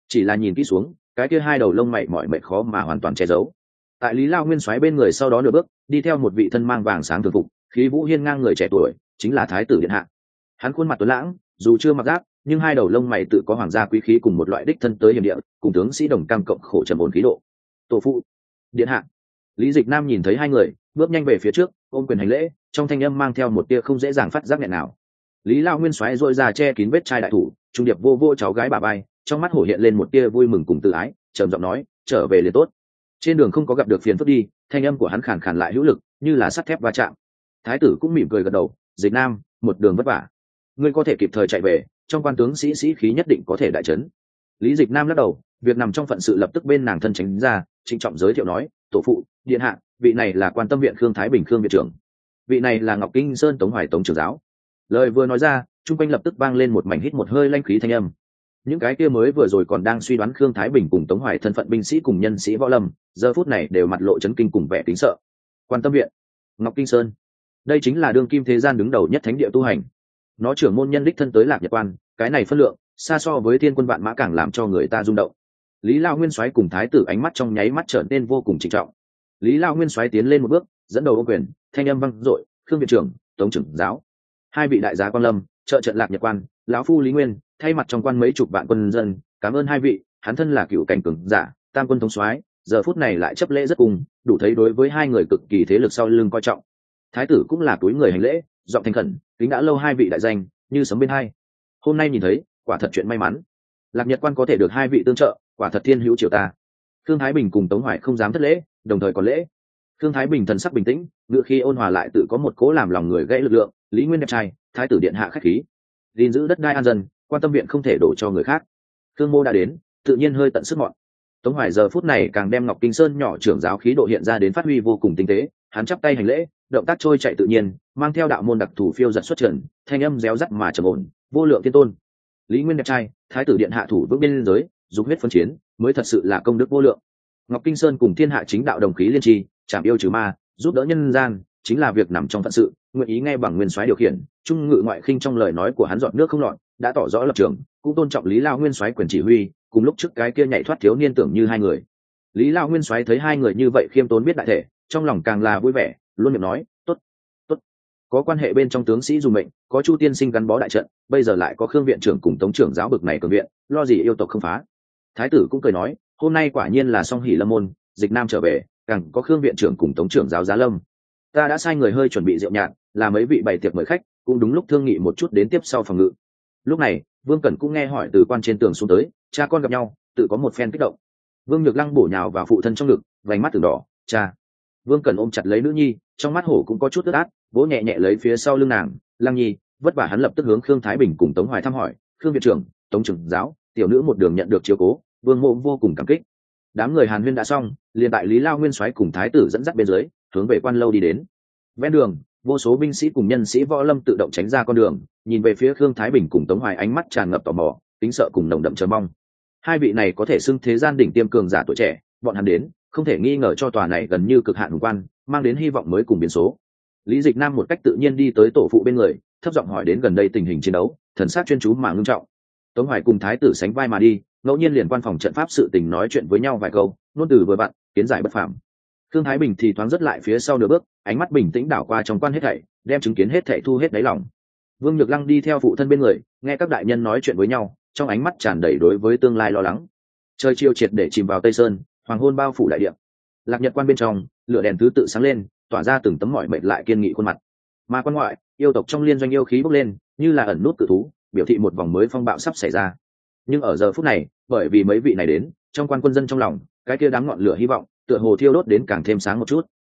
Speaker 1: chỉ là nhìn kỹ xuống cái kia hai đầu lông mày mỏi mệt khó mà hoàn toàn che giấu. Tại Lý Lao Nguyên xoáy bên người sau đó nửa bước đi theo một vị thân mang vàng sáng thường phục, khí vũ hiên ngang người trẻ tuổi, chính là thái tử điện hạ. Hắn khuôn mặt tuấn lãng, dù chưa mặc giáp nhưng hai đầu lông mày tự có hoàng gia quý khí cùng một loại đích thân tới hiểm địa, cùng tướng sĩ đồng cam cộng khổ trầm ổn khí độ. Tổ phụ, điện hạ. Lý Dịch Nam nhìn thấy hai người, bước nhanh về phía trước, ôm quyền hành lễ, trong thanh âm mang theo một tia không dễ dàng phát giác nghẹn nào. Lý Lao Nguyên xoáy rỗi ra che kín vết chai đại thủ, trung điệp vô vô cháu gái bà bay, trong mắt hổ hiện lên một tia vui mừng cùng tự ái, trầm giọng nói, trở về liền tốt. Trên đường không có gặp được phiền phức đi, thanh âm của hắn khàn khàn lại hữu lực, như là sắt thép va chạm. Thái tử cũng mỉm cười gật đầu, Dịch Nam, một đường vất vả, ngươi có thể kịp thời chạy về, trong quan tướng sĩ sĩ khí nhất định có thể đại trấn. Lý Dịch Nam lắc đầu, việc nằm trong phận sự lập tức bên nàng thân tránh ra, trịnh trọng giới thiệu nói, tổ phụ, điện hạ, vị này là quan tâm viện Khương Thái Bình Khương viện trưởng, vị này là Ngọc Kinh Sơn Tống Hoài Tống trưởng giáo. Lời vừa nói ra, trung quanh lập tức vang lên một mảnh hít một hơi lanh khí thanh âm. Những cái kia mới vừa rồi còn đang suy đoán Khương Thái Bình cùng Tống Hoài thân phận binh sĩ cùng nhân sĩ võ lâm, giờ phút này đều mặt lộ chấn kinh cùng vẻ kính sợ. Quan tâm viện, Ngọc Kinh Sơn, đây chính là đương kim thế gian đứng đầu nhất thánh địa tu hành. Nó trưởng môn nhân đích thân tới Lạc Nhật Quan, cái này phân lượng xa so với thiên quân vạn mã càng làm cho người ta rung động. Lý Lao Nguyên soái cùng thái tử ánh mắt trong nháy mắt trở nên vô cùng trịnh trọng. Lý Lao Nguyên soái tiến lên một bước, dẫn đầu ô quyền, thanh âm vang dội, Khương viện trưởng, Tống trưởng giáo, hai vị đại giá quan lâm, trợ trận Lạc Nhật Quan, lão phu Lý Nguyên thay mặt trong quan mấy chục vạn quân dân cảm ơn hai vị. Hắn thân là cựu cảnh cường giả, tam quân thống soái, giờ phút này lại chấp lễ rất cùng, đủ thấy đối với hai người cực kỳ thế lực sau lưng coi trọng. Thái tử cũng là túi người hành lễ, giọng thành khẩn, kính đã lâu hai vị đại danh như sấm bên hai, hôm nay nhìn thấy quả thật chuyện may mắn. Lạc Nhật Quan có thể được hai vị tương trợ, quả thật thiên hữu triều ta. Khương Thái Bình cùng Tống Hoài không dám thất lễ, đồng thời còn lễ. Khương Thái Bình thần sắc bình tĩnh, ngựa khi ôn hòa lại tự có một cố làm lòng người gãy lực lượng. Lý Nguyên đẹp trai, thái tử điện hạ khách khí, gìn giữ đất đai an dân, quan tâm viện không thể đổ cho người khác. Khương mô đã đến, tự nhiên hơi tận sức mọn. Tống Hoài giờ phút này càng đem Ngọc Kinh Sơn nhỏ trưởng giáo khí độ hiện ra đến phát huy vô cùng tinh tế. Hắn chắp tay hành lễ, động tác trôi chạy tự nhiên, mang theo đạo môn đặc thù phiêu giật xuất trần, thanh âm réo rắt mà trầm ổn, vô lượng tiên tôn. Lý Nguyên đẹp trai, thái tử điện hạ thủ vững biên giới, dùng huyết phân chiến, mới thật sự là công đức vô lượng. Ngọc Kinh Sơn cùng thiên hạ chính đạo đồng khí liên tri, chạm yêu trừ ma, giúp đỡ nhân gian, chính là việc nằm trong phận sự, nguyện ý nghe bằng nguyên soái điều khiển. Trung ngự ngoại khinh trong lời nói của hắn giọt nước không lọt, đã tỏ rõ lập trường, cũng tôn trọng Lý Lao Nguyên soái quyền chỉ huy. Cùng lúc trước cái kia nhảy thoát thiếu niên tưởng như hai người, Lý Lao Nguyên soái thấy hai người như vậy khiêm tốn biết đại thể, trong lòng càng là vui vẻ, luôn miệng nói, tốt, tốt. Có quan hệ bên trong tướng sĩ dùng mệnh, có Chu tiên sinh gắn bó đại trận, bây giờ lại có Khương viện trưởng cùng Tống trưởng giáo bực này cường viện, lo gì yêu tộc không phá. Thái tử cũng cười nói, hôm nay quả nhiên là song hỷ lâm môn, Dịch Nam trở về, càng có Khương viện trưởng cùng Tống trưởng giáo giá lâm. Ta đã sai người hơi chuẩn bị rượu nhạt, là mấy vị bày tiệc mời khách, cũng đúng lúc thương nghị một chút đến tiếp sau phòng ngự. Lúc này, Vương Cẩn cũng nghe hỏi từ quan trên tường xuống tới, cha con gặp nhau, tự có một phen kích động. Vương Nhược Lăng bổ nhào vào phụ thân trong ngực, vành mắt từng đỏ, cha. Vương Cẩn ôm chặt lấy nữ nhi, trong mắt hổ cũng có chút ướt át, vỗ nhẹ nhẹ lấy phía sau lưng nàng. Lăng nhi, vất vả. Hắn lập tức hướng Khương Thái Bình cùng Tống Hoài thăm hỏi, Khương viện trưởng, Tống trưởng giáo, tiểu nữ một đường nhận được chiếu cố, Vương mộ vô cùng cảm kích. Đám người Hàn Huyên đã xong, liền tại Lý Lao Nguyên soái cùng thái tử dẫn dắt bên dưới, hướng về quan lâu đi đến. Ven đường, vô số binh sĩ cùng nhân sĩ võ lâm tự động tránh ra con đường, nhìn về phía Khương Thái Bình cùng Tống Hoài, ánh mắt tràn ngập tò mò, kính sợ cùng nồng đậm chờ mong. Hai vị này có thể xưng thế gian đỉnh tiêm cường giả tuổi trẻ, bọn hắn đến, không thể nghi ngờ cho tòa này gần như cực hạn hùng quan, mang đến hy vọng mới cùng biến số. Lý Dịch Nam một cách tự nhiên đi tới tổ phụ bên người, thấp giọng hỏi đến gần đây tình hình chiến đấu, thần sắc chuyên chú mà ngưng trọng. Tống Hoài cùng thái tử sánh vai mà đi, ngẫu nhiên liền quan phòng trận pháp sự tình nói chuyện với nhau vài câu, ngôn từ vừa vặn, kiến giải bất phàm. Khương Thái Bình thì thoáng rất lại phía sau nửa bước, ánh mắt bình tĩnh đảo qua trong quan hết thảy, đem chứng kiến hết thảy thu hết đáy lòng. Vương Nhược Lăng đi theo phụ thân bên người, nghe các đại nhân nói chuyện với nhau, trong ánh mắt tràn đầy đối với tương lai lo lắng. Trời chiều triệt để chìm vào Tây Sơn, hoàng hôn bao phủ đại địa. Lạc Nhật Quan bên trong, lửa đèn thứ tự sáng lên, tỏa ra từng tấm mỏi mệt lại kiên nghị khuôn mặt. Mà quan ngoại, yêu tộc trong liên doanh yêu khí bốc lên, như là ẩn nút cự thú, biểu thị một vòng mới phong bạo sắp xảy ra. Nhưng ở giờ phút này, bởi vì mấy vị này đến, trong quan quân dân trong lòng, cái kia đám ngọn lửa hy vọng, tựa hồ thiêu đốt đến càng thêm sáng một chút.